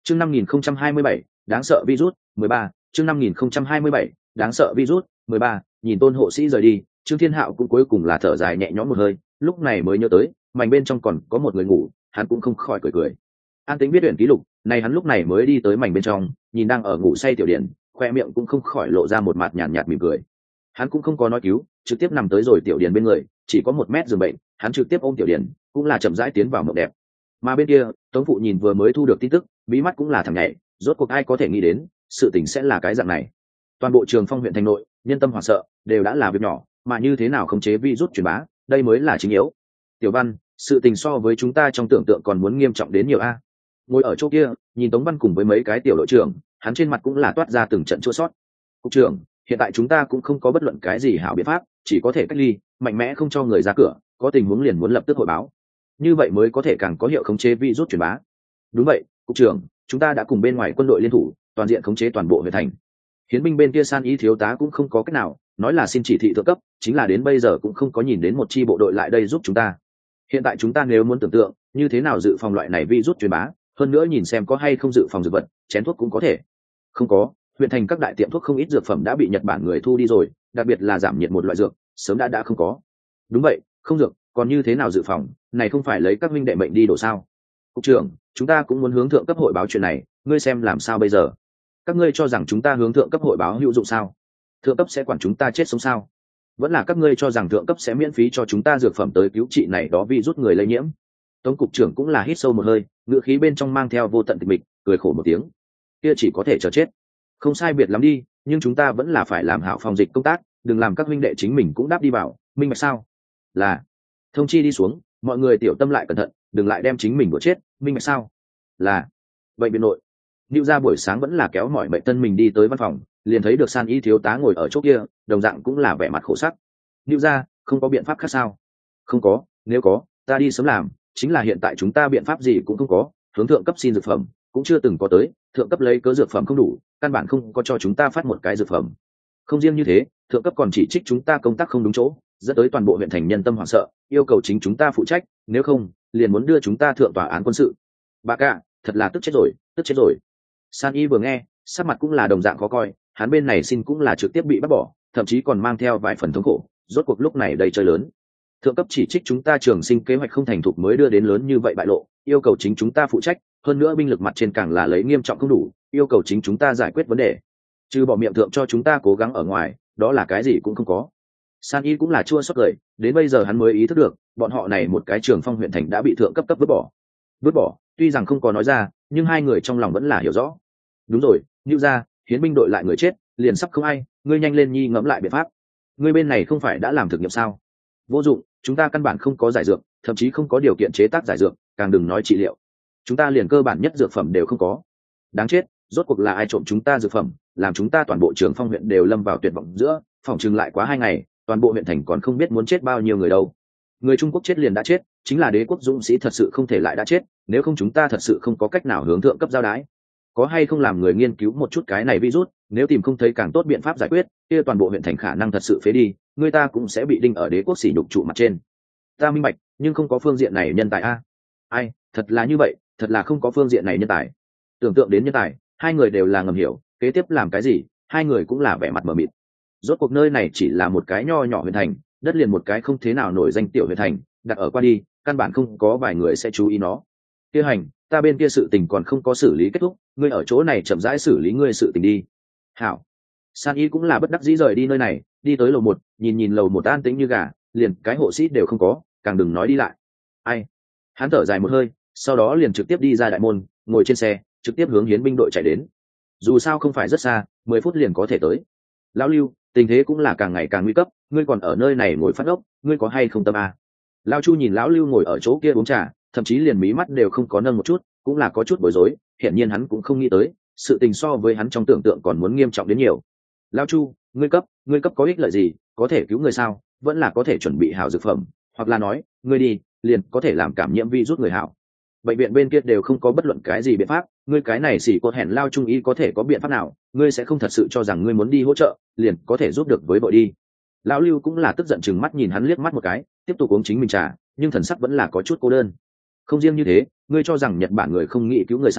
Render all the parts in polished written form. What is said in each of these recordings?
Chương 5027, đáng sợ virus 13, chương 5027, đáng sợ virus 13, nhìn Tôn hộ sĩ rời đi, Trương Thiên Hạo cũng cuối cùng là thở dài nhẹ nhõm một hơi, lúc này mới nhớ tới, mảnh bên trong còn có một người ngủ, hắn cũng không khỏi cười. An Tĩnh biết tuyển ký lục, này hắn lúc này mới đi tới mảnh bên trong, nhìn đang ở ngủ say Tiểu Điển, khoe miệng cũng không khỏi lộ ra một mặt nhàn nhạt mỉm cười. Hắn cũng không có nói cứu, trực tiếp nằm tới rồi Tiểu Điển bên người, chỉ có 1 mét giường bệnh, hắn trực tiếp ôm Tiểu Điển, cũng là chậm rãi tiến vào mộng đẹp. Mà bên kia, Tống phụ nhìn vừa mới thu được tin tức, bí mắt cũng là thằng nhảy, rốt cuộc ai có thể nghĩ đến, sự tình sẽ là cái dạng này. Toàn bộ Trường Phong huyện thành nội, nhân tâm hoảng sợ, đều đã là việc nhỏ, mà như thế nào khống chế virus truyền bá, đây mới là chính yếu. Tiểu Văn, sự tình so với chúng ta trong tưởng tượng còn muốn nghiêm trọng đến nhiều a. Ngồi ở chỗ kia, nhìn Tống Văn cùng với mấy cái tiểu đội trưởng, hắn trên mặt cũng là toát ra từng trận chua xót. Cục trưởng, hiện tại chúng ta cũng không có bất luận cái gì hảo biện pháp, chỉ có thể cách ly, mạnh mẽ không cho người ra cửa, có tình huống liền muốn lập tức hội báo. Như vậy mới có thể càng có hiệu khống chế virus truyền bá. Đúng vậy, cục trưởng, chúng ta đã cùng bên ngoài quân đội liên thủ, toàn diện khống chế toàn bộ huyện thành. Hiến binh bên kia San Y thiếu tá cũng không có cách nào, nói là xin chỉ thị thượng cấp, chính là đến bây giờ cũng không có nhìn đến một chi bộ đội lại đây giúp chúng ta. Hiện tại chúng ta nếu muốn tưởng tượng như thế nào dự phòng loại này virus truyền bá, hơn nữa nhìn xem có hay không dự phòng dược vật, chén thuốc cũng có thể. Không có, huyện thành các đại tiệm thuốc không ít dược phẩm đã bị Nhật Bản người thu đi rồi, đặc biệt là giảm nhiệt một loại dược, sớm đã không có. Đúng vậy, không dược, còn như thế nào dự phòng, này không phải lấy các minh đệ mệnh đi đổ sao? Cục trưởng, chúng ta cũng muốn hướng thượng cấp hội báo chuyện này, ngươi xem làm sao bây giờ? Các ngươi cho rằng chúng ta hướng thượng cấp hội báo hữu dụng sao? Thượng cấp sẽ quản chúng ta chết sống sao? Vẫn là các ngươi cho rằng thượng cấp sẽ miễn phí cho chúng ta dược phẩm tới cứu trị này đó vì rút người lây nhiễm? Tống cục trưởng cũng là hít sâu một hơi, ngựa khí bên trong mang theo vô tận tịch mịch, cười khổ một tiếng. Kia chỉ có thể chờ chết. Không sai biệt lắm đi, nhưng chúng ta vẫn là phải làm hảo phòng dịch công tác, đừng làm các huynh đệ chính mình cũng đáp đi vào, minh bạch sao? Là. Thông chi đi xuống, mọi người tiểu tâm lại cẩn thận, đừng lại đem chính mình đuổi chết, minh bạch sao? Là. Bệnh viện nội, Nưu Gia buổi sáng vẫn là kéo mọi mệnh tân mình đi tới văn phòng, liền thấy được San Y thiếu tá ngồi ở chỗ kia, đồng dạng cũng là vẻ mặt khổ sắc. Nưu Gia, không có biện pháp khác sao? Không có, nếu có, ta đi sớm làm, chính là hiện tại chúng ta biện pháp gì cũng không có, hướng thượng cấp xin dược phẩm, cũng chưa từng có tới, thượng cấp lấy cớ dược phẩm không đủ, căn bản không có cho chúng ta phát một cái dược phẩm. Không riêng như thế, thượng cấp còn chỉ trích chúng ta công tác không đúng chỗ, dẫn tới toàn bộ huyện thành nhân tâm hoảng sợ, yêu cầu chính chúng ta phụ trách, nếu không, liền muốn đưa chúng ta thượng tòa án quân sự. Bà cả, thật là tức chết rồi. San Y vừa nghe, sắc mặt cũng là đồng dạng khó coi, hắn bên này xin cũng là trực tiếp bị bắt bỏ, thậm chí còn mang theo vài phần thống khổ, rốt cuộc lúc này đầy chơi lớn. Thượng cấp chỉ trích chúng ta trường sinh kế hoạch không thành thục mới đưa đến lớn như vậy bại lộ, yêu cầu chính chúng ta phụ trách, hơn nữa binh lực mặt trên càng là lấy nghiêm trọng không đủ, yêu cầu chính chúng ta giải quyết vấn đề. Trừ bỏ miệng thượng cho chúng ta cố gắng ở ngoài, đó là cái gì cũng không có. San Y cũng là chua xót cười, đến bây giờ hắn mới ý thức được, bọn họ này một cái Trường Phong huyện thành đã bị thượng cấp vứt bỏ. Vứt bỏ, tuy rằng không có nói ra, nhưng hai người trong lòng vẫn là hiểu rõ. Đúng rồi, Nưu Gia, hiến binh đội lại người chết, liền sắp không ai, ngươi nhanh lên nhi ngẫm lại biện pháp. Ngươi bên này không phải đã làm thực nghiệm sao? Vô dụng, chúng ta căn bản không có giải dược, thậm chí không có điều kiện chế tác giải dược, càng đừng nói trị liệu. Chúng ta liền cơ bản nhất dược phẩm đều không có. Đáng chết, rốt cuộc là ai trộm chúng ta dược phẩm, làm chúng ta toàn bộ Trường Phong huyện đều lâm vào tuyệt vọng giữa, phỏng chừng lại quá 2 ngày, toàn bộ huyện thành còn không biết muốn chết bao nhiêu người đâu. Người Trung Quốc chết liền đã chết, chính là đế quốc dũng sĩ thật sự không thể lại đã chết, nếu không chúng ta thật sự không có cách nào hướng thượng cấp giao đái. Có hay không làm người nghiên cứu một chút cái này virus, nếu tìm không thấy càng tốt biện pháp giải quyết, kia toàn bộ huyện thành khả năng thật sự phế đi, người ta cũng sẽ bị đinh ở đế quốc sỉ nhục trụ mặt trên. Ta minh bạch, nhưng không có phương diện này nhân tài a. Ai, thật là như vậy, thật là không có phương diện này nhân tài. Tưởng tượng đến nhân tài, hai người đều là ngầm hiểu, kế tiếp làm cái gì, hai người cũng là vẻ mặt mờ mịt. Rốt cuộc nơi này chỉ là một cái nho nhỏ huyện thành, đất liền một cái không thế nào nổi danh tiểu huyện thành, đặt ở qua đi, căn bản không có vài người sẽ chú ý nó. Kia hành, ta bên kia sự tình còn không có xử lý kết thúc, ngươi ở chỗ này chậm rãi xử lý ngươi sự tình đi. Hảo. San Y cũng là bất đắc dĩ rời đi nơi này, đi tới lầu 1, nhìn lầu 1 an tĩnh như gà, liền cái hộ sĩ đều không có, càng đừng nói đi lại. Ai? Hắn thở dài một hơi, sau đó liền trực tiếp đi ra đại môn, ngồi trên xe, trực tiếp hướng hiến binh đội chạy đến. Dù sao không phải rất xa, 10 phút liền có thể tới. Lão Lưu, tình thế cũng là càng ngày càng nguy cấp, ngươi còn ở nơi này ngồi phát ốc, ngươi có hay không tâm à? Lão Chu nhìn lão Lưu ngồi ở chỗ kia uống trà, thậm chí liền mí mắt đều không có nâng một chút, cũng là có chút bối rối, hiển nhiên hắn cũng không nghĩ tới, sự tình so với hắn trong tưởng tượng còn muốn nghiêm trọng đến nhiều. Lão Chu, ngươi cấp có ích lợi gì, có thể cứu người sao, vẫn là có thể chuẩn bị hảo dược phẩm, hoặc là nói, ngươi đi, liền có thể làm cảm nhiễm virus người hảo. Bệnh viện bên kia đều không có bất luận cái gì biện pháp, ngươi cái này xỉ cột hèn lao trung y có thể có biện pháp nào, ngươi sẽ không thật sự cho rằng ngươi muốn đi hỗ trợ, liền có thể giúp được với vội đi. Lão Lưu cũng là tức giận chừng mắt nhìn hắn liếc mắt một cái, tiếp tục uống chính mình trà, nhưng thần sắc vẫn là có chút cô đơn. Không riêng như thế, ngươi cho rằng Nhật Bản người không nghĩ cứu người sao,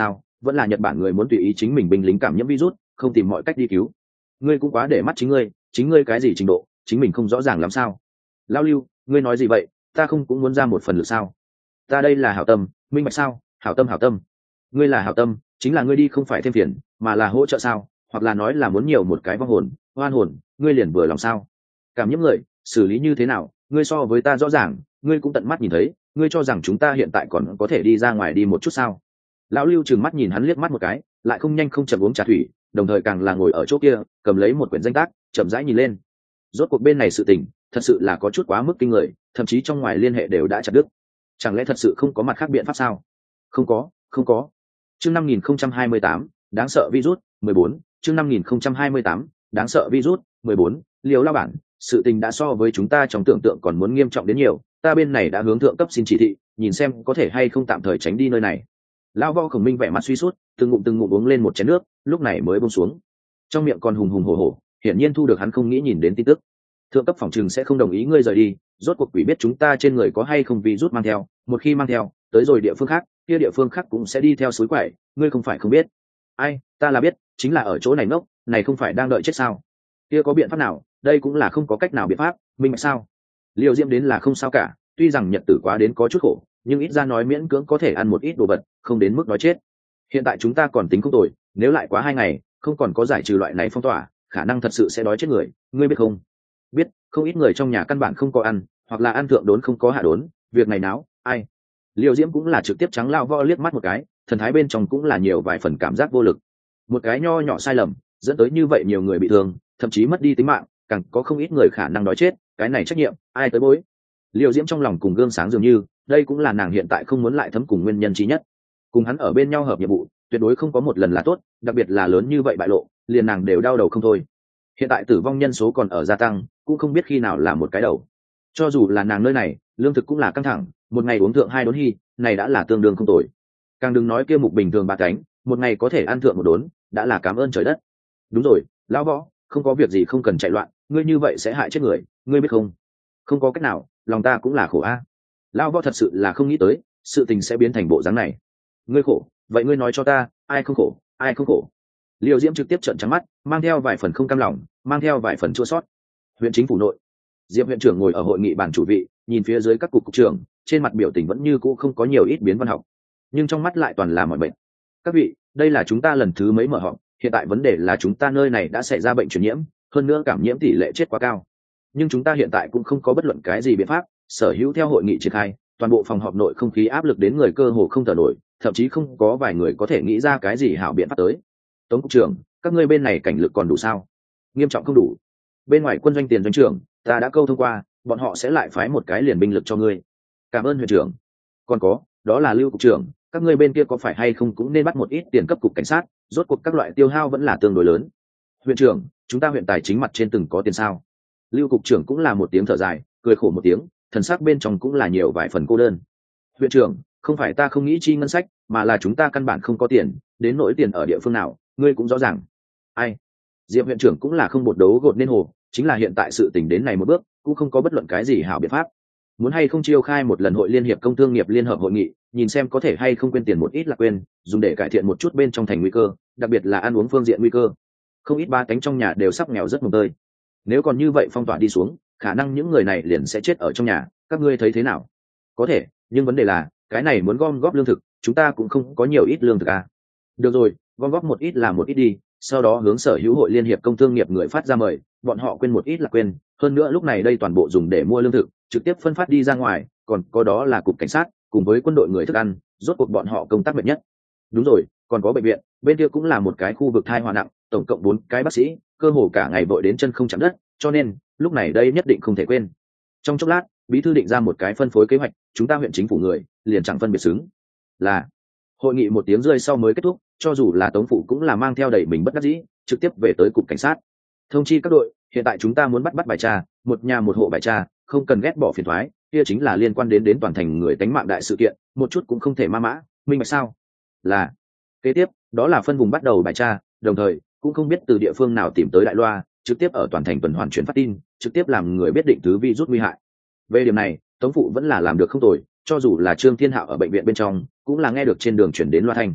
vẫn là Nhật Bản người muốn tùy ý chính mình binh lính cảm nhiễm virus, không tìm mọi cách đi cứu? Ngươi cũng quá để mắt chính ngươi cái gì trình độ chính mình không rõ ràng làm sao? Lão Lưu, ngươi nói gì vậy? Ta không cũng muốn ra một phần lực sao? Ta đây là hảo tâm, minh bạch sao? Hảo tâm. Ngươi là hảo tâm, chính là ngươi đi không phải thêm phiền, mà là hỗ trợ sao? Hoặc là nói là muốn nhiều một cái vong hồn, oan hồn, ngươi liền vừa lòng sao? Cảm nhiễm người, xử lý như thế nào? Ngươi so với ta rõ ràng, ngươi cũng tận mắt nhìn thấy, ngươi cho rằng chúng ta hiện tại còn có thể đi ra ngoài đi một chút sao? Lão Lưu trừng mắt nhìn hắn liếc mắt một cái, lại không nhanh không chậm uống trà thủy, đồng thời càng là ngồi ở chỗ kia, cầm lấy một quyển danh tác, chậm rãi nhìn lên. Rốt cuộc bên này sự tình, thật sự là có chút quá mức kinh người, thậm chí trong ngoài liên hệ đều đã chặt đứt. Chẳng lẽ thật sự không có mặt khác biện pháp sao? Không có. Chương 5028, đáng sợ virus 14, chương 5028, đáng sợ virus 14, Liều lao bản, sự tình đã so với chúng ta trong tưởng tượng còn muốn nghiêm trọng đến nhiều, ta bên này đã hướng thượng cấp xin chỉ thị, nhìn xem có thể hay không tạm thời tránh đi nơi này. Lão Vo Khổng Minh vẻ mặt suy sút, từng ngụm uống lên một chén nước, lúc này mới buông xuống. Trong miệng còn hùng hùng hổ hổ, hiển nhiên thu được hắn không nghĩ nhìn đến tin tức. Thượng cấp phòng trừng sẽ không đồng ý ngươi rời đi, rốt cuộc quỷ biết chúng ta trên người có hay không virus mang theo, một khi mang theo, tới rồi địa phương khác, kia địa phương khác cũng sẽ đi theo suối quậy, ngươi không phải không biết. Ai, ta là biết, chính là ở chỗ này ngốc, này không phải đang đợi chết sao? Kia có biện pháp nào? Đây cũng là không có cách nào biện pháp, minh bạch sao? Liều Diễm đến là không sao cả, tuy rằng nhật tử quá đến có chút khổ, nhưng ít ra nói miễn cưỡng có thể ăn một ít đồ vật, không đến mức nói chết. Hiện tại chúng ta còn tính không tồi, nếu lại quá 2 ngày, không còn có giải trừ loại này phong tỏa, khả năng thật sự sẽ đói chết người, ngươi biết không? Biết, không ít người trong nhà căn bản không có ăn, hoặc là ăn thượng đốn không có hạ đốn, việc này náo, ai? Liêu Diễm cũng là trực tiếp trắng lao vo liếc mắt một cái, thần thái bên trong cũng là nhiều vài phần cảm giác vô lực. Một cái nho nhỏ sai lầm, dẫn tới như vậy nhiều người bị thương, thậm chí mất đi tính mạng, càng có không ít người khả năng đói chết, cái này trách nhiệm, ai tới bối? Liêu Diễm trong lòng cùng gương sáng dường như, đây cũng là nàng hiện tại không muốn lại thấm cùng nguyên nhân chí nhất. Cùng hắn ở bên nhau hợp nhiệm vụ, tuyệt đối không có một lần là tốt, đặc biệt là lớn như vậy bại lộ, liền nàng đều đau đầu không thôi. Hiện tại tử vong nhân số còn ở gia tăng, cũng không biết khi nào là một cái đầu. Cho dù là nàng nơi này, lương thực cũng là căng thẳng, một ngày uống thượng 2 đốn hy, này đã là tương đương không tồi. Càng đừng nói kia mục bình thường 3 cánh, một ngày có thể ăn thượng 1 đốn, đã là cảm ơn trời đất. Đúng rồi, lão Võ, không có việc gì không cần chạy loạn, ngươi như vậy sẽ hại chết người, ngươi biết không? Không có cách nào, lòng ta cũng là khổ a. Lão Võ thật sự là không nghĩ tới, sự tình sẽ biến thành bộ dáng này. Ngươi khổ, vậy ngươi nói cho ta, ai không khổ, ai không khổ? Liêu Diễm trực tiếp trợn trắng mắt, mang theo vài phần không cam lòng, mang theo vài phần chua xót. Huyện chính phủ nội, Diệp huyện trưởng ngồi ở hội nghị bàn chủ vị, nhìn phía dưới các cục trưởng, trên mặt biểu tình vẫn như cũ không có nhiều ít biến văn học, nhưng trong mắt lại toàn là mọi bệnh. Các vị, đây là chúng ta lần thứ mấy mở họp, hiện tại vấn đề là chúng ta nơi này đã xảy ra bệnh truyền nhiễm, hơn nữa cảm nhiễm tỷ lệ chết quá cao. Nhưng chúng ta hiện tại cũng không có bất luận cái gì biện pháp, sở hữu theo hội nghị triển khai, toàn bộ phòng họp nội không khí áp lực đến người cơ hồ không thở nổi, thậm chí không có vài người có thể nghĩ ra cái gì hảo biện pháp tới. Tống cục trưởng, các ngươi bên này cảnh lực còn đủ sao? Nghiêm trọng không đủ. Bên ngoài quân doanh tiền doanh trưởng, ta đã câu thông qua, bọn họ sẽ lại phái một cái liền binh lực cho ngươi. Cảm ơn huyện trưởng. Còn có, đó là Lưu cục trưởng, các ngươi bên kia có phải hay không cũng nên bắt một ít tiền cấp cục cảnh sát, rốt cuộc các loại tiêu hao vẫn là tương đối lớn. Huyện trưởng, chúng ta huyện tài chính mặt trên từng có tiền sao? Lưu cục trưởng cũng là một tiếng thở dài, cười khổ một tiếng, thần sắc bên trong cũng là nhiều vài phần cô đơn. Huyện trưởng, không phải ta không nghĩ chi ngân sách, mà là chúng ta căn bản không có tiền, đến nỗi tiền ở địa phương nào, ngươi cũng rõ ràng. Ai? Diệp huyện trưởng cũng là không bột đấu gột nên hồ, chính là hiện tại sự tình đến này một bước, cũng không có bất luận cái gì hảo biện pháp. Muốn hay không chiêu khai một lần hội liên hiệp công thương nghiệp liên hợp hội nghị, nhìn xem có thể hay không quên tiền một ít là quên, dùng để cải thiện một chút bên trong thành nguy cơ, đặc biệt là ăn uống phương diện nguy cơ. Không ít ba cánh trong nhà đều sắp nghèo rất mồng tơi. Nếu còn như vậy phong tỏa đi xuống, khả năng những người này liền sẽ chết ở trong nhà, các ngươi thấy thế nào? Có thể, nhưng vấn đề là, cái này muốn gom góp lương thực, chúng ta cũng không có nhiều ít lương thực à. Được rồi, gom góp một ít là một ít đi, sau đó hướng sở hữu hội liên hiệp công thương nghiệp người phát ra mời, bọn họ quên một ít là quên, hơn nữa lúc này đây toàn bộ dùng để mua lương thực, trực tiếp phân phát đi ra ngoài, còn có đó là cục cảnh sát cùng với quân đội người thức ăn, rốt cuộc bọn họ công tác mệt nhất. Đúng rồi, còn có bệnh viện, bên kia cũng là một cái khu vực thai hoạ nặng, tổng cộng 4 cái bác sĩ, cơ hồ cả ngày vội đến chân không chạm đất, cho nên lúc này đây nhất định không thể quên. Trong chốc lát, bí thư định ra một cái phân phối kế hoạch, chúng ta huyện chính phủ người liền chẳng phân biệt xứng. Là hội nghị 1 tiếng rưỡi sau mới kết thúc, cho dù là Tống phụ cũng là mang theo đầy mình bất đắc dĩ, trực tiếp về tới cục cảnh sát. Thông chi các đội, hiện tại chúng ta muốn bắt bài tra, một nhà một hộ bài tra, không cần ghét bỏ phiền toái, kia chính là liên quan đến toàn thành người tánh mạng đại sự kiện, một chút cũng không thể ma mã, minh bạch sao? Là. Kế tiếp, đó là phân vùng bắt đầu bài tra, đồng thời cũng không biết từ địa phương nào tìm tới đại loa, trực tiếp ở toàn thành tuần hoàn chuyển phát tin, trực tiếp làm người biết định thứ virus nguy hại. Về điểm này, Tống phụ vẫn là làm được không tồi, cho dù là Trương Thiên Hạo ở bệnh viện bên trong, cũng là nghe được trên đường chuyển đến loa thanh.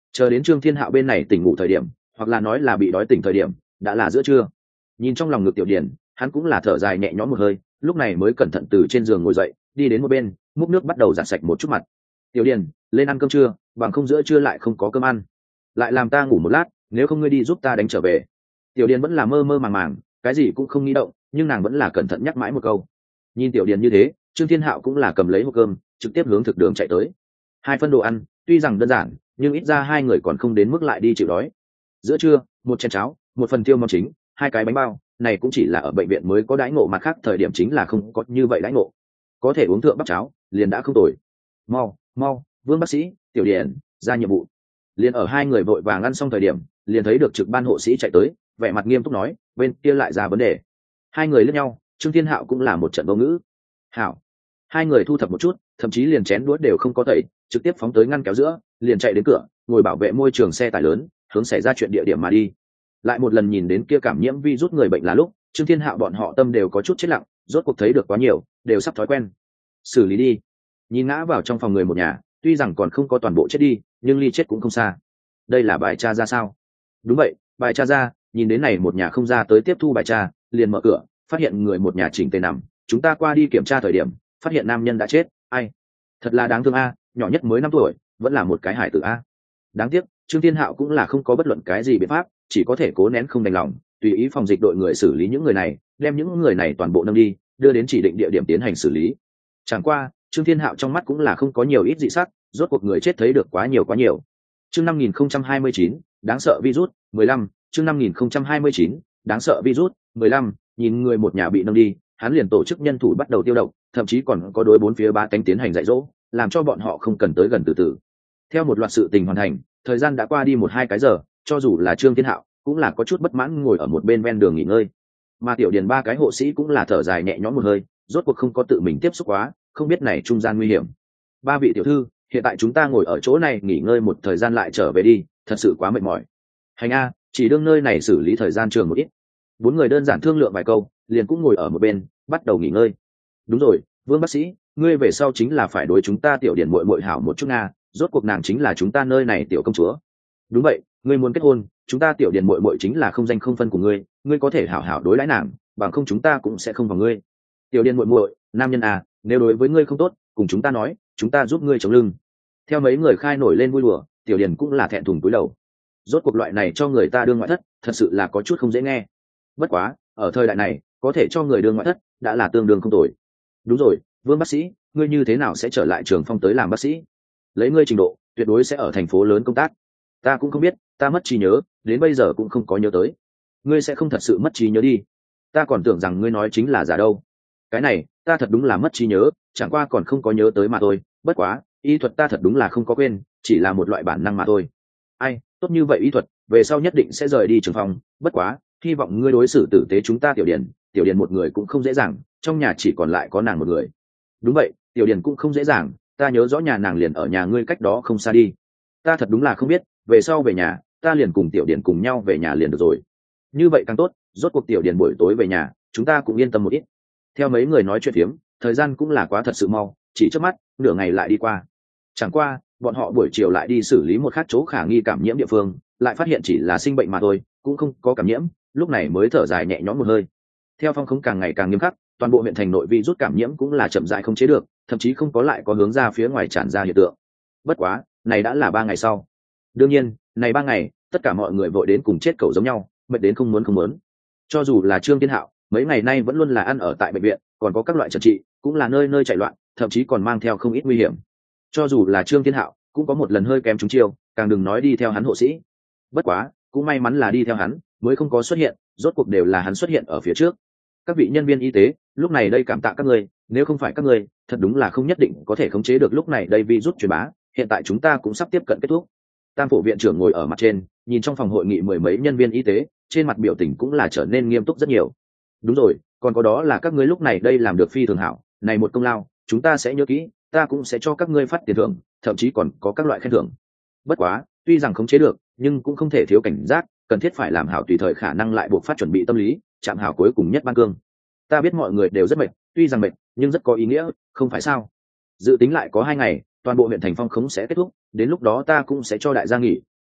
Chờ đến Trương Thiên Hạo bên này tỉnh ngủ thời điểm, hoặc là nói là bị đói tỉnh thời điểm, đã là giữa trưa. Nhìn trong lòng ngực Tiểu Điền, hắn cũng là thở dài nhẹ nhõm một hơi, lúc này mới cẩn thận từ trên giường ngồi dậy, đi đến một bên, múc nước bắt đầu giặt sạch một chút mặt. Tiểu Điền, lên ăn cơm trưa, bằng không giữa trưa lại không có cơm ăn. Lại làm ta ngủ một lát, nếu không ngươi đi giúp ta đánh trở về. Tiểu Điền vẫn là mơ mơ màng màng, cái gì cũng không nghĩ động, nhưng nàng vẫn là cẩn thận nhắc mãi một câu. Nhìn Tiểu Điền như thế, Trương Thiên Hạo cũng là cầm lấy hộp cơm, trực tiếp hướng thực đường chạy tới. Hai phân đồ ăn, tuy rằng đơn giản, nhưng ít ra hai người còn không đến mức lại đi chịu đói. Giữa trưa, một chén cháo, một phần tiêu món chính, hai cái bánh bao, này cũng chỉ là ở bệnh viện mới có đãi ngộ, mà khác thời điểm chính là không có như vậy đãi ngộ. Có thể uống thượng bắp cháo, liền đã không tồi. Mau, mau, Vương bác sĩ, Tiểu Điền, ra nhiệm vụ. Liền ở hai người vội vàng ăn xong thời điểm, liền thấy được trực ban hộ sĩ chạy tới, vẻ mặt nghiêm túc nói, bên kia lại ra vấn đề. Hai người liếc nhau, Trương Thiên Hạo cũng là một trận vô ngữ. Hảo. Hai người thu thập một chút, thậm chí liền chén đũa đều không có tẩy, trực tiếp phóng tới ngăn kéo giữa, liền chạy đến cửa, ngồi bảo vệ môi trường xe tải lớn, hướng xảy ra chuyện địa điểm mà đi. Lại một lần nhìn đến kia cảm nhiễm virus người bệnh là lúc, Trương Thiên Hạo bọn họ tâm đều có chút chết lặng, rốt cuộc thấy được quá nhiều, đều sắp thói quen. Xử lý đi. Nhìn ngã vào trong phòng người một nhà, tuy rằng còn không có toàn bộ chết đi, nhưng ly chết cũng không xa. Đây là bài tra ra sao? Đúng vậy, bài tra ra. Nhìn đến này một nhà không ra tới tiếp thu bài tra, liền mở cửa, phát hiện người một nhà chỉnh tề nằm. Chúng ta qua đi kiểm tra thời điểm, phát hiện nam nhân đã chết. Ai? Thật là đáng thương a, nhỏ nhất mới 5 tuổi, vẫn là một cái hải tử a. Đáng tiếc, Trương Thiên Hạo cũng là không có bất luận cái gì biện pháp, chỉ có thể cố nén không đành lòng, tùy ý phòng dịch đội người xử lý những người này, đem những người này toàn bộ nâng đi, đưa đến chỉ định địa điểm tiến hành xử lý. Chẳng qua, Trương Thiên Hạo trong mắt cũng là không có nhiều ít dị sắc, rốt cuộc người chết thấy được quá nhiều quá nhiều. Chương 5029, đáng sợ virus, 15, chương 5029, đáng sợ virus, 15, nhìn người một nhà bị nâng đi, hắn liền tổ chức nhân thủ bắt đầu tiêu độc, thậm chí còn có đối bốn phía ba cánh tiến hành dạy dỗ, làm cho bọn họ không cần tới gần từ từ. Theo một loạt sự tình hoàn thành, thời gian đã qua đi 1-2 cái giờ, cho dù là Trương Thiên Hạo cũng là có chút bất mãn ngồi ở một bên ven đường nghỉ ngơi. Mà Tiểu Điền ba cái hộ sĩ cũng là thở dài nhẹ nhõm một hơi, rốt cuộc không có tự mình tiếp xúc quá, không biết này trung gian nguy hiểm. Ba vị tiểu thư, hiện tại chúng ta ngồi ở chỗ này nghỉ ngơi một thời gian lại trở về đi, thật sự quá mệt mỏi. Hành a, chỉ đương nơi này xử lý thời gian trường một ít. Bốn người đơn giản thương lượng vài câu, liền cũng ngồi ở một bên, bắt đầu nghỉ ngơi. Đúng rồi, Vương bác sĩ, ngươi về sau chính là phải đối chúng ta Tiểu Điền muội muội hảo một chút nga, rốt cuộc nàng chính là chúng ta nơi này tiểu công chúa. Đúng vậy, ngươi muốn kết hôn, chúng ta Tiểu Điền muội muội chính là không danh không phân của ngươi, ngươi có thể hảo hảo đối đãi nàng, bằng không chúng ta cũng sẽ không vào ngươi. Tiểu Điền muội muội, nam nhân à, nếu đối với ngươi không tốt, cùng chúng ta nói, chúng ta giúp ngươi chống lưng. Theo mấy người khai nổi lên vui đùa, Tiểu Điền cũng là thẹn thùng cúi đầu. Rốt cuộc loại này cho người ta đương ngoại thất, thật sự là có chút không dễ nghe. Bất quá, ở thời đại này, có thể cho người đương ngoại thất, đã là tương đương không tồi. Đúng rồi, Vương bác sĩ, ngươi như thế nào sẽ trở lại Trường Phong tới làm bác sĩ? Lấy ngươi trình độ, tuyệt đối sẽ ở thành phố lớn công tác. Ta cũng không biết, ta mất trí nhớ, đến bây giờ cũng không có nhớ tới. Ngươi sẽ không thật sự mất trí nhớ đi. Ta còn tưởng rằng ngươi nói chính là giả đâu. Cái này, ta thật đúng là mất trí nhớ, chẳng qua còn không có nhớ tới mà thôi. Bất quá, y thuật ta thật đúng là không có quên, chỉ là một loại bản năng mà thôi. Ai, tốt như vậy y thuật, về sau nhất định sẽ rời đi Trường Phong. Bất quá, hy vọng ngươi đối xử tử tế chúng ta Tiểu Điền một người cũng không dễ dàng, trong nhà chỉ còn lại có nàng một người. Đúng vậy, Tiểu Điền cũng không dễ dàng, ta nhớ rõ nhà nàng liền ở nhà ngươi cách đó không xa đi. Ta thật đúng là không biết, về sau về nhà, ta liền cùng Tiểu Điền cùng nhau về nhà liền được rồi. Như vậy càng tốt, rốt cuộc Tiểu Điền buổi tối về nhà, chúng ta cũng yên tâm một ít. Theo mấy người nói chuyện phiếm, thời gian cũng là quá thật sự mau, chỉ trước mắt, nửa ngày lại đi qua. Chẳng qua, bọn họ buổi chiều lại đi xử lý một khác chỗ khả nghi cảm nhiễm địa phương, lại phát hiện chỉ là sinh bệnh mà thôi, cũng không có cảm nhiễm, lúc này mới thở dài nhẹ nhõm một hơi. Theo phong khống càng ngày càng nghiêm khắc, toàn bộ huyện thành nội virus cảm nhiễm cũng là chậm rãi không chế được, thậm chí không có lại có hướng ra phía ngoài tràn ra hiện tượng. Bất quá, này đã là 3 ngày sau. Đương nhiên, này 3 ngày, tất cả mọi người vội đến cùng chết cẩu giống nhau, mệt đến không muốn. Cho dù là Trương Thiên Hạo, mấy ngày nay vẫn luôn là ăn ở tại bệnh viện, còn có các loại trần trị, cũng là nơi nơi chạy loạn, thậm chí còn mang theo không ít nguy hiểm. Cho dù là Trương Thiên Hạo, cũng có một lần hơi kém trúng chiêu, càng đừng nói đi theo hắn hộ sĩ. Bất quá, cũng may mắn là đi theo hắn, mới không có xuất hiện, rốt cuộc đều là hắn xuất hiện ở phía trước. Các vị nhân viên y tế, lúc này đây cảm tạ các ngươi, nếu không phải các ngươi, thật đúng là không nhất định có thể khống chế được lúc này đây virus truyền bá, hiện tại chúng ta cũng sắp tiếp cận kết thúc. Tam phổ viện trưởng ngồi ở mặt trên, nhìn trong phòng hội nghị mười mấy nhân viên y tế, trên mặt biểu tình cũng là trở nên nghiêm túc rất nhiều. Đúng rồi, còn có đó là các ngươi lúc này đây làm được phi thường hảo, này một công lao, chúng ta sẽ nhớ kỹ, ta cũng sẽ cho các ngươi phát tiền thưởng, thậm chí còn có các loại khen thưởng. Bất quá, tuy rằng khống chế được, nhưng cũng không thể thiếu cảnh giác, cần thiết phải làm hảo tùy thời khả năng lại buộc phát chuẩn bị tâm lý, chạm hảo cuối cùng nhất ban cương. Ta biết mọi người đều rất mệt, tuy rằng mệt, nhưng rất có ý nghĩa, không phải sao? Dự tính lại có 2 ngày, toàn bộ huyện thành phong khống sẽ kết thúc, đến lúc đó ta cũng sẽ cho đại gia nghỉ,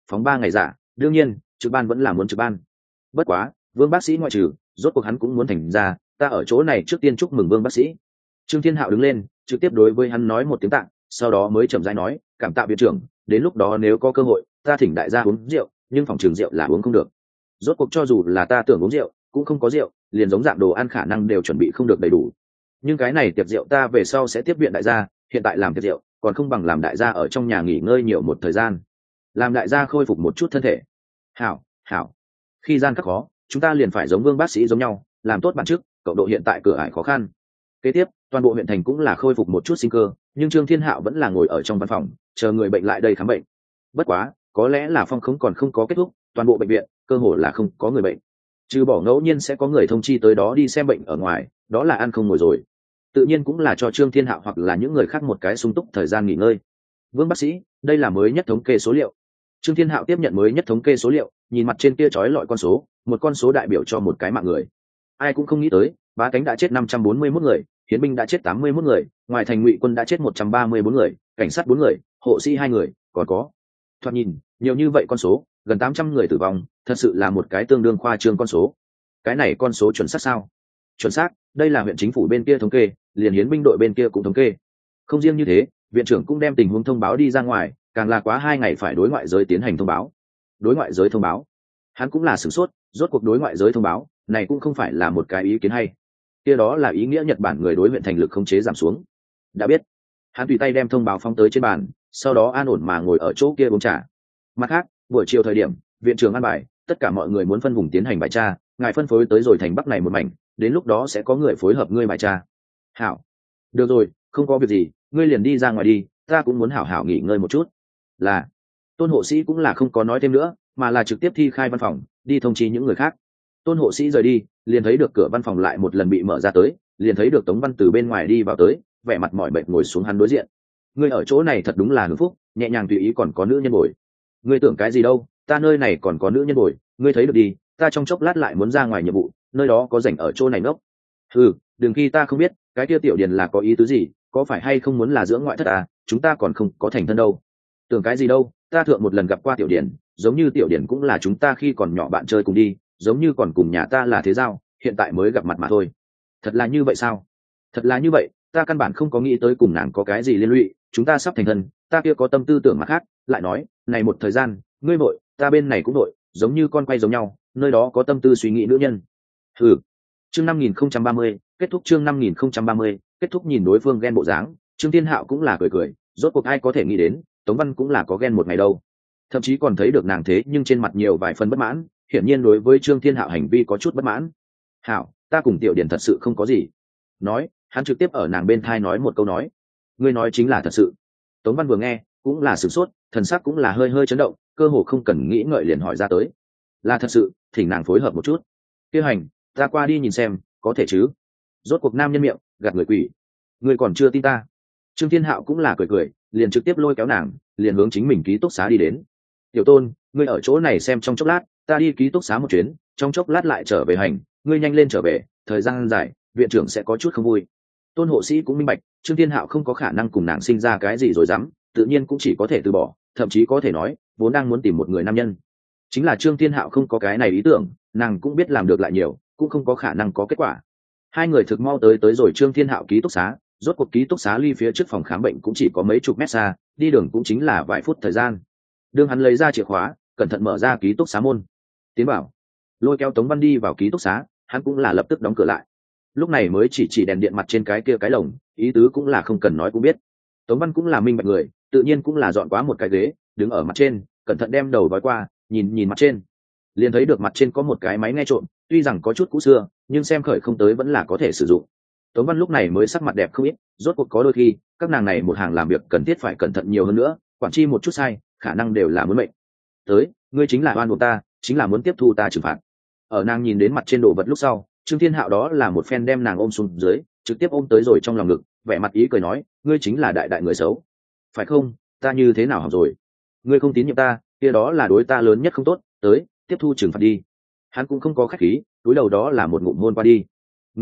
phóng 3 ngày giả, đương nhiên trực ban vẫn là muốn trực ban. Bất quá Vương bác sĩ ngoại trừ, rốt cuộc hắn cũng muốn thành ra, ta ở chỗ này trước tiên chúc mừng Vương bác sĩ. Trương Thiên Hạo đứng lên trực tiếp đối với hắn nói một tiếng tạ, sau đó mới chậm rãi nói, cảm tạ viện trưởng, đến lúc đó nếu có cơ hội ta thỉnh đại gia uống rượu, nhưng phòng trường rượu là uống không được. Rốt cuộc cho dù là ta tưởng uống rượu cũng không có rượu, liền giống dạng đồ ăn khả năng đều chuẩn bị không được đầy đủ, nhưng cái này tiệc rượu ta về sau sẽ tiếp viện đại gia, hiện tại làm tiệc rượu còn không bằng làm đại gia ở trong nhà nghỉ ngơi nhiều một thời gian, làm đại gia khôi phục một chút thân thể. Hảo hảo, khi gian khắc khó chúng ta liền phải giống Vương bác sĩ giống nhau làm tốt bản trước, cộng độ hiện tại cửa ải khó khăn. Kế tiếp toàn bộ huyện thành cũng là khôi phục một chút sinh cơ, nhưng Trương Thiên Hạo vẫn là ngồi ở trong văn phòng chờ người bệnh lại đây khám bệnh. Bất quá có lẽ là phong khống còn không có kết thúc, toàn bộ bệnh viện cơ hồ là không có người bệnh, trừ bỏ ngẫu nhiên sẽ có người thông chi tới đó đi xem bệnh ở ngoài, đó là ăn không ngồi rồi. Tự nhiên cũng là cho Trương Thiên Hạo hoặc là những người khác một cái sung túc thời gian nghỉ ngơi. Vương bác sĩ, đây là mới nhất thống kê số liệu. Trương Thiên Hạo tiếp nhận mới nhất thống kê số liệu, nhìn mặt trên kia trói lọi con số, một con số đại biểu cho một cái mạng người. Ai cũng không nghĩ tới, Bá Cánh đã chết 541 người, Hiến binh đã chết 81 người, ngoài thành Ngụy quân đã chết 134 người, cảnh sát 4 người, hộ sĩ 2 người, còn có. Thoạt nhìn, nhiều như vậy con số, gần 800 người tử vong, thật sự là một cái tương đương khoa trương con số. Cái này con số chuẩn xác sao? Chuẩn xác, đây là huyện chính phủ bên kia thống kê, liền Hiến binh đội bên kia cũng thống kê. Không riêng như thế, viện trưởng cũng đem tình huống thông báo đi ra ngoài, càng là quá 2 ngày phải đối ngoại giới tiến hành thông báo. Đối ngoại giới thông báo, hắn cũng là sửng sốt, rốt cuộc đối ngoại giới thông báo này cũng không phải là một cái ý kiến hay, kia đó là ý nghĩa Nhật Bản người đối huyện thành lực khống chế giảm xuống. Đã biết, hắn tùy tay đem thông báo phóng tới trên bàn, sau đó an ổn mà ngồi ở chỗ kia uống trà. Mặt khác, buổi chiều thời điểm viện trưởng an bài tất cả mọi người muốn phân vùng tiến hành bài tra, ngài phân phối tới rồi thành Bắc này một mảnh, đến lúc đó sẽ có người phối hợp ngươi bài tra. Hảo, được rồi, không có việc gì, ngươi liền đi ra ngoài đi, ta cũng muốn hảo hảo nghỉ ngơi một chút. Là, Tôn hộ sĩ cũng là không có nói thêm nữa, mà là trực tiếp thi khai văn phòng đi thông chi những người khác. Tôn hộ sĩ rời đi, liền thấy được cửa văn phòng lại một lần bị mở ra tới, liền thấy được Tống Văn từ bên ngoài đi vào tới, vẻ mặt mỏi mệt ngồi xuống hắn đối diện. Ngươi ở chỗ này thật đúng là hưởng phúc, nhẹ nhàng tùy ý còn có nữ nhân bồi. Ngươi tưởng cái gì đâu, ta nơi này còn có nữ nhân bồi, ngươi thấy được đi, ta trong chốc lát lại muốn ra ngoài nhiệm vụ, nơi đó có rảnh ở chỗ này ngốc. Ừ, đừng khi ta không biết, cái kia Tiểu Điền là có ý tứ gì, có phải hay không muốn là dưỡng ngoại thất à, chúng ta còn không có thành thân đâu. Tưởng cái gì đâu, ta thượng một lần gặp qua Tiểu Điền, giống như Tiểu Điền cũng là chúng ta khi còn nhỏ bạn chơi cùng đi, giống như còn cùng nhà ta là thế giao, hiện tại mới gặp mặt mà thôi. Thật là như vậy sao? Thật là như vậy, ta căn bản không có nghĩ tới cùng nàng có cái gì liên lụy, chúng ta sắp thành thân, ta kia có tâm tư tưởng mặt khác, lại nói, này một thời gian, ngươi vội, ta bên này cũng vội, giống như con quay giống nhau, nơi đó có tâm tư suy nghĩ nữ nhân. Ừ. Chương 5030, kết thúc chương 5030, kết thúc. Nhìn đối phương ghen bộ dáng, Trương Thiên Hạo cũng là cười cười, rốt cuộc ai có thể nghĩ đến, Tống Văn cũng là có ghen một ngày đâu. Thậm chí còn thấy được nàng thế nhưng trên mặt nhiều vài phần bất mãn, hiển nhiên đối với Trương Thiên Hạo hành vi có chút bất mãn. Hạo, ta cùng Tiểu Điển thật sự không có gì. Nói, hắn trực tiếp ở nàng bên thai nói một câu nói. Ngươi nói chính là thật sự. Tống Văn vừa nghe, cũng là sửng sốt, thần sắc cũng là hơi hơi chấn động, cơ hồ không cần nghĩ ngợi liền hỏi ra tới. Là thật sự, thỉnh nàng phối hợp một chút. Tiêu hành, ta qua đi nhìn xem, có thể chứ. Rốt cuộc nam nhân miệng, gạt người quỷ. Ngươi còn chưa tin ta. Trương Thiên Hạo cũng là cười cười, liền trực tiếp lôi kéo nàng, liền hướng chính mình ký túc xá đi đến. Tiểu Tôn, ngươi ở chỗ này xem trong chốc lát, ta đi ký túc xá một chuyến, trong chốc lát lại trở về hành, ngươi nhanh lên trở về, thời gian dài, viện trưởng sẽ có chút không vui. Tôn hộ sĩ cũng minh bạch, Trương Thiên Hạo không có khả năng cùng nàng sinh ra cái gì rồi dám, tự nhiên cũng chỉ có thể từ bỏ, thậm chí có thể nói, vốn đang muốn tìm một người nam nhân. Chính là Trương Thiên Hạo không có cái này ý tưởng, nàng cũng biết làm được lại nhiều, cũng không có khả năng có kết quả. Hai người thực mau tới rồi Trương Thiên Hạo ký túc xá, rốt cuộc ký túc xá ly phía trước phòng khám bệnh cũng chỉ có mấy chục mét xa, đi đường cũng chính là vài phút thời gian. Đương hắn lấy ra chìa khóa, cẩn thận mở ra ký túc xá môn, tiến vào, lôi kéo Tống Văn đi vào ký túc xá, hắn cũng là lập tức đóng cửa lại. Lúc này mới chỉ đèn điện mặt trên cái kia cái lồng, ý tứ cũng là không cần nói cũng biết. Tống Văn cũng là minh bạch người, tự nhiên cũng là dọn quá một cái ghế, đứng ở mặt trên, cẩn thận đem đầu vói qua, nhìn mặt trên, liền thấy được mặt trên có một cái máy nghe trộm, tuy rằng có chút cũ xưa, nhưng xem khởi không tới vẫn là có thể sử dụng. Tống Văn lúc này mới sắc mặt đẹp không ít, rốt cuộc có đôi khi các nàng này một hàng làm việc cần thiết phải cẩn thận nhiều hơn nữa, quản chi một chút sai, khả năng đều là muốn mệnh. Tới, ngươi chính là oan buộc ta, chính là muốn tiếp thu ta trừng phạt. Ở nàng nhìn đến mặt trên đồ vật lúc sau, Trương Thiên Hạo đó là một phen đem nàng ôm xuống dưới, trực tiếp ôm tới rồi trong lòng ngực, vẻ mặt ý cười nói, ngươi chính là đại người xấu, phải không? Ta như thế nào học rồi? Ngươi không tín nhiệm ta, kia đó là đối ta lớn nhất không tốt, tới, tiếp thu trừng phạt đi. Hắn cũng không có khách khí, túi đầu đó là một ngụm hôn qua đi.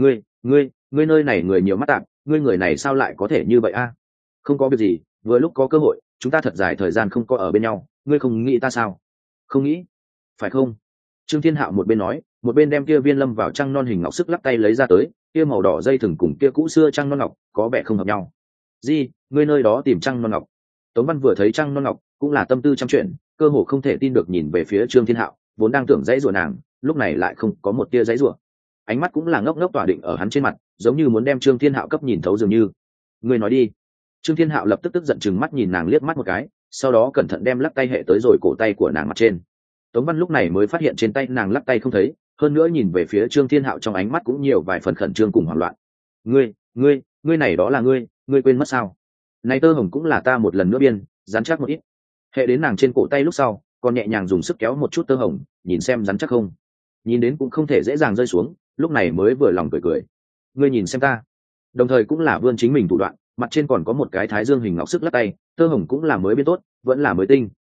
Ngươi nơi này người nhiều mắt tạp, ngươi người này sao lại có thể như vậy a? Không có việc gì, vừa lúc có cơ hội, chúng ta thật dài thời gian không có ở bên nhau, ngươi không nghĩ ta sao? Không nghĩ, phải không? Trương Thiên Hạo một bên nói, một bên đem kia viên lâm vào trăng non hình ngọc sức lắc tay lấy ra tới, kia màu đỏ dây thừng cùng kia cũ xưa trăng non ngọc có vẻ không hợp nhau. Gì, ngươi nơi đó tìm trăng non ngọc? Tống Văn vừa thấy trăng non ngọc cũng là tâm tư trăm chuyện, cơ hồ không thể tin được nhìn về phía Trương Thiên Hạo, vốn đang tưởng dãy rủa nàng, lúc này lại không có một tia dãy rủa. Ánh mắt cũng là ngốc ngốc tỏa định ở hắn trên mặt, giống như muốn đem Trương Thiên Hạo cấp nhìn thấu dường như. Ngươi nói đi. Trương Thiên Hạo lập tức tức giận chừng mắt nhìn nàng liếc mắt một cái, sau đó cẩn thận đem lắc tay hệ tới rồi cổ tay của nàng mặt trên. Tống Văn lúc này mới phát hiện trên tay nàng lắc tay không thấy, hơn nữa nhìn về phía Trương Thiên Hạo trong ánh mắt cũng nhiều vài phần khẩn trương cùng hoảng loạn. Ngươi này đó là ngươi quên mất sao? Này tơ hồng cũng là ta một lần nữa biên, rắn chắc một ít. Hệ đến nàng trên cổ tay lúc sau, còn nhẹ nhàng dùng sức kéo một chút tơ hồng, nhìn xem rắn chắc không. Nhìn đến cũng không thể dễ dàng rơi xuống, lúc này mới vừa lòng cười cười. Ngươi nhìn xem ta. Đồng thời cũng là vươn chính mình thủ đoạn, mặt trên còn có một cái thái dương hình ngọc sức lắc tay, tơ hồng cũng là mới biên tốt, vẫn là mới tinh.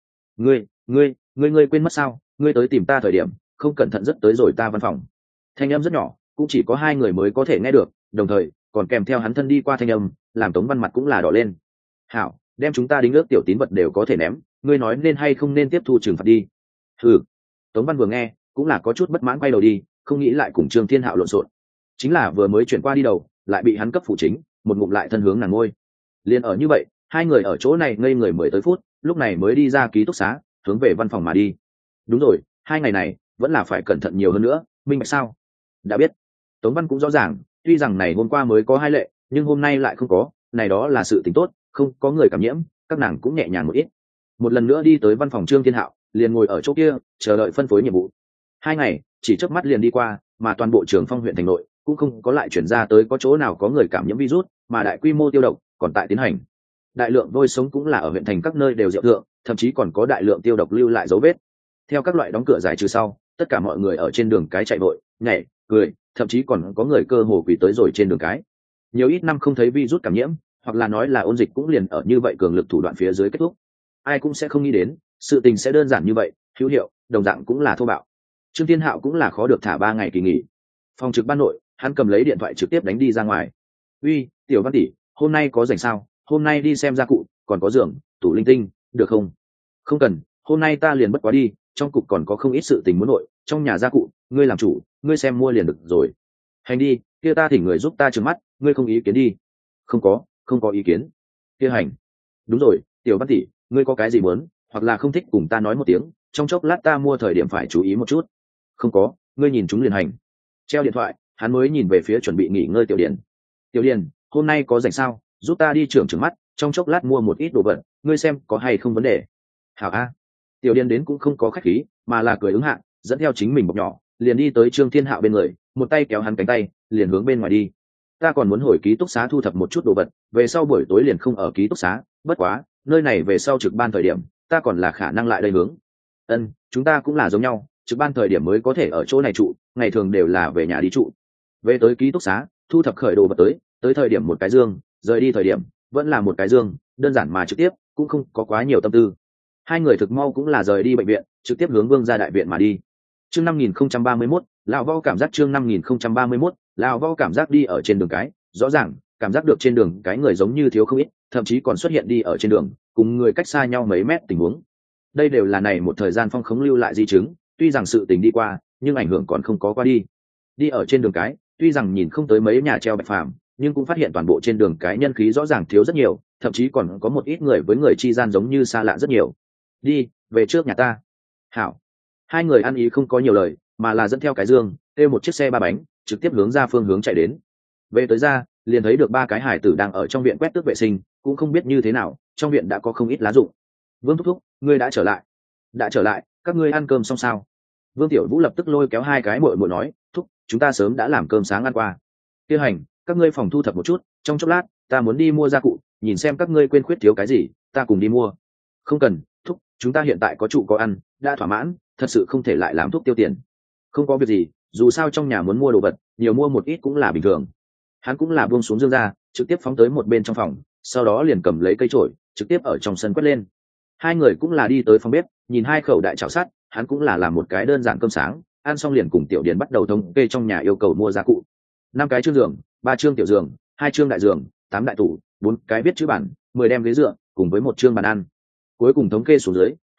Ngươi quên mất sao? Ngươi tới tìm ta thời điểm, không cẩn thận rất tới rồi ta văn phòng. Thanh âm rất nhỏ, cũng chỉ có hai người mới có thể nghe được, đồng thời còn kèm theo hắn thân đi qua thanh âm, làm Tống Văn mặt cũng là đỏ lên. Hảo, đem chúng ta đính ước tiểu tín vật đều có thể ném, ngươi nói nên hay không nên tiếp thu trừng phạt đi. Ừ. Tống Văn vừa nghe cũng là có chút bất mãn quay đầu đi, không nghĩ lại cùng Trương Thiên Hạo lộn xộn. Chính là vừa mới chuyển qua đi đầu, lại bị hắn cấp phụ chính, một ngụm lại thân hướng nàng ngôi. Liên ở như vậy, hai người ở chỗ này ngây người 10 tới phút, lúc này mới đi ra ký túc xá, hướng về văn phòng mà đi. Đúng rồi, hai ngày này vẫn là phải cẩn thận nhiều hơn nữa, minh bạch sao? Đã biết. Tống Văn cũng rõ ràng, tuy rằng này hôm qua mới có 2 lệ, nhưng hôm nay lại không có, này đó là sự tình tốt, không có người cảm nhiễm, các nàng cũng nhẹ nhàng một ít. Một lần nữa đi tới văn phòng Trương Thiên Hạo, liền ngồi ở chỗ kia, chờ đợi phân phối nhiệm vụ. 2 ngày, chỉ chớp mắt liền đi qua, mà toàn bộ Trường Phong huyện thành nội cũng không có lại chuyển ra tới có chỗ nào có người cảm nhiễm virus, mà đại quy mô tiêu độc còn tại tiến hành. Đại lượng vôi sống cũng là ở huyện thành các nơi đều diệu thượng, thậm chí còn có đại lượng tiêu độc lưu lại dấu vết. Theo các loại đóng cửa giải trừ sau, tất cả mọi người ở trên đường cái chạy vội, nhảy, cười, thậm chí còn có người cơ hồ quỳ tới rồi trên đường cái. Nhiều ít năm không thấy virus cảm nhiễm, hoặc là nói là ôn dịch cũng liền ở như vậy cường lực thủ đoạn phía dưới kết thúc. Ai cũng sẽ không nghĩ đến, sự tình sẽ đơn giản như vậy, hữu hiệu, đồng dạng cũng là thô bạo. Trương Thiên Hạo cũng là khó được thả 3 ngày kỳ nghỉ. Phòng trực ban nội, hắn cầm lấy điện thoại trực tiếp đánh đi ra ngoài. Uy, Tiểu Văn tỷ, hôm nay có rảnh sao? Hôm nay đi xem gia cụ, còn có giường, tủ linh tinh, được không? Không cần, hôm nay ta liền bất quá đi, trong cục còn có không ít sự tình muốn nội, trong nhà gia cụ, ngươi làm chủ, ngươi xem mua liền được rồi. Hành đi, kia ta thỉnh người giúp ta trừng mắt, ngươi không ý kiến đi. Không có ý kiến. Kia hành. Đúng rồi, Tiểu Văn tỷ, ngươi có cái gì muốn, hoặc là không thích cùng ta nói một tiếng, trong chốc lát ta mua thời điểm phải chú ý một chút. Không có, ngươi nhìn chúng liền hành. Treo điện thoại, hắn mới nhìn về phía chuẩn bị nghỉ ngơi Tiểu Điền. Tiểu Điền, hôm nay có rảnh sao, giúp ta đi trưởng mắt, trong chốc lát mua một ít đồ vật, ngươi xem có hay không vấn đề. Hảo a. Tiểu Điền đến cũng không có khách khí, mà là cười ứng hạ, dẫn theo chính mình bọc nhỏ, liền đi tới Trương Thiên Hạo bên người, một tay kéo hắn cánh tay, liền hướng bên ngoài đi. Ta còn muốn hồi ký túc xá thu thập một chút đồ vật, về sau buổi tối liền không ở ký túc xá, bất quá, nơi này về sau trực ban thời điểm, ta còn là khả năng lại đây hướng. Ân, chúng ta cũng là giống nhau, trực ban thời điểm mới có thể ở chỗ này trụ, ngày thường đều là về nhà đi trụ. Về tới ký túc xá, thu thập khởi đồ vật tới thời điểm một cái dương, rời đi thời điểm vẫn là một cái dương, đơn giản mà trực tiếp, cũng không có quá nhiều tâm tư. Hai người thực mau cũng là rời đi bệnh viện, trực tiếp hướng Vương gia đại viện mà đi. Chương 5031, lão Võ cảm giác chương 5031, lão Võ cảm giác đi ở trên đường cái, rõ ràng cảm giác được trên đường cái người giống như thiếu không ít, thậm chí còn xuất hiện đi ở trên đường, cùng người cách xa nhau mấy mét tình huống. Đây đều là này một thời gian phong khống lưu lại di chứng, tuy rằng sự tình đi qua, nhưng ảnh hưởng còn không có qua đi. Đi ở trên đường cái, tuy rằng nhìn không tới mấy nhà treo bạch phàm, nhưng cũng phát hiện toàn bộ trên đường cái nhân khí rõ ràng thiếu rất nhiều, thậm chí còn có một ít người với người chi gian giống như xa lạ rất nhiều. Đi, về trước nhà ta. Hảo. Hai người ăn ý không có nhiều lời, mà là dẫn theo cái dương, kêu một chiếc xe 3 bánh, trực tiếp hướng ra phương hướng chạy đến. Về tới ra, liền thấy được 3 cái hải tử đang ở trong viện quét tước vệ sinh, cũng không biết như thế nào, trong viện đã có không ít lá rụng. Vương thúc thúc, ngươi đã trở lại. Đã trở lại, các ngươi ăn cơm xong sao? Vương Tiểu Vũ lập tức lôi kéo 2 cái muội muội nói, thúc, chúng ta sớm đã làm cơm sáng ăn qua. Tiêu hành, các ngươi phòng thu thập một chút, trong chốc lát ta muốn đi mua gia cụ, nhìn xem các ngươi quên khuyết thiếu cái gì, ta cùng đi mua. Không cần, thúc, chúng ta hiện tại có trụ có ăn, đã thỏa mãn, thật sự không thể lại làm thuốc tiêu tiền. Không có việc gì, dù sao trong nhà muốn mua đồ vật, nhiều mua một ít cũng là bình thường. Hắn cũng là buông xuống dương ra, trực tiếp phóng tới một bên trong phòng, sau đó liền cầm lấy cây chổi, trực tiếp ở trong sân quét lên. Hai người cũng là đi tới phòng bếp, nhìn 2 khẩu đại chảo sắt, hắn cũng là làm một cái đơn giản cơm sáng, ăn xong liền cùng Tiểu Điền bắt đầu thống kê trong nhà yêu cầu mua gia cụ. 5 cái chương giường, 3 chương tiểu giường, 2 chương đại giường, 8 đại tủ, 4 cái viết chữ bản, 10 đem ghế dựa, cùng với 1 chương bàn ăn. Cuối cùng thống kê xuống dưới,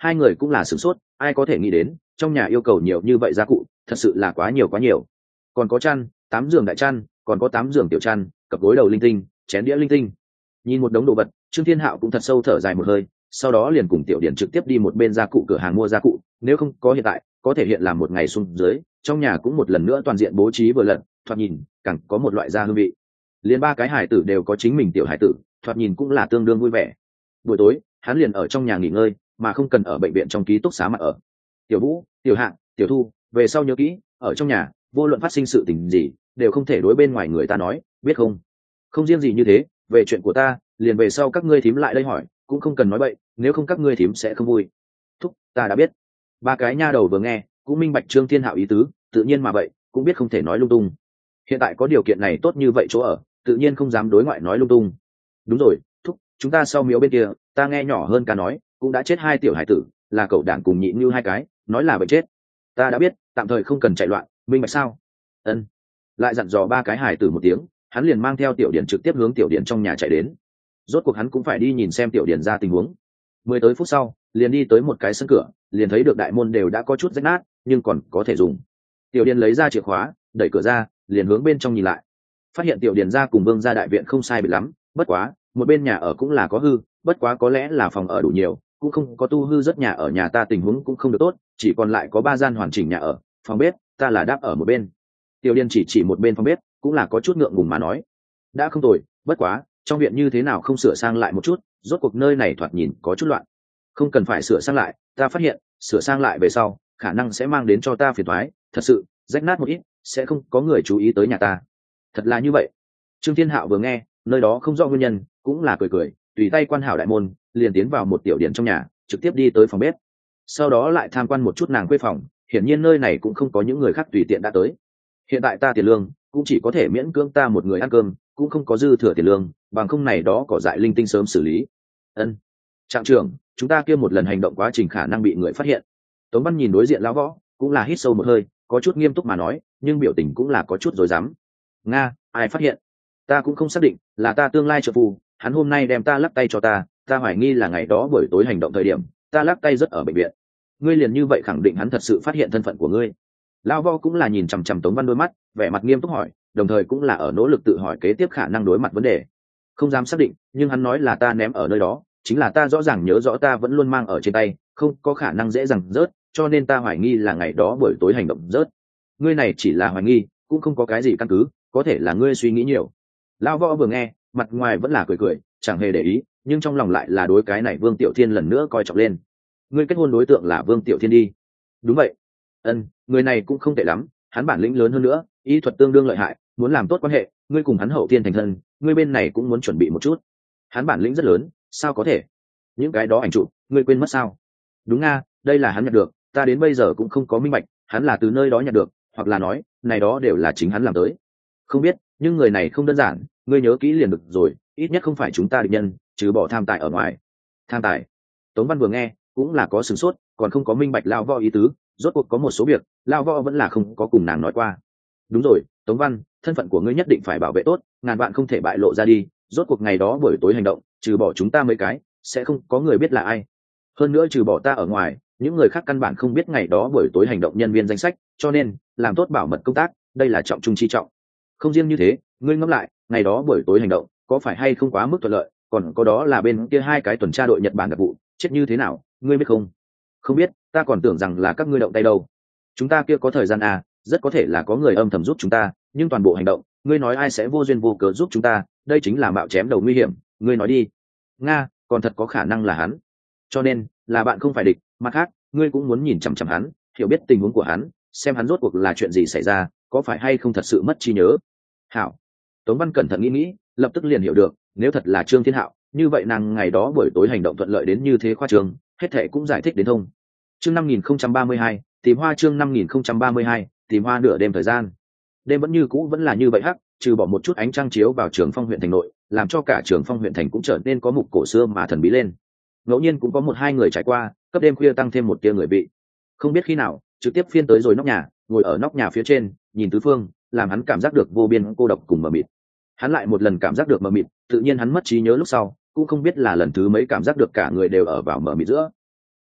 Hai người cũng là sửng sốt, ai có thể nghĩ đến trong nhà yêu cầu nhiều như vậy gia cụ, thật sự là quá nhiều quá nhiều. Còn có chăn, 8 giường đại chăn, còn có 8 giường tiểu chăn, cặp gối đầu linh tinh, chén đĩa linh tinh. Nhìn một đống đồ vật, Trương Thiên Hạo cũng thật sâu thở dài một hơi, sau đó liền cùng Tiểu Điển trực tiếp đi một bên gia cụ cửa hàng mua gia cụ, nếu không có hiện tại, có thể hiện làm một ngày xuống dưới, trong nhà cũng một lần nữa toàn diện bố trí vừa lần, thoạt nhìn càng có một loại gia hương vị. Liên ba cái hải tử đều có chính mình tiểu hải tử, thoạt nhìn cũng là tương đương vui vẻ. Buổi tối, hắn liền ở trong nhà nghỉ ngơi, mà không cần ở bệnh viện trong ký túc xá mà ở. Tiểu Vũ, Tiểu Hạng, Tiểu Thu, về sau nhớ kỹ, ở trong nhà, vô luận phát sinh sự tình gì, đều không thể đối bên ngoài người ta nói, biết không? Không riêng gì như thế, về chuyện của ta, liền về sau các ngươi thím lại đây hỏi, cũng không cần nói bậy, nếu không các ngươi thím sẽ không vui. Thúc, ta đã biết. Ba cái nha đầu vừa nghe, cũng minh bạch Trương Thiên Hạo ý tứ, tự nhiên mà vậy, cũng biết không thể nói lung tung. Hiện tại có điều kiện này tốt như vậy chỗ ở, tự nhiên không dám đối ngoại nói lung tung. Đúng rồi, thúc, chúng ta sau miếu bên kia, ta nghe nhỏ hơn ca nói, cũng đã chết 2 tiểu hải tử, là cậu đản cùng nhị như 2 cái, nói là bệnh chết. Ta đã biết, tạm thời không cần chạy loạn, minh bạch sao? Ân. Lại dặn dò 3 cái hải tử một tiếng, hắn liền mang theo Tiểu Điển trực tiếp hướng Tiểu Điển trong nhà chạy đến. Rốt cuộc hắn cũng phải đi nhìn xem Tiểu Điển ra tình huống. 10 tới phút sau, liền đi tới một cái sân cửa, liền thấy được đại môn đều đã có chút rách nát, nhưng còn có thể dùng. Tiểu Điển lấy ra chìa khóa, đẩy cửa ra, liền hướng bên trong nhìn lại. Phát hiện Tiểu Điển ra cùng Vương gia đại viện không sai biệt lắm, bất quá, một bên nhà ở cũng là có hư, bất quá có lẽ là phòng ở đủ nhiều, cũng không có tu hư rất nhà ở nhà ta tình huống cũng không được tốt, chỉ còn lại có 3 gian hoàn chỉnh nhà ở, phòng bếp, ta là đáp ở một bên. Tiểu Điển chỉ một bên phòng bếp, cũng là có chút ngượng ngùng mà nói. Đã không tồi, bất quá, trong viện như thế nào không sửa sang lại một chút, rốt cuộc nơi này thoạt nhìn có chút loạn. Không cần phải sửa sang lại, ta phát hiện, sửa sang lại về sau, khả năng sẽ mang đến cho ta phiền toái, thật sự, rách nát một ít, sẽ không có người chú ý tới nhà ta. Thật là như vậy. Trương Thiên Hạo vừa nghe, nơi đó không rõ nguyên nhân, cũng là cười cười, tùy tay quan hảo đại môn, liền tiến vào một tiểu điển trong nhà, trực tiếp đi tới phòng bếp. Sau đó lại tham quan một chút nàng quê phòng, hiển nhiên nơi này cũng không có những người khác tùy tiện đã tới. Hiện tại ta tiền lương cũng chỉ có thể miễn cưỡng ta một người ăn cơm, cũng không có dư thừa tiền lương, bằng không này đó cỏ dại linh tinh sớm xử lý. Ân, Trạm trưởng, chúng ta kia một lần hành động quá trình khả năng bị người phát hiện. Tống Văn nhìn đối diện lão võ, cũng là hít sâu một hơi, có chút nghiêm túc mà nói, nhưng biểu tình cũng là có chút rối rắm. Nga, ai phát hiện? Ta cũng không xác định, là ta tương lai trợ phu, hắn hôm nay đem ta lắc tay cho ta hoài nghi là ngày đó buổi tối hành động thời điểm, ta lắc tay rất ở bệnh viện. Ngươi liền như vậy khẳng định hắn thật sự phát hiện thân phận của ngươi? Lão võ cũng là nhìn chằm chằm Tống Văn đôi mắt, vẻ mặt nghiêm túc hỏi, đồng thời cũng là ở nỗ lực tự hỏi kế tiếp khả năng đối mặt vấn đề. Không dám xác định, nhưng hắn nói là ta ném ở nơi đó, chính là ta rõ ràng nhớ rõ ta vẫn luôn mang ở trên tay, không có khả năng dễ dàng rớt, cho nên ta hoài nghi là ngày đó buổi tối hành động rớt. Ngươi này chỉ là hoài nghi, cũng không có cái gì căn cứ, có thể là ngươi suy nghĩ nhiều. Lão võ vừa nghe, mặt ngoài vẫn là cười cười, chẳng hề để ý, nhưng trong lòng lại là đối cái này Vương Tiểu Thiên lần nữa coi trọng lên. Ngươi kết hôn đối tượng là Vương Tiểu Thiên đi? Đúng vậy. Ân, người này cũng không tệ lắm, hắn bản lĩnh lớn hơn nữa, y thuật tương đương lợi hại, muốn làm tốt quan hệ, ngươi cùng hắn hậu thiên thành thân, ngươi bên này cũng muốn chuẩn bị một chút. Hắn bản lĩnh rất lớn, sao có thể? Những cái đó ảnh chụp, ngươi quên mất sao? Đúng nga, đây là hắn nhặt được, ta đến bây giờ cũng không có minh bạch, hắn là từ nơi đó nhặt được, hoặc là nói, này đó đều là chính hắn làm tới. Không biết, nhưng người này không đơn giản, ngươi nhớ kỹ liền được rồi, ít nhất không phải chúng ta địch nhân, trừ bỏ tham tài ở ngoài. Tham tài? Tống Văn vừa nghe, cũng là có sửng sốt, còn không có minh bạch lao võ ý tứ, rốt cuộc có một số việc, lao võ vẫn là không có cùng nàng nói qua. Đúng rồi, Tống Văn, thân phận của ngươi nhất định phải bảo vệ tốt, ngàn vạn không thể bại lộ ra đi, rốt cuộc ngày đó buổi tối hành động, trừ bỏ chúng ta mấy cái, sẽ không có người biết là ai. Hơn nữa trừ bỏ ta ở ngoài, những người khác căn bản không biết ngày đó buổi tối hành động nhân viên danh sách, cho nên, làm tốt bảo mật công tác, đây là trọng trung chi trọng. Không riêng như thế, ngươi ngẫm lại, ngày đó buổi tối hành động, có phải hay không quá mức thuận lợi, còn có đó là bên kia 2 cái tuần tra đội Nhật Bản đặc vụ, chết như thế nào, ngươi biết không? Không biết, ta còn tưởng rằng là các ngươi động tay đâu. Chúng ta kia có thời gian à, rất có thể là có người âm thầm giúp chúng ta, nhưng toàn bộ hành động, ngươi nói ai sẽ vô duyên vô cớ giúp chúng ta, đây chính là mạo chém đầu nguy hiểm, ngươi nói đi. Nga, còn thật có khả năng là hắn. Cho nên, là bạn không phải địch, mặt khác, ngươi cũng muốn nhìn chằm chằm hắn, hiểu biết tình huống của hắn, xem hắn rốt cuộc là chuyện gì xảy ra, có phải hay không thật sự mất trí nhớ. Hảo. Tống Văn cẩn thận nghĩ, lập tức liền hiểu được, nếu thật là Trương Thiên Hạo, như vậy nàng ngày đó buổi tối hành động thuận lợi đến như thế khoa trương, hết thảy cũng giải thích đến thông. Chương 5032, tìm hoa chương 5032, tìm hoa nửa đêm thời gian. Đêm vẫn như cũ vẫn là như vậy hắc, trừ bỏ một chút ánh trăng chiếu vào Trường Phong huyện thành nội, làm cho cả Trường Phong huyện thành cũng trở nên có mục cổ xưa mà thần bí lên. Ngẫu nhiên cũng có 1-2 người trải qua, cấp đêm khuya tăng thêm một tia người vị. Không biết khi nào, trực tiếp phiên tới rồi nóc nhà, ngồi ở nóc nhà phía trên, nhìn tứ phương, làm hắn cảm giác được vô biên cô độc cùng mờ mịt. Hắn lại một lần cảm giác được mờ mịt, tự nhiên hắn mất trí nhớ lúc sau, cũng không biết là lần thứ mấy cảm giác được cả người đều ở vào mờ mịt giữa.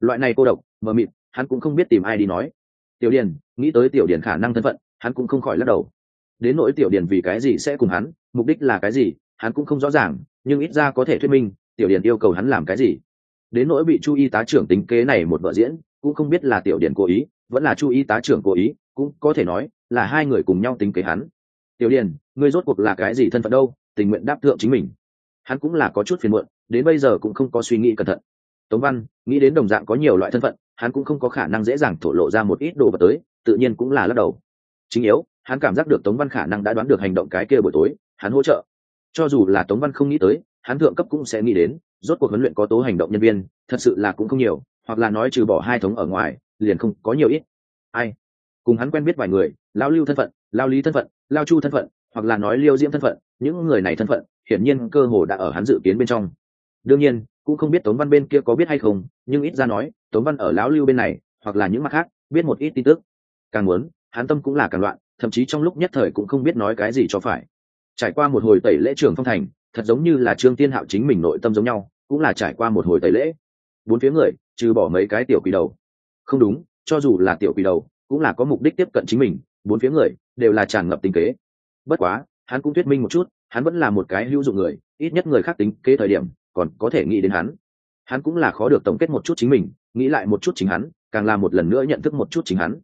Loại này cô độc mờ mịt, hắn cũng không biết tìm ai đi nói. Tiểu Điền nghĩ tới Tiểu Điền khả năng thân phận, hắn cũng không khỏi lắc đầu. Đến nỗi Tiểu Điền vì cái gì sẽ cùng hắn, mục đích là cái gì, hắn cũng không rõ ràng, nhưng ít ra có thể thuyết minh Tiểu Điền yêu cầu hắn làm cái gì. Đến nỗi bị Chu y tá trưởng tính kế này một vợ diễn, cũng không biết là Tiểu Điền cố ý vẫn là Chu y tá trưởng cố ý, cũng có thể nói là hai người cùng nhau tính kế hắn. Tiểu Điền, ngươi rốt cuộc là cái gì thân phận đâu? Tình nguyện đáp thượng chính mình. Hắn cũng là có chút phiền muộn, đến bây giờ cũng không có suy nghĩ cẩn thận. Tống Văn nghĩ đến đồng dạng có nhiều loại thân phận, hắn cũng không có khả năng dễ dàng thổ lộ ra một ít đồ vật tới, tự nhiên cũng là lắc đầu. Chính yếu, hắn cảm giác được Tống Văn khả năng đã đoán được hành động cái kia buổi tối, hắn hỗ trợ. Cho dù là Tống Văn không nghĩ tới, hắn thượng cấp cũng sẽ nghĩ đến, rốt cuộc huấn luyện có tố hành động nhân viên, thật sự là cũng không nhiều, hoặc là nói trừ bỏ hai thống ở ngoài, liền không có nhiều ít. Ai? Cùng hắn quen biết vài người, Lao Lưu thân phận, Lao Lý thân phận, Lao Chu thân phận, hoặc là nói Liêu Diễm thân phận, những người này thân phận, hiển nhiên cơ hồ đã ở hắn dự kiến bên trong. Đương nhiên, cũng không biết Tống Văn bên kia có biết hay không, nhưng ít ra nói, Tống Văn ở lão Lưu bên này, hoặc là những mặt khác, biết một ít tin tức. Càng muốn, hắn tâm cũng là càng loạn, thậm chí trong lúc nhất thời cũng không biết nói cái gì cho phải. Trải qua một hồi tẩy lễ Trường Phong Thành, thật giống như là Trương Tiên Hạo chính mình nội tâm giống nhau, cũng là trải qua một hồi tẩy lễ. Bốn phía người, trừ bỏ mấy cái tiểu quỷ đầu. Không đúng, cho dù là tiểu quỷ đầu, cũng là có mục đích tiếp cận chính mình, bốn phía người đều là tràn ngập tính kế. Bất quá, hắn cũng thuyết minh một chút, hắn vẫn là một cái hữu dụng người, ít nhất người khác tính kế thời điểm, còn có thể nghĩ đến hắn. Hắn cũng là khó được tổng kết một chút chính mình, nghĩ lại một chút chính hắn, càng là một lần nữa nhận thức một chút chính hắn.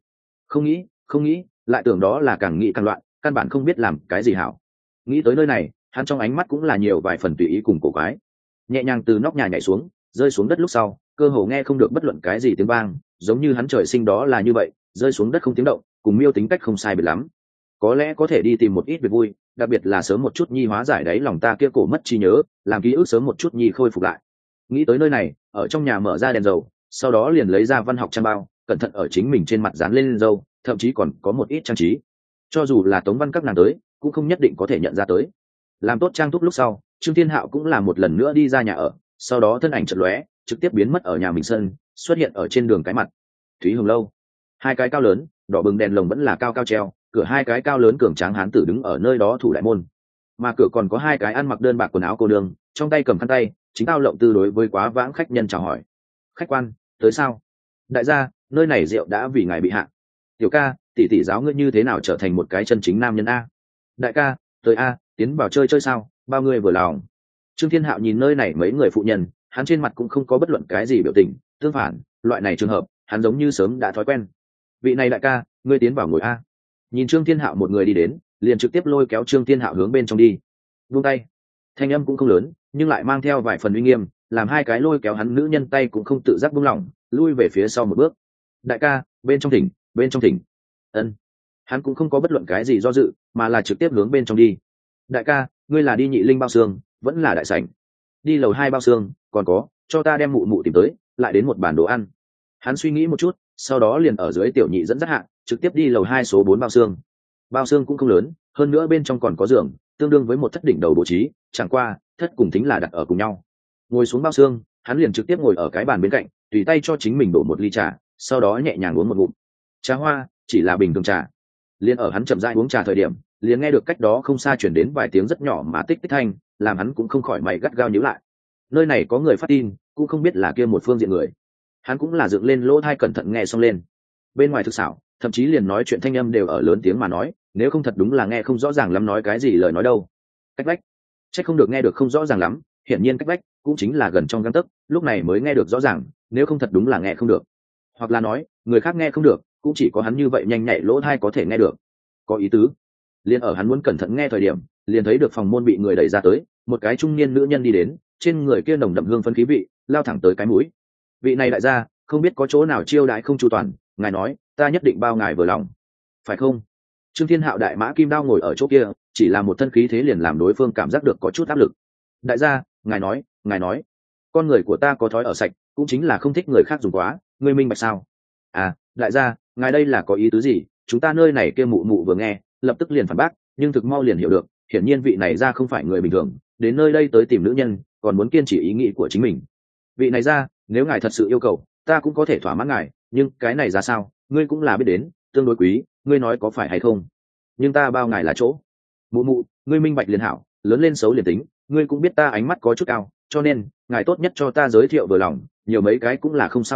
Không nghĩ, lại tưởng đó là càng nghĩ càng loạn, căn bản không biết làm cái gì hảo. Nghĩ tới nơi này, hắn trong ánh mắt cũng là nhiều vài phần tùy ý cùng cổ quái. Nhẹ nhàng từ nóc nhà nhảy xuống, rơi xuống đất lúc sau, cơ hồ nghe không được bất luận cái gì tiếng vang, giống như hắn trời sinh đó là như vậy, rơi xuống đất không tiếng động, cùng Miêu tính cách không sai biệt lắm. Có lẽ có thể đi tìm một ít việc vui, đặc biệt là sớm một chút nhi hóa giải đáy lòng ta kia cổ mất trí nhớ, làm ký ức sớm một chút nhi khôi phục lại. Nghĩ tới nơi này, ở trong nhà mở ra đèn dầu, sau đó liền lấy ra văn học trang bao, cẩn thận ở chính mình trên mặt dán lên dâu, thậm chí còn có một ít trang trí. Cho dù là Tống Văn các nàng tới, cũng không nhất định có thể nhận ra tới. Làm tốt trang túc lúc sau, Trương Thiên Hạo cũng là một lần nữa đi ra nhà ở, sau đó thân ảnh chợt lóe, trực tiếp biến mất ở nhà mình sân, xuất hiện ở trên đường cái mặt. Thúy Hồng lâu, hai cái cao lớn, đỏ bừng đèn lồng vẫn là cao cao treo, cửa hai cái cao lớn cường tráng hán tử đứng ở nơi đó thủ đại môn, mà cửa còn có hai cái ăn mặc đơn bạc quần áo cô nương, trong tay cầm khăn tay, chính tao lộng tư đối với quá vãng khách nhân chào hỏi. Khách quan, tới sao? Đại gia, nơi này rượu đã vì ngài bị hạ. Tiểu ca, tỷ tỷ giáo ngươi như thế nào trở thành một cái chân chính nam nhân a? Đại ca, tới a, tiến vào chơi chơi sao? Bao người vừa lòng. Trương Thiên Hạo nhìn nơi này mấy người phụ nhân, hắn trên mặt cũng không có bất luận cái gì biểu tình, tương phản, loại này trường hợp, hắn giống như sớm đã thói quen. Vị này đại ca, ngươi tiến vào ngồi a. Nhìn Trương Thiên Hạo một người đi đến, liền trực tiếp lôi kéo Trương Thiên Hạo hướng bên trong đi. Buông tay. Thanh âm cũng không lớn, nhưng lại mang theo vài phần uy nghiêm, làm hai cái lôi kéo hắn nữ nhân tay cũng không tự giác buông lỏng, lui về phía sau một bước. Đại ca, bên trong thỉnh, bên trong thỉnh. Ân. Hắn cũng không có bất luận cái gì do dự, mà là trực tiếp hướng bên trong đi. Đại ca, ngươi là đi nhị linh bao xương, vẫn là đại sảnh. Đi lầu 2 bao xương, còn có, cho ta đem mụ mụ tìm tới, lại đến một bàn đồ ăn. Hắn suy nghĩ một chút, sau đó liền ở dưới tiểu nhị dẫn dắt hạ, trực tiếp đi lầu 2 số 4 bao xương. Bao xương cũng không lớn, hơn nữa bên trong còn có giường, tương đương với một thất đỉnh đầu bố trí, chẳng qua, thất cùng thính là đặt ở cùng nhau. Ngồi xuống bao xương, hắn liền trực tiếp ngồi ở cái bàn bên cạnh, tùy tay cho chính mình đổ một ly trà, sau đó nhẹ nhàng uống một ngụm. Trà hoa, chỉ là bình thường trà. Liền ở hắn chậm rãi uống trà thời điểm, liền nghe được cách đó không xa chuyển đến vài tiếng rất nhỏ mà tích tích thanh, làm hắn cũng không khỏi mày gắt gao nhíu lại. Nơi này có người phát tin, cũng không biết là kia một phương diện người. Hắn cũng là dựng lên lỗ tai cẩn thận nghe xong lên. Bên ngoài thực xảo, thậm chí liền nói chuyện thanh âm đều ở lớn tiếng mà nói, nếu không thật đúng là nghe không rõ ràng lắm nói cái gì lời nói đâu. Cách vách, chắc không được nghe được không rõ ràng lắm, hiển nhiên cách vách cũng chính là gần trong gang tấc, lúc này mới nghe được rõ ràng, nếu không thật đúng là nghe không được. Hoặc là nói, người khác nghe không được, cũng chỉ có hắn như vậy nhanh nhạy lỗ tai có thể nghe được. Có ý tứ. Liền ở hắn muốn cẩn thận nghe thời điểm, liền thấy được phòng môn bị người đẩy ra tới, một cái trung niên nữ nhân đi đến, trên người kia nồng đậm hương phân khí vị, lao thẳng tới cái mũi. Vị này đại gia, không biết có chỗ nào chiêu đãi không chu toàn, ngài nói, ta nhất định bao ngài vừa lòng, phải không? Trương Thiên Hạo đại mã kim đao ngồi ở chỗ kia, chỉ là một thân khí thế liền làm đối phương cảm giác được có chút áp lực. Đại gia, ngài nói, con người của ta có thói ở sạch, cũng chính là không thích người khác dùng quá, ngươi minh bạch sao? À, đại gia, ngài đây là có ý tứ gì? Chúng ta nơi này kia mụ mụ vừa nghe, lập tức liền phản bác, nhưng thực mau liền hiểu được, hiển nhiên vị này ra không phải người bình thường, đến nơi đây tới tìm nữ nhân, còn muốn kiên trì ý nghĩ của chính mình. Vị này ra, nếu ngài thật sự yêu cầu, ta cũng có thể thỏa mãn ngài, nhưng cái này ra sao, ngươi cũng là biết đến, tương đối quý, ngươi nói có phải hay không? Nhưng ta bao ngài là chỗ. Mụ mụ, ngươi minh bạch liền hảo, lớn lên xấu liền tính, ngươi cũng biết ta ánh mắt có chút cao, cho nên ngài tốt nhất cho ta giới thiệu vừa lòng, nhiều mấy cái cũng là không sao cả,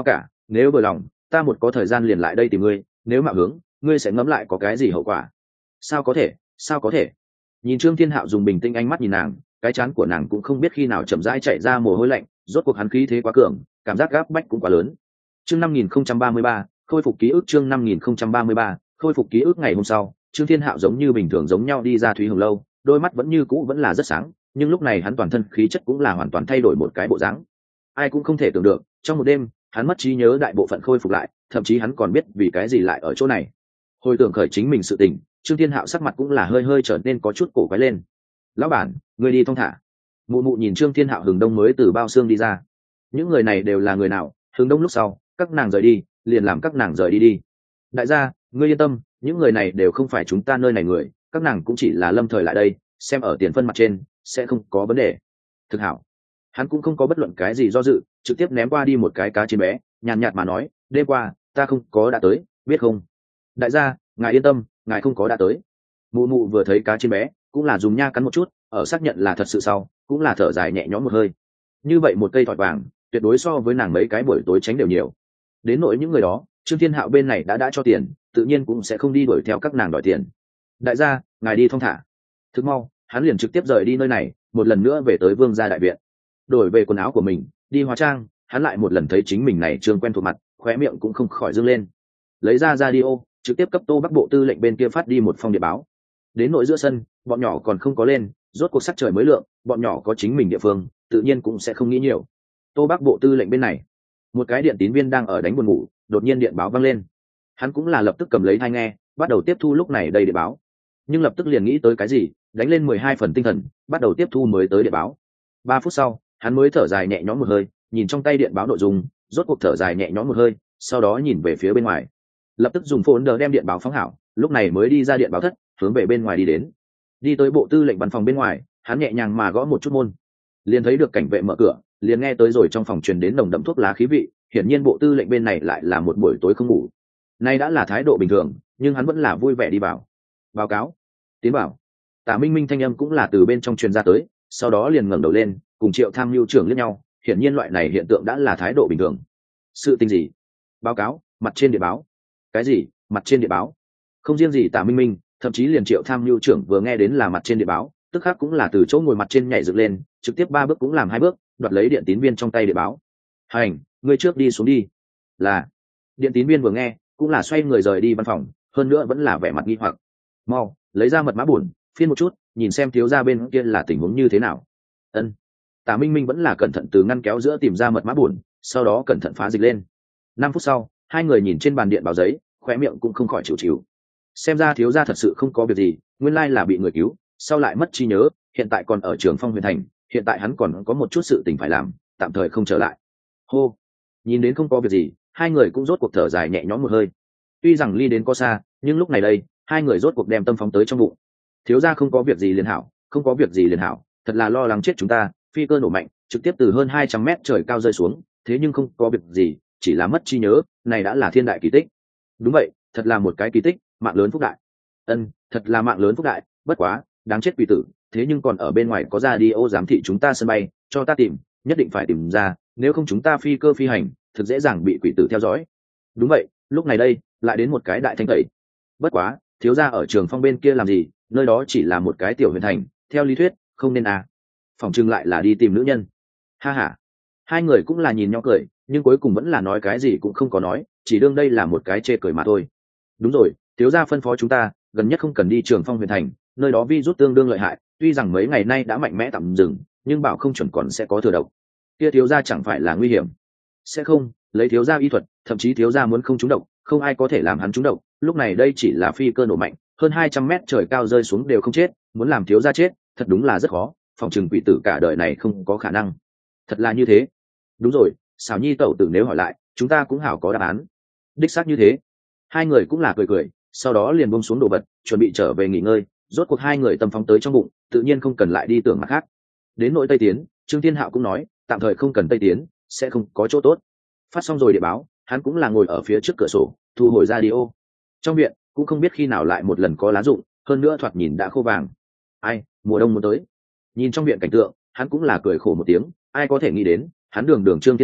nếu vừa lòng ta một có thời gian liền lại đây tìm ngươi, nếu mạo hướng ngươi sẽ ngẫm lại có cái gì hậu quả. Sao có thể, sao có thể. Nhìn Trương Thiên Hạo dùng bình tĩnh ánh mắt nhìn nàng, cái trán của nàng cũng không biết khi nào chậm rãi chạy ra mồ hôi lạnh, rốt cuộc hắn khí thế quá cường, cảm giác gáp bách cũng quá lớn. Chương 5033, khôi phục ký ức. Chương 5033, khôi phục ký ức. Ngày hôm sau, Trương Thiên Hạo giống như bình thường giống nhau đi ra Thúy Hồng lâu, đôi mắt vẫn như cũ vẫn là rất sáng, nhưng lúc này hắn toàn thân khí chất cũng là hoàn toàn thay đổi một cái bộ dáng. Ai cũng không thể tưởng được, trong một đêm, hắn mất trí nhớ đại bộ phận khôi phục lại, thậm chí hắn còn biết vì cái gì lại ở chỗ này. Hồi tưởng khởi chính mình sự tình, Trương Thiên Hạo sắc mặt cũng là hơi hơi trở nên có chút cổ quái lên. Lão bản, người đi thong thả. Mụ mụ nhìn Trương Thiên Hạo hừng đông mới từ bao xương đi ra. Những người này đều là người nào? Hừng đông lúc sau, các nàng rời đi, liền làm các nàng rời đi đi. Đại gia, ngươi yên tâm, những người này đều không phải chúng ta nơi này người, các nàng cũng chỉ là lâm thời lại đây, xem ở tiền phân mặt trên, sẽ không có vấn đề. Thực hảo. Hắn cũng không có bất luận cái gì do dự, trực tiếp ném qua đi một cái cá chín bé, nhàn nhạt mà nói, đêm qua, ta không có đã tới, biết không? Đại gia, ngài yên tâm, ngài không có đã tới. Mụ mụ vừa thấy cá chín bé, cũng là dùng nha cắn một chút, ở xác nhận là thật sự sau, cũng là thở dài nhẹ nhõm một hơi. Như vậy một cây thỏi vàng, tuyệt đối so với nàng mấy cái buổi tối tránh đều nhiều. Đến nỗi những người đó, Trương Thiên Hạo bên này đã cho tiền, tự nhiên cũng sẽ không đi đuổi theo các nàng đòi tiền. Đại gia, ngài đi thong thả. Thức mau, hắn liền trực tiếp rời đi nơi này, một lần nữa về tới Vương gia đại viện. Đổi về quần áo của mình, đi hóa trang, hắn lại một lần thấy chính mình này trương quen thuộc mặt, khóe miệng cũng không khỏi dương lên. Lấy ra radio, trực tiếp cấp Tô Bắc Bộ tư lệnh bên kia phát đi một phong điện báo. Đến nội giữa sân, bọn nhỏ còn không có lên, rốt cuộc sắc trời mới lượng, bọn nhỏ có chính mình địa phương, tự nhiên cũng sẽ không nghĩ nhiều. Tô Bắc Bộ tư lệnh bên này, một cái điện tín viên đang ở đánh buồn ngủ, đột nhiên điện báo vang lên. Hắn cũng là lập tức cầm lấy tai nghe, bắt đầu tiếp thu lúc này đây điện báo. Nhưng lập tức liền nghĩ tới cái gì, đánh lên 12 phần tinh thần, bắt đầu tiếp thu mới tới điện báo. 3 phút sau, hắn mới thở dài nhẹ nhõm một hơi, nhìn trong tay điện báo nội dung, rốt cuộc thở dài nhẹ nhõm một hơi, sau đó nhìn về phía bên ngoài. Lập tức dùng folder đem điện báo phóng hảo, lúc này mới đi ra điện báo thất, hướng về bên ngoài đi đến. Đi tới bộ tư lệnh văn phòng bên ngoài, hắn nhẹ nhàng mà gõ một chút môn, liền thấy được cảnh vệ mở cửa, liền nghe tới rồi trong phòng truyền đến nồng đậm thuốc lá khí vị, hiển nhiên bộ tư lệnh bên này lại là một buổi tối không ngủ. Nay đã là thái độ bình thường, nhưng hắn vẫn là vui vẻ đi vào. Báo cáo. Tiến bảo. Tả Minh Minh thanh âm cũng là từ bên trong truyền ra tới, sau đó liền ngẩng đầu lên, cùng Triệu Tham Mưu trưởng liếc nhau, hiển nhiên loại này hiện tượng đã là thái độ bình thường. Sự tình gì? Báo cáo, mặt trên điện báo. Cái gì? Mặt trên điện báo? Không riêng gì Tả Minh Minh, thậm chí liền Triệu Tham Mưu trưởng vừa nghe đến là mặt trên điện báo, tức khắc cũng là từ chỗ ngồi mặt trên nhảy dựng lên, trực tiếp 3 bước cũng làm 2 bước, đoạt lấy điện tín viên trong tay điện báo. Hành, ngươi trước đi xuống đi. Là. Điện tín viên vừa nghe, cũng là xoay người rời đi văn phòng, hơn nữa vẫn là vẻ mặt nghi hoặc. Mau, lấy ra mật mã buồn, phiên một chút, nhìn xem thiếu gia bên kia là tình huống như thế nào. Ân. Tả Minh Minh vẫn là cẩn thận từ ngăn kéo giữa tìm ra mật mã buồn, sau đó cẩn thận phá dịch lên. 5 phút sau, hai người nhìn trên bàn điện báo giấy, khóe miệng cũng không khỏi chịu chịu. Xem ra thiếu gia thật sự không có việc gì, nguyên lai là bị người cứu, sau lại mất trí nhớ, hiện tại còn ở Trường Phong huyện thành, hiện tại hắn còn có một chút sự tình phải làm, tạm thời không trở lại. Hô. Nhìn đến không có việc gì, hai người cũng rốt cuộc thở dài nhẹ nhõm một hơi. Tuy rằng ly đến có xa, nhưng lúc này đây, hai người rốt cuộc đem tâm phóng tới trong bụng. Thiếu gia không có việc gì liền hảo, không có việc gì liền hảo, thật là lo lắng chết chúng ta, phi cơ nổ mạnh, trực tiếp từ hơn 200 mét trời cao rơi xuống, thế nhưng không có việc gì, chỉ là mất trí nhớ, này đã là thiên đại kỳ tích. Đúng vậy, thật là một cái kỳ tích, mạng lớn phúc đại. Ân, thật là mạng lớn phúc đại, bất quá, đáng chết quỷ tử, thế nhưng còn ở bên ngoài có radio giám thị chúng ta sân bay, cho ta tìm, nhất định phải tìm ra, nếu không chúng ta phi cơ phi hành, thực dễ dàng bị quỷ tử theo dõi. Đúng vậy, lúc này đây, lại đến một cái đại thanh tẩy. Bất quá, thiếu gia ở Trường Phong bên kia làm gì, nơi đó chỉ là một cái tiểu huyện thành, theo lý thuyết, không nên à. Phòng trưng lại là đi tìm nữ nhân. Ha ha. Hai người cũng là nhìn nhau cười, nhưng cuối cùng vẫn là nói cái gì cũng không có nói, chỉ đương đây là một cái chê cười mà thôi. Đúng rồi, thiếu gia phân phó chúng ta, gần nhất không cần đi Trường Phong huyện thành, nơi đó virus tương đương lợi hại, tuy rằng mấy ngày nay đã mạnh mẽ tạm dừng, nhưng bảo không chuẩn còn sẽ có thừa độc. Kia thiếu gia chẳng phải là nguy hiểm? Sẽ không, lấy thiếu gia y thuật, thậm chí thiếu gia muốn không trúng độc, không ai có thể làm hắn trúng độc, lúc này đây chỉ là phi cơ nổ mạnh, hơn 200 mét trời cao rơi xuống đều không chết, muốn làm thiếu gia chết, thật đúng là rất khó, phòng trừng quỷ tử cả đời này không có khả năng. Thật là như thế. Đúng rồi, Sảo Nhi tẩu tử nếu hỏi lại, chúng ta cũng hảo có đáp án. Đích xác như thế. Hai người cũng là cười cười, sau đó liền buông xuống đồ vật, chuẩn bị trở về nghỉ ngơi, rốt cuộc hai người tâm phóng tới trong bụng, tự nhiên không cần lại đi tưởng mặt khác. Đến nội Tây Tiến, Trương Thiên Hạo cũng nói, tạm thời không cần Tây Tiến, sẽ không có chỗ tốt. Phát xong rồi địa báo, hắn cũng là ngồi ở phía trước cửa sổ, thu hồi radio. Trong viện cũng không biết khi nào lại một lần có lá rụng, hơn nữa thoạt nhìn đã khô vàng. Ai, mùa đông muốn tới. Nhìn trong viện cảnh tượng, hắn cũng là cười khổ một tiếng, ai có thể nghĩ đến, hắn đường đường Trương Thiên Hạo,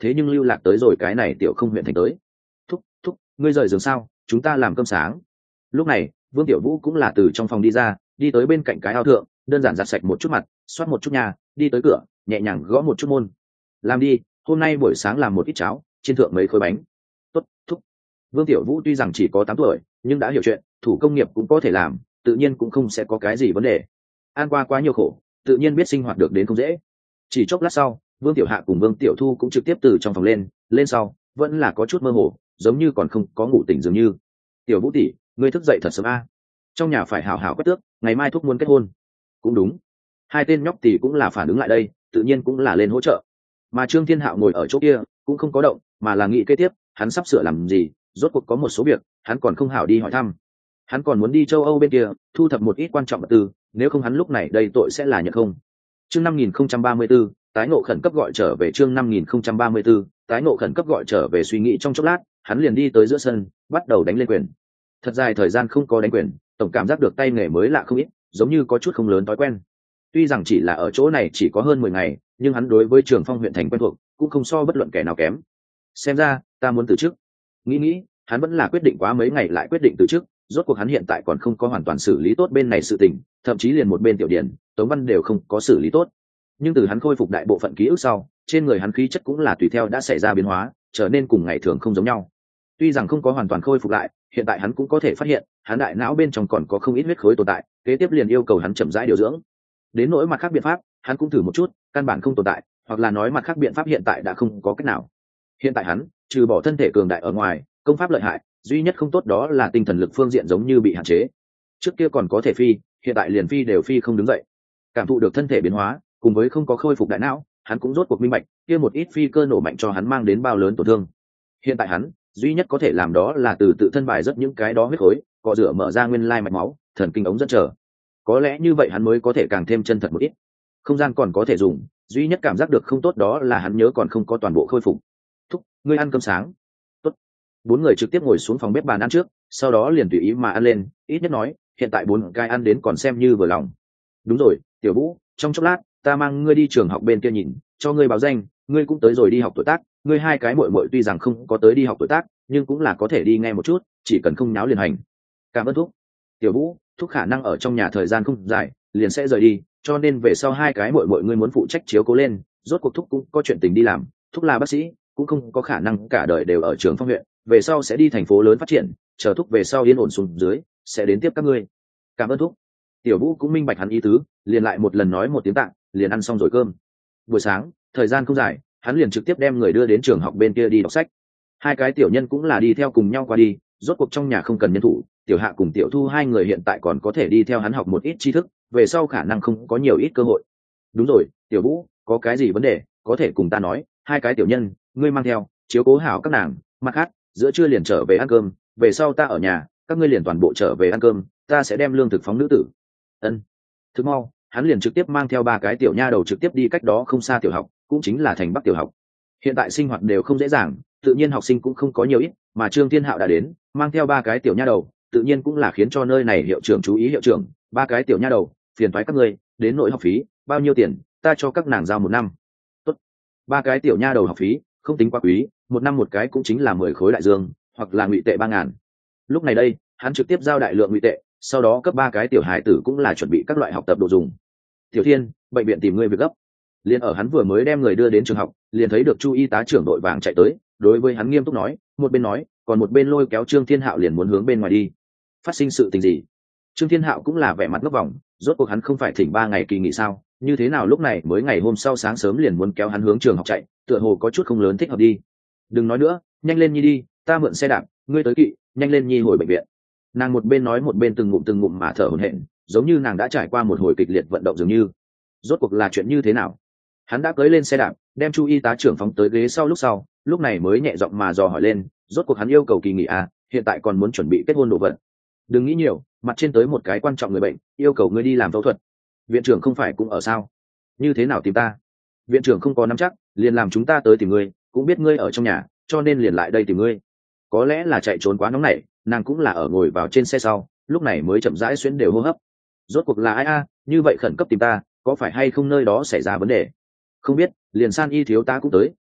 thế nhưng lưu lạc tới rồi cái này tiểu không huyện thành tới. Thúc thúc, ngươi rời giường sao, chúng ta làm cơm sáng. Lúc này Vương Tiểu Vũ cũng là từ trong phòng đi ra, đi tới bên cạnh cái ao thượng, đơn giản giặt sạch một chút mặt, xoát một chút nhà, đi tới cửa, nhẹ nhàng gõ một chút môn. Làm đi, hôm nay buổi sáng làm một ít cháo, trên thượng mấy khối bánh. Tốt thúc. Vương Tiểu Vũ tuy rằng chỉ có 8 tuổi, nhưng đã hiểu chuyện, thủ công nghiệp cũng có thể làm, tự nhiên cũng không sẽ có cái gì vấn đề. Ăn qua quá nhiều khổ, tự nhiên biết sinh hoạt được đến không dễ. Chỉ chốc lát sau, Vương Tiểu Hạ cùng Vương Tiểu Thu cũng trực tiếp từ trong phòng lên sau, vẫn là có chút mơ hồ, giống như còn không có ngủ tỉnh dường như. Tiểu Vũ tỷ, ngươi thức dậy thật sớm a. Trong nhà phải hảo hảo quét tước, ngày mai thúc muốn kết hôn. Cũng đúng. Hai tên nhóc tỷ cũng là phản ứng lại đây, tự nhiên cũng là lên hỗ trợ. Mà Trương Thiên Hạo ngồi ở chỗ kia, cũng không có động, mà là nghĩ kế tiếp, hắn sắp sửa làm gì, rốt cuộc có một số việc, hắn còn không hảo đi hỏi thăm. Hắn còn muốn đi châu Âu bên kia, thu thập một ít quan trọng vật tư, nếu không hắn lúc này đây tội sẽ là nhận không. Chương 5034, tái ngộ khẩn cấp gọi trở về. Chương 5034, tái ngộ khẩn cấp gọi trở về. Suy nghĩ trong chốc lát, hắn liền đi tới giữa sân, bắt đầu đánh lên quyền. Thật dài thời gian không có đánh quyền, tổng cảm giác được tay nghề mới lạ không ít, giống như có chút không lớn thói quen. Tuy rằng chỉ là ở chỗ này chỉ có hơn 10 ngày, nhưng hắn đối với Trường Phong huyện thành quen thuộc, cũng không so bất luận kẻ nào kém. Xem ra, ta muốn từ chức. Nghĩ, hắn vẫn là quyết định quá mấy ngày lại quyết định từ chức, rốt cuộc hắn hiện tại còn không có hoàn toàn xử lý tốt bên này sự tình, thậm chí liền một bên Tiểu Điển, Tống Văn đều không có xử lý tốt. Nhưng từ hắn khôi phục đại bộ phận ký ức sau, trên người hắn khí chất cũng là tùy theo đã xảy ra biến hóa, trở nên cùng ngày thường không giống nhau. Tuy rằng không có hoàn toàn khôi phục lại, hiện tại hắn cũng có thể phát hiện, hắn đại não bên trong còn có không ít huyết khối tồn tại, kế tiếp liền yêu cầu hắn chậm rãi điều dưỡng. Đến nỗi mặt khác biện pháp, hắn cũng thử một chút, căn bản không tồn tại, hoặc là nói mặt khác biện pháp hiện tại đã không có cách nào. Hiện tại hắn, trừ bỏ thân thể cường đại ở ngoài, công pháp lợi hại, duy nhất không tốt đó là tinh thần lực phương diện giống như bị hạn chế. Trước kia còn có thể phi, hiện tại liền phi đều phi không đứng dậy. Cảm thụ được thân thể biến hóa, cùng với không có khôi phục đại não, hắn cũng rốt cuộc minh bạch, kia một ít phi cơ nổ mạnh cho hắn mang đến bao lớn tổn thương. Hiện tại hắn, duy nhất có thể làm đó là từ tự thân bài rất những cái đó huyết khối, cọ rửa mở ra nguyên lai mạch máu, thần kinh ống dẫn trở. Có lẽ như vậy hắn mới có thể càng thêm chân thật một ít. Không gian còn có thể dùng, duy nhất cảm giác được không tốt đó là hắn nhớ còn không có toàn bộ khôi phục. Thúc, ngươi ăn cơm sáng. Tốt. 4 người trực tiếp ngồi xuống phòng bếp bàn ăn trước, sau đó liền tùy ý mà ăn lên, ít nhất nói, hiện tại 4 cái ăn đến còn xem như vừa lòng. Đúng rồi, Tiểu Vũ, trong chốc lát, ta mang ngươi đi trường học bên kia nhìn, cho ngươi báo danh, ngươi cũng tới rồi đi học tuổi tác, ngươi hai cái muội muội tuy rằng không có tới đi học tuổi tác, nhưng cũng là có thể đi nghe một chút, chỉ cần không nháo liền hành. Cảm ơn thúc. Tiểu Vũ, thúc khả năng ở trong nhà thời gian không dài, liền sẽ rời đi, cho nên về sau hai cái muội muội ngươi muốn phụ trách chiếu cố lên, rốt cuộc thúc cũng có chuyện tình đi làm, thúc là bác sĩ, cũng không có khả năng cả đời đều ở Trường Phong huyện, về sau sẽ đi thành phố lớn phát triển, chờ thúc về sau yên ổn xuống dưới, sẽ đến tiếp các ngươi. Cảm ơn thúc. Tiểu Vũ cũng minh bạch hắn ý tứ, liền lại một lần nói một tiếng tạng, liền ăn xong rồi cơm. Buổi sáng, thời gian không dài, hắn liền trực tiếp đem người đưa đến trường học bên kia đi đọc sách. Hai cái tiểu nhân cũng là đi theo cùng nhau qua đi, rốt cuộc trong nhà không cần nhân thủ, Tiểu Hạ cùng Tiểu Thu hai người hiện tại còn có thể đi theo hắn học một ít tri thức, về sau khả năng không có nhiều ít cơ hội. Đúng rồi, Tiểu Vũ, có cái gì vấn đề, có thể cùng ta nói, hai cái tiểu nhân, ngươi mang theo, chiếu cố hảo các nàng, mặt khác, giữa trưa liền trở về ăn cơm, về sau ta ở nhà, các ngươi liền toàn bộ trở về ăn cơm, ta sẽ đem lương thực phóng nữ tử. Ân. Thức mau, hắn liền trực tiếp mang theo 3 cái tiểu nha đầu trực tiếp đi cách đó không xa tiểu học, cũng chính là thành Bắc tiểu học. Hiện tại sinh hoạt đều không dễ dàng, tự nhiên học sinh cũng không có nhiều ít, mà Trương Thiên Hạo đã đến, mang theo 3 cái tiểu nha đầu, tự nhiên cũng là khiến cho nơi này hiệu trưởng chú ý. Hiệu trưởng, 3 cái tiểu nha đầu, phiền toái các ngươi, đến nỗi học phí, bao nhiêu tiền, ta cho các nàng giao 1 năm. Tốt. 3 cái tiểu nha đầu học phí, không tính quá quý, 1 năm một cái cũng chính là 10 khối đại dương, hoặc là ngụy tệ 3.000. Lúc này đây, hắn trực tiếp giao đại lượng ngụy tệ, sau đó cấp 3 cái tiểu hài tử cũng là chuẩn bị các loại học tập đồ dùng. Tiểu Thiên, bệnh viện tìm ngươi việc gấp. Liền ở hắn vừa mới đem người đưa đến trường học, liền thấy được Chu y tá trưởng đội vàng chạy tới, đối với hắn nghiêm túc nói, một bên nói, còn một bên lôi kéo Trương Thiên Hạo liền muốn hướng bên ngoài đi. Phát sinh sự tình gì? Trương Thiên Hạo cũng là vẻ mặt ngốc vòng, rốt cuộc hắn không phải thỉnh 3 ngày kỳ nghỉ sao, như thế nào lúc này mới ngày hôm sau sáng sớm liền muốn kéo hắn hướng trường học chạy, tựa hồ có chút không lớn thích hợp đi. Đừng nói nữa, nhanh lên nhi đi, ta mượn xe đạp, ngươi tới kỵ, nhanh lên nhi hồi bệnh viện. Nàng một bên nói một bên từng ngụm mà thở hổn hển, giống như nàng đã trải qua một hồi kịch liệt vận động dường như. Rốt cuộc là chuyện như thế nào? Hắn đã cưỡi lên xe đạp, đem Chu y tá trưởng phóng tới ghế sau, lúc này mới nhẹ giọng mà dò hỏi lên, rốt cuộc hắn yêu cầu kỳ nghỉ à, hiện tại còn muốn chuẩn bị kết hôn đồ vật. Đừng nghĩ nhiều, mặt trên tới một cái quan trọng người bệnh, yêu cầu ngươi đi làm phẫu thuật. Viện trưởng không phải cũng ở sao? Như thế nào tìm ta? Viện trưởng không có nắm chắc, liền làm chúng ta tới tìm ngươi, cũng biết ngươi ở trong nhà, cho nên liền lại đây tìm ngươi. Có lẽ là chạy trốn quá nóng nảy, nàng cũng là ở ngồi vào trên xe sau, lúc này mới chậm rãi xuyến đều hô hấp. Rốt cuộc là ai a, như vậy khẩn cấp tìm ta, có phải hay không nơi đó xảy ra vấn đề? Không biết, liền San y thiếu tá cũng tới,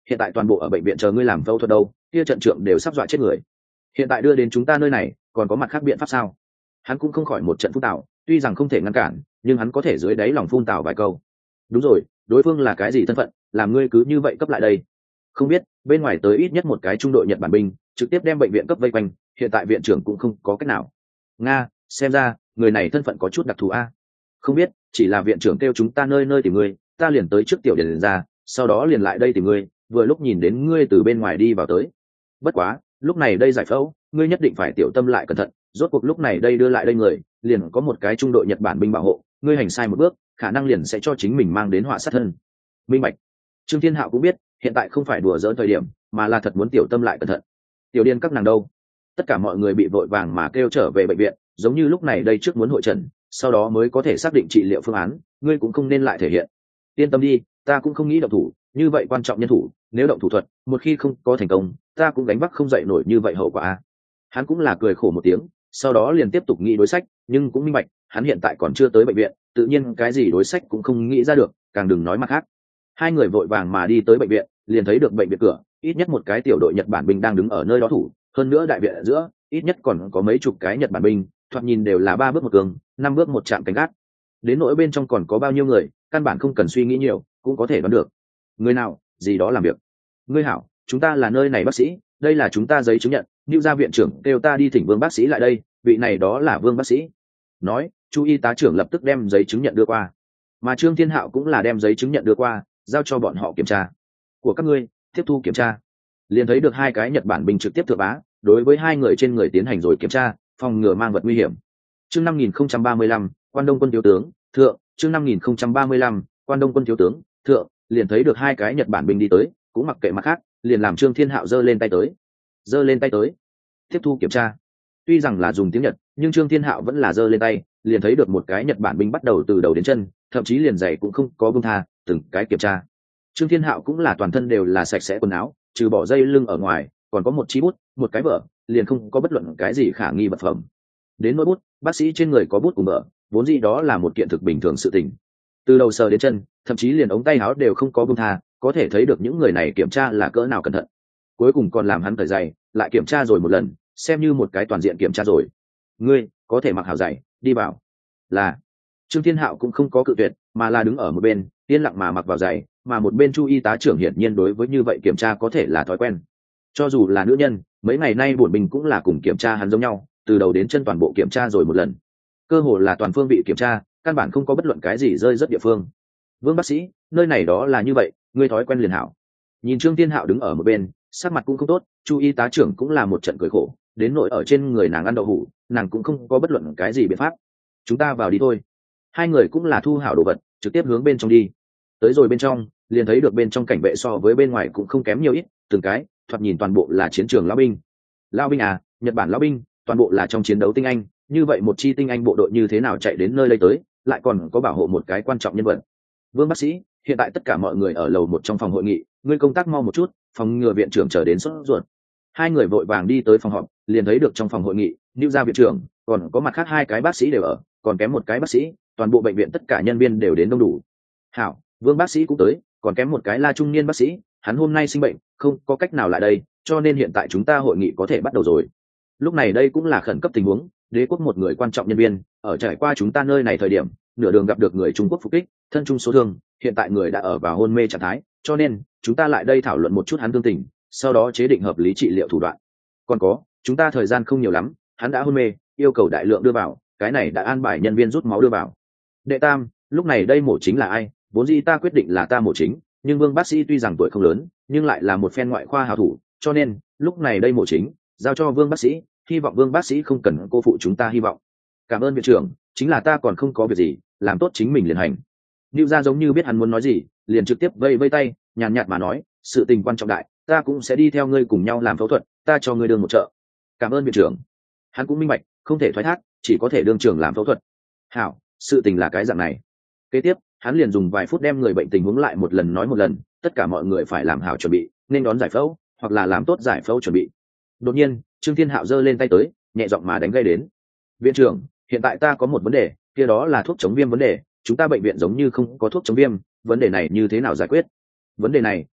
hiện tại toàn bộ ở bệnh viện chờ ngươi làm phẫu thuật đâu, kia trận trưởng đều sắp dọa chết người. Hiện tại đưa đến chúng ta nơi này còn có mặt khác biện pháp sao? Hắn cũng không khỏi một trận phun tào, tuy rằng không thể ngăn cản nhưng hắn có thể dưới đáy lòng phun tào vài câu. Đúng rồi, đối phương là cái gì thân phận làm ngươi cứ như vậy cấp lại đây? Không biết, bên ngoài tới ít nhất một cái trung đội Nhật Bản binh trực tiếp đem bệnh viện cấp vây quanh, hiện tại viện trưởng cũng không có cách nào. Nga, xem ra người này thân phận có chút đặc thù a. Không biết, chỉ là viện trưởng kêu chúng ta nơi nơi tìm ngươi, ta liền tới trước tiểu điển ra, sau đó liền lại đây tìm ngươi, vừa lúc nhìn đến ngươi từ bên ngoài đi vào tới. Bất quá, lúc này đây giải phẫu, ngươi nhất định phải tiểu tâm lại cẩn thận, rốt cuộc lúc này đây đưa lại đây người, liền có một cái trung đội Nhật Bản binh bảo hộ, ngươi hành sai một bước, khả năng liền sẽ cho chính mình mang đến họa sát thân. Minh bạch. Trương Thiên Hạo cũng biết, hiện tại không phải đùa giỡn thời điểm, mà là thật muốn tiểu tâm lại cẩn thận. Tiểu điên các nàng đâu? Tất cả mọi người bị vội vàng mà kêu trở về bệnh viện, giống như lúc này đây trước muốn hội trần, sau đó mới có thể xác định trị liệu phương án, ngươi cũng không nên lại thể hiện. Yên tâm đi, ta cũng không nghĩ động thủ, như vậy quan trọng nhân thủ, nếu động thủ thuật, một khi không có thành công, ta cũng gánh vác không dậy nổi như vậy hậu quả. Hắn cũng là cười khổ một tiếng, sau đó liền tiếp tục nghĩ đối sách, nhưng cũng minh bạch, hắn hiện tại còn chưa tới bệnh viện, tự nhiên cái gì đối sách cũng không nghĩ ra được, càng đừng nói mặt khác. Hai người vội vàng mà đi tới bệnh viện, liền thấy được bệnh viện cửa, ít nhất một cái tiểu đội Nhật Bản binh đang đứng ở nơi đó thủ, hơn nữa đại viện ở giữa, ít nhất còn có mấy chục cái Nhật Bản binh, thoạt nhìn đều là 3 bước một cường, 5 bước một chạm cánh gác. Đến nỗi bên trong còn có bao nhiêu người, căn bản không cần suy nghĩ nhiều, cũng có thể đoán được. Người nào, gì đó làm việc. Ngươi hảo, chúng ta là nơi này bác sĩ, đây là chúng ta giấy chứng nhận, Nưu gia viện trưởng kêu ta đi thỉnh Vương bác sĩ lại đây, vị này đó là Vương bác sĩ. Nói, Chu y tá trưởng lập tức đem giấy chứng nhận đưa qua, mà Trương Thiên Hạo cũng là đem giấy chứng nhận đưa qua, giao cho bọn họ kiểm tra. Của các ngươi, tiếp thu kiểm tra. Liền thấy được hai cái Nhật Bản binh trực tiếp thượng bá, đối với hai người trên người tiến hành rồi kiểm tra, phòng ngừa mang vật nguy hiểm. Chương 5035, Quan Đông quân thiếu tướng, thượng, chương 5035, Quan Đông quân thiếu tướng, thượng, liền thấy được hai cái Nhật Bản binh đi tới, cũng mặc kệ mặt khác, liền làm Trương Thiên Hạo giơ lên tay tới. Giơ lên tay tới. Tiếp thu kiểm tra. Tuy rằng là dùng tiếng Nhật, nhưng Trương Thiên Hạo vẫn là giơ lên tay, liền thấy được một cái Nhật Bản binh bắt đầu từ đầu đến chân, thậm chí liền giày cũng không có buông tha, từng cái kiểm tra. Trương Thiên Hạo cũng là toàn thân đều là sạch sẽ quần áo, trừ bỏ dây lưng ở ngoài, còn có một chi bút, một cái vở, liền không có bất luận cái gì khả nghi vật phẩm. Đến nỗi bút, bác sĩ trên người có bút cùng vở, vốn dĩ đó là một kiện thực bình thường sự tình. Từ đầu sờ đến chân, thậm chí liền ống tay áo đều không có buông tha, có thể thấy được những người này kiểm tra là cỡ nào cẩn thận. Cuối cùng còn làm hắn cởi giày, lại kiểm tra rồi một lần, xem như một cái toàn diện kiểm tra rồi. Ngươi có thể mặc hảo giày, đi vào. Là. Trương Thiên Hạo cũng không có cự tuyệt, mà là đứng ở một bên, yên lặng mà mặc vào giày, mà một bên Chu y tá trưởng hiển nhiên đối với như vậy kiểm tra có thể là thói quen. Cho dù là nữ nhân, mấy ngày nay bổn bình cũng là cùng kiểm tra hắn giống nhau, từ đầu đến chân toàn bộ kiểm tra rồi một lần. Cơ hồ là toàn phương vị kiểm tra, căn bản không có bất luận cái gì rơi rất địa phương. Vương bác sĩ, nơi này đó là như vậy, ngươi thói quen liền hảo. Nhìn Trương Thiên Hạo đứng ở một bên, sắc mặt cũng không tốt, Chu y tá trưởng cũng là một trận cười khổ, đến nỗi ở trên người nàng ăn đậu hũ, nàng cũng không có bất luận cái gì biện pháp. Chúng ta vào đi thôi. Hai người cũng là thu hảo đồ vật, trực tiếp hướng bên trong đi. Tới rồi bên trong, liền thấy được bên trong cảnh vệ so với bên ngoài cũng không kém nhiều ít, từng cái, thoạt nhìn toàn bộ là chiến trường lão binh. Lão binh à, Nhật Bản lão binh, toàn bộ là trong chiến đấu tinh anh, như vậy một chi tinh anh bộ đội như thế nào chạy đến nơi đây tới, lại còn có bảo hộ một cái quan trọng nhân vật. Vương bác sĩ, hiện tại tất cả mọi người ở lầu 1 trong phòng hội nghị, ngươi công tác mau một chút, phòng ngừa viện trưởng chờ đến sốt ruột. Hai người vội vàng đi tới phòng họp, liền thấy được trong phòng hội nghị, Nưu gia viện trưởng, còn có mặt khác hai cái bác sĩ đều ở, còn kém một cái bác sĩ, toàn bộ bệnh viện tất cả nhân viên đều đến đông đủ. Hảo, Vương bác sĩ cũng tới, còn kém một cái La trung niên bác sĩ, hắn hôm nay sinh bệnh, không có cách nào lại đây, cho nên hiện tại chúng ta hội nghị có thể bắt đầu rồi. Lúc này đây cũng là khẩn cấp tình huống, đế quốc một người quan trọng nhân viên, ở trải qua chúng ta nơi này thời điểm, nửa đường gặp được người Trung Quốc phục kích, thân trung số thương, hiện tại người đã ở vào hôn mê trạng thái, cho nên chúng ta lại đây thảo luận một chút hắn thương tình, sau đó chế định hợp lý trị liệu thủ đoạn. Còn có, chúng ta thời gian không nhiều lắm, hắn đã hôn mê, yêu cầu đại lượng đưa vào, cái này đã an bài nhân viên rút máu đưa vào. Đệ tam, lúc này đây mổ chính là ai? Vốn dĩ ta quyết định là ta mổ chính, nhưng Vương bác sĩ tuy rằng tuổi không lớn, nhưng lại là một phen ngoại khoa hảo thủ, cho nên lúc này đây mổ chính giao cho Vương bác sĩ, hy vọng Vương bác sĩ không cần cô phụ chúng ta hy vọng. Cảm ơn viện trưởng, chính là ta còn không có việc gì, làm tốt chính mình liền hành. Nưu gia giống như biết hắn muốn nói gì, liền trực tiếp vây vây tay, nhàn nhạt mà nói, sự tình quan trọng đại, ta cũng sẽ đi theo ngươi cùng nhau làm phẫu thuật, ta cho ngươi đường một trợ. Cảm ơn viện trưởng. Hắn cũng minh bạch, không thể thoái thác, chỉ có thể đương trưởng làm phẫu thuật. Hảo, sự tình là cái dạng này. Kế tiếp, hắn liền dùng vài phút đem người bệnh tình huống lại một lần nói một lần, tất cả mọi người phải làm hảo chuẩn bị, nên đón giải phẫu, hoặc là làm tốt giải phẫu chuẩn bị. Đột nhiên, Trương Thiên Hạo giơ lên tay tới, nhẹ giọng mà đánh gây đến. Viện trưởng, hiện tại ta có một vấn đề, kia đó là thuốc chống viêm vấn đề, chúng ta bệnh viện giống như không có thuốc chống viêm, vấn đề này như thế nào giải quyết? Vấn đề này,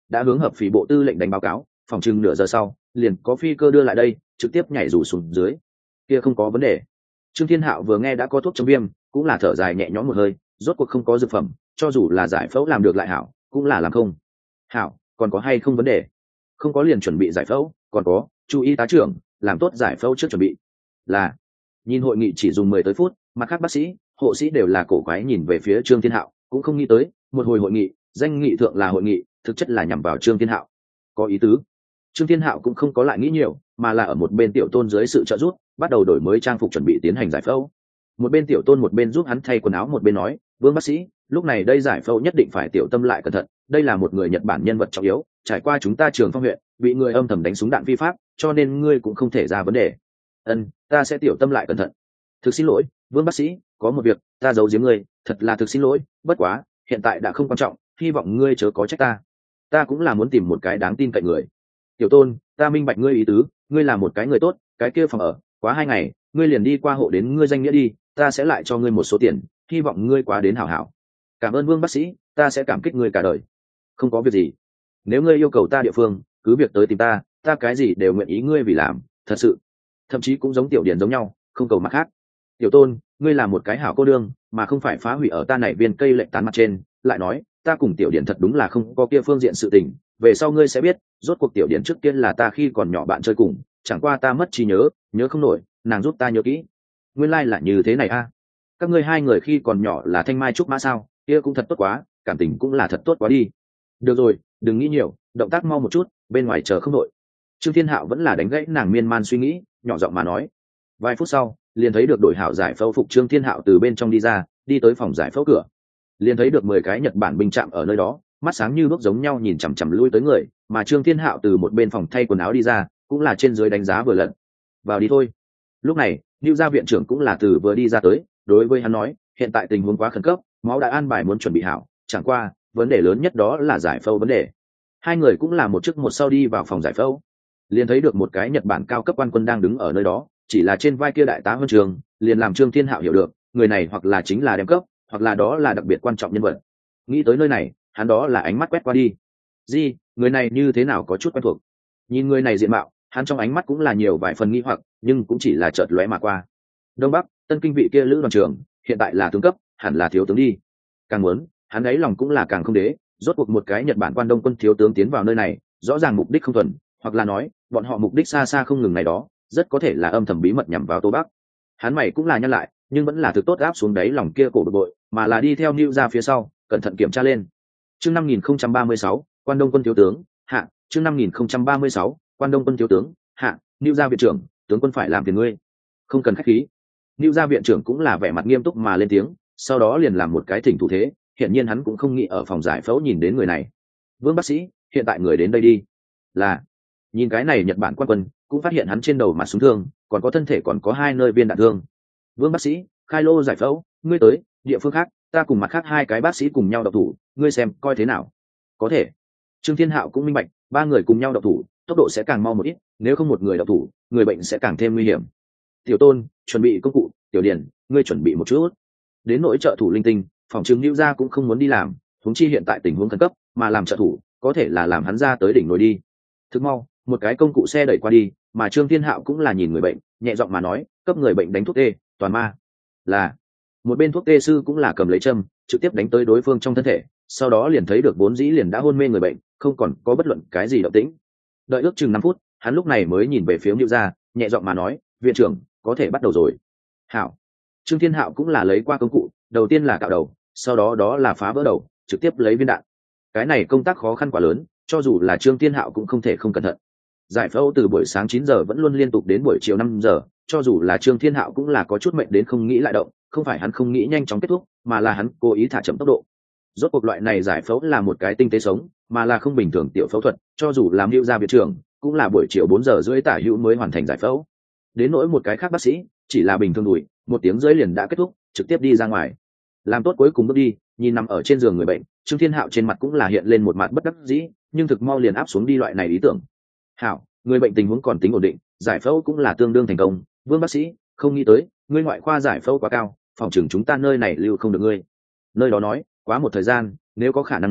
đã hướng hợp phỉ bộ tư lệnh đánh báo cáo, phòng chừng nửa giờ sau liền có phi cơ đưa lại đây, trực tiếp nhảy rủ xuống dưới. Kia không có vấn đề. Trương Thiên Hạo vừa nghe đã có thuốc chống viêm, cũng là thở dài nhẹ nhõm một hơi, rốt cuộc không có dược phẩm, cho dù là giải phẫu làm được lại hảo, cũng là làm không. Hảo, còn có hay không vấn đề? Không có liền chuẩn bị giải phẫu, còn có, chú ý tá trưởng, làm tốt giải phẫu trước chuẩn bị. Là. Nhìn hội nghị chỉ dùng 10 tới phút, mặt khác bác sĩ, hộ sĩ đều là cổ quái nhìn về phía Trương Thiên Hạo, cũng không nghĩ tới, một hồi hội nghị, danh nghị thượng là hội nghị, thực chất là nhằm vào Trương Thiên Hạo. Có ý tứ. Trương Thiên Hạo cũng không có lại nghĩ nhiều, mà là ở một bên Tiểu Tôn dưới sự trợ giúp, bắt đầu đổi mới trang phục chuẩn bị tiến hành giải phẫu. Một bên Tiểu Tôn một bên giúp hắn thay quần áo, một bên nói, "Vương bác sĩ, lúc này đây giải phẫu nhất định phải tiểu tâm lại cẩn thận, đây là một người Nhật Bản nhân vật trọng yếu, trải qua chúng ta Trường Phong huyện, bị người âm thầm đánh súng đạn vi pháp, cho nên ngươi cũng không thể ra vấn đề." "Ân, ta sẽ tiểu tâm lại cẩn thận." "Thực xin lỗi, Vương bác sĩ, có một việc ta giấu giếm ngươi, thật là thực xin lỗi, bất quá, hiện tại đã không quan trọng, hy vọng ngươi chớ có trách ta. Ta cũng là muốn tìm một cái đáng tin cậy người." "Tiểu Tôn, ta minh bạch ngươi ý tứ, ngươi là một cái người tốt, cái kia phòng ở, quá 2 ngày, ngươi liền đi qua hộ đến ngươi danh nghĩa đi, ta sẽ lại cho ngươi một số tiền, hy vọng ngươi quá đến hảo hảo." "Cảm ơn Vương bác sĩ, ta sẽ cảm kích ngươi cả đời." "Không có việc gì, nếu ngươi yêu cầu ta địa phương, cứ việc tới tìm ta, ta cái gì đều nguyện ý ngươi vì làm, thật sự." Thậm chí cũng giống Tiểu Điển giống nhau, không cầu mặt khác. "Tiểu Tôn, ngươi là một cái hảo cô đương, mà không phải phá hủy ở ta này viên cây lệnh tán mặt trên, lại nói, ta cùng Tiểu Điển thật đúng là không có kia phương diện sự tình, về sau ngươi sẽ biết, rốt cuộc Tiểu Điển trước kia là ta khi còn nhỏ bạn chơi cùng, chẳng qua ta mất trí nhớ, nhớ không nổi, nàng giúp ta nhớ kỹ." "Nguyên lai là như thế này a. Các ngươi hai người khi còn nhỏ là thanh mai trúc mã sao? Kia cũng thật tốt quá, cảm tình cũng là thật tốt quá đi." "Được rồi, đừng nghĩ nhiều, động tác mau một chút, bên ngoài chờ không đội." Trương Thiên Hạo vẫn là đánh gãy nàng miên man suy nghĩ, nhỏ giọng mà nói. Vài phút sau, liền thấy được đội hảo giải phẫu phục Trương Thiên Hạo từ bên trong đi ra, đi tới phòng giải phẫu cửa, liền thấy được 10 cái Nhật Bản binh chạm ở nơi đó, mắt sáng như đuốc giống nhau nhìn chằm chằm lui tới người, mà Trương Thiên Hạo từ một bên phòng thay quần áo đi ra, cũng là trên dưới đánh giá vừa lần. "Vào đi thôi." Lúc này, Lưu gia viện trưởng cũng là từ vừa đi ra tới, đối với hắn nói, "Hiện tại tình huống quá khẩn cấp, máu đã an bài muốn chuẩn bị hảo, chẳng qua, vấn đề lớn nhất đó là giải phẫu vấn đề." Hai người cũng là một trước một sau đi vào phòng giải phẫu, liền thấy được một cái Nhật Bản cao cấp quan quân đang đứng ở nơi đó, chỉ là trên vai kia đại tá huân trường, liền làm Trương Thiên Hạo hiểu được, người này hoặc là chính là đem cấp, hoặc là đó là đặc biệt quan trọng nhân vật. Nghĩ tới nơi này, hắn đó là ánh mắt quét qua đi. Gì, người này như thế nào có chút quen thuộc. Nhìn người này diện mạo, hắn trong ánh mắt cũng là nhiều vài phần nghi hoặc, nhưng cũng chỉ là chợt lóe mà qua. Đông Bắc, Tân Kinh vị kia lữ đoàn trưởng, hiện tại là tướng cấp, hẳn là thiếu tướng đi. Càng muốn, hắn ấy lòng cũng là càng không đế, rốt cuộc một cái Nhật Bản quan đông quân thiếu tướng tiến vào nơi này, rõ ràng mục đích không thuần, hoặc là nói, bọn họ mục đích xa xa không ngừng này đó, rất có thể là âm thầm bí mật nhằm vào Tô Bắc. Hắn mày cũng là nhăn lại, nhưng vẫn là thực tốt áp xuống đáy lòng kia cổ bực bội, mà là đi theo Nưu ra phía sau, cẩn thận kiểm tra lên. Chương 5036, quan đông quân thiếu tướng, hạ. Chương 5036, quan đông quân thiếu tướng, hạ. Nưu gia viện trưởng, tướng quân phải làm phiền ngươi. Không cần khách khí. Nưu gia viện trưởng cũng là vẻ mặt nghiêm túc mà lên tiếng, sau đó liền làm một cái thỉnh thủ thế, hiển nhiên hắn cũng không nghĩ ở phòng giải phẫu nhìn đến người này. "Vương bác sĩ, hiện tại người đến đây đi." Là. Nhìn cái này Nhật Bản quan quân, cũng phát hiện hắn trên đầu mặt súng thương, còn có thân thể còn có 2 nơi viên đạn thương. "Vương bác sĩ, khai lô giải phẫu, ngươi tới, địa phương khác, ta cùng mặt khác 2 cái bác sĩ cùng nhau độc thủ, ngươi xem coi thế nào." "Có thể." Trương Thiên Hạo cũng minh bạch, 3 người cùng nhau độc thủ, tốc độ sẽ càng mau một ít, nếu không một người độc thủ, người bệnh sẽ càng thêm nguy hiểm. "Tiểu Tôn, chuẩn bị công cụ, Tiểu Điển, ngươi chuẩn bị một chút." Đến nỗi trợ thủ linh tinh, phòng trường Nưu gia cũng không muốn đi làm, huống chi hiện tại tình huống khẩn cấp, mà làm trợ thủ, có thể là làm hắn ra tới đỉnh nổi đi. Thức mau, một cái công cụ xe đẩy qua đi, mà Trương Thiên Hạo cũng là nhìn người bệnh, nhẹ giọng mà nói, "Cấp người bệnh đánh thuốc tê, toàn ma." Là. Một bên thuốc tê sư cũng là cầm lấy châm, trực tiếp đánh tới đối phương trong thân thể, sau đó liền thấy được vốn dĩ liền đã hôn mê người bệnh, không còn có bất luận cái gì động tĩnh. Đợi ước chừng 5 phút, hắn lúc này mới nhìn về phía Nưu gia, nhẹ giọng mà nói, "Viện trưởng, có thể bắt đầu rồi." "Hảo." Trương Thiên Hạo cũng là lấy qua công cụ, đầu tiên là cạo đầu, sau đó đó là phá vỡ đầu, trực tiếp lấy viên đạn. Cái này công tác khó khăn quá lớn, cho dù là Trương Thiên Hạo cũng không thể không cẩn thận. Giải phẫu từ buổi sáng 9 giờ vẫn luôn liên tục đến buổi chiều 5 giờ, cho dù là Trương Thiên Hạo cũng là có chút mệt đến không nghĩ lại động, không phải hắn không nghĩ nhanh chóng kết thúc, mà là hắn cố ý thả chậm tốc độ. Rốt cuộc loại này giải phẫu là một cái tinh tế sống, mà là không bình thường tiểu phẫu thuật, cho dù làm Hữu gia viện trưởng, cũng là buổi chiều 4 giờ rưỡi tả hữu mới hoàn thành giải phẫu. Đến nỗi một cái khác bác sĩ, chỉ là bình thường đùi, 1 tiếng rưỡi liền đã kết thúc, trực tiếp đi ra ngoài. Làm tốt cuối cùng bước đi, nhìn nằm ở trên giường người bệnh, Trương Thiên Hạo trên mặt cũng là hiện lên một mặt bất đắc dĩ, nhưng thực mau liền áp xuống đi loại này ý tưởng. "Hảo, người bệnh tình huống còn tính ổn định, giải phẫu cũng là tương đương thành công, Vương bác sĩ, không nghĩ tới, ngươi ngoại khoa giải phẫu quá cao, phòng chừng chúng ta nơi này lưu không được ngươi." Nơi đó nói, quá một thời gian, nếu có khả năng nói,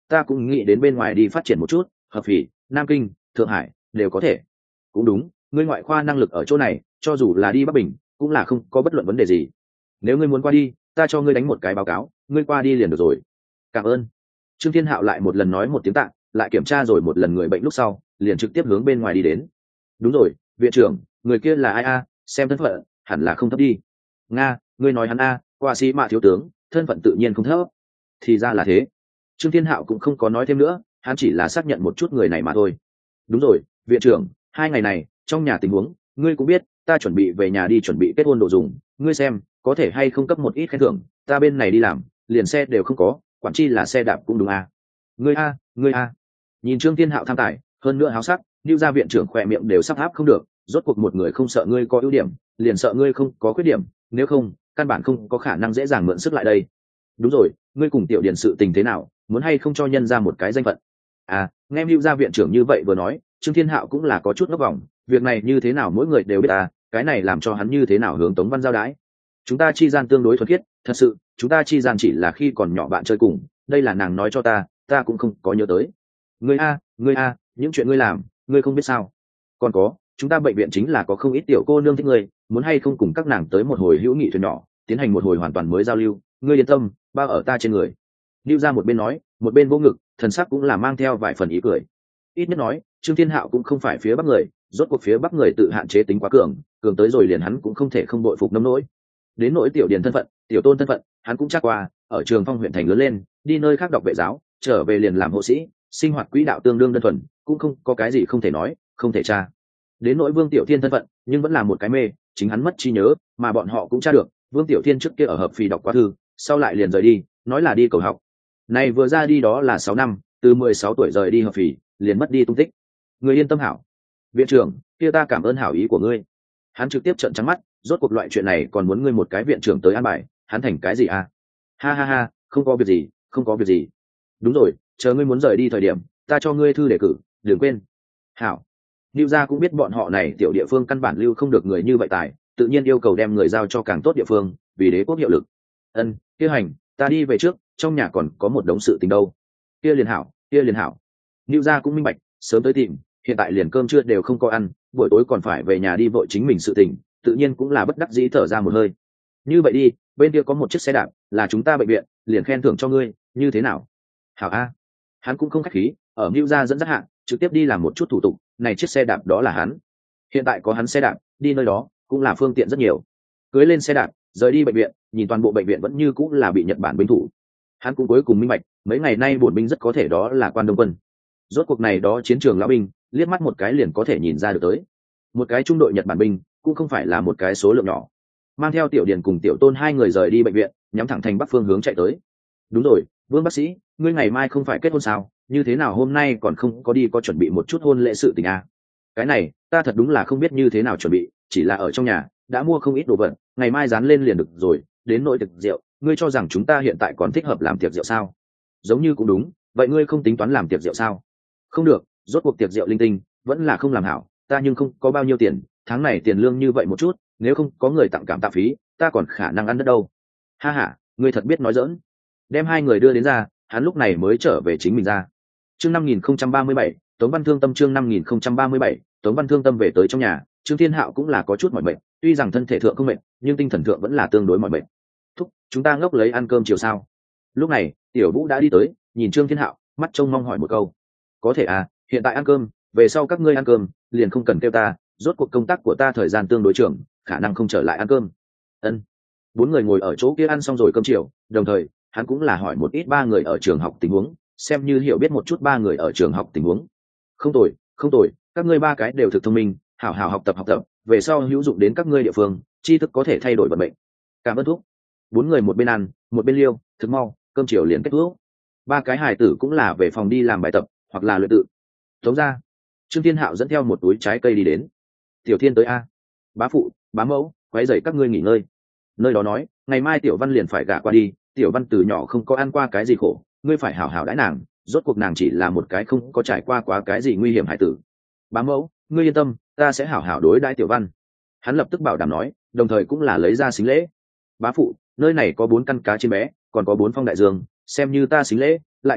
ta cũng nghĩ đến bên ngoài đi phát triển một chút, Hợp Phỉ, Nam Kinh, Thượng Hải đều có thể. Cũng đúng, ngươi ngoại khoa năng lực ở chỗ này, cho dù là đi Bắc Bình cũng là không có bất luận vấn đề gì. Nếu ngươi muốn qua đi, ta cho ngươi đánh một cái báo cáo, ngươi qua đi liền được rồi. Cảm ơn. Trương Thiên Hạo lại một lần nói một tiếng tạ, lại kiểm tra rồi một lần người bệnh lúc sau, liền trực tiếp hướng bên ngoài đi đến. Đúng rồi, viện trưởng, người kia là ai a? Xem thân phận hẳn là không thấp đi. Nga, ngươi nói hắn a, qua sĩ mạ thiếu tướng, thân phận tự nhiên không thấp. Thì ra là thế. Trương Thiên Hạo cũng không có nói thêm nữa, hắn chỉ là xác nhận một chút người này mà thôi. Đúng rồi, viện trưởng, 2 ngày này trong nhà tình huống ngươi cũng biết, ta chuẩn bị về nhà đi chuẩn bị kết hôn đồ dùng, ngươi xem có thể hay không cấp một ít khen thưởng, ta bên này đi làm liền xe đều không có, quản chi là xe đạp cũng đúng a. Ngươi a. Nhìn Trương Thiên Hạo tham tài, hơn nữa háo sắc, như gia viện trưởng khỏe miệng đều sắp áp không được, rốt cuộc một người không sợ ngươi có ưu điểm, liền sợ ngươi không có khuyết điểm, nếu không căn bản không có khả năng dễ dàng mượn sức lại đây. Đúng rồi, ngươi cùng tiểu điển sự tình thế nào, muốn hay không cho nhân ra một cái danh phận? À, nghe Lưu gia viện trưởng như vậy vừa nói, Trương Thiên Hạo cũng là có chút ngốc vòng, việc này như thế nào mỗi người đều biết à, cái này làm cho hắn như thế nào hướng Tống Văn giao đái. Chúng ta chi gian tương đối thuần khiết, thật sự, chúng ta chi gian chỉ là khi còn nhỏ bạn chơi cùng, đây là nàng nói cho ta cũng không có nhớ tới. Ngươi a, những chuyện ngươi làm, ngươi không biết sao? Còn có, chúng ta bệnh viện chính là có không ít tiểu cô nương thích ngươi, muốn hay không cùng các nàng tới một hồi hữu nghị thuyền nhỏ, tiến hành một hồi hoàn toàn mới giao lưu, ngươi yên tâm, bao ở ta trên người. Lưu gia một bên nói, một bên vô ngực, thần sắc cũng là mang theo vài phần ý cười. Ít nhất nói, Trương Thiên Hạo cũng không phải phía Bắc người, rốt cuộc phía Bắc người tự hạn chế tính quá cường tới rồi liền hắn cũng không thể không đội phục nông nỗi. Đến nỗi tiểu điền thân phận, tiểu tôn thân phận, hắn cũng chắc qua, ở Trường Phong huyện thành lớn lên, đi nơi khác đọc vệ giáo, trở về liền làm hộ sĩ, sinh hoạt quỹ đạo tương đương đơn thuần, cũng không có cái gì không thể nói, không thể tra. Đến nỗi Vương Tiểu Thiên thân phận, nhưng vẫn là một cái mê, chính hắn mất trí nhớ, mà bọn họ cũng tra được, Vương Tiểu Thiên trước kia ở Hợp Phì đọc quá thư, sau lại liền rời đi, nói là đi cầu học. Này vừa ra đi đó là 6 năm, từ 16 tuổi rời đi Hợp Phì, liền mất đi tung tích. Người yên tâm hảo. Viện trưởng, kia ta cảm ơn hảo ý của ngươi. Hắn trực tiếp trợn trắng mắt, rốt cuộc loại chuyện này còn muốn ngươi một cái viện trưởng tới an bài, hắn thành cái gì à? Ha, không có việc gì. Đúng rồi, chờ ngươi muốn rời đi thời điểm, ta cho ngươi thư đề cử, đừng quên. Hảo. Lưu gia cũng biết bọn họ này tiểu địa phương căn bản lưu không được người như vậy tài, tự nhiên yêu cầu đem người giao cho càng tốt địa phương, vì đế quốc hiệu lực. Ân, kia hành, ta đi về trước, trong nhà còn có một đống sự tình đâu. Kia liền hảo. Lưu gia cũng minh bạch, sớm tới tìm, hiện tại liền cơm trưa đều không có ăn, buổi tối còn phải về nhà đi vội chính mình sự tình, tự nhiên cũng là bất đắc dĩ thở ra một hơi. Như vậy đi, bên kia có một chiếc xe đạp, là chúng ta bệnh viện, liền khen thưởng cho ngươi, như thế nào? Hảo a. Hắn cũng không khách khí, ở Lưu gia dẫn dắt hạng, trực tiếp đi làm một chút thủ tục, này chiếc xe đạp đó là hắn. Hiện tại có hắn xe đạp, đi nơi đó cũng là phương tiện rất nhiều. Cưới lên xe đạp, rời đi bệnh viện, nhìn toàn bộ bệnh viện vẫn như cũng là bị Nhật Bản binh thủ. Hắn cũng cuối cùng minh bạch, mấy ngày nay bổn binh rất có thể đó là Quan Đông quân. Rốt cuộc này đó chiến trường lão binh, liếc mắt một cái liền có thể nhìn ra được tới. Một cái trung đội Nhật Bản binh, cũng không phải là một cái số lượng nhỏ. Mang theo Tiểu Điền cùng Tiểu Tôn 2 người rời đi bệnh viện, nhắm thẳng thành bắc phương hướng chạy tới. Đúng rồi, Vương bác sĩ, ngươi ngày mai không phải kết hôn sao? Như thế nào hôm nay còn không có đi có chuẩn bị một chút hôn lễ sự tình à? Cái này ta thật đúng là không biết như thế nào chuẩn bị, chỉ là ở trong nhà đã mua không ít đồ vật, ngày mai dán lên liền được rồi. Đến nỗi tiệc rượu, ngươi cho rằng chúng ta hiện tại còn thích hợp làm tiệc rượu sao? Giống như cũng đúng, vậy ngươi không tính toán làm tiệc rượu sao? Không được, rốt cuộc tiệc rượu linh tinh vẫn là không làm hảo, ta nhưng không có bao nhiêu tiền, tháng này tiền lương như vậy một chút, nếu không có người tặng cảm tạ phí, ta còn khả năng ăn đất đâu. Ha, ngươi thật biết nói giỡn. Đem 2 người đưa đến ra, hắn lúc này mới trở về chính mình ra. Chương 5037, Tống Văn Thương Tâm chương 5037, Tống Văn Thương Tâm về tới trong nhà, Trương Thiên Hạo cũng là có chút mỏi mệt, tuy rằng thân thể thượng không mệt, nhưng tinh thần thượng vẫn là tương đối mỏi mệt. Thúc, chúng ta ngốc lấy ăn cơm chiều sao? Lúc này, Tiểu Vũ đã đi tới, nhìn Trương Thiên Hạo, mắt trông mong hỏi một câu. Có thể à, hiện tại ăn cơm, về sau các ngươi ăn cơm, liền không cần kêu ta, rốt cuộc công tác của ta thời gian tương đối trưởng, khả năng không trở lại ăn cơm. Ân. 4 người ngồi ở chỗ kia ăn xong rồi cơm chiều, đồng thời, hắn cũng là hỏi một ít 3 người ở trường học tình huống, xem như hiểu biết một chút 3 người ở trường học tình huống. Không tồi, các ngươi 3 cái đều thực thông minh, hảo hảo học tập, về sau hữu dụng đến các ngươi địa phương, tri thức có thể thay đổi vận mệnh. Cảm ơn thúc. 4 người một bên ăn, một bên liêu, thực mau, cơm chiều liền kết thúc. 3 cái hài tử cũng là về phòng đi làm bài tập, hoặc là luyện tự. Tống ra. Trương Thiên Hạo dẫn theo một túi trái cây đi đến. Tiểu Thiên tới a. Bá phụ, bá mẫu, quấy rầy các ngươi nghỉ ngơi. Nơi đó nói, ngày mai Tiểu Văn liền phải gả qua đi, Tiểu Văn từ nhỏ không có ăn qua cái gì khổ, ngươi phải hảo hảo đãi nàng, rốt cuộc nàng chỉ là một cái không có trải qua quá cái gì nguy hiểm hải tử. Bá mẫu, ngươi yên tâm, ta sẽ hảo hảo đối đãi Tiểu Văn. Hắn lập tức bảo đảm nói, đồng thời cũng là lấy ra xính lễ. Bá phụ, nơi này có 4 căn cá trên bé, còn có 4 phong đại dương, xem như ta xính lễ, lại nhiều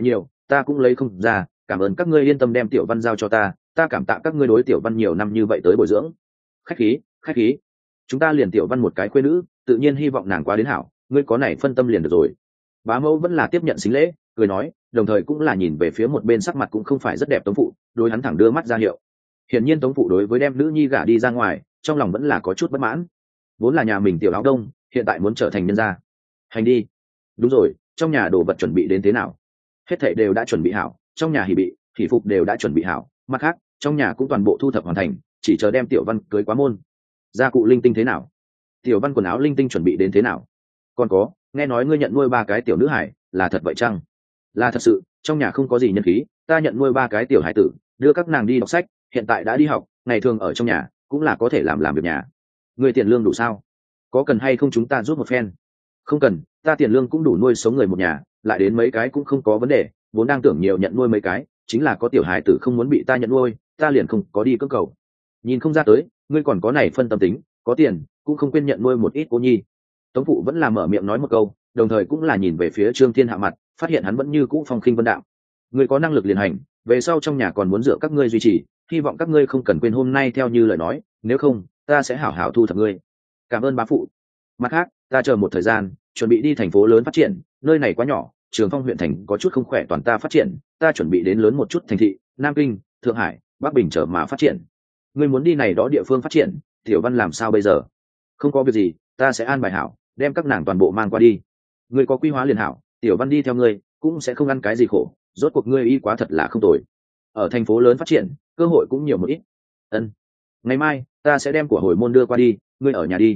ta cũng lấy không ra, cảm ơn các ngươi yên tâm đem Tiểu Văn giao cho ta, ta cảm tạ các ngươi đối Tiểu Văn nhiều năm như vậy tới bồi dưỡng. Khách khí, khách khí. Chúng ta liền Tiểu Văn một cái khuê nữ, tự nhiên hy vọng nàng qua đến hảo, ngươi có này phân tâm liền được rồi. Bá mẫu vẫn là tiếp nhận xính lễ, cười nói, đồng thời cũng là nhìn về phía một bên sắc mặt cũng không phải rất đẹp Tống phụ, đối hắn thẳng đưa mắt ra hiệu. Hiển nhiên Tống phụ đối với đem nữ nhi gả đi ra ngoài, trong lòng vẫn là có chút bất mãn. Vốn là nhà mình Tiểu Áo Đông, hiện tại muốn trở thành nhân gia. Hành đi. Đúng rồi, trong nhà đồ vật chuẩn bị đến thế nào? Hết thảy đều đã chuẩn bị hảo, trong nhà hỉ phục đều đã chuẩn bị hảo, mặt khác, trong nhà cũng toàn bộ thu thập hoàn thành, chỉ chờ đem Tiểu Văn cưới quá môn. Gia cụ linh tinh thế nào? Tiểu Văn quần áo linh tinh chuẩn bị đến thế nào? Còn có, nghe nói ngươi nhận nuôi 3 cái tiểu nữ hải, là thật vậy chăng? Là thật sự, trong nhà không có gì nhân khí, ta nhận nuôi 3 cái tiểu hải tử, đưa các nàng đi đọc sách, hiện tại đã đi học, ngày thường ở trong nhà cũng là có thể làm việc nhà. Ngươi tiền lương đủ sao? Có cần hay không chúng ta giúp một phen? Không cần, ta tiền lương cũng đủ nuôi sống người một nhà, lại đến mấy cái cũng không có vấn đề, vốn đang tưởng nhiều nhận nuôi mấy cái, chính là có tiểu hải tử không muốn bị ta nhận nuôi, ta liền không có đi cưỡng cầu. Nhìn không ra tới, ngươi còn có này phân tâm tính, có tiền cũng không quên nhận nuôi một ít cô nhi. Tống phụ vẫn là mở miệng nói một câu, đồng thời cũng là nhìn về phía Trương Thiên Hạ mặt, phát hiện hắn vẫn như cũ phong khinh vân đạm. Ngươi có năng lực liền hành, về sau trong nhà còn muốn dựa các ngươi duy trì, hy vọng các ngươi không cần quên hôm nay theo như lời nói, nếu không, ta sẽ hảo hảo thu thập ngươi. Cảm ơn bá phụ. Mặt khác, ta chờ một thời gian, chuẩn bị đi thành phố lớn phát triển, nơi này quá nhỏ, Trường Phong huyện thành có chút không khỏe toàn ta phát triển, ta chuẩn bị đến lớn một chút thành thị, Nam Kinh, Thượng Hải, Bắc Bình trở mà phát triển. Ngươi muốn đi này đó địa phương phát triển, Tiểu Văn làm sao bây giờ? Không có việc gì, ta sẽ an bài hảo, đem các nàng toàn bộ mang qua đi. Ngươi có quy hóa liền hảo, Tiểu Văn đi theo ngươi, cũng sẽ không ăn cái gì khổ, rốt cuộc ngươi y quá thật là không tồi. Ở thành phố lớn phát triển, cơ hội cũng nhiều một ít. Ân. Ngày mai, ta sẽ đem của hồi môn đưa qua đi, ngươi ở nhà đi.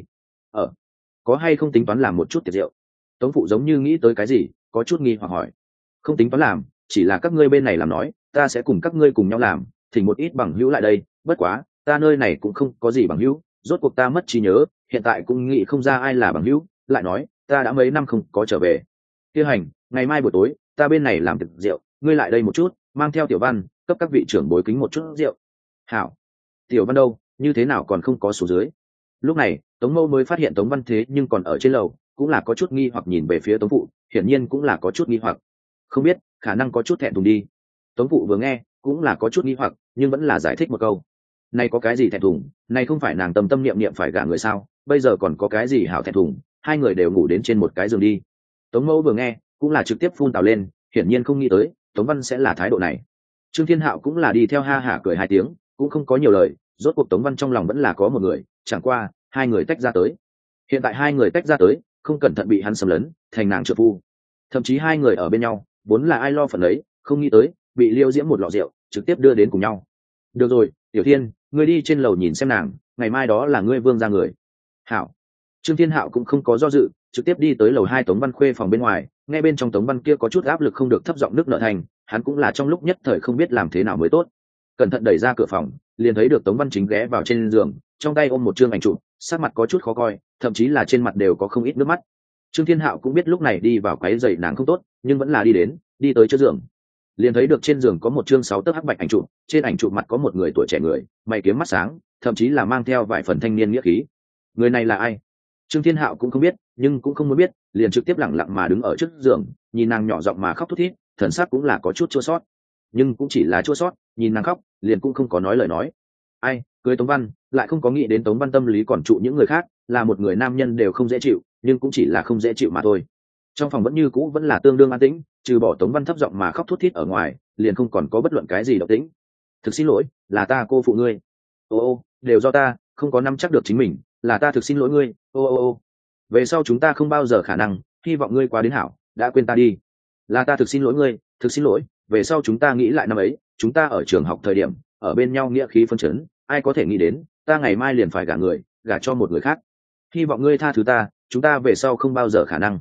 Có hay không tính toán làm một chút tiệc rượu? Tống phụ giống như nghĩ tới cái gì, có chút nghi hoặc hỏi. Không tính toán làm, chỉ là các ngươi bên này làm nói, ta sẽ cùng các ngươi cùng nhau làm, thỉnh một ít bằng hữu lại đây, bất quá, ta nơi này cũng không có gì bằng hữu, rốt cuộc ta mất trí nhớ, hiện tại cũng nghĩ không ra ai là bằng hữu, lại nói, ta đã mấy năm không có trở về. Kia hành, ngày mai buổi tối, ta bên này làm tiệc rượu, ngươi lại đây một chút, mang theo Tiểu Văn, cấp các vị trưởng bối kính một chút rượu. Hảo. Tiểu Văn đâu, như thế nào còn không có số dưới? Lúc này, Tống Mâu mới phát hiện Tống Văn thế nhưng còn ở trên lầu, cũng là có chút nghi hoặc nhìn về phía Tống phụ, hiển nhiên cũng là có chút nghi hoặc. Không biết, khả năng có chút thẹn thùng đi. Tống phụ vừa nghe, cũng là có chút nghi hoặc, nhưng vẫn là giải thích một câu. Này có cái gì thẹn thùng, này không phải nàng tâm tâm niệm niệm phải gả người sao, bây giờ còn có cái gì hảo thẹn thùng, hai người đều ngủ đến trên một cái giường đi. Tống Mâu vừa nghe, cũng là trực tiếp phun tào lên, hiển nhiên không nghĩ tới, Tống Văn sẽ là thái độ này. Trương Thiên Hạo cũng là đi theo ha hả cười 2 tiếng, cũng không có nhiều lời, rốt cuộc Tống Văn trong lòng vẫn là có một người, chẳng qua, hai người tách ra tới. Hiện tại hai người tách ra tới, không cẩn thận bị hắn xâm lấn, thành nàng trợ phu. Thậm chí hai người ở bên nhau, vốn là ai lo phần ấy, không nghĩ tới, bị Liêu Diễm một lọ rượu, trực tiếp đưa đến cùng nhau. Được rồi, Tiểu Thiên, ngươi đi trên lầu nhìn xem nàng, ngày mai đó là ngươi vương ra người. Hảo. Trương Thiên Hạo cũng không có do dự, trực tiếp đi tới lầu 2 Tống Văn Khuê phòng bên ngoài, nghe bên trong Tống Văn kia có chút áp lực không được thấp giọng nước nợ thành, hắn cũng là trong lúc nhất thời không biết làm thế nào mới tốt. Cẩn thận đẩy ra cửa phòng, liền thấy được Tống Văn chính ghé vào trên giường, trong tay ôm một chương ảnh chụp, sắc mặt có chút khó coi, thậm chí là trên mặt đều có không ít nước mắt. Trương Thiên Hạo cũng biết lúc này đi vào quấy rầy nàng không tốt, nhưng vẫn là đi tới trước giường, liền thấy được trên giường có một chương 6 tấc hắc bạch ảnh chụp, trên ảnh chụp mặt có một người tuổi trẻ người, mày kiếm mắt sáng, thậm chí là mang theo vài phần thanh niên nghĩa khí. Người này là ai? Trương Thiên Hạo cũng không biết, nhưng cũng không muốn biết, liền trực tiếp lặng lặng mà đứng ở trước giường, nhìn nàng nhỏ giọng mà khóc thút thít, thần sắc cũng là có chút chua xót, nhưng cũng chỉ là chua xót, nhìn nàng khóc, liền cũng không có nói lời nói. Ai, cưới Tống Văn, lại không có nghĩ đến Tống Văn tâm lý còn trụ những người khác, là một người nam nhân đều không dễ chịu, nhưng cũng chỉ là không dễ chịu mà thôi. Trong phòng vẫn như cũ vẫn là tương đương an tĩnh, trừ bỏ Tống Văn thấp giọng mà khóc thút thít ở ngoài, liền không còn có bất luận cái gì động tĩnh. Thực xin lỗi, là ta cô phụ ngươi. Ô, đều do ta, không có nắm chắc được chính mình, là ta thực xin lỗi ngươi. Ô. Về sau chúng ta không bao giờ khả năng, hy vọng ngươi qua đến hảo, đã quên ta đi. Là ta thực xin lỗi ngươi, thực xin lỗi, về sau chúng ta nghĩ lại năm ấy, chúng ta ở trường học thời điểm, ở bên nhau nghĩa khí phân chấn, ai có thể nghĩ đến, ta ngày mai liền phải gả cho một người khác. Hy vọng ngươi tha thứ ta, chúng ta về sau không bao giờ khả năng.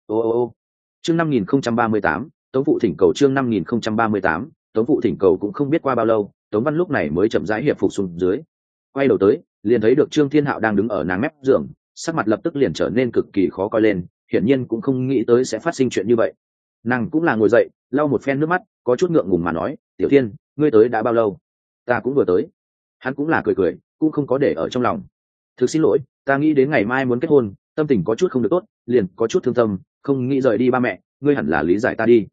Ô. Chương 5038, Tống phụ thỉnh cầu chương 5038, Tống phụ thỉnh cầu cũng không biết qua bao lâu, Tống Văn lúc này mới chậm rãi hiệp phục xuống dưới. Quay đầu tới, liền thấy được Trương Thiên Hạo đang đứng ở nàng mép giường, sắc mặt lập tức liền trở nên cực kỳ khó coi lên, hiển nhiên cũng không nghĩ tới sẽ phát sinh chuyện như vậy. Nàng cũng là ngồi dậy, lau một phen nước mắt, có chút ngượng ngùng mà nói, "Tiểu Thiên, ngươi tới đã bao lâu?" "Ta cũng vừa tới." Hắn cũng là cười, cũng không có để ở trong lòng. "Thực xin lỗi, ta nghĩ đến ngày mai muốn kết hôn, tâm tình có chút không được tốt, liền có chút thương tâm, không nghĩ rời đi ba mẹ, ngươi hẳn là lý giải ta đi."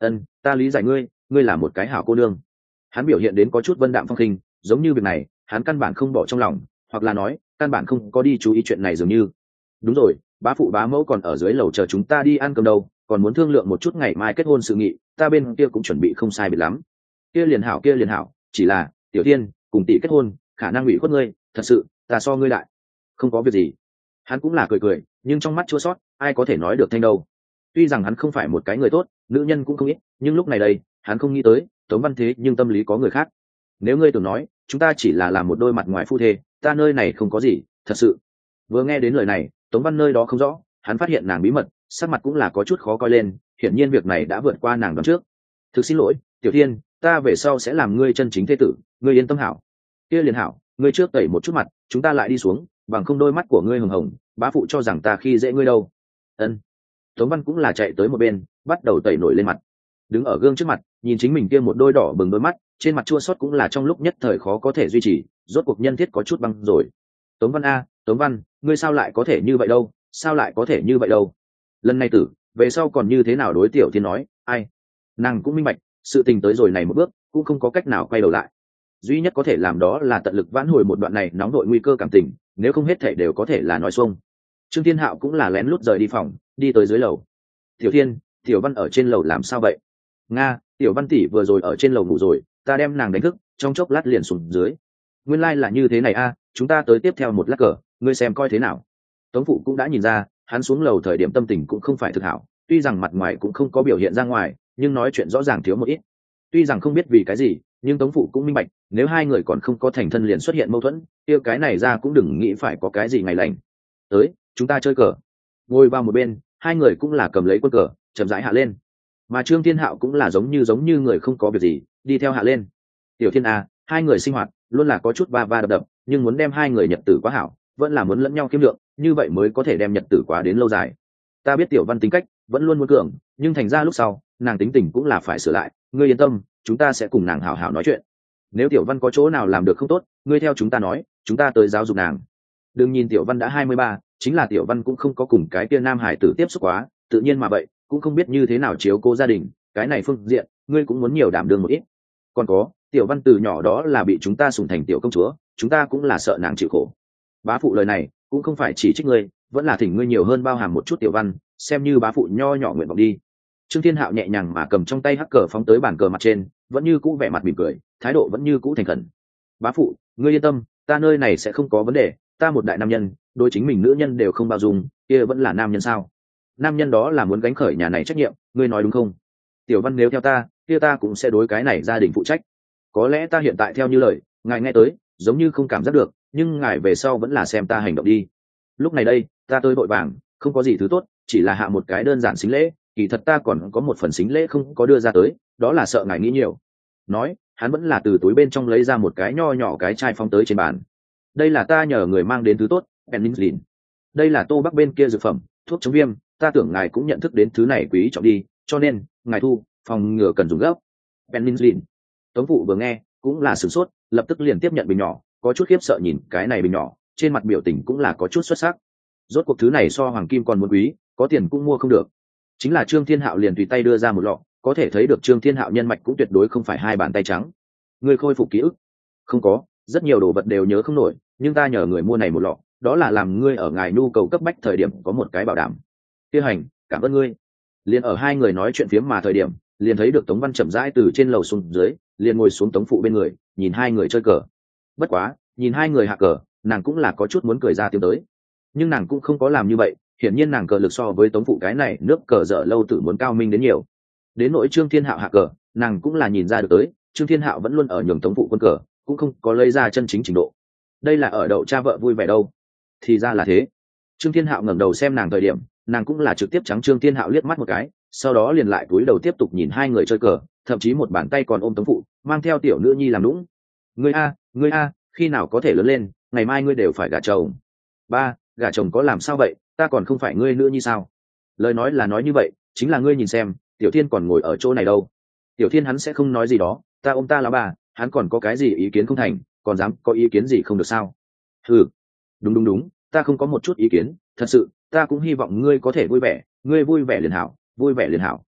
Ân, ta lý giải ngươi, ngươi là một cái hảo cô nương. Hắn biểu hiện đến có chút vân đạm phong khinh, giống như việc này hắn căn bản không bỏ trong lòng, hoặc là nói căn bản không có đi chú ý chuyện này dường như. Đúng rồi, bá phụ bá mẫu còn ở dưới lầu chờ chúng ta đi ăn cơm đâu, còn muốn thương lượng một chút ngày mai kết hôn sự nghị, ta bên kia cũng chuẩn bị không sai biệt lắm. Kia liền hảo, kia liền hảo, chỉ là Tiểu Thiên cùng tỷ kết hôn khả năng ủy khuất ngươi, thật sự ta so ngươi đại. Không có việc gì. Hắn cũng là cười cười, nhưng trong mắt chua xót, ai có thể nói được thanh đâu. Tuy rằng hắn không phải một cái người tốt, nữ nhân cũng không ít, nhưng lúc này đây hắn không nghĩ tới Tống Văn thế nhưng tâm lý có người khác. Nếu ngươi tưởng nói chúng ta chỉ là làm một đôi mặt ngoài phu thê, ta nơi này không có gì, thật sự. Vừa nghe đến lời này, Tống Văn nơi đó không rõ, hắn phát hiện nàng bí mật, sắc mặt cũng là có chút khó coi lên, hiển nhiên việc này đã vượt qua nàng đoán trước. Thực xin lỗi, Tiểu Thiên, ta về sau sẽ làm ngươi chân chính thế tử, ngươi yên tâm hảo. Kia liền hảo, ngươi trước tẩy một chút mặt, chúng ta lại đi xuống, bằng không đôi mắt của ngươi hồng hồng, bá phụ cho rằng ta khi dễ ngươi đâu. Ân. Tống Văn cũng là chạy tới một bên, bắt đầu tẩy nổi lên mặt. Đứng ở gương trước mặt, nhìn chính mình kia một đôi đỏ bừng đôi mắt, trên mặt chua xót cũng là trong lúc nhất thời khó có thể duy trì, rốt cuộc nhân thiết có chút băng rồi. Tống Văn a, Tống Văn, ngươi sao lại có thể như vậy đâu, sao lại có thể như vậy đâu? Lần này tử, về sau còn như thế nào đối Tiểu Thiên nói, ai? Nàng cũng minh bạch, sự tình tới rồi này một bước, cũng không có cách nào quay đầu lại. Duy nhất có thể làm đó là tận lực vãn hồi một đoạn này nóng đội nguy cơ cảm tình, nếu không hết thể đều có thể là nói xuông. Trương Thiên Hạo cũng là lén lút rời đi phòng, đi tới dưới lầu. Tiểu Thiên, Tiểu Văn ở trên lầu làm sao vậy? Nga, Tiểu Văn tỷ vừa rồi ở trên lầu ngủ rồi, ta đem nàng đánh thức, trong chốc lát liền xuống dưới. Nguyên lai là như thế này a, chúng ta tới tiếp theo một lát cờ, ngươi xem coi thế nào. Tống phụ cũng đã nhìn ra, hắn xuống lầu thời điểm tâm tình cũng không phải thực hảo, tuy rằng mặt ngoài cũng không có biểu hiện ra ngoài, nhưng nói chuyện rõ ràng thiếu một ít. Tuy rằng không biết vì cái gì, nhưng Tống phụ cũng minh bạch, nếu hai người còn không có thành thân liền xuất hiện mâu thuẫn, kia cái này ra cũng đừng nghĩ phải có cái gì ngày lành. Tới, chúng ta chơi cờ. Ngồi vào một bên, hai người cũng là cầm lấy quân cờ, chậm rãi hạ lên. Mà Trương Thiên Hạo cũng là giống như người không có việc gì, đi theo hạ lên. Tiểu Thiên a, hai người sinh hoạt luôn là có chút va va đập đập, nhưng muốn đem hai người nhật tử quá hảo, vẫn là muốn lẫn nhau kiếm lượng, như vậy mới có thể đem nhật tử quá đến lâu dài. Ta biết Tiểu Văn tính cách vẫn luôn muốn cường, nhưng thành ra lúc sau, nàng tính tình cũng là phải sửa lại, ngươi yên tâm, chúng ta sẽ cùng nàng hảo hảo nói chuyện. Nếu Tiểu Văn có chỗ nào làm được không tốt, ngươi theo chúng ta nói, chúng ta tới giáo dục nàng. Đừng nhìn Tiểu Văn đã 23, chính là Tiểu Văn cũng không có cùng cái kia nam hải tử tiếp xúc quá, tự nhiên mà vậy, cũng không biết như thế nào chiếu cố gia đình, cái này phương diện, ngươi cũng muốn nhiều đảm đương một ít. Còn có, Tiểu Văn từ nhỏ đó là bị chúng ta sủng thành tiểu công chúa, chúng ta cũng là sợ nàng chịu khổ. Bá phụ lời này, cũng không phải chỉ trích ngươi, vẫn là thỉnh ngươi nhiều hơn bao hàm một chút Tiểu Văn, xem như bá phụ nho nhỏ nguyện vọng đi. Trương Thiên Hạo nhẹ nhàng mà cầm trong tay hắc cờ phóng tới bàn cờ mặt trên, vẫn như cũ vẻ mặt mỉm cười, thái độ vẫn như cũ thành khẩn. Bá phụ, ngươi yên tâm, ta nơi này sẽ không có vấn đề, ta một đại nam nhân, đối chính mình nữ nhân đều không bao dung, kia vẫn là nam nhân sao? Nam nhân đó là muốn gánh khởi nhà này trách nhiệm, ngươi nói đúng không? Tiểu Văn nếu theo ta, kia ta cũng sẽ đối cái này gia đình phụ trách. Có lẽ ta hiện tại theo như lời, ngài nghe tới, giống như không cảm giác được, nhưng ngài về sau vẫn là xem ta hành động đi. Lúc này đây, ta tới vội vàng, không có gì thứ tốt, chỉ là hạ một cái đơn giản xính lễ, kỳ thật ta còn có một phần xính lễ không có đưa ra tới, đó là sợ ngài nghĩ nhiều. Nói, hắn vẫn là từ túi bên trong lấy ra một cái nho nhỏ cái chai phóng tới trên bàn. Đây là ta nhờ người mang đến thứ tốt, penicillin. Đây là Tô Bắc bên kia dược phẩm, thuốc chống viêm, ta tưởng ngài cũng nhận thức đến thứ này quý trọng đi, cho nên ngài thu, phòng ngừa cần dùng gấp. Penicillin. Tống phụ vừa nghe, cũng là sửng sốt, lập tức liền tiếp nhận bình nhỏ, có chút khiếp sợ nhìn cái này bình nhỏ, trên mặt biểu tình cũng là có chút xuất sắc. Rốt cuộc thứ này so hoàng kim còn muốn quý, có tiền cũng mua không được. Chính là Trương Thiên Hạo liền tùy tay đưa ra một lọ, có thể thấy được Trương Thiên Hạo nhân mạch cũng tuyệt đối không phải hai bàn tay trắng. Người khôi phục ký ức? Không có, rất nhiều đồ vật đều nhớ không nổi, nhưng ta nhờ người mua này một lọ, đó là làm ngươi ở ngài nhu cầu cấp bách thời điểm có một cái bảo đảm. Tiêu Hành, cảm ơn ngươi. Liền ở hai người nói chuyện phiếm mà thời điểm, liền thấy được Tống Văn chậm rãi từ trên lầu xuống dưới, liền ngồi xuống Tống phụ bên người, nhìn hai người chơi cờ. Bất quá, nhìn hai người hạ cờ, nàng cũng là có chút muốn cười ra tiếng tới, nhưng nàng cũng không có làm như vậy. Hiển nhiên nàng cờ lực so với Tống phụ cái này nước cờ dở lâu tự muốn cao minh đến nhiều. Đến nỗi Trương Thiên Hạo hạ cờ, nàng cũng là nhìn ra được tới, Trương Thiên Hạo vẫn luôn ở nhường Tống phụ quân cờ, cũng không có lấy ra chân chính trình độ. Đây là ở đậu cha vợ vui vẻ đâu. Thì ra là thế. Trương Thiên Hạo ngẩng đầu xem nàng thời điểm, nàng cũng là trực tiếp trắng Trương Thiên Hạo liếc mắt một cái, sau đó liền lại cúi đầu tiếp tục nhìn hai người chơi cờ, thậm chí một bàn tay còn ôm Tống phụ, mang theo tiểu nữ nhi làm nũng. Ngươi a, khi nào có thể lớn lên, ngày mai ngươi đều phải gả chồng. Ba, gả chồng có làm sao vậy, ta còn không phải ngươi nữa như sao? Lời nói là nói như vậy, chính là ngươi nhìn xem, Tiểu Thiên còn ngồi ở chỗ này đâu. Tiểu Thiên hắn sẽ không nói gì đó, ta ôm ta là bà, hắn còn có cái gì ý kiến không thành, còn dám có ý kiến gì không được sao? Ừ, đúng, ta không có một chút ý kiến, thật sự, ta cũng hy vọng ngươi có thể vui vẻ, ngươi vui vẻ liền hảo, vui vẻ liền hảo.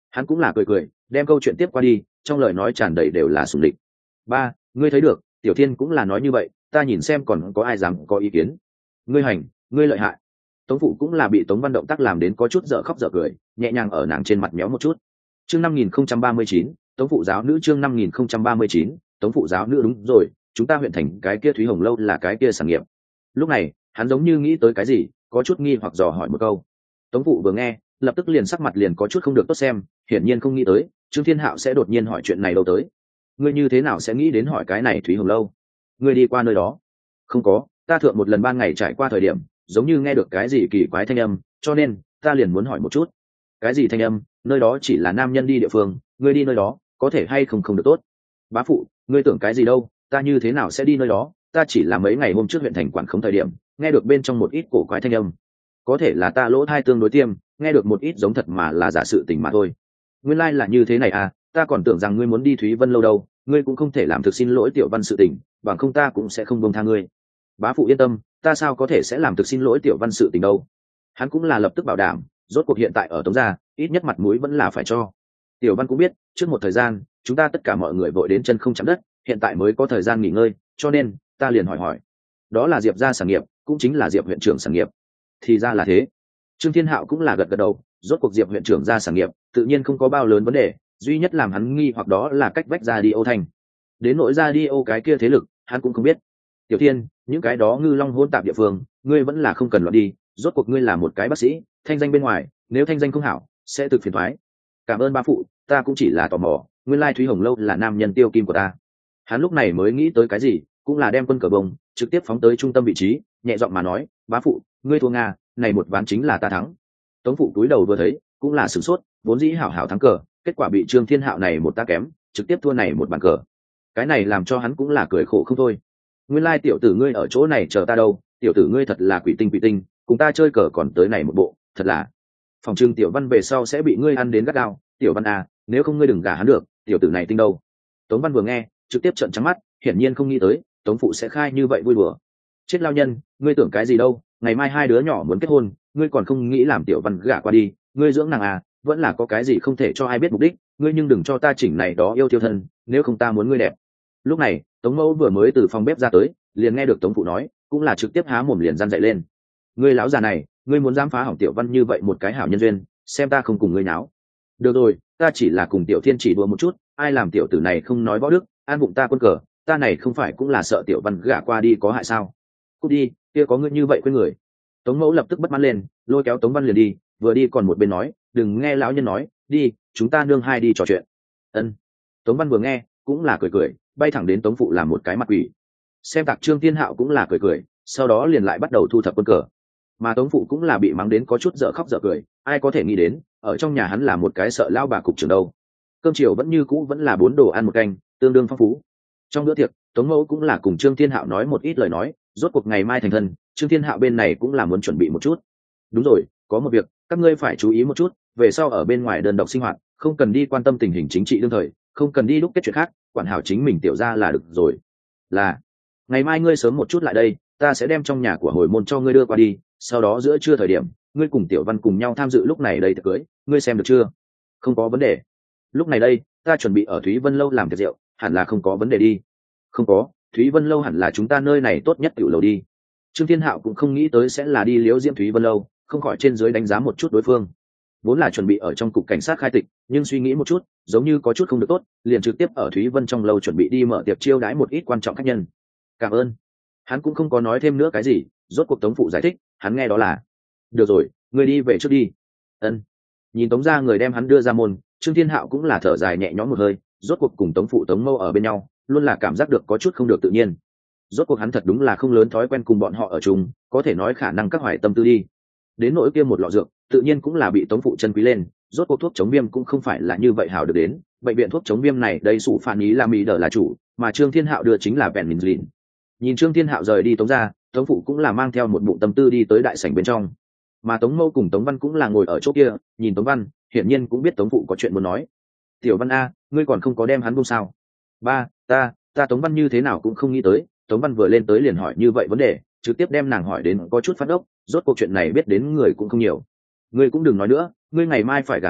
Hắn cũng là cười cười đem câu chuyện tiếp qua đi, trong lời nói tràn đầy đều là sùng địch. Ba, ngươi thấy được, Tiểu Thiên cũng là nói như vậy, ta nhìn xem còn có ai dám có ý kiến. Ngươi hành, ngươi lợi hại. Tống phụ cũng là bị Tống Văn động tác làm đến có chút dở khóc dở cười, nhẹ nhàng ở nàng trên mặt méo một chút. Chương 5039, Tống phụ giáo nữ. Chương 5039, Tống phụ giáo nữ. Đúng rồi, chúng ta huyện thành cái kia Thúy Hồng lâu là cái kia sản nghiệp. Lúc này hắn giống như nghĩ tới cái gì, có chút nghi hoặc dò hỏi một câu. Tống phụ vừa nghe lập tức liền sắc mặt liền có chút không được tốt xem, hiển nhiên không nghĩ tới Trương Thiên Hạo sẽ đột nhiên hỏi chuyện này đâu tới. Ngươi như thế nào sẽ nghĩ đến hỏi cái này Thúy Hồng lâu? Ngươi đi qua nơi đó? Không có, ta thượng một lần ban ngày trải qua thời điểm giống như nghe được cái gì kỳ quái thanh âm, cho nên ta liền muốn hỏi một chút. Cái gì thanh âm? Nơi đó chỉ là nam nhân đi địa phương, ngươi đi nơi đó có thể hay không được tốt? Bá phụ, ngươi tưởng cái gì đâu, ta như thế nào sẽ đi nơi đó? Ta chỉ là mấy ngày hôm trước huyện thành quản khống thời điểm nghe được bên trong một ít cổ quái thanh âm, có thể là ta lỗ thai tương đối tiêm, nghe được một ít giống thật mà là giả sự tình mà thôi. Nguyên lai là như thế này à, ta còn tưởng rằng ngươi muốn đi Thúy Vân lâu đâu, ngươi cũng không thể làm thực xin lỗi Tiểu Văn sự tình, bằng không ta cũng sẽ không buông tha ngươi. Bá phụ yên tâm, ta sao có thể sẽ làm thực xin lỗi Tiểu Văn sự tình đâu. Hắn cũng là lập tức bảo đảm, rốt cuộc hiện tại ở Tống gia, ít nhất mặt mũi vẫn là phải cho. Tiểu Văn cũng biết, trước một thời gian, chúng ta tất cả mọi người vội đến chân không chạm đất, hiện tại mới có thời gian nghỉ ngơi, cho nên ta liền hỏi. Đó là Diệp gia sản nghiệp, cũng chính là Diệp huyện trưởng sản nghiệp. Thì ra là thế. Trương Thiên Hạo cũng là gật gật đầu, rốt cuộc Diệp huyện trưởng gia sản nghiệp, tự nhiên không có bao lớn vấn đề, duy nhất làm hắn nghi hoặc đó là cách vách ra đi Âu Thành. Đến nội ra đi Âu cái kia thế lực, hắn cũng không biết. Tiểu Thiên, những cái đó ngư long hôn tạp địa phương, ngươi vẫn là không cần loạn đi, rốt cuộc ngươi là một cái bác sĩ, thanh danh bên ngoài, nếu thanh danh không hảo, sẽ thực phiền toái. Cảm ơn ba phụ, ta cũng chỉ là tò mò, nguyên lai Thúy Hồng lâu là nam nhân tiêu kim của ta. Hắn lúc này mới nghĩ tới cái gì, cũng là đem quân cờ bông trực tiếp phóng tới trung tâm vị trí, nhẹ giọng mà nói, bá phụ, ngươi thua Nga, này một ván chính là ta thắng. Tống phụ túi đầu vừa thấy cũng là sửng sốt, vốn dĩ hảo hảo thắng cờ, kết quả bị Trương Thiên Hạo này một ta kém, trực tiếp thua này một bàn cờ. Cái này làm cho hắn cũng là cười khổ không thôi. Nguyên lai tiểu tử ngươi ở chỗ này chờ ta đâu, tiểu tử ngươi thật là quỷ tinh, cùng ta chơi cờ còn tới này một bộ, thật là. Phòng trưng Tiểu Văn về sau sẽ bị ngươi ăn đến gắt gao, Tiểu Văn à, nếu không ngươi đừng gả hắn được, tiểu tử này tinh đâu. Tống Văn vừa nghe trực tiếp trợn trắng mắt, hiển nhiên không nghĩ tới Tống phụ sẽ khai như vậy vui đùa. Chết lao nhân, ngươi tưởng cái gì đâu, ngày mai hai đứa nhỏ muốn kết hôn, ngươi còn không nghĩ làm Tiểu Văn gả qua đi, ngươi dưỡng nàng à, vẫn là có cái gì không thể cho ai biết mục đích, ngươi nhưng đừng cho ta chỉnh này đó yêu tiêu thân, nếu không ta muốn ngươi đẹp. Lúc này Tống mẫu vừa mới từ phòng bếp ra tới, liền nghe được Tống phụ nói, cũng là trực tiếp há mồm liền răn dậy lên. Ngươi lão già này, ngươi muốn dám phá hỏng Tiểu Văn như vậy một cái hảo nhân duyên, xem ta không cùng ngươi náo. Được rồi, ta chỉ là cùng Tiểu Thiên chỉ đùa một chút, ai làm tiểu tử này không nói võ đức, an bụng ta quân cờ, ta này không phải cũng là sợ Tiểu Văn gả qua đi có hại sao? Cút đi, kia có ngươi như vậy quên người. Tống mẫu lập tức bất mãn lên, lôi kéo Tống Văn liền đi, vừa đi còn một bên nói, đừng nghe lão nhân nói, đi, chúng ta nương hai đi trò chuyện. Ân. Tống Văn vừa nghe cũng là cười cười, bay thẳng đến Tống phụ làm một cái mặt quỷ. Xem tạc Trương Thiên Hạo cũng là cười cười, sau đó liền lại bắt đầu thu thập quân cờ. Mà Tống phụ cũng là bị mắng đến có chút dở khóc dở cười, ai có thể nghĩ đến ở trong nhà hắn là một cái sợ lao bà cục trưởng đâu. Cơm chiều vẫn như cũ vẫn là 4 đồ ăn một canh, tương đương phong phú. Trong bữa tiệc Tống mẫu cũng là cùng Trương Thiên Hạo nói một ít lời nói, rốt cuộc ngày mai thành thân, Trương Thiên Hạo bên này cũng là muốn chuẩn bị một chút. Đúng rồi, có một việc các ngươi phải chú ý một chút, về sau ở bên ngoài đơn độc sinh hoạt, không cần đi quan tâm tình hình chính trị đương thời, không cần đi đúc kết chuyện khác, quản hảo chính mình tiểu ra là được rồi. Là, ngày mai ngươi sớm một chút lại đây, ta sẽ đem trong nhà của hồi môn cho ngươi đưa qua đi, sau đó giữa trưa thời điểm ngươi cùng Tiểu Văn cùng nhau tham dự lúc này đây tiệc cưới, ngươi xem được chưa? Không có vấn đề. Lúc này đây ta chuẩn bị ở Thúy Vân lâu làm tiệc rượu, hẳn là không có vấn đề đi. Không có, Thúy Vân lâu hẳn là chúng ta nơi này tốt nhất tiểu lầu đi. Trương Thiên Hạo cũng không nghĩ tới sẽ là đi liễu diễm Thúy Vân lâu, không khỏi trên dưới đánh giá một chút đối phương. Vốn là chuẩn bị ở trong cục cảnh sát khai tịch, nhưng suy nghĩ một chút giống như có chút không được tốt, liền trực tiếp ở Thúy Vân trong lâu chuẩn bị đi mở tiệc chiêu đãi một ít quan trọng khách nhân. Cảm ơn. Hắn cũng không có nói thêm nữa cái gì, rốt cuộc Tống phụ giải thích, hắn nghe đó là được rồi, người đi về trước đi. Ân. Nhìn Tống gia người đem hắn đưa ra môn, Trương Thiên Hạo cũng là thở dài nhẹ nhõm một hơi, rốt cuộc cùng Tống phụ Tống mâu ở bên nhau luôn là cảm giác được có chút không được tự nhiên. Rốt cuộc hắn thật đúng là không lớn thói quen cùng bọn họ ở chung, có thể nói khả năng các hoài tâm tư đi. Đến nỗi kia một lọ dược tự nhiên cũng là bị Tống phụ chân quý lên, rốt cuộc thuốc chống viêm cũng không phải là như vậy hảo được đến, bệnh viện thuốc chống viêm này đây sụ phản ý là mỹ đỡ là chủ, mà Trương Thiên Hạo đưa chính là vẹn mình lìn. Nhìn Trương Thiên Hạo rời đi Tống gia, Tống phụ cũng là mang theo một bụng tâm tư đi tới đại sảnh bên trong, mà Tống mâu cùng Tống Văn cũng là ngồi ở chỗ kia, nhìn Tống Văn hiển nhiên cũng biết Tống phụ có chuyện muốn nói. Tiểu Văn a, ngươi còn không có đem hắn buông sao? Ba, ta Tống Văn như thế nào cũng không nghĩ tới, Tống Văn vừa lên tới liền hỏi như vậy vấn đề, trực tiếp đem nàng hỏi đến có chút phát ốc, rốt cuộc chuyện này biết đến người cũng không nhiều. Ngươi cũng đừng nói nữa, ngươi ngày mai phải gả người,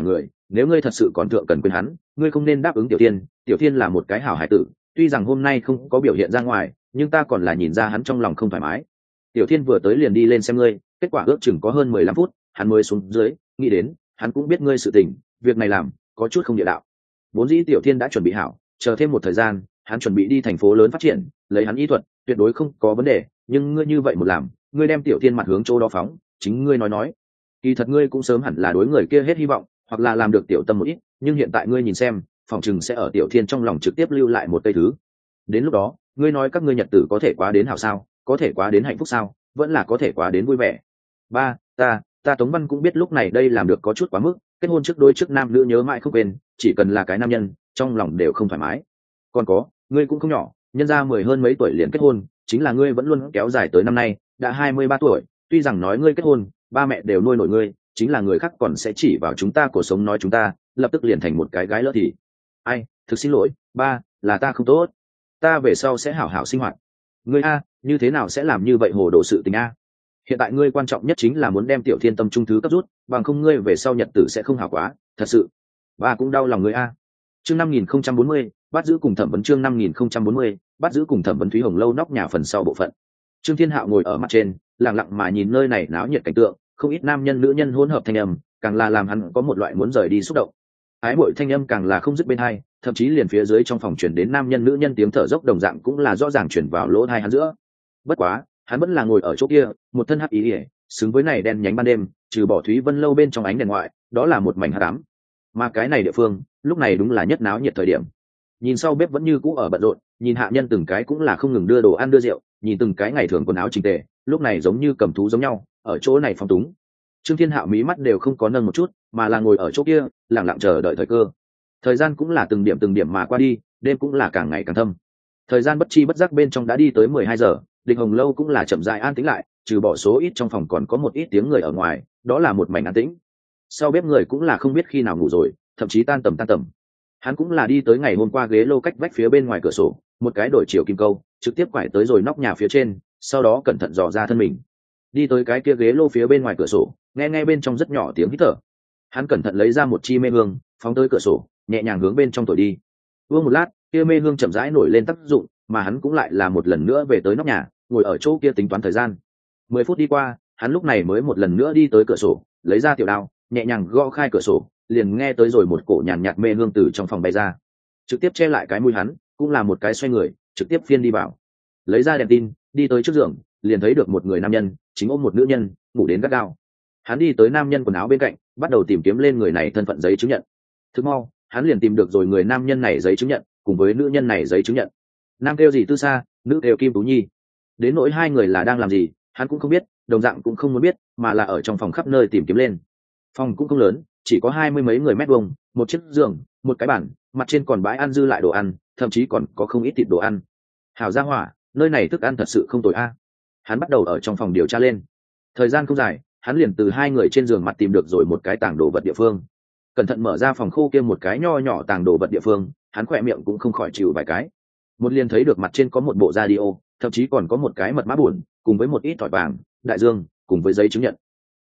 nếu ngươi thật sự còn thượng cần quên hắn, ngươi không nên đáp ứng Tiểu Thiên. Tiểu Thiên là một cái hảo hải tử, tuy rằng hôm nay không có biểu hiện ra ngoài, nhưng ta còn là nhìn ra hắn trong lòng không thoải mái. Tiểu Thiên vừa tới liền đi lên xem ngươi, kết quả ước chừng có hơn 15 phút hắn mới xuống dưới, nghĩ đến hắn cũng biết ngươi sự tình, việc này làm có chút không địa đạo. Vốn dĩ Tiểu Thiên đã chuẩn bị hảo, chờ thêm một thời gian hắn chuẩn bị đi thành phố lớn phát triển, lấy hắn y thuật tuyệt đối không có vấn đề, nhưng ngươi như vậy một làm, ngươi đem Tiểu Thiên mặt hướng chỗ đó phóng, chính ngươi nói kỳ thật ngươi cũng sớm hẳn là đối người kia hết hy vọng, hoặc là làm được tiểu tâm một ít, nhưng hiện tại ngươi nhìn xem, phòng chừng sẽ ở Tiểu Thiên trong lòng trực tiếp lưu lại một cây thứ. Đến lúc đó ngươi nói các ngươi nhật tử có thể quá đến hảo sao, có thể quá đến hạnh phúc sao, vẫn là có thể quá đến vui vẻ. Ba, ta Tống Văn cũng biết lúc này đây làm được có chút quá mức, kết hôn trước đôi trước nam nữ nhớ mãi không quên, chỉ cần là cái nam nhân trong lòng đều không thoải mái. Còn có, ngươi cũng không nhỏ, nhân ra 10 hơn mấy tuổi liền kết hôn, chính là ngươi vẫn luôn kéo dài tới năm nay đã 23 tuổi, tuy rằng nói ngươi kết hôn ba mẹ đều nuôi nổi ngươi, chính là người khác còn sẽ chỉ vào chúng ta cuộc sống nói chúng ta lập tức liền thành một cái gái lỡ thì. Ai, thực xin lỗi ba, là ta không tốt, ta về sau sẽ hảo hảo sinh hoạt. Ngươi a, như thế nào sẽ làm như vậy hồ đồ sự tình a? Hiện tại ngươi quan trọng nhất chính là muốn đem Tiểu Thiên tâm trung thứ cấp rút, bằng không ngươi về sau nhật tử sẽ không hảo quá, thật sự. Ba cũng đau lòng ngươi a. Chương 5040, bắt giữ cùng thẩm vấn. Chương 5040, bắt giữ cùng thẩm vấn. Thúy Hồng lâu nóc nhà phần sau bộ phận. Trương Thiên Hạo ngồi ở mặt trên, lặng lặng mà nhìn nơi này náo nhiệt cảnh tượng, không ít nam nhân nữ nhân hỗn hợp thanh âm, càng là làm hắn có một loại muốn rời đi xúc động. Ái muội thanh âm càng là không dứt bên hai, thậm chí liền phía dưới trong phòng truyền đến nam nhân nữ nhân tiếng thở dốc đồng dạng cũng là rõ ràng truyền vào lỗ tai hắn giữa. Bất quá, hắn vẫn là ngồi ở chỗ kia, một thân hắc ý, xứng với này đen nhánh ban đêm, trừ bỏ Thúy Vân lâu bên trong ánh đèn ngoại, đó là một mảnh hắc ám. Mà cái này địa phương, lúc này đúng là nhất náo nhiệt thời điểm. Nhìn sau bếp vẫn như cũ ở bận rộn, nhìn hạ nhân từng cái cũng là không ngừng đưa đồ ăn đưa rượu, nhìn từng cái ngày thường quần áo chỉnh tề, lúc này giống như cầm thú giống nhau, ở chỗ này phong túng. Trương Thiên Hạo mí mắt đều không có nâng một chút, mà là ngồi ở chỗ kia, lặng lặng chờ đợi thời cơ. Thời gian cũng là từng điểm mà qua đi, đêm cũng là càng ngày càng thâm. Thời gian bất chi bất giác bên trong đã đi tới 12 giờ, Định Hồng lâu cũng là chậm rãi an tĩnh lại, trừ bỏ số ít trong phòng còn có một ít tiếng người ở ngoài, đó là một mảnh an tĩnh. Sau bếp người cũng là không biết khi nào ngủ rồi, thậm chí tan tầm. Hắn cũng là đi tới ngày hôm qua ghế lô cách vách phía bên ngoài cửa sổ, một cái đổi chiều kim câu, trực tiếp quải tới rồi nóc nhà phía trên, sau đó cẩn thận dò ra thân mình. Đi tới cái kia ghế lô phía bên ngoài cửa sổ, nghe bên trong rất nhỏ tiếng hít thở. Hắn cẩn thận lấy ra một chi mê hương, phóng tới cửa sổ, nhẹ nhàng hướng bên trong thổi đi. Vương một lát, kia mê hương chậm rãi nổi lên tác dụng, mà hắn cũng lại là một lần nữa về tới nóc nhà, ngồi ở chỗ kia tính toán thời gian. 10 phút đi qua, hắn lúc này mới một lần nữa đi tới cửa sổ, lấy ra tiểu đao, nhẹ nhàng gõ khai cửa sổ, liền nghe tới rồi một cổ nhàn nhạt mê hương từ trong phòng bay ra, trực tiếp che lại cái mũi hắn, cũng là một cái xoay người, trực tiếp phiên đi vào. Lấy ra đèn tin, đi tới trước giường, liền thấy được một người nam nhân, chính ôm một nữ nhân, ngủ đến gắt gao. Hắn đi tới nam nhân quần áo bên cạnh, bắt đầu tìm kiếm lên người này thân phận giấy chứng nhận. Thức mau, hắn liền tìm được rồi người nam nhân này giấy chứng nhận, cùng với nữ nhân này giấy chứng nhận. Nam kêu gì Tư Sa, nữ kêu Kim Tú Nhi. Đến nỗi hai người là đang làm gì, hắn cũng không biết, đồng dạng cũng không muốn biết, mà là ở trong phòng khắp nơi tìm kiếm lên. Phòng cũng không lớn, chỉ có 20 mấy người mét vuông, một chiếc giường, một cái bàn, mặt trên còn bãi ăn dư lại đồ ăn, thậm chí còn có không ít thịt đồ ăn. Hảo gia hỏa, nơi này thức ăn thật sự không tồi a. Hắn bắt đầu ở trong phòng điều tra lên. Thời gian không dài, hắn liền từ hai người trên giường mặt tìm được rồi một cái tàng đồ vật địa phương. Cẩn thận mở ra phòng khô kia một cái nho nhỏ tàng đồ vật địa phương, hắn khỏe miệng cũng không khỏi chịu vài cái. Một liền thấy được mặt trên có một bộ radio, thậm chí còn có một cái mật mã buồn, cùng với một ít thỏi vàng, đại dương, cùng với giấy chứng nhận.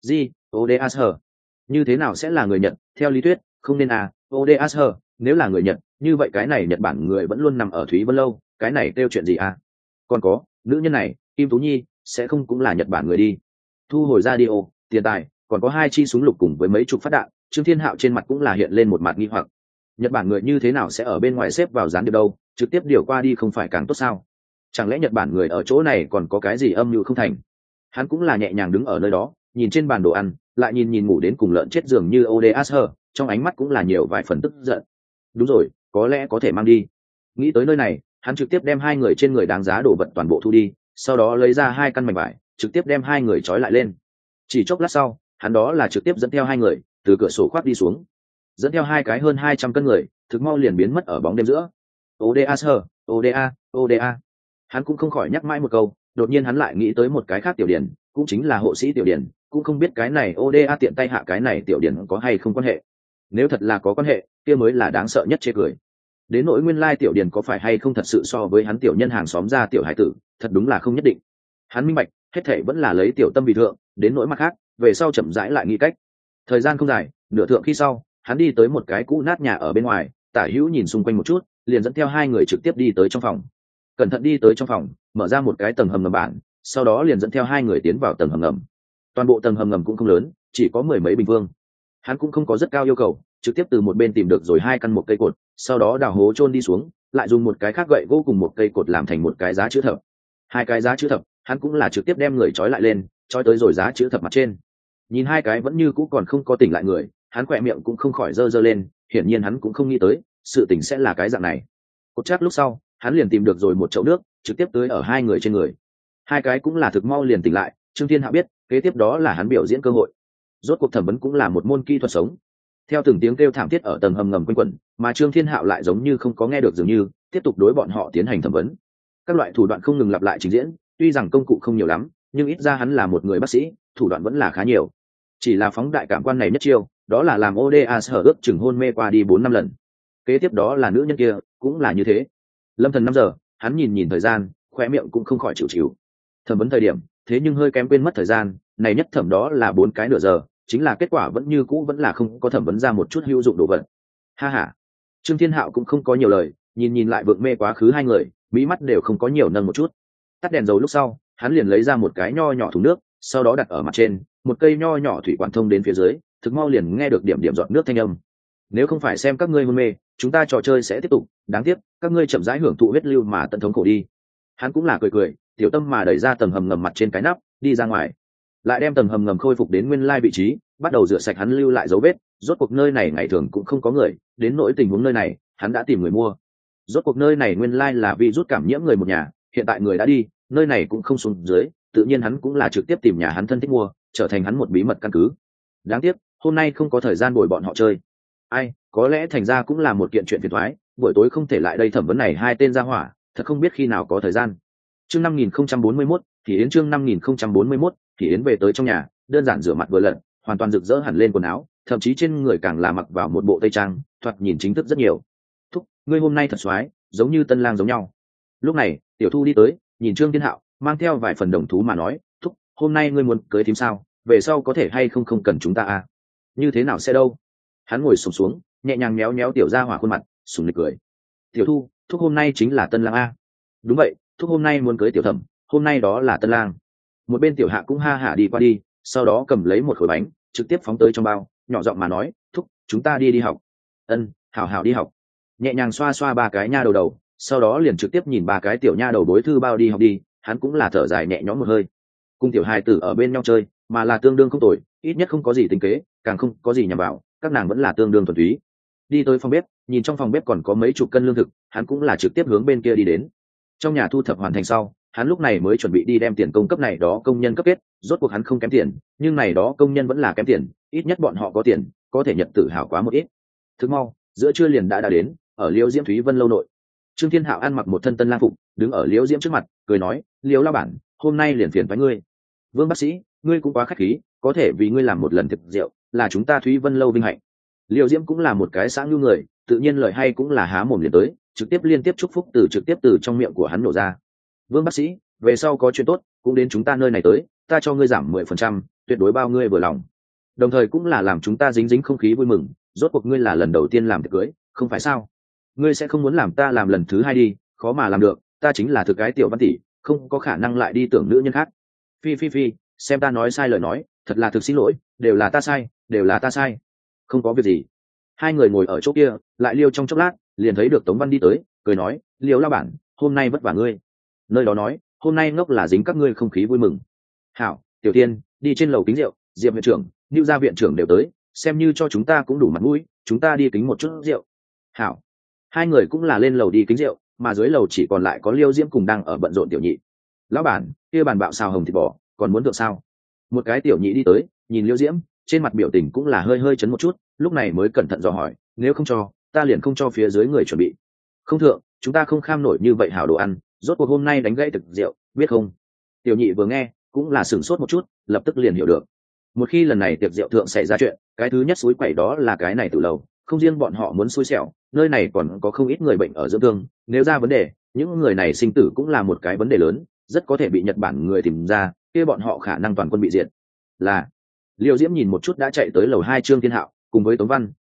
ODASH. Như thế nào sẽ là người Nhật? Theo lý thuyết, không nên à, ODASH, nếu là người Nhật, như vậy cái này Nhật Bản người vẫn luôn nằm ở Thúy Vân lâu, cái này kêu chuyện gì à? Còn có, nữ nhân này, Kim Tú Nhi, sẽ không cũng là Nhật Bản người đi. Thu hồi radio, tiền tài, còn có 2 chi súng lục cùng với mấy chục phát đạn, Trương Thiên Hạo trên mặt cũng là hiện lên một mặt nghi hoặc. Nhật Bản người như thế nào sẽ ở bên ngoài xếp vào gián điệp đâu, trực tiếp điều qua đi không phải càng tốt sao? Chẳng lẽ Nhật Bản người ở chỗ này còn có cái gì âm mưu không thành? Hắn cũng là nhẹ nhàng đứng ở nơi đó, nhìn trên bàn đồ ăn, lại nhìn ngủ đến cùng lợn chết dường như ODASH, trong ánh mắt cũng là nhiều vài phần tức giận. Đúng rồi, có lẽ có thể mang đi. Nghĩ tới nơi này, hắn trực tiếp đem hai người trên người đáng giá đồ vật toàn bộ thu đi, sau đó lấy ra 2 căn mảnh vải, trực tiếp đem hai người trói lại lên. Chỉ chốc lát sau, hắn đó là trực tiếp dẫn theo hai người từ cửa sổ khoác đi xuống, dẫn theo 2 cái hơn 200 cân người, thực mau liền biến mất ở bóng đêm giữa. ODASH, ODA. Hắn cũng không khỏi nhắc mãi một câu, đột nhiên hắn lại nghĩ tới một cái khác tiểu điển, cũng chính là hộ sĩ tiểu điển, cũng không biết cái này ODA tiện tay hạ cái này tiểu điển có hay không quan hệ. Nếu thật là có quan hệ, kia mới là đáng sợ nhất chê cười. Đến nỗi nguyên lai tiểu điển có phải hay không thật sự so với hắn tiểu nhân hàng xóm ra tiểu hải tử, thật đúng là không nhất định. Hắn minh bạch, hết thảy vẫn là lấy tiểu tâm vì thượng, đến nỗi mặt khác, về sau chậm rãi lại nghĩ cách. Thời gian không dài, nửa thượng khi sau, hắn đi tới một cái cũ nát nhà ở bên ngoài, tả hữu nhìn xung quanh một chút, liền dẫn theo hai người trực tiếp đi tới trong phòng. Cẩn thận đi tới trong phòng, mở ra một cái tầng hầm ngầm bản, sau đó liền dẫn theo hai người tiến vào tầng hầm ngầm. Toàn bộ tầng hầm ngầm cũng không lớn, chỉ có mười mấy bình phương. Hắn cũng không có rất cao yêu cầu, trực tiếp từ một bên tìm được rồi hai căn một cây cột, sau đó đào hố chôn đi xuống, lại dùng một cái khác gậy gỗ cùng một cây cột làm thành một cái giá chữ thập. Hai cái giá chữ thập, hắn cũng là trực tiếp đem người trói lại lên, trói tới rồi giá chữ thập mặt trên. Nhìn hai cái vẫn như cũ còn không có tỉnh lại người, hắn khỏe miệng cũng không khỏi dơ dơ lên, hiển nhiên hắn cũng không nghĩ tới sự tỉnh sẽ là cái dạng này. Cột chắc lúc sau, hắn liền tìm được rồi một chậu nước, trực tiếp tưới ở hai người trên người. Hai cái cũng là thực mau liền tỉnh lại. Trương Thiên Hạo biết kế tiếp đó là hắn biểu diễn cơ hội. Rốt cuộc thẩm vấn cũng là một môn kỹ thuật sống. Theo từng tiếng kêu thảm thiết ở tầng hầm ngầm quanh quẩn, mà Trương Thiên Hạo lại giống như không có nghe được dường như, tiếp tục đối bọn họ tiến hành thẩm vấn. Các loại thủ đoạn không ngừng lặp lại trình diễn, tuy rằng công cụ không nhiều lắm, nhưng ít ra hắn là một người bác sĩ, thủ đoạn vẫn là khá nhiều. Chỉ là phóng đại cảm quan này nhất chiêu, đó là làm ODA sở ước chừng hôn mê qua đi 4-5 lần. Kế tiếp đó là nữ nhân kia, cũng là như thế. Lâm Thần 5 giờ, hắn nhìn thời gian, khóe miệng cũng không khỏi chịu chịu. Thẩm vấn thời điểm, thế nhưng hơi kém quên mất thời gian, này nhất thẩm đó là 4 cái nửa giờ, chính là kết quả vẫn như cũ vẫn là không có thẩm vấn ra một chút hữu dụng đồ vật. Ha ha. Trương Thiên Hạo cũng không có nhiều lời, nhìn lại vượng mê quá khứ hai người, mỹ mắt đều không có nhiều nâng một chút. Tắt đèn dầu lúc sau, hắn liền lấy ra một cái nho nhỏ thùng nước, sau đó đặt ở mặt trên, một cây nho nhỏ thủy quản thông đến phía dưới, thực mau liền nghe được điểm điểm giọt nước thanh âm. Nếu không phải xem các ngươi hôn mê, chúng ta trò chơi sẽ tiếp tục, đáng tiếc các ngươi chậm rãi hưởng thụ huyết lưu mà tận thống khổ đi. Hắn cũng là cười, tiểu tâm mà đẩy ra tầng hầm ngầm mặt trên cái nắp, đi ra ngoài, lại đem tầng hầm ngầm khôi phục đến nguyên lai vị trí, bắt đầu rửa sạch hắn lưu lại dấu vết. Rốt cuộc nơi này ngày thường cũng không có người, đến nỗi tình huống nơi này, hắn đã tìm người mua. Rốt cuộc nơi này nguyên lai là virus cảm nhiễm người một nhà, hiện tại người đã đi, nơi này cũng không xuống dưới, tự nhiên hắn cũng là trực tiếp tìm nhà hắn thân thích mua, trở thành hắn một bí mật căn cứ. Đáng tiếc, hôm nay không có thời gian bồi bọn họ chơi. Ai, có lẽ thành ra cũng là một kiện chuyện phiền toái, buổi tối không thể lại đây thẩm vấn này hai tên gia hỏa, thật không biết khi nào có thời gian. Chương 5041, thì yến chương 5041, thì yến về tới trong nhà, đơn giản rửa mặt vừa lần, hoàn toàn rực rỡ hẳn lên quần áo, thậm chí trên người càng là mặc vào một bộ tây trang, thoạt nhìn chính thức rất nhiều. Thúc, ngươi hôm nay thật xoái, giống như tân lang giống nhau. Lúc này, Tiểu Thu đi tới, nhìn Trương Thiên Hạo, mang theo vài phần đồng thú mà nói, thúc, hôm nay ngươi muốn cưới thím sao? Về sau có thể hay không cần chúng ta à? Như thế nào sẽ đâu? Hắn ngồi xổm xuống, nhẹ nhàng méo méo tiểu gia hỏa khuôn mặt, sùng nịch cười. Tiểu Thu, thúc hôm nay chính là tân lang a. Đúng vậy, thúc hôm nay muốn cưới tiểu thẩm, hôm nay đó là tân lang. Một bên tiểu hạ cũng ha hả đi qua đi, sau đó cầm lấy một khối bánh, trực tiếp phóng tới trong bao, nhỏ giọng mà nói, thúc, chúng ta đi học. Ân, hảo hảo đi học. Nhẹ nhàng xoa xoa ba cái nha đầu, sau đó liền trực tiếp nhìn ba cái tiểu nha đầu bối thư bao đi học đi. Hắn cũng là thở dài nhẹ nhõm một hơi. Cùng tiểu hài tử ở bên nhau chơi, mà là tương đương không tồi, ít nhất không có gì tính kế, càng không có gì nhằm vào, các nàng vẫn là tương đương thuần túy. Đi tới phòng bếp, nhìn trong phòng bếp còn có mấy chục cân lương thực, hắn cũng là trực tiếp hướng bên kia đi đến. Trong nhà thu thập hoàn thành sau, hắn lúc này mới chuẩn bị đi đem tiền công cấp này đó công nhân cấp kết. Rốt cuộc hắn không kém tiền, nhưng này đó công nhân vẫn là kém tiền, ít nhất bọn họ có tiền, có thể nhận tự hào quá một ít. Thức mau, giữa trưa liền đã đến, ở Liễu Diễm Thúy Vân lâu nội. Trương Thiên Hạo ăn mặc một thân tân lang phục, đứng ở Liễu Diễm trước mặt, cười nói, Liễu lão bản, hôm nay liền phiền với ngươi. Vương bác sĩ, ngươi cũng quá khách khí, có thể vì ngươi làm một lần thực rượu, là chúng ta Thúy Vân lâu vinh hạnh. Liễu Diễm cũng là một cái sáng như người, tự nhiên lời hay cũng là há mồm liền tới, trực tiếp liên tiếp chúc phúc trực tiếp từ trong miệng của hắn nổ ra. Vương bác sĩ, về sau có chuyện tốt cũng đến chúng ta nơi này tới, ta cho ngươi giảm 10%, tuyệt đối bao ngươi vừa lòng. Đồng thời cũng là làm chúng ta dính không khí vui mừng, rốt cuộc ngươi là lần đầu tiên làm tiệc cưới, không phải sao? Ngươi sẽ không muốn làm ta làm lần thứ hai đi, khó mà làm được, ta chính là thực cái tiểu văn tỷ, không có khả năng lại đi tưởng nữ nhân khác. Phi, xem ta nói sai lời nói, thật là thực xin lỗi, đều là ta sai, đều là ta sai. Không có việc gì. Hai người ngồi ở chỗ kia, lại liêu trong chốc lát, liền thấy được Tống Văn đi tới, cười nói, Liễu lão bản, hôm nay vất vả ngươi. Nơi đó nói, hôm nay ngốc là dính các ngươi không khí vui mừng. Hảo, Tiểu Tiên, đi trên lầu kính rượu, Diệp viện trưởng, Nưu gia viện trưởng đều tới, xem như cho chúng ta cũng đủ mặt mũi, chúng ta đi kính một chút rượu. Hảo. Hai người cũng là lên lầu đi kính rượu, mà dưới lầu chỉ còn lại có Liêu Diễm cùng đang ở bận rộn tiểu nhị. Lão bản, kia bàn bạo xào hồng thịt bò, còn muốn được sao? Một cái tiểu nhị đi tới, nhìn Liêu Diễm, trên mặt biểu tình cũng là hơi chấn một chút, lúc này mới cẩn thận dò hỏi, nếu không cho, ta liền không cho phía dưới người chuẩn bị. Không thượng, chúng ta không kham nổi như vậy hảo đồ ăn, rốt cuộc hôm nay đánh gãy thực rượu, biết không? Tiểu nhị vừa nghe, cũng là sửng sốt một chút, lập tức liền hiểu được. Một khi lần này tiệc rượu thượng xảy ra chuyện, cái thứ nhất xúi quẩy đó là cái này tự lầu, không riêng bọn họ muốn xui xẻo, nơi này còn có không ít người bệnh ở dưỡng thương, nếu ra vấn đề, những người này sinh tử cũng là một cái vấn đề lớn, rất có thể bị Nhật Bản người tìm ra, kia bọn họ khả năng toàn quân bị diệt. Là Liêu Diễm nhìn một chút đã chạy tới lầu 2 Trương Thiên Hạo, cùng với Tống Văn,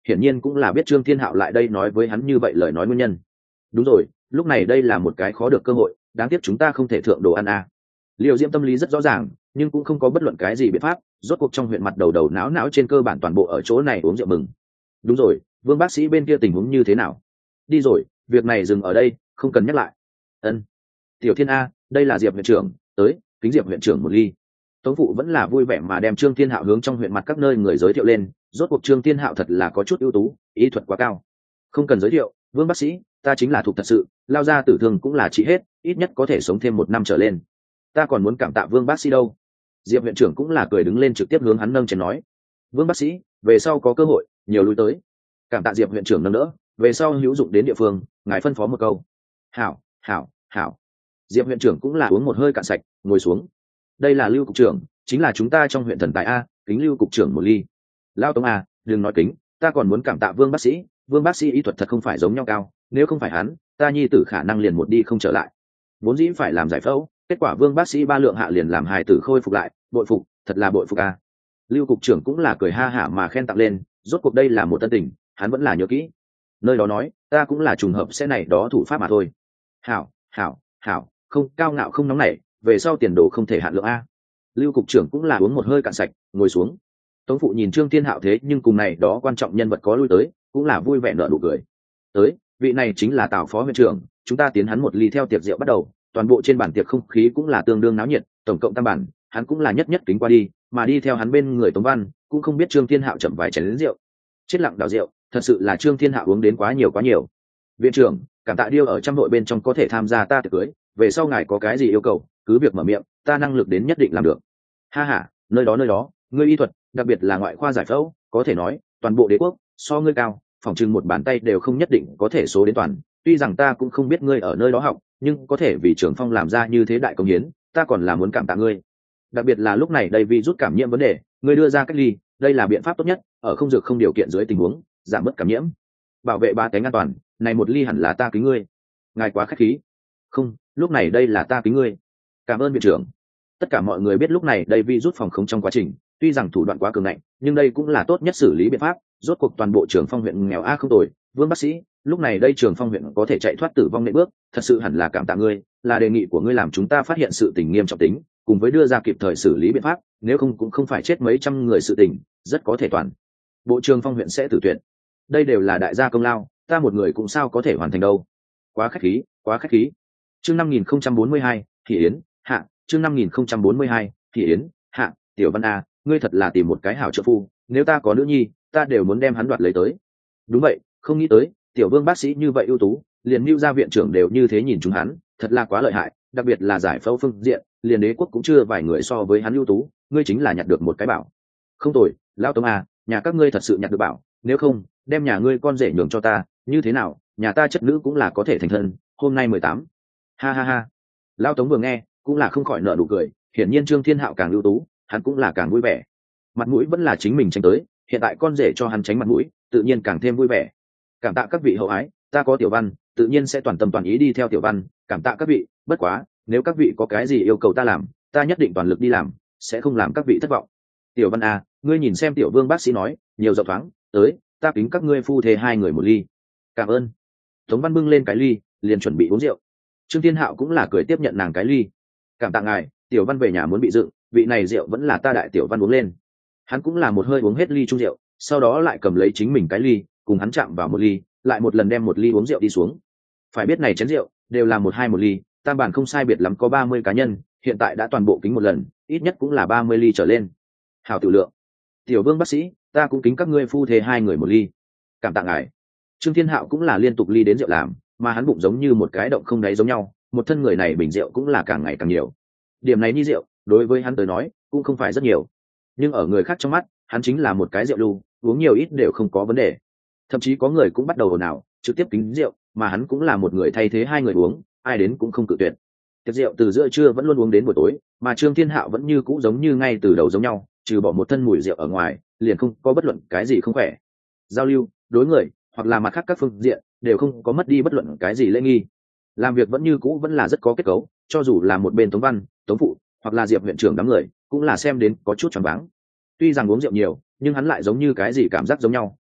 hiển nhiên cũng là biết Trương Thiên Hạo lại đây nói với hắn như vậy lời nói nguyên nhân. Đúng rồi, lúc này đây là một cái khó được cơ hội, đáng tiếc chúng ta không thể thượng đồ ăn à. Liêu Diễm tâm lý rất rõ ràng, nhưng cũng không có bất luận cái gì biện pháp, rốt cuộc trong huyện mặt đầu não não trên cơ bản toàn bộ ở chỗ này uống rượu mừng. Đúng rồi, Vương bác sĩ bên kia tình huống như thế nào? Đi rồi, việc này dừng ở đây, không cần nhắc lại. Ân. Tiểu Thiên A, đây là Diệp huyện trưởng, tới, kính Diệp huyện trưởng một ly. Tống phụ vẫn là vui vẻ mà đem Trương Thiên Hạo hướng trong huyện mặt các nơi người giới thiệu lên, rốt cuộc Trương Thiên Hạo thật là có chút ưu tú, ý thuật quá cao. Không cần giới thiệu, Vương bác sĩ, ta chính là thuộc thật sự, lao ra tử thương cũng là trị hết, ít nhất có thể sống thêm 1 năm trở lên. Ta còn muốn cảm tạ Vương bác sĩ đâu. Diệp huyện trưởng cũng là cười đứng lên trực tiếp hướng hắn nâng chén nói. Vương bác sĩ, về sau có cơ hội, nhiều lui tới. Cảm tạ Diệp huyện trưởng nâng đỡ, về sau hữu dụng đến địa phương, ngài phân phó một câu. Hảo, hảo, hảo. Diệp huyện trưởng cũng là uống một hơi cạn sạch, ngồi xuống. Đây là Lưu cục trưởng, chính là chúng ta trong huyện thần tài a, kính Lưu cục trưởng một ly. Lao Tống a, đừng nói kính, ta còn muốn cảm tạ Vương bác sĩ, Vương bác sĩ y thuật thật không phải giống nhau cao, nếu không phải hắn, ta nhi tử khả năng liền một đi không trở lại. Vốn dĩ phải làm giải phẫu, kết quả Vương bác sĩ 3 lượng hạ liền làm hài tử khôi phục lại, bội phục, thật là bội phục a. Lưu cục trưởng cũng là cười ha hả mà khen tặng lên, rốt cuộc đây là một tân tình, hắn vẫn là nhớ kỹ. Nơi đó nói, ta cũng là trùng hợp sẽ này đó thủ pháp mà thôi. Hảo, hảo, hảo, không cao ngạo không nóng nảy, về sau tiền đồ không thể hạn lượng a. Lưu cục trưởng cũng là uống một hơi cạn sạch, ngồi xuống. Tống phụ nhìn Trương Thiên Hạo thế nhưng cùng này đó quan trọng nhân vật có lui tới, cũng là vui vẻ nở nụ cười. Tới, vị này chính là Tào phó huyện trưởng, chúng ta tiến hắn một ly theo tiệc rượu bắt đầu, toàn bộ trên bàn tiệc không khí cũng là tương đương náo nhiệt, tổng cộng tam bản, hắn cũng là nhất nhất kính qua đi, mà đi theo hắn bên người Tống Văn, cũng không biết Trương Thiên Hạo chậm vài chén rượu. Chết lặng đào rượu, thật sự là Trương Thiên Hạo uống đến quá nhiều quá nhiều. Viện trưởng, cảm tạ điêu ở trăm đội bên trong có thể tham gia ta tiệc cưới, về sau ngài có cái gì yêu cầu, cứ việc mở miệng, ta năng lực đến nhất định làm được. Ha ha, nơi đó, ngươi y thuật, đặc biệt là ngoại khoa giải phẫu, có thể nói, toàn bộ đế quốc, so ngươi cao, phỏng chừng một bàn tay đều không nhất định có thể số đến toàn. Tuy rằng ta cũng không biết ngươi ở nơi đó học, nhưng có thể vì trưởng phong làm ra như thế đại công hiến, ta còn là muốn cảm tạ ngươi. Đặc biệt là lúc này đây vì rút cảm nhiễm vấn đề, ngươi đưa ra cách ly, đây là biện pháp tốt nhất, ở không dược không điều kiện dưới tình huống, giảm bớt cảm nhiễm, bảo vệ ba cánh an toàn, này một ly hẳn là ta kính ngươi. Ngài quá khách khí. Không, lúc này đây là ta kính ngươi. Cảm ơn viện trưởng. Tất cả mọi người biết lúc này đây vi rút phòng khống trong quá trình, tuy rằng thủ đoạn quá cường ngạnh, nhưng đây cũng là tốt nhất xử lý biện pháp, rốt cuộc toàn bộ Trường Phong huyện nghèo a không tồi, Vương bác sĩ, lúc này đây Trường Phong huyện có thể chạy thoát tử vong nệm bước, thật sự hẳn là cảm tạ ngươi, là đề nghị của ngươi làm chúng ta phát hiện sự tình nghiêm trọng tính, cùng với đưa ra kịp thời xử lý biện pháp, nếu không cũng không phải chết mấy trăm người sự tình, rất có thể toàn bộ Trường Phong huyện sẽ tử tuyệt. Đây đều là đại gia công lao, ta một người cũng sao có thể hoàn thành đâu. Quá khách khí, quá khách khí. Chương 5042, Thị Yến, hạ, chương 5042, Thị Yến, hạ, Tiểu Văn A, ngươi thật là tìm một cái hảo trợ phu, nếu ta có nữ nhi, ta đều muốn đem hắn đoạt lấy tới. Đúng vậy, không nghĩ tới, Tiểu Vương bác sĩ như vậy ưu tú, liền Nưu gia viện trưởng đều như thế nhìn chúng hắn, thật là quá lợi hại, đặc biệt là giải phẫu phương diện, liền đế quốc cũng chưa vài người so với hắn ưu tú, ngươi chính là nhặt được một cái bảo. Không tồi, lão Tống A, nhà các ngươi thật sự nhặt được bảo, nếu không, đem nhà ngươi con rể nhường cho ta, như thế nào, nhà ta chất nữ cũng là có thể thành thân, hôm nay 18. Ha ha ha. Lão Tống vừa nghe, cũng là không khỏi nở nụ cười, hiển nhiên Trương Thiên Hạo càng ưu tú, hắn cũng là càng vui vẻ. Mặt mũi vẫn là chính mình tránh tới, hiện tại con rể cho hắn tránh mặt mũi, tự nhiên càng thêm vui vẻ. Cảm tạ các vị hậu ái, ta có Tiểu Văn, tự nhiên sẽ toàn tâm toàn ý đi theo Tiểu Văn, cảm tạ các vị, bất quá, nếu các vị có cái gì yêu cầu ta làm, ta nhất định toàn lực đi làm, sẽ không làm các vị thất vọng. Tiểu Văn à, ngươi nhìn xem Tiểu Vương bác sĩ nói, nhiều rộng thoáng, tới, ta kính các ngươi phu thê 2 người một ly. Cảm ơn. Tống Văn bưng lên cái ly, liền chuẩn bị uống rượu. Trương Thiên Hạo cũng là cười tiếp nhận nàng cái ly. Cảm tạ ngài, Tiểu Văn về nhà muốn bị dựng, vị này rượu vẫn là ta đại Tiểu Văn uống lên. Hắn cũng là một hơi uống hết ly chung rượu, sau đó lại cầm lấy chính mình cái ly, cùng hắn chạm vào một ly, lại một lần đem một ly uống rượu đi xuống. Phải biết này chén rượu đều là 1-2 một ly, tam bản không sai biệt lắm có 30 cá nhân, hiện tại đã toàn bộ kính một lần, ít nhất cũng là 30 ly trở lên. Hảo tiểu lượng. Tiểu Vương bác sĩ, ta cũng kính các ngươi phu thê 2 người một ly. Cảm tạ ngài. Trương Thiên Hạo cũng là liên tục ly đến rượu làm, mà hắn bụng giống như một cái động không đáy giống nhau, một thân người này bình rượu cũng là càng ngày càng nhiều. Điểm này như rượu, đối với hắn tới nói, cũng không phải rất nhiều, nhưng ở người khác trong mắt, hắn chính là một cái rượu lưu, uống nhiều ít đều không có vấn đề. Thậm chí có người cũng bắt đầu ồn ào, trực tiếp kính rượu, mà hắn cũng là một người thay thế 2 người uống, ai đến cũng không cự tuyệt. Tiệc rượu từ giữa trưa vẫn luôn uống đến buổi tối, mà Trương Thiên Hạo vẫn như cũ giống như ngay từ đầu giống nhau, trừ bỏ một thân mùi rượu ở ngoài, liền không có bất luận cái gì không khỏe. Giao lưu, đối người, hoặc là mặt khác các phương diện, đều không có mất đi bất luận cái gì lễ nghi. Làm việc vẫn như cũ vẫn là rất có kết cấu, cho dù là một bên Tống Văn, Tống Phụ, hoặc là Diệp huyện trưởng đám người, cũng là xem đến có chút choáng váng. Tuy rằng uống rượu nhiều, nhưng hắn lại giống như cái gì cảm giác giống nhau,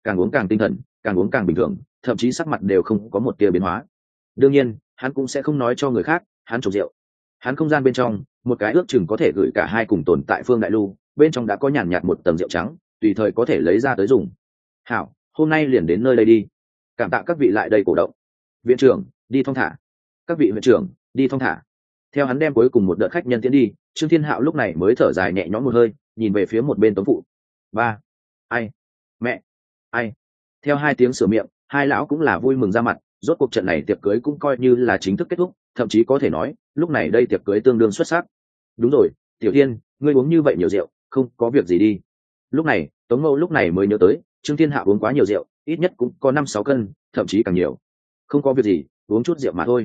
càng uống càng tinh thần, càng uống càng bình thường, thậm chí sắc mặt đều không có một tia biến hóa. Đương nhiên hắn cũng sẽ không nói cho người khác hắn trộm rượu. Hắn không gian bên trong một cái ước chừng có thể gửi cả hai cùng tồn tại phương đại lưu, bên trong đã có nhàn nhạt một tầng rượu trắng, tùy thời có thể lấy ra tới dùng. Hảo, hôm nay liền đến nơi đây đi. Cảm tạ các vị lại đây cổ động. Viện trưởng đi thong thả. Các vị viện trưởng đi thong thả. Theo hắn đem cuối cùng một đợt khách nhân tiến đi, Trương Thiên Hạo lúc này mới thở dài nhẹ nhõm một hơi, nhìn về phía một bên Tống phụ. Ba, ai, mẹ, ai. Theo hai tiếng sửa miệng, hai lão cũng là vui mừng ra mặt, rốt cuộc trận này tiệc cưới cũng coi như là chính thức kết thúc, thậm chí có thể nói lúc này đây tiệc cưới tương đương xuất sắc. Đúng rồi, Tiểu Thiên, ngươi uống như vậy nhiều rượu, không có việc gì đi. Lúc này Tống Mẫu lúc này mới nhớ tới Trương Thiên Hạo uống quá nhiều rượu, ít nhất cũng có 5-6 cân, thậm chí càng nhiều. Không có việc gì, uống chút rượu mà thôi.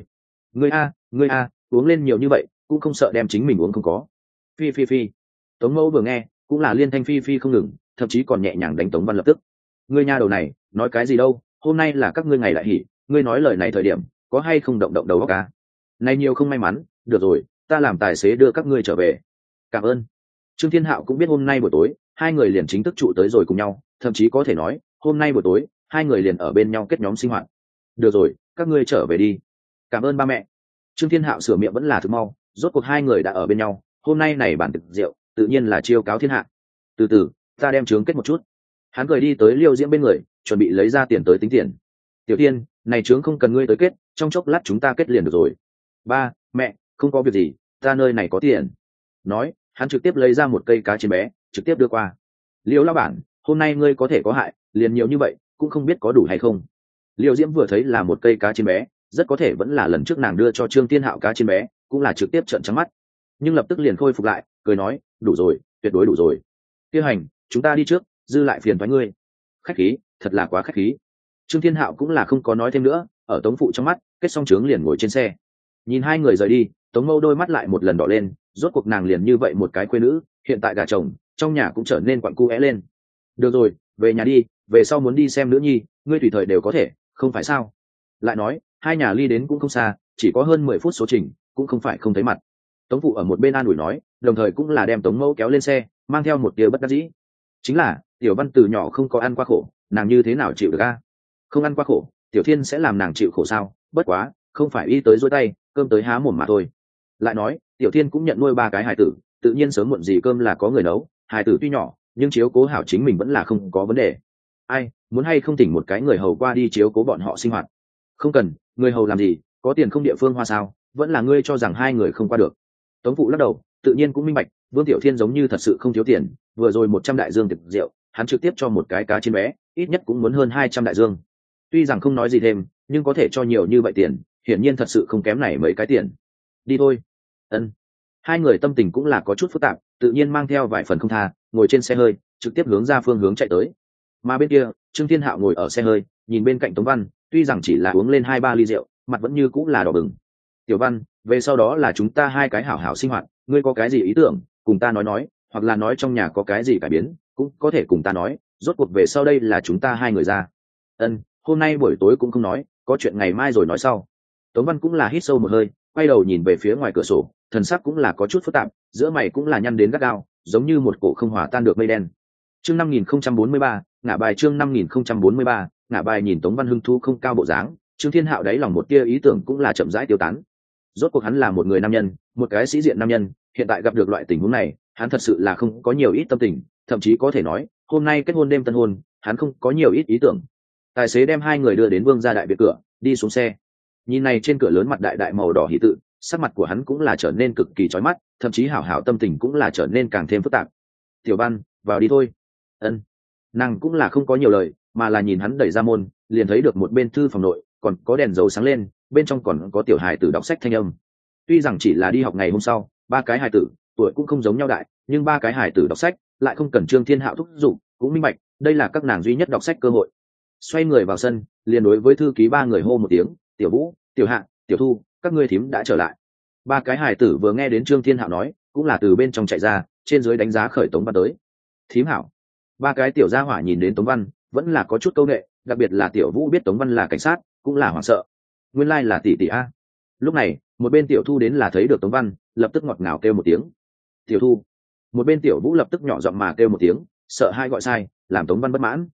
Ngươi a, uống lên nhiều như vậy cũng không sợ đem chính mình uống không có. Phi phi phi. Tống Mẫu vừa nghe cũng là liên thanh phi phi không ngừng, thậm chí còn nhẹ nhàng đánh Tống Văn lập tức. Ngươi nha đầu này nói cái gì đâu, hôm nay là các ngươi ngày đại hỉ, ngươi nói lời này thời điểm có hay không động động đầu óc à? Này nhiều không may mắn, được rồi, ta làm tài xế đưa các ngươi trở về. Cảm ơn. Trương Thiên Hạo cũng biết hôm nay buổi tối hai người liền chính thức trụ tới rồi cùng nhau, thậm chí có thể nói hôm nay buổi tối hai người liền ở bên nhau kết nhóm sinh hoạt. Được rồi, các ngươi trở về đi. Cảm ơn ba mẹ. Trương Thiên Hạo sửa miệng vẫn là thực mau, rốt cuộc hai người đã ở bên nhau, hôm nay này bản thực rượu tự nhiên là chiêu cáo thiên hạ. Từ từ, ta đem trướng kết một chút. Hắn cười đi tới Liêu Diễm bên người, chuẩn bị lấy ra tiền tới tính tiền. Tiểu Thiên, này trướng không cần ngươi tới kết, trong chốc lát chúng ta kết liền được rồi. Ba, mẹ, không có việc gì, ta nơi này có tiền. Nói, hắn trực tiếp lấy ra một cây cá chiên bé, trực tiếp đưa qua. Liêu lão bản, hôm nay ngươi có thể có hại, liền nhiều như vậy, cũng không biết có đủ hay không. Liêu Diễm vừa thấy là một cây cá chiên bé, rất có thể vẫn là lần trước nàng đưa cho Trương Thiên Hạo cá chiên bé, cũng là trực tiếp trợn trắng mắt. Nhưng lập tức liền khôi phục lại, cười nói, đủ rồi, tuyệt đối đủ rồi. Tiêu Hành, chúng ta đi trước, dư lại phiền toái ngươi. Khách khí, thật là quá khách khí. Trương Thiên Hạo cũng là không có nói thêm nữa, ở Tống phụ trong mắt kết xong trướng liền ngồi trên xe. Nhìn hai người rời đi, Tống Mâu đôi mắt lại một lần đỏ lên, rốt cuộc nàng liền như vậy một cái khuê nữ, hiện tại gả chồng trong nhà cũng trở nên quặn cu é lên. Được rồi, về nhà đi, về sau muốn đi xem nữ nhi ngươi tùy thời đều có thể, không phải sao? Lại nói hai nhà ly đến cũng không xa, chỉ có hơn 10 phút số trình, cũng không phải không thấy mặt. Tống phụ ở một bên an ủi nói, đồng thời cũng là đem Tống Mâu kéo lên xe, mang theo một tia bất đắc dĩ. Chính là Tiểu Văn từ nhỏ không có ăn qua khổ, nàng như thế nào chịu được a? Không ăn qua khổ, Tiểu Thiên sẽ làm nàng chịu khổ sao? Bất quá không phải y tới dối tay cơm tới há mồm mà thôi. Lại nói Tiểu Thiên cũng nhận nuôi 3 cái hài tử, tự nhiên sớm muộn gì cơm là có người nấu, hài tử tuy nhỏ nhưng chiếu cố hảo chính mình vẫn là không có vấn đề. Ai muốn hay không tỉnh một cái người hầu qua đi chiếu cố bọn họ sinh hoạt? Không cần, người hầu làm gì, có tiền không địa phương hoa sao? Vẫn là ngươi cho rằng hai người không qua được. Tống phụ lắc đầu, tự nhiên cũng minh bạch Vương Tiểu Thiên giống như thật sự không thiếu tiền, vừa rồi 100 đại dương tiệc rượu hắn trực tiếp cho một cái cá chiên bé, ít nhất cũng muốn hơn 200 đại dương. Tuy rằng không nói gì thêm, nhưng có thể cho nhiều như vậy tiền, hiển nhiên thật sự không kém này mấy cái tiền. Đi thôi. Ân. Hai người tâm tình cũng là có chút phức tạp, tự nhiên mang theo vài phần không tha, ngồi trên xe hơi trực tiếp hướng ra phương hướng chạy tới. Mà bên kia Trương Thiên Hạo ngồi ở xe hơi, nhìn bên cạnh Tống Văn, tuy rằng chỉ là uống lên 2-3 ly rượu, mặt vẫn như cũng là đỏ bừng. Tiểu Văn, về sau đó là chúng ta hai cái hảo hảo sinh hoạt, ngươi có cái gì ý tưởng cùng ta nói, hoặc là nói trong nhà có cái gì cải biến cũng có thể cùng ta nói, rốt cuộc về sau đây là chúng ta hai người ra. Ân, hôm nay buổi tối cũng không nói, có chuyện ngày mai rồi nói sau. Tống Văn cũng là hít sâu một hơi, quay đầu nhìn về phía ngoài cửa sổ, thần sắc cũng là có chút phức tạp, giữa mày cũng là nhăn đến gắt gao, giống như một cổ không hòa tan được mây đen. Chương 5043, ngã bài. Chương 5043, ngã bài. Nhìn Tống Văn hưng thu không cao bộ dáng, Trương Thiên Hạo đáy lòng một tia ý tưởng cũng là chậm rãi tiêu tán. Rốt cuộc hắn là một người nam nhân, một cái sĩ diện nam nhân, hiện tại gặp được loại tình huống này, hắn thật sự là không có nhiều ít tâm tình, thậm chí có thể nói, hôm nay kết hôn đêm tân hôn, hắn không có nhiều ít ý tưởng. Tài xế đem hai người đưa đến Vương gia đại biệt cửa, đi xuống xe. Nhìn này trên cửa lớn mặt đại đại màu đỏ hỷ tự, sắc mặt của hắn cũng là trở nên cực kỳ chói mắt, thậm chí hảo hảo tâm tình cũng là trở nên càng thêm phức tạp. Tiểu Văn, vào đi thôi. Ân. Nàng cũng là không có nhiều lời, mà là nhìn hắn đẩy ra môn, liền thấy được một bên thư phòng nội còn có đèn dầu sáng lên, bên trong còn có tiểu hài tử đọc sách thanh âm. Tuy rằng chỉ là đi học ngày hôm sau, 3 cái hài tử tuổi cũng không giống nhau đại, nhưng 3 cái hài tử đọc sách lại không cần Trương Thiên Hạo thúc giục, cũng minh bạch đây là các nàng duy nhất đọc sách cơ hội. Xoay người vào sân, liền đối với thư ký 3 người hô một tiếng, Tiểu Vũ, Tiểu Hạ, Tiểu Thu, các ngươi thím đã trở lại. 3 cái hài tử vừa nghe đến Trương Thiên Hạo nói, cũng là từ bên trong chạy ra, trên dưới đánh giá khởi Tống Văn tới. Thím hảo. 3 cái tiểu gia hỏa nhìn đến Tống Văn vẫn là có chút câu nệ, đặc biệt là Tiểu Vũ biết Tống Văn là cảnh sát, cũng là hoảng sợ. Nguyên lai là tỷ tỷ a. Lúc này một bên Tiểu Thu đến là thấy được Tống Văn, lập tức ngọt ngào kêu một tiếng, Tiểu Thu. Một bên Tiểu Vũ lập tức nhỏ giọng mà kêu một tiếng, sợ hai gọi sai, làm Tống Văn bất mãn.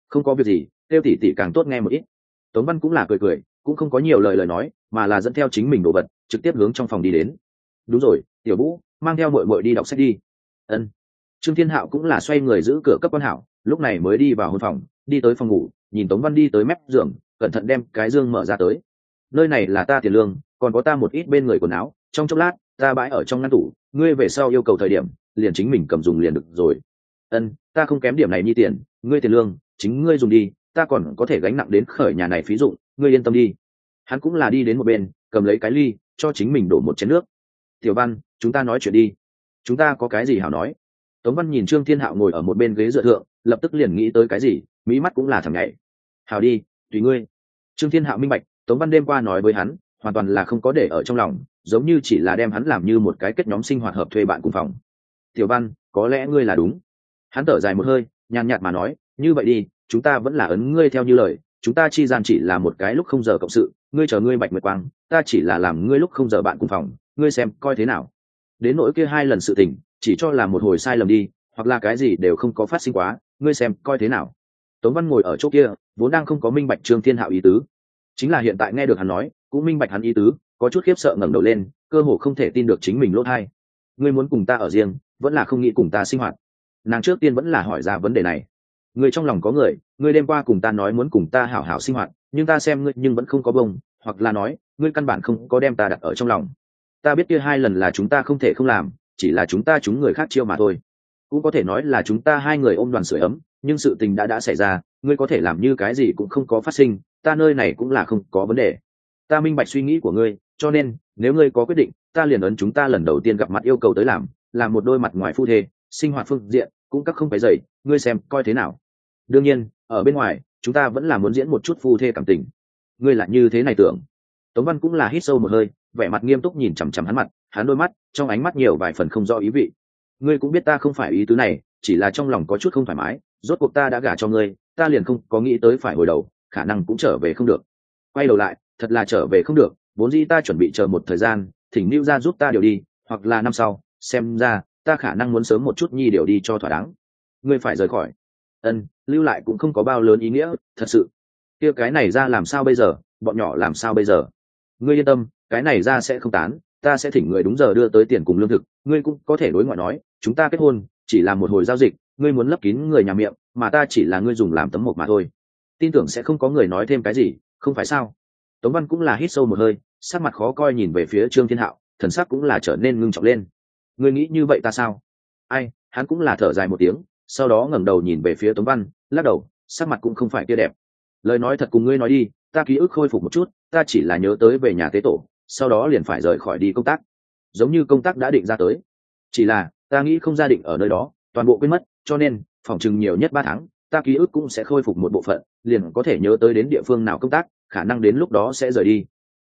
Không có việc gì, kêu tỷ tỷ càng tốt nghe một ít. Tống Văn cũng là cười cười, cũng không có nhiều lời nói, mà là dẫn theo chính mình đồ vật trực tiếp hướng trong phòng đi đến. Đúng rồi, Tiểu Vũ, mang theo muội muội đi đọc sách đi. Ân. Trương Thiên Hạo cũng là xoay người giữ cửa cấp quan hảo, lúc này mới đi vào hôn phòng, đi tới phòng ngủ, nhìn Tống Văn đi tới mép giường, cẩn thận đem cái dương mở ra tới. Nơi này là ta tiền lương, còn có ta một ít bên người quần áo, trong chốc lát ta bãi ở trong ngăn tủ, ngươi về sau yêu cầu thời điểm liền chính mình cầm dùng liền được rồi. Ân, ta không kém điểm này nhi tiền, ngươi tiền lương chính ngươi dùng đi, ta còn có thể gánh nặng đến khởi nhà này phí dụng, ngươi yên tâm đi. Hắn cũng là đi đến một bên, cầm lấy cái ly cho chính mình đổ một chén nước. Tiểu Văn, chúng ta nói chuyện đi. Chúng ta có cái gì hảo nói? Tống Văn nhìn Trương Thiên Hạo ngồi ở một bên ghế dựa thượng, lập tức liền nghĩ tới cái gì, mí mắt cũng là thằng nhảy. Hảo đi, tùy ngươi. Trương Thiên Hạo minh bạch, Tống Văn đêm qua nói với hắn hoàn toàn là không có để ở trong lòng, giống như chỉ là đem hắn làm như một cái kết nhóm sinh hoạt hợp thuê bạn cùng phòng. Tiểu Văn, có lẽ ngươi là đúng. Hắn thở dài một hơi, nhàn nhạt mà nói, như vậy đi, chúng ta vẫn là ấn ngươi theo như lời, chúng ta chi gian chỉ là một cái lúc không giờ cộng sự, ngươi chờ ngươi Bạch Nguyệt Quang, ta chỉ là làm ngươi lúc không giờ bạn cùng phòng, ngươi xem coi thế nào. Đến nỗi kia 2 lần sự tình, chỉ cho là một hồi sai lầm đi, hoặc là cái gì đều không có phát sinh quá, ngươi xem coi thế nào. Tống Văn ngồi ở chỗ kia, vốn đang không có minh bạch Trương Thiên Hạo ý tứ, chính là hiện tại nghe được hắn nói, cũng minh bạch hắn ý tứ, có chút khiếp sợ ngẩng đầu lên, cơ hồ không thể tin được chính mình lỗ tai. Ngươi muốn cùng ta ở riêng, vẫn là không nghĩ cùng ta sinh hoạt? Nàng trước tiên vẫn là hỏi ra vấn đề này. Ngươi trong lòng có người, ngươi đêm qua cùng ta nói muốn cùng ta hảo hảo sinh hoạt, nhưng ta xem ngươi nhưng vẫn không có bông, hoặc là nói, ngươi căn bản không có đem ta đặt ở trong lòng. Ta biết kia 2 lần là chúng ta không thể không làm, chỉ là chúng ta chúng người khác chiêu mà thôi. Cũng có thể nói là chúng ta 2 người ôm đoàn sưởi ấm, nhưng sự tình đã xảy ra, ngươi có thể làm như cái gì cũng không có phát sinh, ta nơi này cũng là không có vấn đề. Ta minh bạch suy nghĩ của ngươi, cho nên nếu ngươi có quyết định, ta liền ấn chúng ta lần đầu tiên gặp mặt yêu cầu tới làm một đôi mặt ngoài phu thê, sinh hoạt phương diện cũng các không phải dậy, ngươi xem coi thế nào. Đương nhiên ở bên ngoài chúng ta vẫn là muốn diễn một chút phu thê cảm tình. Ngươi lại như thế này tưởng? Tống Văn cũng là hít sâu một hơi, vẻ mặt nghiêm túc nhìn chằm chằm hắn mặt, hắn đôi mắt trong ánh mắt nhiều vài phần không rõ ý vị. Ngươi cũng biết ta không phải ý tứ này, chỉ là trong lòng có chút không thoải mái, rốt cuộc ta đã gả cho ngươi, ta liền không có nghĩ tới phải hồi đầu, khả năng cũng trở về không được. Quay đầu lại thật là trở về không được, vốn dĩ ta chuẩn bị chờ một thời gian, thỉnh Lưu ra giúp ta điều đi, hoặc là năm sau, xem ra ta khả năng muốn sớm một chút nhi điều đi cho thỏa đáng. Ngươi phải rời khỏi. Ân, lưu lại cũng không có bao lớn ý nghĩa, thật sự. Kia cái này ra làm sao bây giờ, bọn nhỏ làm sao bây giờ? Ngươi yên tâm, cái này ra sẽ không tán, ta sẽ thỉnh người đúng giờ đưa tới tiền cùng lương thực, ngươi cũng có thể đối ngoại nói, chúng ta kết hôn chỉ là một hồi giao dịch, ngươi muốn lấp kín người nhà miệng, mà ta chỉ là ngươi dùng làm tấm mộc mà thôi. Tin tưởng sẽ không có người nói thêm cái gì, không phải sao? Tống Văn cũng là hít sâu một hơi, sắc mặt khó coi nhìn về phía Trương Thiên Hạo, thần sắc cũng là trở nên ngưng trọng lên. Ngươi nghĩ như vậy ta sao? Ai? Hắn cũng là thở dài một tiếng, sau đó ngẩng đầu nhìn về phía Tống Văn, lắc đầu, sắc mặt cũng không phải kia đẹp. Lời nói thật cùng ngươi nói đi, ta ký ức khôi phục một chút, ta chỉ là nhớ tới về nhà tế tổ, sau đó liền phải rời khỏi đi công tác. Giống như công tác đã định ra tới, chỉ là ta nghĩ không gia định ở nơi đó, toàn bộ quên mất, cho nên phỏng chừng nhiều nhất 3 tháng, ta ký ức cũng sẽ khôi phục một bộ phận, liền có thể nhớ tới đến địa phương nào công tác, khả năng đến lúc đó sẽ rời đi.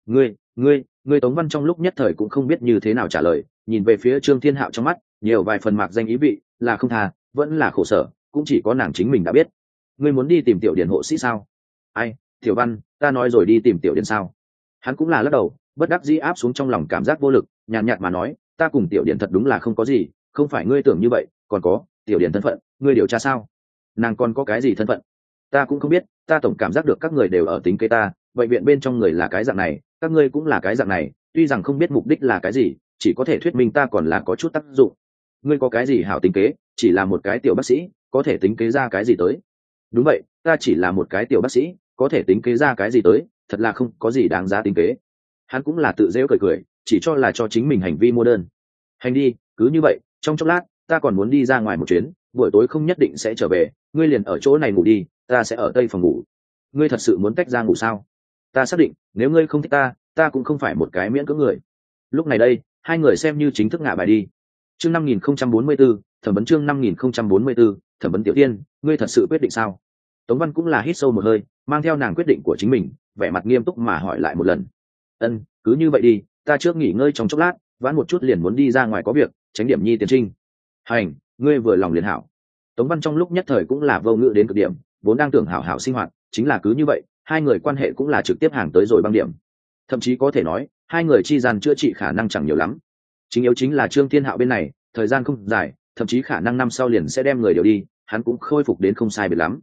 Ngươi Tống Văn trong lúc nhất thời cũng không biết như thế nào trả lời, nhìn về phía Trương Thiên Hạo trong mắt nhiều vài phần mạc danh ý vị, là không tha, vẫn là khổ sở, cũng chỉ có nàng chính mình đã biết. Ngươi muốn đi tìm Tiểu Điển hộ sĩ sao? Ai, Tiểu Văn, ta nói rồi đi tìm Tiểu Điển sao? Hắn cũng là lắc đầu, bất đắc dĩ áp xuống trong lòng cảm giác vô lực, nhàn nhạt mà nói, ta cùng Tiểu Điển thật đúng là không có gì, không phải ngươi tưởng như vậy, còn có Tiểu Điển thân phận, ngươi điều tra sao? Nàng còn có cái gì thân phận? Ta cũng không biết, ta tổng cảm giác được các người đều ở tính kế ta, bệnh viện bên trong người là cái dạng này, các ngươi cũng là cái dạng này, tuy rằng không biết mục đích là cái gì, chỉ có thể thuyết minh ta còn là có chút tác dụng. Ngươi có cái gì hảo tính kế, chỉ là một cái tiểu bác sĩ, có thể tính kế ra cái gì tới? Đúng vậy, ta chỉ là một cái tiểu bác sĩ, có thể tính kế ra cái gì tới, thật là không có gì đáng giá tính kế. Hắn cũng là tự giễu cười cười, chỉ cho là cho chính mình hành vi mua đơn. Hành đi, cứ như vậy, trong chốc lát, ta còn muốn đi ra ngoài một chuyến, buổi tối không nhất định sẽ trở về, ngươi liền ở chỗ này ngủ đi, ta sẽ ở tây phòng ngủ. Ngươi thật sự muốn tách ra ngủ sao? Ta xác định, nếu ngươi không thích ta, ta cũng không phải một cái miễn cưỡng người. Lúc này đây, hai người xem như chính thức ngả bài đi. Chương 5044, thẩm vấn chương 5044, thẩm vấn Tiểu Tiên, ngươi thật sự quyết định sao? Tống Văn cũng là hít sâu một hơi, mang theo nàng quyết định của chính mình, vẻ mặt nghiêm túc mà hỏi lại một lần. Ân, cứ như vậy đi, ta trước nghỉ ngơi trong chốc lát, vãn một chút liền muốn đi ra ngoài có việc, tránh điểm nhi tiền trinh. Hành, ngươi vừa lòng liền hảo. Tống Văn trong lúc nhất thời cũng là vô ngữ đến cực điểm, vốn đang tưởng hảo hảo sinh hoạt, chính là cứ như vậy, hai người quan hệ cũng là trực tiếp hàng tới rồi băng điểm. Thậm chí có thể nói, hai người chi gian chữa trị khả năng chẳng nhiều lắm. Chính yếu chính là Trương Thiên Hạo bên này, thời gian không dài, thậm chí khả năng năm sau liền sẽ đem người điều đi, hắn cũng khôi phục đến không sai biệt lắm.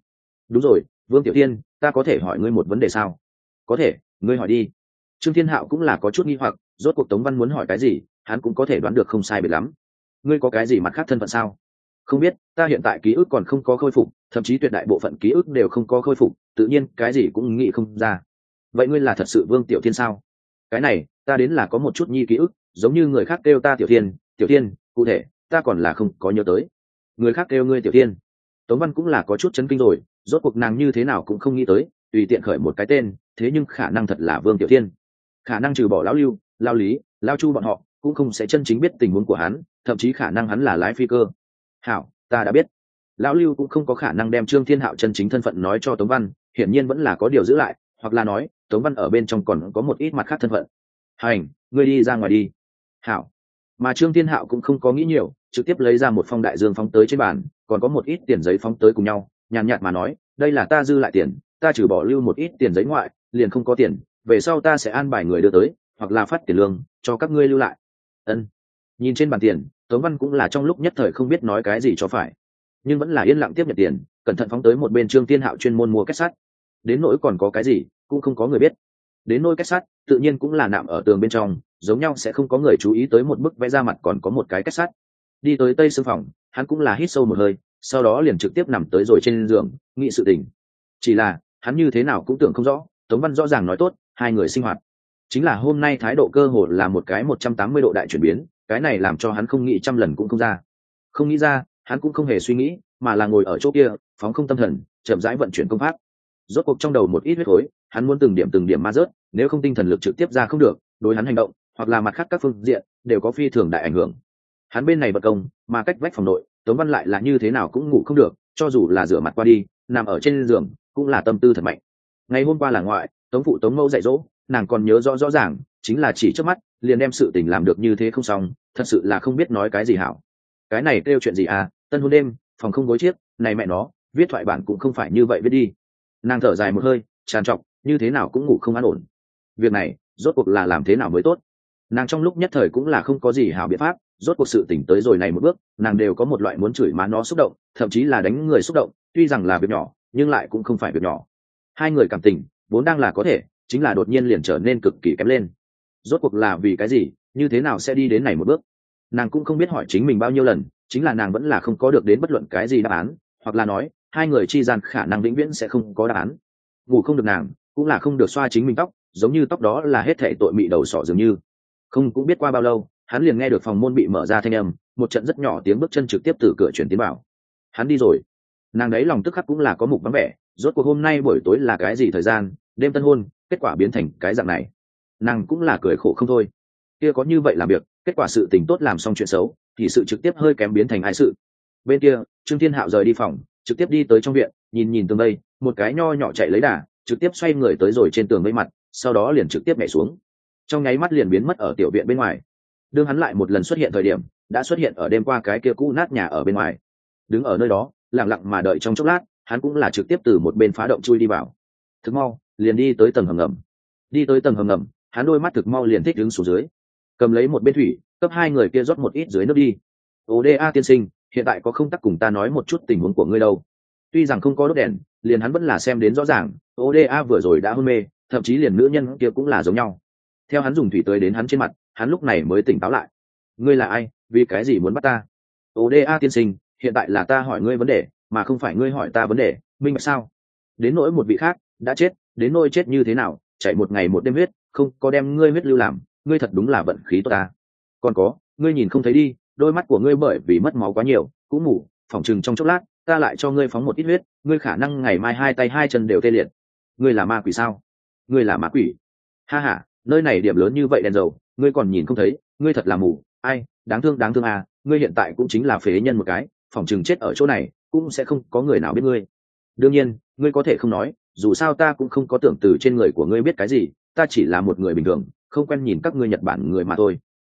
đúng rồi, Vương Tiểu Thiên, ta có thể hỏi ngươi một vấn đề sao? Có thể, ngươi hỏi đi. Trương Thiên Hạo cũng là có chút nghi hoặc, rốt cuộc Tống Văn muốn hỏi cái gì hắn cũng có thể đoán được không sai biệt lắm. Ngươi có cái gì mặt khác thân phận sao? Không biết, ta hiện tại ký ức còn không có khôi phục, thậm chí tuyệt đại bộ phận ký ức đều không có khôi phục, tự nhiên cái gì cũng nghĩ không ra. Vậy ngươi là thật sự Vương Tiểu Thiên sao? Cái này ta đến là có một chút nhi ký ức, giống như người khác kêu ta Tiểu Thiên, Tiểu Thiên, cụ thể ta còn là không có nhớ tới. Người khác kêu ngươi Tiểu Thiên. Tống Văn cũng là có chút chấn kinh rồi, rốt cuộc nàng như thế nào cũng không nghĩ tới, tùy tiện khởi một cái tên, thế nhưng khả năng thật là Vương Tiểu Thiên. Khả năng trừ bỏ lão Lưu, Lao Lý, Lao Chu bọn họ, cũng không sẽ chân chính biết tình huống của hắn, thậm chí khả năng hắn là lái phi cơ. Hảo, ta đã biết. Lão Lưu cũng không có khả năng đem Trương Thiên Hạo chân chính thân phận nói cho Tống Văn, hiển nhiên vẫn là có điều giữ lại, hoặc là nói, Tống Văn ở bên trong còn có một ít mặt khác thân phận. Hành, ngươi đi ra ngoài đi. Hảo. Mà Trương Thiên Hạo cũng không có nghĩ nhiều, trực tiếp lấy ra một phong đại dương phóng tới trên bàn, còn có một ít tiền giấy phóng tới cùng nhau, nhàn nhạt mà nói, đây là ta dư lại tiền, ta trừ bỏ lưu một ít tiền giấy ngoại, liền không có tiền, về sau ta sẽ an bài người đưa tới, hoặc là phát tiền lương cho các ngươi lưu lại. Ân. Nhìn trên bàn tiền, Tống Văn cũng là trong lúc nhất thời không biết nói cái gì cho phải, nhưng vẫn là yên lặng tiếp nhận tiền, cẩn thận phóng tới một bên Trương Thiên Hạo chuyên môn mua kết sắt. Đến nỗi còn có cái gì, cũng không có người biết. Đến nỗi kết sắt, tự nhiên cũng là nạm ở tường bên trong, giống nhau sẽ không có người chú ý tới một bức vẽ ra mặt còn có một cái kết sắt. Đi tới tây xương phòng, hắn cũng là hít sâu một hơi, sau đó liền trực tiếp nằm tới rồi trên giường, nghĩ sự tình. Chỉ là, hắn như thế nào cũng tưởng không rõ, Tống Văn rõ ràng nói tốt, hai người sinh hoạt. Chính là hôm nay thái độ cơ hồ là một cái 180 độ đại chuyển biến, cái này làm cho hắn không nghĩ trăm lần cũng không ra. Không nghĩ ra, hắn cũng không hề suy nghĩ, mà là ngồi ở chỗ kia, phóng không tâm thần, chậm rãi vận chuyển công pháp. Rốt cuộc trong đầu một ít huyết khối, hắn muốn từng điểm ma rớt, nếu không tinh thần lực trực tiếp ra không được, đối hắn hành động, hoặc là mặt khác các phương diện, đều có phi thường đại ảnh hưởng. Hắn bên này vận công, mà cách vách phòng nội, Tống Văn lại là như thế nào cũng ngủ không được, cho dù là rửa mặt qua đi, nằm ở trên giường, cũng là tâm tư thật mạnh. Ngày hôm qua là ngoại, Tống phụ Tống mẫu dạy dỗ, nàng còn nhớ rõ ràng, chính là chỉ trước mắt, liền đem sự tình làm được như thế không xong, thật sự là không biết nói cái gì hảo. Cái này kêu chuyện gì à, tân hôn đêm, phòng không gối chiếc, này mẹ nó, viết thoại bản cũng không phải như vậy viết đi. Nàng thở dài một hơi, tràn trọc, như thế nào cũng ngủ không an ổn. Việc này, rốt cuộc là làm thế nào mới tốt? Nàng trong lúc nhất thời cũng là không có gì hảo biện pháp, rốt cuộc sự tỉnh tới rồi này một bước, nàng đều có một loại muốn chửi má nó xúc động, thậm chí là đánh người xúc động, tuy rằng là việc nhỏ, nhưng lại cũng không phải việc nhỏ. Hai người cảm tình, vốn đang là có thể, chính là đột nhiên liền trở nên cực kỳ kém lên. Rốt cuộc là vì cái gì, như thế nào sẽ đi đến này một bước? Nàng cũng không biết hỏi chính mình bao nhiêu lần, chính là nàng vẫn là không có được đến bất luận cái gì đáp án, hoặc là nói, hai người chi gian khả năng vĩnh viễn sẽ không có đáp án. Ngủ không được nàng, cũng là không được xoa chính mình tóc, giống như tóc đó là hết thảy tội mị đầu sỏ dường như. Không cũng biết qua bao lâu, hắn liền nghe được phòng môn bị mở ra thanh âm, một trận rất nhỏ tiếng bước chân trực tiếp từ cửa chuyển tiến vào. Hắn đi rồi. Nàng đấy lòng tức khắc cũng là có mục vắng vẻ, rốt cuộc hôm nay buổi tối là cái gì thời gian, đêm tân hôn, kết quả biến thành cái dạng này. Nàng cũng là cười khổ không thôi. Kia có như vậy làm việc, kết quả sự tình tốt làm xong chuyện xấu, thì sự trực tiếp hơi kém biến thành ai sự. Bên kia, Trương Thiên Hạo rời đi phòng, trực tiếp đi tới trong viện, nhìn tường đây, một cái nho nhỏ chạy lấy đà, trực tiếp xoay người tới rồi trên tường vây mặt, sau đó liền trực tiếp nhảy xuống. Trong nháy mắt liền biến mất ở tiểu viện bên ngoài. Đương hắn lại một lần xuất hiện thời điểm, đã xuất hiện ở đêm qua cái kia cũ nát nhà ở bên ngoài. Đứng ở nơi đó, lặng lặng mà đợi trong chốc lát, hắn cũng là trực tiếp từ một bên phá động chui đi vào. Thực mau, liền đi tới tầng hầm ngầm. Đi tới tầng hầm ngầm, hắn đôi mắt thực mau liền thích đứng xuống dưới. Cầm lấy một bên thủy, cấp hai người kia rót một ít dưới nước đi. Oda tiên sinh, hiện tại có không tắc cùng ta nói một chút tình huống của ngươi đâu. Tuy rằng không có đốt đèn, liền hắn vẫn là xem đến rõ ràng, Oda vừa rồi đã hôn mê, thậm chí liền nữ nhân kia cũng là giống nhau. Theo hắn dùng thủy tưới đến hắn trên mặt, hắn lúc này mới tỉnh táo lại. Ngươi là ai, vì cái gì muốn bắt ta? Oda tiên sinh, hiện tại là ta hỏi ngươi vấn đề, mà không phải ngươi hỏi ta vấn đề, minh bạch sao? Đến nỗi một vị khác, đã chết, đến nỗi chết như thế nào, chạy một ngày một đêm huyết, không có đem ngươi huyết lưu làm, ngươi thật đúng là vận khí tốt ta. Còn có, ngươi nhìn không thấy đi, đôi mắt của ngươi bởi vì mất máu quá nhiều, cũng mù, phỏng chừng trong chốc lát, ta lại cho ngươi phóng một ít huyết, ngươi khả năng ngày mai hai tay hai chân đều tê liệt. Ngươi là ma quỷ sao? Ngươi là ma quỷ? Ha ha, nơi này điểm lớn như vậy đèn dầu, ngươi còn nhìn không thấy, ngươi thật là mù. Ai, đáng thương à, ngươi hiện tại cũng chính là phế nhân một cái, phỏng chừng chết ở chỗ này, cũng sẽ không có người nào biết ngươi. Đương nhiên, ngươi có thể không nói, dù sao ta cũng không có tưởng từ trên người của ngươi biết cái gì, ta chỉ là một người bình thường, không quen nhìn các ngươi Nhật Bản người mà thôi.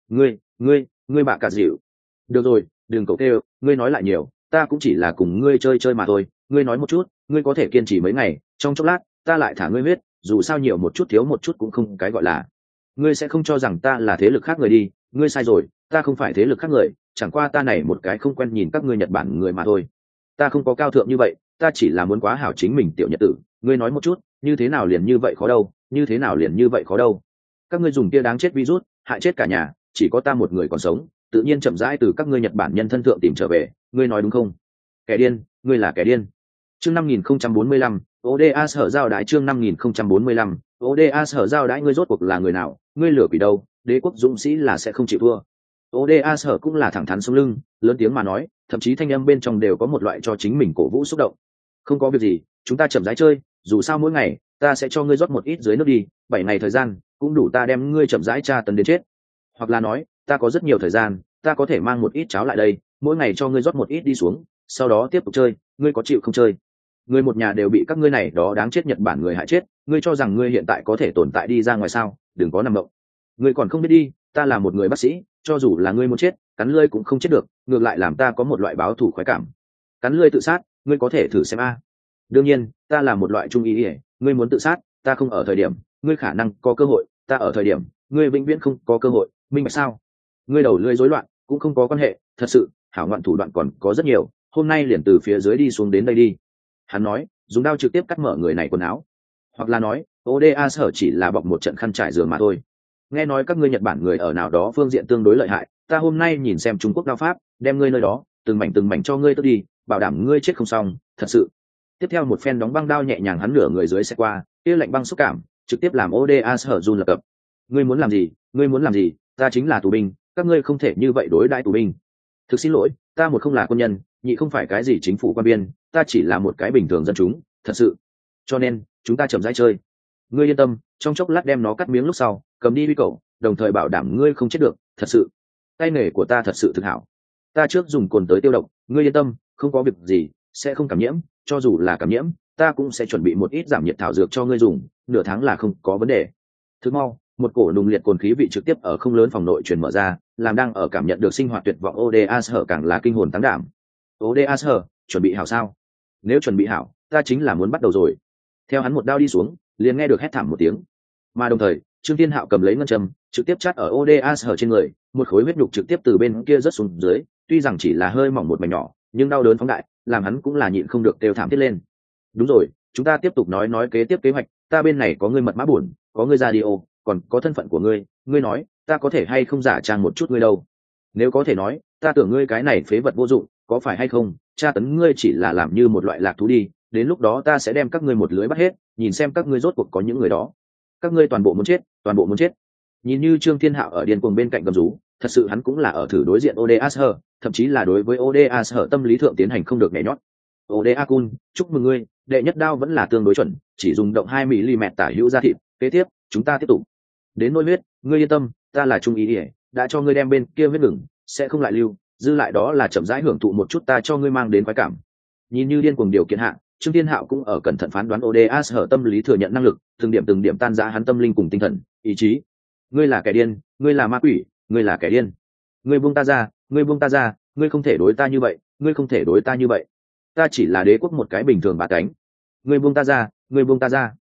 Ngươi bạ cả dịu. Được rồi, đừng cậu kêu, ngươi nói lại nhiều, ta cũng chỉ là cùng ngươi chơi mà thôi, ngươi nói một chút, ngươi có thể kiên trì mấy ngày, trong chốc lát, ta lại thả ngươi huyết, dù sao nhiều một chút thiếu một chút cũng không cái gọi là. Ngươi sẽ không cho rằng ta là thế lực khác người đi, ngươi sai rồi, ta không phải thế lực khác người, chẳng qua ta này một cái không quen nhìn các ngươi Nhật Bản người mà thôi. Ta không có cao thượng như vậy, ta chỉ là muốn quá hảo chính mình tiểu nhật tử, ngươi nói một chút, như thế nào liền như vậy khó đâu, như thế nào liền như vậy khó đâu. Các ngươi dùng kia đáng chết virus hại chết cả nhà, chỉ có ta một người còn sống, tự nhiên chậm rãi từ các ngươi Nhật Bản nhân thân thượng tìm trở về, ngươi nói đúng không? Kẻ điên, ngươi là kẻ điên. Chương 5045, ODA sở giao đái. Chương 5045, ODA sở giao đái. Ngươi rốt cuộc là người nào, ngươi lừa quỷ đâu, đế quốc dũng sĩ là sẽ không chịu thua. ODA sở cũng là thẳng thắn sống lưng, lớn tiếng mà nói, thậm chí thanh âm bên trong đều có một loại cho chính mình cổ vũ xúc động. Không có việc gì, chúng ta chậm rãi chơi, dù sao mỗi ngày ta sẽ cho ngươi rót một ít dưới nước đi, 7 ngày thời gian cũng đủ ta đem ngươi chậm rãi tra tấn đến chết. Hoặc là nói, ta có rất nhiều thời gian, ta có thể mang một ít cháo lại đây, mỗi ngày cho ngươi rót một ít đi xuống, sau đó tiếp tục chơi, ngươi có chịu không chơi? Ngươi một nhà đều bị các ngươi này đó đáng chết Nhật Bản người hại chết, ngươi cho rằng ngươi hiện tại có thể tồn tại đi ra ngoài sao? Đừng có nằm mộng. Ngươi còn không biết đi, ta là một người bác sĩ, cho dù là ngươi muốn chết, cắn lưỡi cũng không chết được, ngược lại làm ta có một loại báo thù khoái cảm. Cắn lưỡi tự sát, ngươi có thể thử xem a. Đương nhiên, ta là một loại trung ý ỉa, ngươi muốn tự sát, ta không ở thời điểm, ngươi khả năng có cơ hội, ta ở thời điểm, ngươi vĩnh viễn không có cơ hội, minh bạch sao? Ngươi đầu lưỡi rối loạn cũng không có quan hệ, thật sự, hảo ngoạn thủ đoạn còn có rất nhiều, hôm nay liền từ phía dưới đi xuống đến đây đi. Hắn nói, dùng đao trực tiếp cắt mở người này quần áo. Hoặc là nói, ODA sở chỉ là bọc một trận khăn trải giường mà thôi. Nghe nói các ngươi Nhật Bản người ở nào đó phương diện tương đối lợi hại, ta hôm nay nhìn xem Trung Quốc đao pháp, đem ngươi nơi đó từng mảnh cho ngươi tước đi, bảo đảm ngươi chết không xong, thật sự. Tiếp theo một phen đóng băng đao nhẹ nhàng hắn nửa người dưới sẽ qua, kia lạnh băng xúc cảm trực tiếp làm ODA sở run lập cập. Ngươi muốn làm gì, ngươi muốn làm gì? Ta chính là tù binh, các ngươi không thể như vậy đối đãi tù binh. Thực xin lỗi, ta một không là quân nhân, nhị không phải cái gì chính phủ quan biên, ta chỉ là một cái bình thường dân chúng, thật sự. Cho nên chúng ta chậm rãi chơi, ngươi yên tâm, trong chốc lát đem nó cắt miếng lúc sau cầm đi huy cậu, đồng thời bảo đảm ngươi không chết được, thật sự. Tay nghề của ta thật sự thực hảo, ta trước dùng cồn tới tiêu độc, ngươi yên tâm, không có việc gì, sẽ không cảm nhiễm, cho dù là cảm nhiễm ta cũng sẽ chuẩn bị một ít giảm nhiệt thảo dược cho ngươi dùng, nửa tháng là không có vấn đề. Thức mau, một cổ nùng liệt cồn khí vị trực tiếp ở không lớn phòng nội truyền mở ra, làm đang ở cảm nhận được sinh hoạt tuyệt vọng ODA sở càng là kinh hồn táng đảm. ODA sở, chuẩn bị hảo sao? Nếu chuẩn bị hảo, ta chính là muốn bắt đầu rồi. Theo hắn một đao đi xuống, liền nghe được hét thảm một tiếng, mà đồng thời Trương Thiên Hạo cầm lấy ngân châm trực tiếp chát ở ODA sở trên người, một khối huyết nhục trực tiếp từ bên kia rớt xuống dưới, tuy rằng chỉ là hơi mỏng một mảnh nhỏ, nhưng đau đớn phóng đại, làm hắn cũng là nhịn không được kêu thảm thiết lên. Đúng rồi, chúng ta tiếp tục nói kế tiếp kế hoạch, ta bên này có ngươi mật mã buồn, có ngươi radio, còn có thân phận của ngươi, ngươi nói ta có thể hay không giả trang một chút ngươi đâu? Nếu có thể nói, ta tưởng ngươi cái này phế vật vô dụng, có phải hay không? Tra tấn ngươi chỉ là làm như một loại lạc thú đi, đến lúc đó ta sẽ đem các ngươi một lưới bắt hết, nhìn xem các ngươi rốt cuộc có những người đó. Các ngươi toàn bộ muốn chết, toàn bộ muốn chết. Nhìn như Trương Thiên Hạo ở điên cuồng bên cạnh gầm rú, thật sự hắn cũng là ở thử đối diện ODA sở, thậm chí là đối với ODA sở tâm lý thượng tiến hành không được nhẹ nhõm. ODA Kun, chúc mừng ngươi, đệ nhất đao vẫn là tương đối chuẩn, chỉ dùng động 2 mm tả hữu ra thịt, kế tiếp, chúng ta tiếp tục. Đến nỗi huyết, ngươi yên tâm, ta là trung ý ỉa, đã cho ngươi đem bên kia huyết ngừng, sẽ không lại lưu, dư lại đó là chậm rãi hưởng thụ một chút ta cho ngươi mang đến khoái cảm. Nhìn như điên cuồng điều kiện hạ, Trương Thiên Hạo cũng ở cẩn thận phán đoán ODA sở tâm lý thừa nhận năng lực, từng điểm tan rã hắn tâm linh cùng tinh thần, ý chí. Ngươi là kẻ điên, ngươi là ma quỷ, ngươi là kẻ điên. Ngươi buông ta ra, ngươi buông ta ra, ngươi không thể đối ta như vậy, ngươi không thể đối ta như vậy. Ta chỉ là đế quốc một cái bình thường bá tánh. Ngươi buông ta ra, ngươi buông ta ra.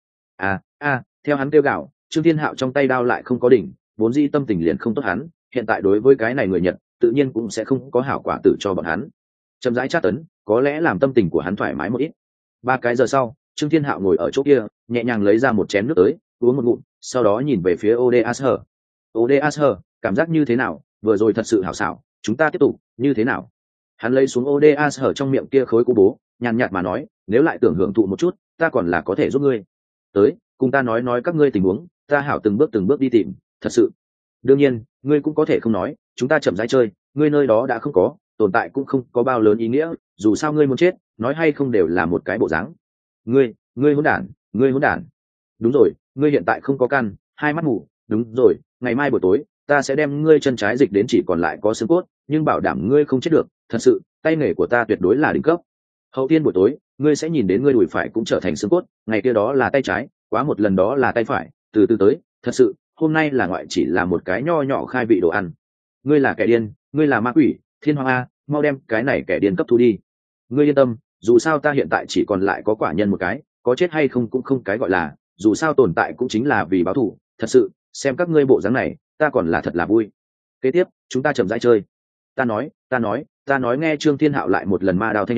Theo hắn kêu gào, Trương Thiên Hạo trong tay đao lại không có đỉnh, vốn dĩ tâm tình liền không tốt hắn, hiện tại đối với cái này người Nhật, tự nhiên cũng sẽ không có hảo quả tử cho bọn hắn. Chậm rãi tra tấn, có lẽ làm tâm tình của hắn thoải mái một ít. 3 cái giờ sau, Trương Thiên Hạo ngồi ở chỗ kia, nhẹ nhàng lấy ra một chén nước tới, uống một ngụm, sau đó nhìn về phía ODA sở. ODA sở, cảm giác như thế nào? Vừa rồi thật sự hảo xảo, chúng ta tiếp tục, như thế nào? Hắn lấy xuống ODA sở trong miệng kia khối cũ bố, nhàn nhạt mà nói, nếu lại tưởng hưởng thụ một chút, ta còn là có thể giúp ngươi. Tới, cùng ta nói các ngươi tình huống, ta hảo từng bước đi tìm, thật sự. Đương nhiên, ngươi cũng có thể không nói, chúng ta chậm rãi chơi, ngươi nơi đó đã không có, tồn tại cũng không có bao lớn ý nghĩa, dù sao ngươi muốn chết, nói hay không đều là một cái bộ dáng. Ngươi hỗn đản, ngươi hỗn đản. Đúng rồi, ngươi hiện tại không có căn, hai mắt mù, đúng rồi, ngày mai buổi tối, ta sẽ đem ngươi chân trái dịch đến chỉ còn lại có xương cốt, nhưng bảo đảm ngươi không chết được, thật sự, tay nghề của ta tuyệt đối là đỉnh cấp. Hậu tiên buổi tối, ngươi sẽ nhìn đến ngươi đùi phải cũng trở thành xương cốt, ngày kia đó là tay trái, quá một lần đó là tay phải, từ từ tới, thật sự, hôm nay là ngoại chỉ là một cái nho nhỏ khai vị đồ ăn. Ngươi là kẻ điên, ngươi là ma quỷ, thiên hoàng a, mau đem cái này kẻ điên cấp thu đi. Ngươi yên tâm, dù sao ta hiện tại chỉ còn lại có quả nhân một cái, có chết hay không cũng không cái gọi là, dù sao tồn tại cũng chính là vì báo thù, thật sự, xem các ngươi bộ dáng này, ta còn là thật là vui. Kế tiếp, chúng ta chậm rãi chơi. Ta nói, nghe Trương Thiên Hạo lại một lần ma đao thanh âm,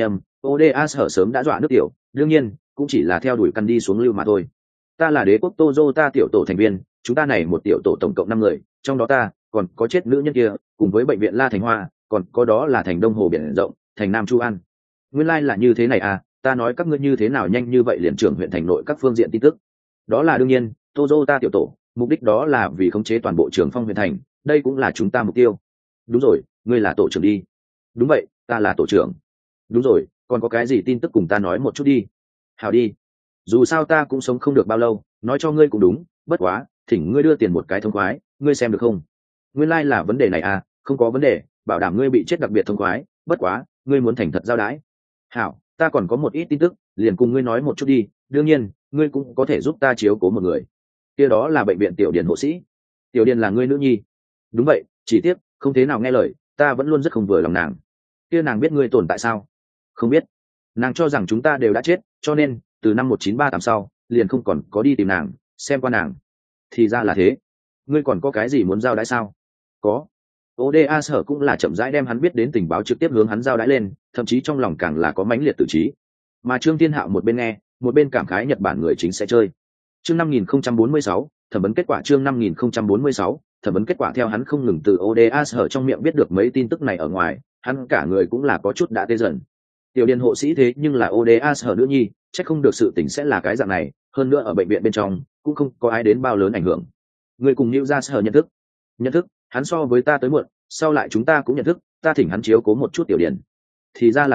Oda sở sớm đã dọa nước tiểu, đương nhiên cũng chỉ là theo đuổi căn đi xuống lưu mà thôi. Ta là đế quốc Toyota tiểu tổ thành viên, chúng ta này một tiểu tổ tổng cộng 5 người, trong đó ta còn có chết nữ nhân kia, cùng với bệnh viện La Thành Hoa, còn có đó là thành Đông Hồ biển rộng, thành Nam Chu An. Nguyên lai là như thế này à, ta nói các ngươi như thế nào nhanh như vậy liền trưởng huyện thành nội các phương diện tin tức. Đó là đương nhiên, Toyota tiểu tổ, mục đích đó là vì khống chế toàn bộ trường phong huyện thành, đây cũng là chúng ta mục tiêu. Đúng rồi, ngươi là tổ trưởng đi. Đúng vậy, ta là tổ trưởng. Đúng rồi, còn có cái gì tin tức cùng ta nói một chút đi. Hảo đi, dù sao ta cũng sống không được bao lâu, nói cho ngươi cũng đúng, bất quá thỉnh ngươi đưa tiền một cái thông khoái, ngươi xem được không? Nguyên lai、là vấn đề này à, không có vấn đề, bảo đảm ngươi bị chết đặc biệt thông khoái, bất quá ngươi muốn thành thật giao đái. Hảo, ta còn có một ít tin tức, liền cùng ngươi nói một chút đi, đương nhiên ngươi cũng có thể giúp ta chiếu cố một người. Kia đó là bệnh viện Tiểu Điền hộ sĩ. Tiểu Điền là ngươi nữ nhi? Đúng vậy, chỉ tiếc không thế nào nghe lời, ta vẫn luôn rất không vừa lòng nàng. Kia nàng biết ngươi tồn tại sao? Không biết, nàng cho rằng chúng ta đều đã chết, cho nên từ năm 1938 sau liền không còn có đi tìm nàng, xem qua nàng. Thì ra là thế. Ngươi còn có cái gì muốn giao đãi sao? Có. Oda sở cũng là chậm rãi đem hắn biết đến tình báo trực tiếp hướng hắn giao đãi lên, thậm chí trong lòng càng là có mãnh liệt tự trí. Mà Trương Thiên Hạo một bên nghe, một bên cảm khái Nhật Bản người chính sẽ chơi. Chương 5046, thẩm vấn kết quả. Chương 5046, thẩm vấn kết quả. Theo hắn không ngừng từ Oda sở trong miệng biết được mấy tin tức này ở ngoài, hắn cả người cũng là có chút đã tê dần. Tiểu Điền hộ sĩ thế nhưng là Oda sở nữ nhi, chắc không được sự tình sẽ là cái dạng này, hơn nữa ở bệnh viện bên trong cũng không có ai đến bao lớn ảnh hưởng. Người cùng New ra sở nhận thức, hắn so với ta tới muộn, sau lại chúng ta cũng nhận thức, ta thỉnh hắn chiếu cố một chút Tiểu Điền. Thì ra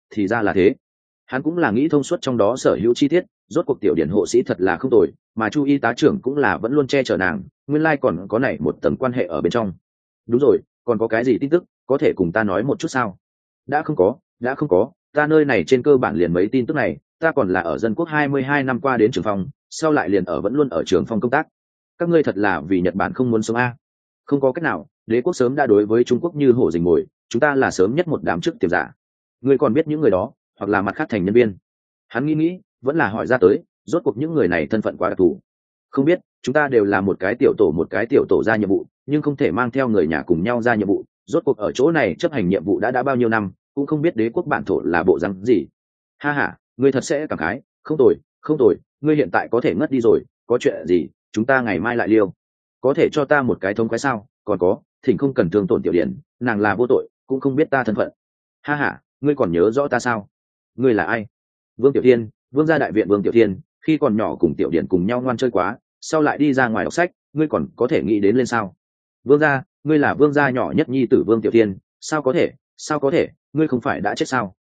là thế, hắn cũng là nghĩ thông suốt trong đó sở hữu chi tiết, rốt cuộc Tiểu Điền hộ sĩ thật là không tồi, mà Chu y tá trưởng cũng là vẫn luôn che chở nàng, nguyên lai còn có này một tầng quan hệ ở bên trong. Đúng rồi, còn có cái gì tin tức có thể cùng ta nói một chút sao? Đã không có, ta nơi này trên cơ bản liền mấy tin tức này, ta còn là ở dân quốc 22 năm qua đến trường phong, sau lại liền vẫn luôn ở trường phong công tác. Các ngươi thật là vì Nhật Bản không muốn sống a? Không có cách nào, đế quốc sớm đã đối với Trung Quốc như hổ rình mồi, chúng ta là sớm nhất một đám trước tiềm giả. Ngươi còn biết những người đó, hoặc là mặt khác thành nhân viên? Hắn nghĩ, vẫn là hỏi ra tới, rốt cuộc những người này thân phận quá đặc thù. Không biết, chúng ta đều là một cái tiểu tổ ra nhiệm vụ, nhưng không thể mang theo người nhà cùng nhau ra nhiệm vụ. Rốt cuộc ở chỗ này chấp hành nhiệm vụ đã bao nhiêu năm, cũng không biết đế quốc bản thổ là bộ rắn gì. Ha ha, ngươi thật sẽ cảm khái, không tồi, ngươi hiện tại có thể ngất đi rồi, có chuyện gì chúng ta ngày mai lại liêu. Có thể cho ta một cái thông khoái sao? Còn có, thỉnh không cần thương tổn Tiểu Điển, nàng là vô tội, cũng không biết ta thân phận. Ha ha, ngươi còn nhớ rõ ta sao? Ngươi là ai? Vương Tiểu Thiên, Vương gia đại viện Vương Tiểu Thiên, khi còn nhỏ cùng Tiểu Điển cùng nhau ngoan chơi quá, sau lại đi ra ngoài đọc sách, ngươi còn có thể nghĩ đến lên sao? Vương gia, ngươi là Vương gia nhỏ nhất nhi tử Vương Tiểu Thiên, sao có thể, ngươi không phải đã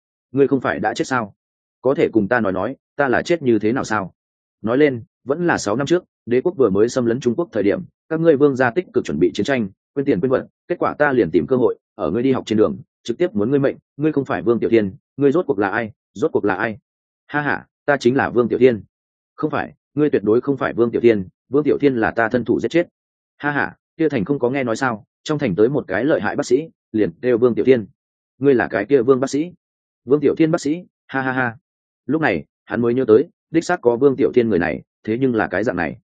chết sao? Có thể cùng ta nói, ta là chết như thế nào sao? Nói lên, vẫn là 6 năm trước, đế quốc vừa mới xâm lấn Trung Quốc thời điểm, các ngươi Vương gia tích cực chuẩn bị chiến tranh, quên tiền quên vận, kết quả ta liền tìm cơ hội, ở ngươi đi học trên đường, trực tiếp muốn ngươi mệnh, ngươi không phải Vương Tiểu Thiên, ngươi rốt cuộc là ai? Ha ha, ta chính là Vương Tiểu Thiên. Không phải, ngươi tuyệt đối không phải Vương Tiểu Thiên, Vương Tiểu Thiên là ta thân thủ giết chết. Ha ha, kia thành không có nghe nói sao, trong thành tới một cái lợi hại bác sĩ, liền kêu Vương Tiểu Thiên. Ngươi là cái kia Vương bác sĩ? Vương Tiểu Thiên bác sĩ? Ha ha ha. Lúc này, hắn mới nhớ tới, đích xác có Vương Tiểu Thiên người này, thế nhưng là cái dạng này.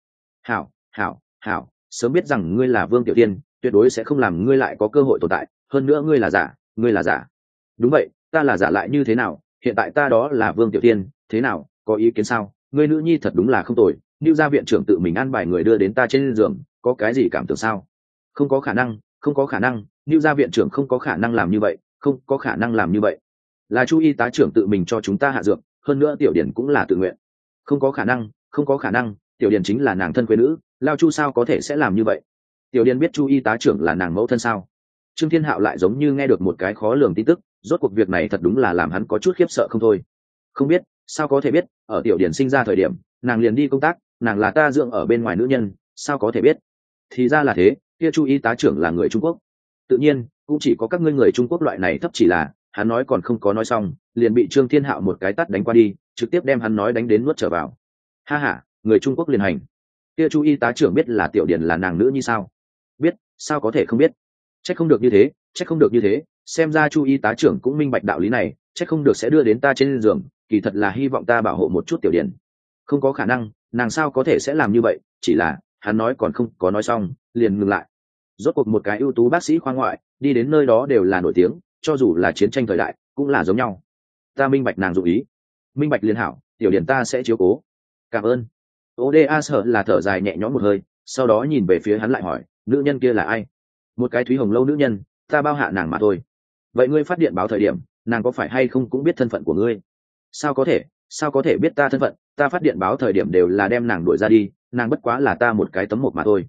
Hảo, sớm biết rằng ngươi là Vương Tiểu Thiên, tuyệt đối sẽ không làm ngươi lại có cơ hội tồn tại, hơn nữa ngươi là giả. Đúng vậy, ta là giả lại như thế nào, hiện tại ta đó là Vương Tiểu Thiên, thế nào, có ý kiến sao? Ngươi nữ nhi thật đúng là không tồi, Lưu gia viện trưởng tự mình an bài người đưa đến ta trên giường, có cái gì cảm tưởng sao? Không có khả năng, Lưu gia viện trưởng không có khả năng làm như vậy, là Chu y tá trưởng tự mình cho chúng ta hạ dược, hơn nữa Tiểu Điển cũng là tự nguyện. Không có khả năng, Tiểu Điển chính là nàng thân quê nữ, Lao Chu sao có thể sẽ làm như vậy? Tiểu Điển biết Chu y tá trưởng là nàng mẫu thân sao? Trương Thiên Hạo lại giống như nghe được một cái khó lường tin tức, rốt cuộc việc này thật đúng là làm hắn có chút khiếp sợ không thôi. Không biết, sao có thể biết, ở Tiểu Điển sinh ra thời điểm, nàng liền đi công tác, nàng là ta dưỡng ở bên ngoài nữ nhân, sao có thể biết? Thì ra là thế, kia Chu y tá trưởng là người Trung Quốc. Tự nhiên, cũng chỉ có các ngươi người Trung Quốc loại này thấp, chỉ là hắn nói còn không có nói xong, liền bị Trương Thiên Hạo một cái tát đánh qua đi, trực tiếp đem hắn nói đánh đến nuốt trở vào. Ha ha, người Trung Quốc liền hành. Kia Chu y tá trưởng biết là Tiểu Điển là nàng nữ như sao? Biết, sao có thể không biết? Trách không được như thế, xem ra Chu y tá trưởng cũng minh bạch đạo lý này, trách không được sẽ đưa đến ta trên giường, kỳ thật là hy vọng ta bảo hộ một chút Tiểu Điển. Không có khả năng, nàng sao có thể sẽ làm như vậy, chỉ là hắn nói còn không có nói xong, liền ngừng lại. Rốt cuộc một cái ưu tú bác sĩ khoa ngoại, đi đến nơi đó đều là nổi tiếng, cho dù là chiến tranh thời đại, cũng là giống nhau. ta minh bạch nàng dụ ý. Minh bạch liên hảo, tiểu điển ta sẽ chiếu cố. Cảm ơn. Oda sợ là thở dài nhẹ nhõm một hơi, sau đó nhìn về phía hắn lại hỏi, nữ nhân kia là ai? Một cái Thúy Hồng lâu nữ nhân, ta bao hạ nàng mà thôi. Vậy ngươi phát điện báo thời điểm, nàng có phải hay không cũng biết thân phận của ngươi? Sao có thể biết ta thân phận? Ta phát điện báo thời điểm đều là đem nàng đuổi ra đi, nàng bất quá là ta một cái tấm một mà thôi.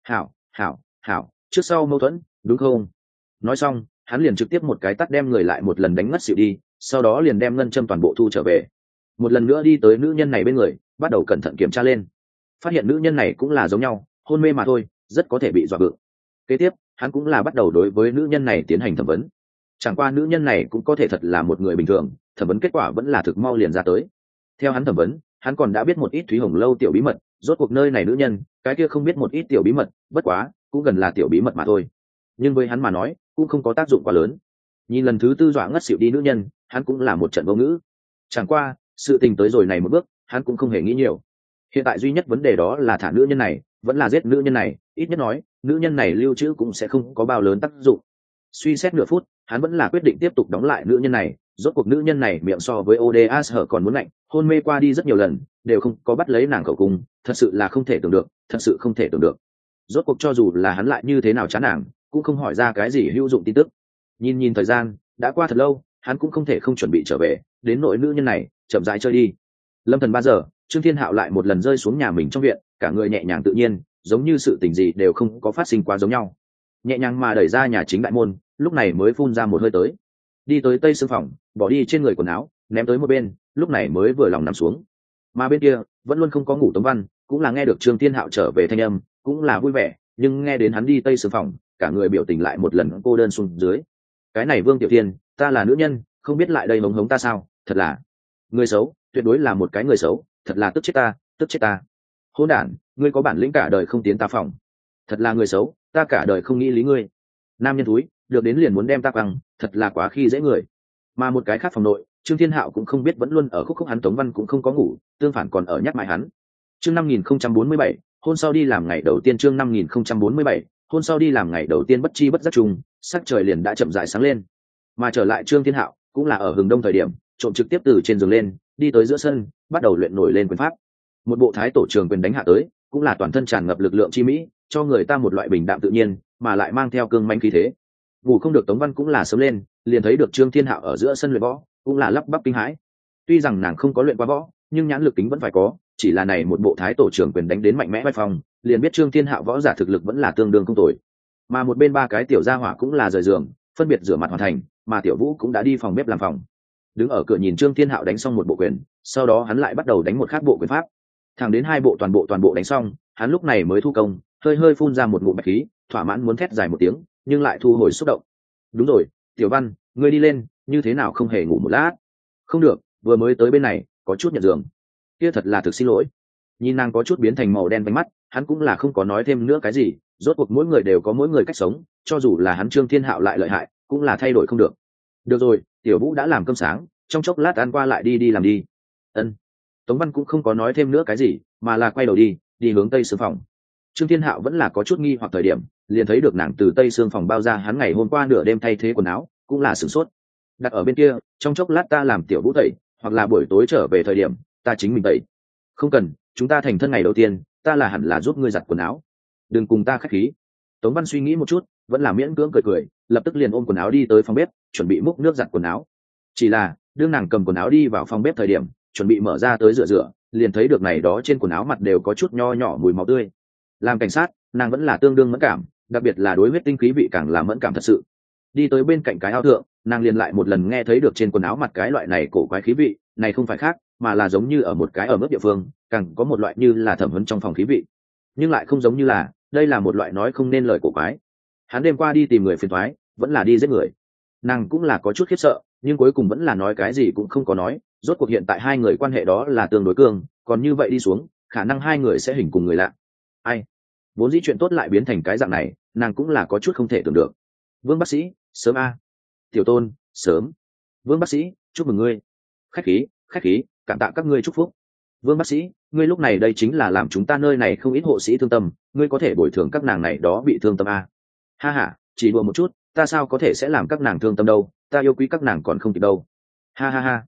Hảo, trước sau mâu thuẫn, đúng không? Nói xong, hắn liền trực tiếp một cái tát đem người lại một lần đánh ngất xỉu đi, sau đó liền đem ngân châm toàn bộ thu trở về. Một lần nữa đi tới nữ nhân này bên người, bắt đầu cẩn thận kiểm tra lên. Phát hiện nữ nhân này cũng là giống nhau, hôn mê mà thôi, rất có thể bị dọa bự. Kế tiếp, hắn cũng là bắt đầu đối với nữ nhân này tiến hành thẩm vấn. Chẳng qua nữ nhân này cũng có thể thật là một người bình thường, thẩm vấn kết quả vẫn là thực mau liền ra tới. Theo hắn thẩm vấn, hắn còn đã biết một ít Thúy Hồng lâu tiểu bí mật, rốt cuộc nơi này nữ nhân, cái kia không biết một ít tiểu bí mật, bất quá cũng gần là tiểu bí mật mà thôi. Nhưng với hắn mà nói, cũng không có tác dụng quá lớn. Nhìn lần thứ tư dọa ngất xỉu đi nữ nhân, hắn cũng là một trận vô ngữ. Chẳng qua, sự tình tới rồi này một bước, hắn cũng không hề nghĩ nhiều. Hiện tại duy nhất vấn đề đó là thả nữ nhân này, vẫn là giết nữ nhân này, ít nhất nói, nữ nhân này lưu trữ cũng sẽ không có bao lớn tác dụng. Suy xét nửa phút, hắn vẫn là quyết định tiếp tục đóng lại nữ nhân này. Rốt cuộc nữ nhân này miệng so với Oda hở còn muốn lạnh, hôn mê qua đi rất nhiều lần, đều không có bắt lấy nàng khẩu cung, thật sự là không thể tưởng được, thật sự không thể tưởng được. Rốt cuộc cho dù là hắn lại như thế nào chán nàng, cũng không hỏi ra cái gì hữu dụng tin tức. Nhìn thời gian đã qua thật lâu, hắn cũng không thể không chuẩn bị trở về, đến nỗi nữ nhân này chậm rãi chơi đi. Lâm Thần 3 giờ, Trương Thiên Hạo lại một lần rơi xuống nhà mình trong viện, cả người nhẹ nhàng tự nhiên, giống như sự tình gì đều không có phát sinh quá giống nhau. Nhẹ nhàng mà đẩy ra nhà chính đại môn, lúc này mới phun ra một hơi tới, đi tới tây xương phòng, bỏ đi trên người quần áo, ném tới một bên, lúc này mới vừa lòng nằm xuống. Mà bên kia vẫn luôn không có ngủ Tống Văn, cũng là nghe được Trương Thiên Hạo trở về thanh âm, cũng là vui vẻ, nhưng nghe đến hắn đi tây xương phòng, cả người biểu tình lại một lần cô đơn xuống dưới. Cái này Vương Tiểu Thiên, ta là nữ nhân, không biết lại đây hống hống ta sao? Thật là người xấu, tuyệt đối là một cái người xấu, thật là tức chết ta, tức chết ta. Hỗn đản, ngươi có bản lĩnh cả đời không tiến ta phòng, thật là người xấu, ta cả đời không nghĩ lý ngươi. Nam nhân thúi, được đến liền muốn đem ta quăng, thật là quá khi dễ người. Mà một cái khác phòng nội, Trương Thiên Hạo cũng không biết vẫn luôn ở khúc hắn Tống Văn cũng không có ngủ, tương phản còn ở nhắc mãi hắn. Chương 5047, hôn sau đi làm ngày đầu tiên. Chương 5047, hôn sau đi làm ngày đầu tiên, bất chi bất giác chung, sắc trời liền đã chậm rãi sáng lên. Mà trở lại Trương Thiên Hạo, cũng là ở hừng đông thời điểm, trộm trực tiếp từ trên giường lên, đi tới giữa sân, bắt đầu luyện nổi lên quyền pháp. Một bộ thái tổ trường quyền đánh hạ tới, cũng là toàn thân tràn ngập lực lượng chi mỹ, cho người ta một loại bình đạm tự nhiên, mà lại mang theo cương mãnh khí thế. Ngủ không được Tống Văn cũng là sớm lên, liền thấy được Trương Thiên Hạo ở giữa sân luyện võ, cũng là lắp bắp kinh hãi. Tuy rằng nàng không có luyện qua võ, nhưng nhãn lực tính vẫn phải có, chỉ là này một bộ thái tổ trưởng quyền đánh đến mạnh mẽ vai phong, liền biết Trương Thiên Hạo võ giả thực lực vẫn là tương đương không tồi. Mà một bên ba cái tiểu gia hỏa cũng là rời giường, phân biệt rửa mặt hoàn thành, mà Tiểu Vũ cũng đã đi phòng bếp làm phòng. Đứng ở cửa nhìn Trương Thiên Hạo đánh xong một bộ quyền, sau đó hắn lại bắt đầu đánh một khác bộ quyền pháp. Thẳng đến hai bộ toàn bộ đánh xong, hắn lúc này mới thu công, hơi phun ra một ngụm bạch khí, thỏa mãn muốn thét dài một tiếng, nhưng lại thu hồi xúc động. Đúng rồi, Tiểu Văn, ngươi đi lên, như thế nào không hề ngủ một lát? Không được, vừa mới tới bên này, có chút nhận giường. Kia thật là thực xin lỗi. Nhìn nàng có chút biến thành màu đen vánh mắt, hắn cũng là không có nói thêm nữa cái gì, rốt cuộc mỗi người đều có mỗi người cách sống, cho dù là hắn Trương Thiên Hạo lại lợi hại, cũng là thay đổi không được. Được rồi, Tiểu Vũ đã làm cơm sáng, trong chốc lát ăn qua lại đi làm đi. Ân. Tống Văn cũng không có nói thêm nữa cái gì, mà là quay đầu đi hướng tây sương phòng. Trương Thiên Hạo vẫn là có chút nghi hoặc thời điểm, liền thấy được nàng từ tây sương phòng bao ra, hắn ngày hôm qua nửa đêm thay thế quần áo, cũng là sửng sốt. Đặt ở bên kia, trong chốc lát ta làm Tiểu Vũ tẩy, hoặc là buổi tối trở về thời điểm, ta chính mình tẩy. Không cần, chúng ta thành thân ngày đầu tiên, ta là hẳn là giúp ngươi giặt quần áo. Đừng cùng ta khách khí. Tống Văn suy nghĩ một chút, vẫn là miễn cưỡng cười, lập tức liền ôm quần áo đi tới phòng bếp, chuẩn bị múc nước giặt quần áo. Chỉ là, đương nàng cầm quần áo đi vào phòng bếp thời điểm, chuẩn bị mở ra tới rửa, liền thấy được này đó trên quần áo mặt đều có chút nho nhỏ mùi máu tươi. Làm cảnh sát, nàng vẫn là tương đương mẫn cảm, đặc biệt là đối huyết tinh khí vị càng là mẫn cảm thật sự. Đi tới bên cạnh cái áo thượng, nàng liền lại một lần nghe thấy được trên quần áo mặt cái loại này cổ quái khí vị, này không phải khác, mà là giống như ở một cái ở mức địa phương, càng có một loại như là thẩm vấn trong phòng khí vị, nhưng lại không giống như là, đây là một loại nói không nên lời cổ quái. Hắn đêm qua đi tìm người phiền toái, vẫn là đi giết người. Nàng cũng là có chút khiếp sợ, nhưng cuối cùng vẫn là nói cái gì cũng không có nói, rốt cuộc hiện tại hai người quan hệ đó là tương đối cương, còn như vậy đi xuống, khả năng hai người sẽ hình cùng người lạ. Ai? Vốn dĩ chuyện tốt lại biến thành cái dạng này, nàng cũng là có chút không thể tưởng được. Vương bác sĩ, sớm a. Tiểu Tôn, sớm. Vương bác sĩ, chúc mừng ngươi. Khách khí, cảm tạ các ngươi chúc phúc. Vương bác sĩ, ngươi lúc này đây chính là làm chúng ta nơi này không ít hộ sĩ thương tâm, ngươi có thể bồi thường các nàng này đó bị thương tâm a. Ha ha, chỉ đùa một chút, ta sao có thể sẽ làm các nàng thương tâm đâu, ta yêu quý các nàng còn không kịp đâu. Ha ha ha,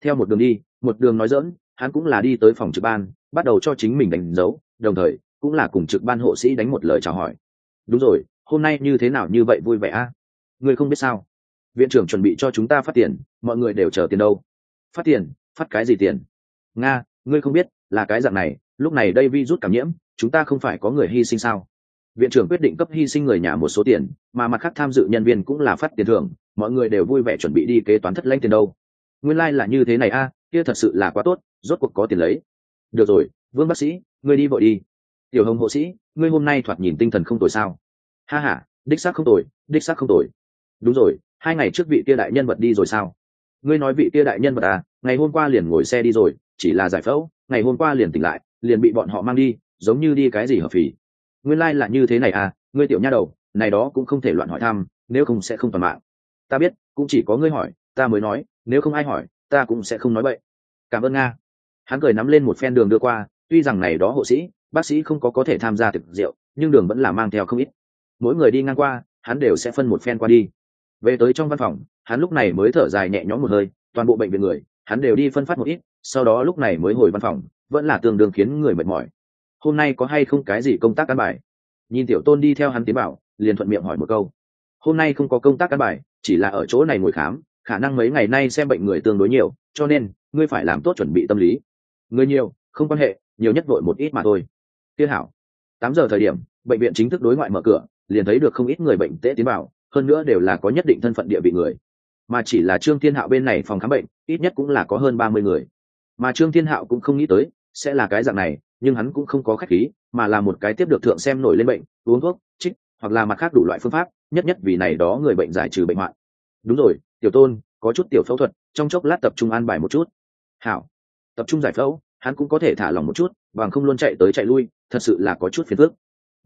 theo một đường đi một đường nói dỡn, hắn cũng là đi tới phòng trực ban bắt đầu cho chính mình đánh dấu, đồng thời cũng là cùng trực ban hộ sĩ đánh một lời chào hỏi. Đúng rồi, hôm nay như thế nào như vậy vui vẻ a? Ngươi không biết sao, viện trưởng chuẩn bị cho chúng ta phát tiền, mọi người đều chờ tiền đâu. Phát tiền? Phát cái gì tiền? Nga, ngươi không biết là cái dạng này, lúc này đây virus cảm nhiễm, chúng ta không phải có người hy sinh sao? Viện trưởng quyết định cấp hy sinh người nhà một số tiền, mà mặt khác tham dự nhân viên cũng là phát tiền thưởng, mọi người đều vui vẻ chuẩn bị đi kế toán thất lãnh tiền đâu. Nguyên lai、like、là như thế này a, kia thật sự là quá tốt, rốt cuộc có tiền lấy. Được rồi, Vương bác sĩ, ngươi đi vội đi. Tiểu Hồng hộ sĩ, ngươi hôm nay thoạt nhìn tinh thần không tồi sao? Ha ha, đích xác không tồi, đích xác không tồi. Đúng rồi, 2 ngày trước vị kia đại nhân vật đi rồi sao? Ngươi nói vị kia đại nhân vật à, ngày hôm qua liền ngồi xe đi rồi, chỉ là giải phẫu, ngày hôm qua liền tỉnh lại, liền bị bọn họ mang đi, giống như đi cái gì hợp phì. Nguyên lai、like、là như thế này à, ngươi tiểu nha đầu, này đó cũng không thể loạn hỏi thăm, nếu không sẽ không toàn mạng. Ta biết, cũng chỉ có ngươi hỏi, ta mới nói, nếu không ai hỏi, ta cũng sẽ không nói bậy. Cảm ơn Nga. Hắn cười nắm lên một phen đường đưa qua, tuy rằng này đó hộ sĩ, bác sĩ không có thể tham gia tiệc rượu, nhưng đường vẫn là mang theo không ít. Mỗi người đi ngang qua, hắn đều sẽ phân một phen qua đi. Về tới trong văn phòng, hắn lúc này mới thở dài nhẹ nhõm một hơi, toàn bộ bệnh viện người, hắn đều đi phân phát một ít, sau đó lúc này mới hồi văn phòng, vẫn là tương đương khiến người mệt mỏi. Hôm nay có hay không cái gì công tác căn bài? Nhìn Tiểu Tôn đi theo hắn tiến bảo, liền thuận miệng hỏi một câu. Hôm nay không có công tác căn bài, chỉ là ở chỗ này ngồi khám, khả năng mấy ngày nay xem bệnh người tương đối nhiều, cho nên ngươi phải làm tốt chuẩn bị tâm lý. Người nhiều, không quan hệ, nhiều nhất vội một ít mà thôi. Tiếc hảo. 8 giờ thời điểm, bệnh viện chính thức đối ngoại mở cửa, liền thấy được không ít người bệnh tễ tiến vào, hơn nữa đều là có nhất định thân phận địa vị người. Mà chỉ là Trương Thiên Hạo bên này phòng khám bệnh, ít nhất cũng là có hơn 30 người. Mà Trương Thiên Hạo cũng không nghĩ tới sẽ là cái dạng này, nhưng hắn cũng không có khách khí, mà là một cái tiếp được thượng xem nổi lên bệnh, uống thuốc, trích, hoặc là mặt khác đủ loại phương pháp, nhất nhất vì này đó người bệnh giải trừ bệnh hoạn. Đúng rồi, Tiểu Tôn, có chút tiểu phẫu thuật, trong chốc lát tập trung an bài một chút. Hảo, tập trung giải phẫu, hắn cũng có thể thả lỏng một chút, bằng không luôn chạy tới chạy lui, thật sự là có chút phiền phức.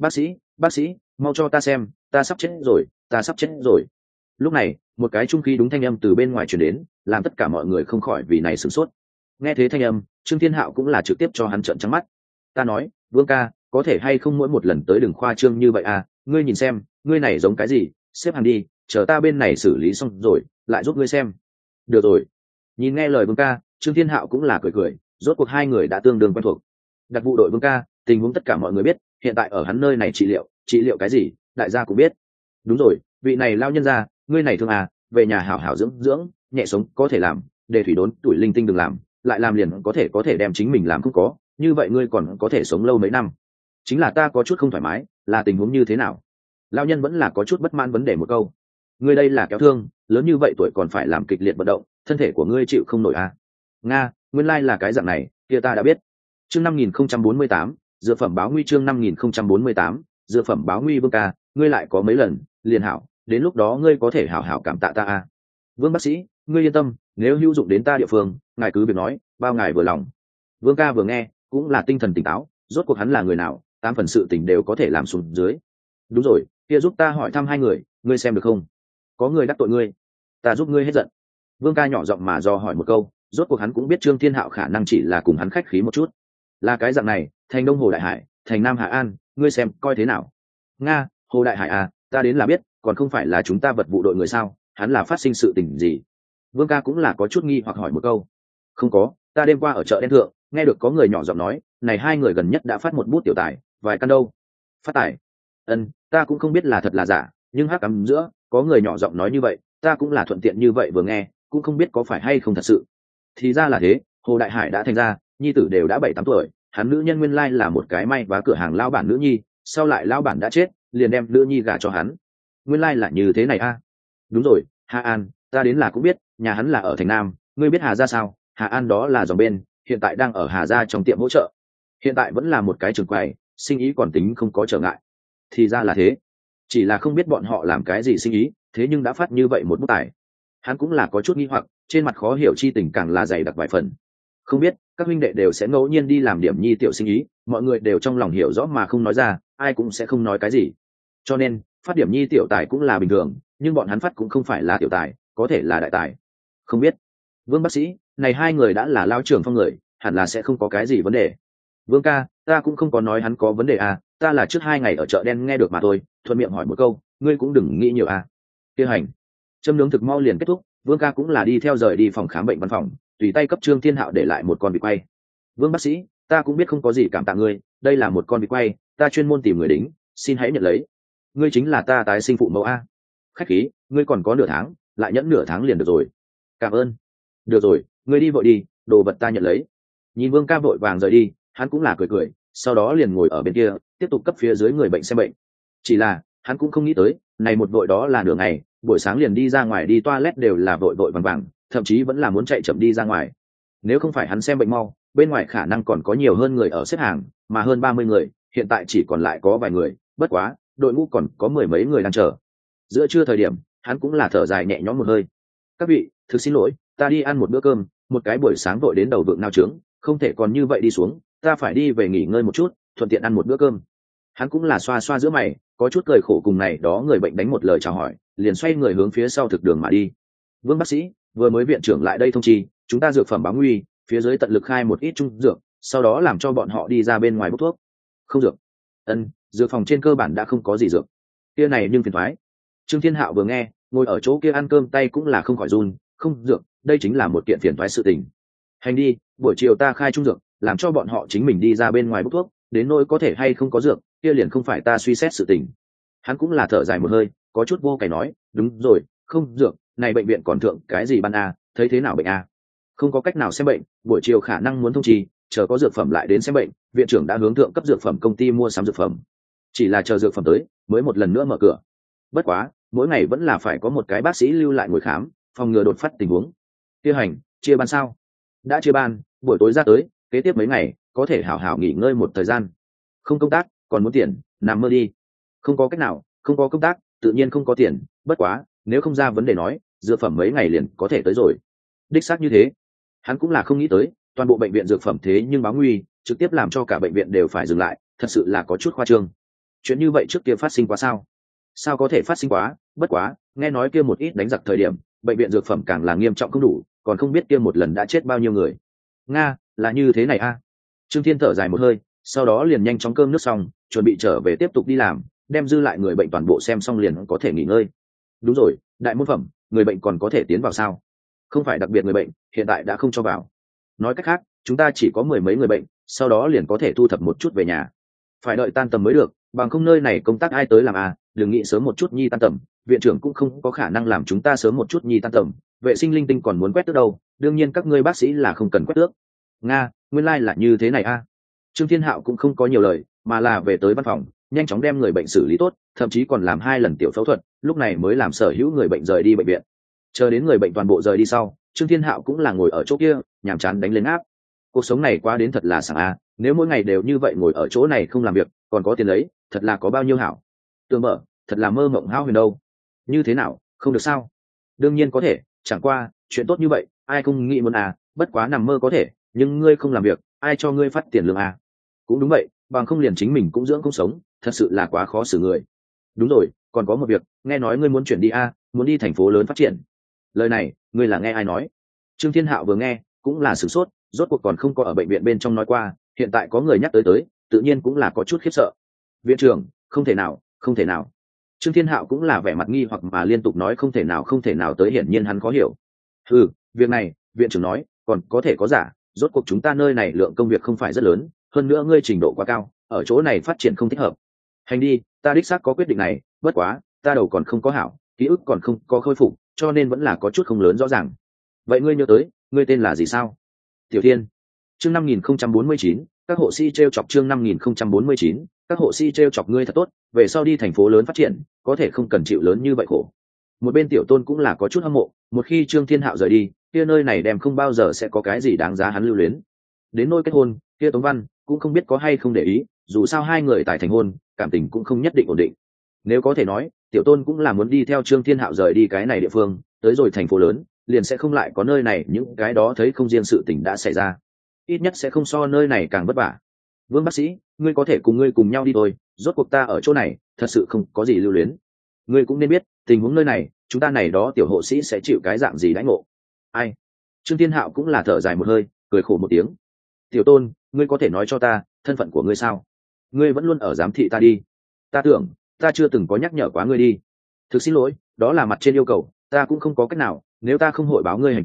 Bác sĩ, mau cho ta xem, ta sắp chết rồi, ta sắp chết rồi. Lúc này, một cái trung khí đúng thanh âm từ bên ngoài truyền đến, làm tất cả mọi người không khỏi vì này sửng sốt. Nghe thế thanh âm, Trương Thiên Hạo cũng là trực tiếp cho hắn trợn trắng mắt. Ta nói, Vương ca, có thể hay không mỗi một lần tới đừng khoa trương như vậy à, ngươi nhìn xem, ngươi này giống cái gì, xếp hàng đi, chờ ta bên này xử lý xong rồi, lại giúp ngươi xem. Được rồi. Nhìn nghe lời Vương ca, Trương Thiên Hạo cũng là cười cười, rốt cuộc hai người đã tương đương quen thuộc. Đặc vụ đội Vương ca, tình huống tất cả mọi người biết, hiện tại ở hắn nơi này trị liệu cái gì, đại gia cũng biết. Đúng rồi, vị này lao nhân ra, ngươi này thương à, về nhà hảo hảo dưỡng dưỡng, nhẹ sống có thể làm, để thủy đốn tuổi linh tinh đừng làm, lại làm liền có thể đem chính mình làm không có, như vậy ngươi còn có thể sống lâu mấy năm. Chính là ta có chút không thoải mái, là tình huống như thế nào? Lao nhân vẫn là có chút bất mãn vấn đề một câu. Ngươi đây là kéo thương, lớn như vậy tuổi còn phải làm kịch liệt vận động, thân thể của ngươi chịu không nổi à? Nga, nguyên lai là cái dạng này, kia ta đã biết. Chương 5048, dược phẩm báo nguy. Chương 5048, dược phẩm báo nguy. Vương ca, ngươi lại có mấy lần, liền hảo, đến lúc đó ngươi có thể hảo hảo cảm tạ ta à? Vương bác sĩ, ngươi yên tâm, nếu hữu dụng đến ta địa phương, ngài cứ việc nói, bao ngài vừa lòng. Vương ca vừa nghe, cũng là tinh thần tỉnh táo, rốt cuộc hắn là người nào, 8 phần sự tình đều có thể làm xuống dưới. Đúng rồi, kia giúp ta hỏi thăm hai người, ngươi xem được không? Có người đắc tội ngươi, ta giúp ngươi hết giận. Vương ca nhỏ giọng mà do hỏi một câu, rốt cuộc hắn cũng biết Trương Thiên Hạo khả năng chỉ là cùng hắn khách khí một chút. Là cái dạng này, thành Đông Hồ Đại Hải, thành Nam Hà An, ngươi xem coi thế nào? Nga, Hồ Đại Hải à, ta đến là biết, còn không phải là chúng ta vật vụ đội người sao? Hắn là phát sinh sự tình gì? Vương ca cũng là có chút nghi hoặc hỏi một câu. Không có, ta đêm qua ở chợ đen thượng, nghe được có người nhỏ giọng nói, này hai người gần nhất đã phát một bút tiểu tài, vài căn đâu? Phát tài? Ta cũng không biết là thật là giả, nhưng hắc ám giữa, có người nhỏ giọng nói như vậy, ta cũng là thuận tiện như vậy vừa nghe, cũng không biết có phải hay không thật sự. Thì ra là thế, Hồ Đại Hải đã thành ra, nhi tử đều đã 7-8 tuổi, hắn nữ nhân nguyên lai là một cái may vá cửa hàng lao bản nữ nhi, sau lại lao bản đã chết, liền đem nữ nhi gả cho hắn. Nguyên lai là như thế này a. Đúng rồi, Hà An, ta đến là cũng biết, nhà hắn là ở thành Nam, ngươi biết Hà gia sao? Hà An đó là dòng bên, hiện tại đang ở Hà gia trong tiệm hỗ trợ, hiện tại vẫn là một cái trường quầy, sinh ý còn tính không có trở ngại. Thì ra là thế, chỉ là không biết bọn họ làm cái gì sinh ý, thế nhưng đã phát như vậy một bút tài. Hắn cũng là có chút nghi hoặc, trên mặt khó hiểu chi tình càng là dày đặc vài phần. Không biết các huynh đệ đều sẽ ngẫu nhiên đi làm điểm nhi tiểu sinh ý, mọi người đều trong lòng hiểu rõ mà không nói ra, ai cũng sẽ không nói cái gì. Cho nên phát điểm nhi tiểu tài cũng là bình thường, nhưng bọn hắn phát cũng không phải là tiểu tài, có thể là đại tài. Không biết. Vương bác sĩ, này hai người đã là lao trưởng phong người, hẳn là sẽ không có cái gì vấn đề. Vương ca, ta cũng không có nói hắn có vấn đề à, ta là trước 2 ngày ở chợ đen nghe được mà thôi, thuận miệng hỏi một câu, ngươi cũng đừng nghĩ nhiều à. Kia hành. Châm nướng thực mau liền kết thúc, Vương ca cũng là đi theo rời đi phòng khám bệnh văn phòng, tùy tay cấp Trương Thiên Hạo để lại một con vịt quay. Vương bác sĩ, ta cũng biết không có gì cảm tạ ngươi, đây là một con vịt quay, ta chuyên môn tìm người đính, xin hãy nhận lấy. Ngươi chính là ta tái sinh phụ mẫu a. Khách khí, ngươi còn có nửa tháng, lại nhẫn nửa tháng liền được rồi. Cảm ơn. Được rồi, ngươi đi vội đi, đồ vật ta nhận lấy. Nhìn Vương ca vội vàng rời đi, hắn cũng là cười cười, sau đó liền ngồi ở bên kia tiếp tục cấp phía dưới người bệnh xem bệnh. Chỉ là hắn cũng không nghĩ tới này một vội đó là nửa ngày, buổi sáng liền đi ra ngoài đi toilet đều là vội vội vàng vàng, thậm chí vẫn là muốn chạy chậm đi ra ngoài. Nếu không phải hắn xem bệnh mau, bên ngoài khả năng còn có nhiều hơn người ở xếp hàng, mà hơn 30 người, hiện tại chỉ còn lại có vài người, bất quá đội ngũ còn có mười mấy người đang chờ. Giữa trưa thời điểm hắn cũng là thở dài nhẹ nhõm một hơi. Các vị, thực xin lỗi, ta đi ăn một bữa cơm, một cái buổi sáng vội đến đầu vượng nao trướng, không thể còn như vậy đi xuống, ta phải đi về nghỉ ngơi một chút, thuận tiện ăn một bữa cơm. Hắn cũng là xoa xoa giữa mày, có chút cười khổ cùng này đó người bệnh đánh một lời chào hỏi, liền xoay người hướng phía sau thực đường mà đi. Vương bác sĩ, vừa mới viện trưởng lại đây thông chi, chúng ta dược phẩm báo nguy, phía dưới tận lực khai một ít trung dược, sau đó làm cho bọn họ đi ra bên ngoài bốc thuốc. Không dược? Dược phòng trên cơ bản đã không có gì dược. Kia này nhưng phiền thoái. Trương Thiên Hạo vừa nghe, ngồi ở chỗ kia ăn cơm tay cũng là không khỏi run, không dược, đây chính là một kiện phiền thoái sự tình. Hành đi, buổi chiều ta khai trung dược, làm cho bọn họ chính mình đi ra bên ngoài bốc thuốc, đến nỗi có thể hay không có dược, kia liền không phải ta suy xét sự tình. Hắn cũng là thở dài một hơi, có chút vô cày nói, đúng rồi, không dược, này bệnh viện còn thượng cái gì ban a, thấy thế nào bệnh a? Không có cách nào xem bệnh, buổi chiều khả năng muốn thông trì, chờ có dược phẩm lại đến xem bệnh, viện trưởng đã hướng thượng cấp dược phẩm công ty mua sắm dược phẩm. Chỉ là chờ dược phẩm tới, mới một lần nữa mở cửa. Bất quá, mỗi ngày vẫn là phải có một cái bác sĩ lưu lại ngồi khám, phòng ngừa đột phát tình huống. Kia hành, chia ban sao? Đã chia ban, buổi tối ra tới, kế tiếp mấy ngày có thể hảo hảo nghỉ ngơi một thời gian. Không công tác, còn muốn tiền, nằm mơ đi. Không có cách nào, không có công tác, tự nhiên không có tiền, bất quá, nếu không ra vấn đề nói, dược phẩm mấy ngày liền có thể tới rồi. Đích xác như thế. Hắn cũng là không nghĩ tới, toàn bộ bệnh viện dược phẩm thế nhưng báo nguy, trực tiếp làm cho cả bệnh viện đều phải dừng lại, thật sự là có chút khoa trương. Chuyện như vậy trước kia phát sinh quá sao? Sao có thể phát sinh quá, bất quá, nghe nói kia một ít đánh giặc thời điểm, bệnh viện dược phẩm càng là nghiêm trọng không đủ, còn không biết kia một lần đã chết bao nhiêu người. Nga, là như thế này a. Trương Thiên thở dài một hơi, sau đó liền nhanh chóng cơm nước xong, chuẩn bị trở về tiếp tục đi làm, đem dư lại người bệnh toàn bộ xem xong liền có thể nghỉ ngơi. Đúng rồi, đại môn phẩm, người bệnh còn có thể tiến vào sao? Không phải đặc biệt người bệnh, hiện tại đã không cho vào. Nói cách khác, chúng ta chỉ có mười mấy người bệnh, sau đó liền có thể thu thập một chút về nhà. Phải đợi tan tầm mới được, bằng không nơi này công tác ai tới làm à, đừng nghĩ sớm một chút nhi tan tầm, viện trưởng cũng không có khả năng làm chúng ta sớm một chút nhi tan tầm, vệ sinh linh tinh còn muốn quét tước đâu, đương nhiên các ngươi bác sĩ là không cần quét tước. Nga, nguyên lai là như thế này a. Trương Thiên Hạo cũng không có nhiều lời, mà là về tới văn phòng, nhanh chóng đem người bệnh xử lý tốt, thậm chí còn làm 2 lần tiểu phẫu thuật, lúc này mới làm sở hữu người bệnh rời đi bệnh viện. Chờ đến người bệnh toàn bộ rời đi sau, Trương Thiên Hạo cũng là ngồi ở chỗ kia, nhàm chán đánh lên áp. Cuộc sống này quá đến thật là sảng a, nếu mỗi ngày đều như vậy ngồi ở chỗ này không làm việc, còn có tiền lấy, thật là có bao nhiêu hảo. Tưởng mở, thật là mơ mộng hão huyền đâu. Như thế nào, không được sao? Đương nhiên có thể, chẳng qua, chuyện tốt như vậy, ai không nghĩ muốn à, bất quá nằm mơ có thể, nhưng ngươi không làm việc, ai cho ngươi phát tiền lương à? Cũng đúng vậy, bằng không liền chính mình cũng dưỡng không sống, thật sự là quá khó xử người. Đúng rồi, còn có một việc, nghe nói ngươi muốn chuyển đi à, muốn đi thành phố lớn phát triển. Lời này, ngươi là nghe ai nói? Trương Thiên Hạo vừa nghe, cũng là sửng sốt, rốt cuộc còn không có ở bệnh viện bên trong nói qua, hiện tại có người nhắc tới, tự nhiên cũng là có chút khiếp sợ. Viện trưởng, không thể nào, không thể nào. Trương Thiên Hạo cũng là vẻ mặt nghi hoặc mà liên tục nói không thể nào tới, hiển nhiên hắn khó hiểu. Việc này, viện trưởng nói, còn có thể có giả, rốt cuộc chúng ta nơi này lượng công việc không phải rất lớn, hơn nữa ngươi trình độ quá cao, ở chỗ này phát triển không thích hợp. Hành đi, ta đích xác có quyết định này, bất quá, ta đầu còn không có hảo, ký ức còn không có khôi phục, cho nên vẫn là có chút không lớn rõ ràng. Vậy ngươi nhớ tới, ngươi tên là gì sao? Tiểu Thiên. Chương 5049, các hộ sĩ treo chọc chương 5049, các hộ sĩ treo chọc ngươi thật tốt, về sau đi thành phố lớn phát triển, có thể không cần chịu lớn như vậy khổ. Một bên Tiểu Tôn cũng là có chút hâm mộ, một khi Trương Thiên Hạo rời đi, kia nơi này đem không bao giờ sẽ có cái gì đáng giá hắn lưu luyến. Đến nỗi kết hôn, kia Tống Văn cũng không biết có hay không để ý, dù sao hai người tại thành hôn, cảm tình cũng không nhất định ổn định. Nếu có thể nói, Tiểu Tôn cũng là muốn đi theo Trương Thiên Hạo rời đi cái này địa phương, tới rồi thành phố lớn, liền sẽ không lại có nơi này những cái đó thấy không riêng sự tình đã xảy ra. Ít nhất sẽ không so nơi này càng vất vả. Vương bác sĩ, ngươi có thể cùng ngươi cùng nhau đi thôi, rốt cuộc ta ở chỗ này, thật sự không có gì lưu luyến. Ngươi cũng nên biết, tình huống nơi này, chúng ta này đó tiểu hộ sĩ sẽ chịu cái dạng gì đãi ngộ. Ai? Trương Thiên Hạo cũng là thở dài một hơi, cười khổ một tiếng. Tiểu Tôn, ngươi có thể nói cho ta, thân phận của ngươi sao? Ngươi vẫn luôn ở giám thị ta đi. Ta tưởng, ta chưa từng có nhắc nhở quá ngươi đi. Thực xin lỗi, đó là mặt trên yêu cầu, ta cũng không có cách nào, nếu ta không hội báo ngươi hành tung,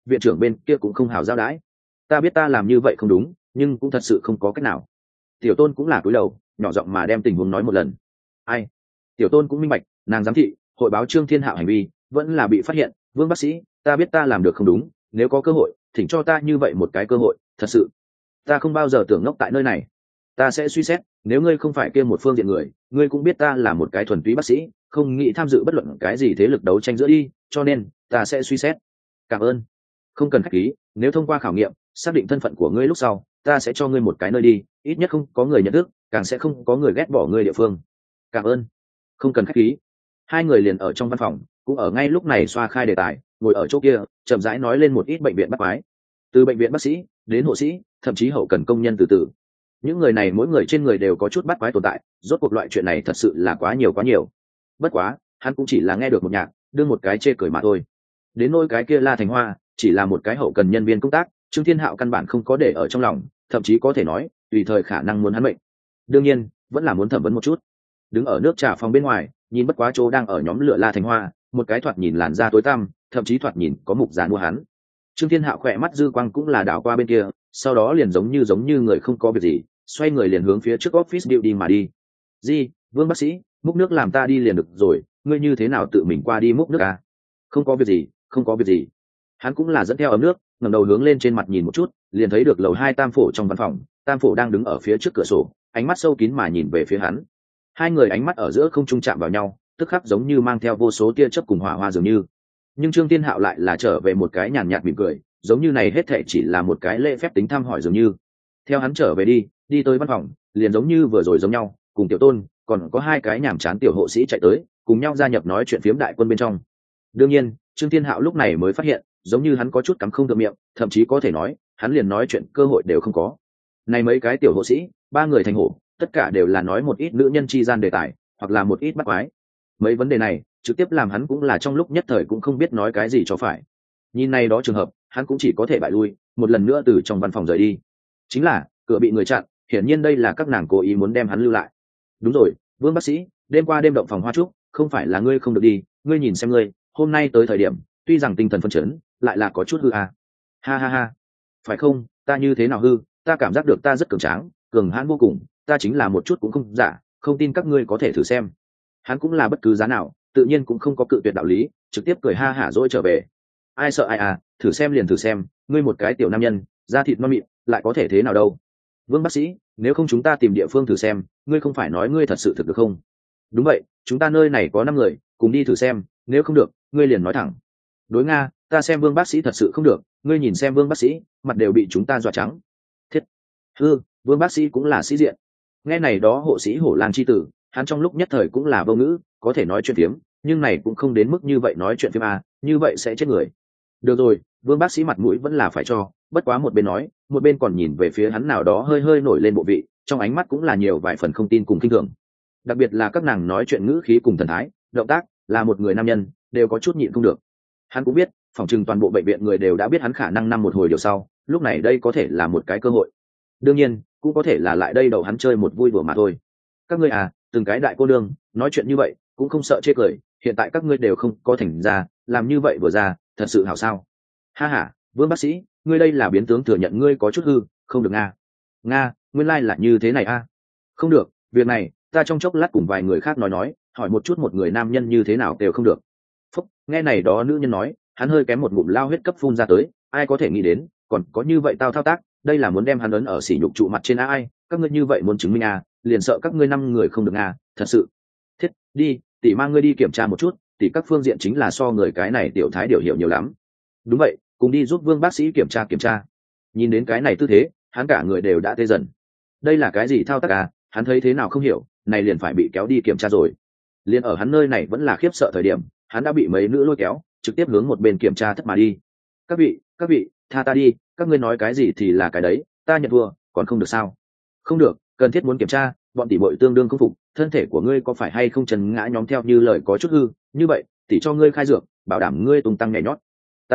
viện trưởng bên kia cũng không hào giao đãi. Ta biết ta làm như vậy không đúng, nhưng cũng thật sự không có cách nào. Tiểu tôn cũng là cúi đầu nhỏ giọng mà đem tình huống nói một lần. Ai? Tiểu tôn cũng minh bạch, nàng giám thị hội báo Trương Thiên Hạo hành vi vẫn là bị phát hiện. Vương bác sĩ, ta biết ta làm được không đúng, nếu có cơ hội thỉnh cho ta như vậy một cái cơ hội, thật sự ta không bao giờ tưởng ngốc tại nơi này. Ta sẽ suy xét, nếu ngươi không phải kia một phương diện người, ngươi cũng biết ta là một cái thuần túy bác sĩ, không nghĩ tham dự bất luận cái gì thế lực đấu tranh giữa đi, cho nên ta sẽ suy xét. Cảm ơn. Không cần khách khí, nếu thông qua khảo nghiệm xác định thân phận của ngươi lúc sau, ta sẽ cho ngươi một cái nơi đi, ít nhất không có người nhận thức, càng sẽ không có người ghét bỏ ngươi địa phương. Cảm ơn. Không cần khách khí. Hai người liền ở trong văn phòng, cũng ở ngay lúc này xoa khai đề tài, ngồi ở chỗ kia chậm rãi nói lên một ít bệnh viện bắt quái, từ bệnh viện bác sĩ đến hộ sĩ, thậm chí hậu cần công nhân từ từ. Những người này mỗi người trên người đều có chút bắt quái tồn tại, rốt cuộc loại chuyện này thật sự là quá nhiều. Bất quá hắn cũng chỉ là nghe được một nhạc, đưa một cái chê cười mà thôi. Đến nỗi cái kia La Thành Hoa chỉ là một cái hậu cần nhân viên công tác, Trương Thiên Hạo căn bản không có để ở trong lòng, thậm chí có thể nói tùy thời khả năng muốn hắn mệnh. Đương nhiên vẫn là muốn thẩm vấn một chút. Đứng ở nước trà phòng bên ngoài, nhìn bất quá chỗ đang ở nhóm lửa La Thành Hoa, một cái thoạt nhìn làn da tối tăm, thậm chí thoạt nhìn có mục dán mua hắn. Trương Thiên Hạo khỏe mắt dư quang cũng là đảo qua bên kia, sau đó liền giống như người không có việc gì, xoay người liền hướng phía trước office building mà đi. Gì? Vương bác sĩ, múc nước làm ta đi liền được rồi, ngươi như thế nào tự mình qua đi múc nước à? Không có việc gì. Hắn cũng là dẫn theo ấm nước, ngẩng đầu hướng lên trên mặt nhìn một chút, liền thấy được lầu 2 Tam Phổ trong văn phòng, Tam Phổ đang đứng ở phía trước cửa sổ, ánh mắt sâu kín mà nhìn về phía hắn. Hai người ánh mắt ở giữa không trung chạm vào nhau, tức khắc giống như mang theo vô số tia chớp cùng hỏa hoa dường như. Nhưng Trương Thiên Hạo lại là trở về một cái nhàn nhạt mỉm cười, giống như này hết thệ chỉ là một cái lễ phép tính thăm hỏi dường như. Theo hắn trở về đi tới văn phòng, liền giống như vừa rồi giống nhau, cùng Tiểu Tôn còn có hai cái nhàm chán tiểu hộ sĩ chạy tới, cùng nhau gia nhập nói chuyện phiếm đại quân bên trong. Đương nhiên Trương Thiên Hạo lúc này mới phát hiện, giống như hắn có chút cắm không được miệng, thậm chí có thể nói hắn liền nói chuyện cơ hội đều không có. Này mấy cái tiểu hộ sĩ, ba người thành hổ, tất cả đều là nói một ít nữ nhân chi gian đề tài, hoặc là một ít bắt quái. Mấy vấn đề này trực tiếp làm hắn cũng là trong lúc nhất thời cũng không biết nói cái gì cho phải. Nhìn này đó trường hợp, hắn cũng chỉ có thể bại lui, một lần nữa từ trong văn phòng rời đi. Chính là cửa bị người chặn, hiển nhiên đây là các nàng cố ý muốn đem hắn lưu lại. Đúng rồi, Vương bác sĩ, đêm qua đêm động phòng hoa trúc, không phải là ngươi không được đi, ngươi nhìn xem ngươi, hôm nay tới thời điểm, tuy rằng tinh thần phân chấn, lại là có chút hư à. Ha. Phải không, ta như thế nào hư, ta cảm giác được ta rất cường tráng, cường hãn vô cùng, ta chính là một chút cũng không giả, không tin các ngươi có thể thử xem. Hắn cũng là bất cứ giá nào, tự nhiên cũng không có cự tuyệt đạo lý, trực tiếp cười ha hả dỗi trở về. Ai sợ ai à, thử xem liền thử xem, ngươi một cái tiểu nam nhân, da thịt non mịn, lại có thể thế nào đâu. Vương bác sĩ, nếu không chúng ta tìm địa phương thử xem, ngươi không phải nói ngươi thật sự thực được không? Đúng vậy, chúng ta nơi này có 5 người, cùng đi thử xem, nếu không được, ngươi liền nói thẳng. Đối Nga, ta xem Vương bác sĩ thật sự không được, ngươi nhìn xem Vương bác sĩ, mặt đều bị chúng ta dọa trắng. Thiết. Vương bác sĩ cũng là sĩ diện. Nghe này đó hộ sĩ hổ lang chi tử, hắn trong lúc nhất thời cũng là vô ngữ, có thể nói chuyện phiếm, nhưng này cũng không đến mức như vậy nói chuyện phiếm à, như vậy sẽ chết người. Được rồi, Vương bác sĩ mặt mũi vẫn là phải cho, bất quá một bên nói, một bên còn nhìn về phía hắn nào đó hơi nổi lên bộ vị, trong ánh mắt cũng là nhiều vài phần không tin cùng kinh thường. Đặc biệt là các nàng nói chuyện ngữ khí cùng thần thái, động tác, là một người nam nhân, đều có chút nhịn không được. Hắn cũng biết, phòng trừng toàn bộ bệnh viện người đều đã biết hắn khả năng năm một hồi điều sau, lúc này đây có thể là một cái cơ hội. Đương nhiên, cũng có thể là lại đây đầu hắn chơi một vui đùa mà thôi. Các ngươi à, từng cái đại cô nương, nói chuyện như vậy, cũng không sợ chê cười, hiện tại các ngươi đều không có thành ra, làm như vậy vừa ra, thật sự hảo sao? Ha, Vương bác sĩ, ngươi đây là biến tướng thừa nhận ngươi có chút hư, không được Nga, nguyên lai là như thế này a. Không được, việc này, ta trong chốc lát cùng vài người khác nói, hỏi một chút một người nam nhân như thế nào đều không được. Phúc, nghe này đó nữ nhân nói, hắn hơi kém một ngụm lao huyết cấp phun ra tới, ai có thể nghĩ đến, còn có như vậy tao thao tác, đây là muốn đem hắn ấn ở sỉ nhục trụ mặt trên ai, các ngươi như vậy muốn chứng minh liền sợ các ngươi 5 người không được thật sự. Thiết, đi, tỷ mang ngươi đi kiểm tra một chút, tỷ các phương diện chính là so người cái này tiểu thái điều hiểu nhiều lắm. Đúng vậy, cùng đi giúp Vương bác sĩ kiểm tra. Nhìn đến cái này tư thế, hắn cả người đều đã tê dần. Đây là cái gì thao tác hắn thấy thế nào không hiểu, này liền phải bị kéo đi kiểm tra rồi. Liền ở hắn nơi này vẫn là khiếp sợ thời điểm, hắn đã bị mấy nữ lôi kéo, trực tiếp hướng một bên kiểm tra thất mà đi. Các vị, tha ta đi, các ngươi nói cái gì thì là cái đấy, ta nhận thua, còn không được sao? Không được, cần thiết muốn kiểm tra, bọn tỷ muội tương đương không phục, thân thể của ngươi có phải hay không trần ngã nhóm theo như lời có chút hư, như vậy, tỷ cho ngươi khai dược, bảo đảm ngươi tung tăng nhảy nhót.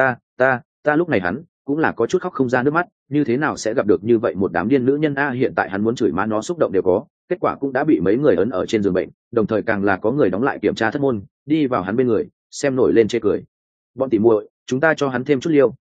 Ta lúc này hắn cũng là có chút khóc không ra nước mắt, như thế nào sẽ gặp được như vậy một đám điên nữ nhân hiện tại hắn muốn chửi má nó xúc động đều có, kết quả cũng đã bị mấy người ấn ở trên giường bệnh, đồng thời càng là có người đóng lại kiểm tra thất môn, đi vào hắn bên người, xem nổi lên chê cười. Bọn tỷ muội, chúng ta cho hắn thêm chút liêu,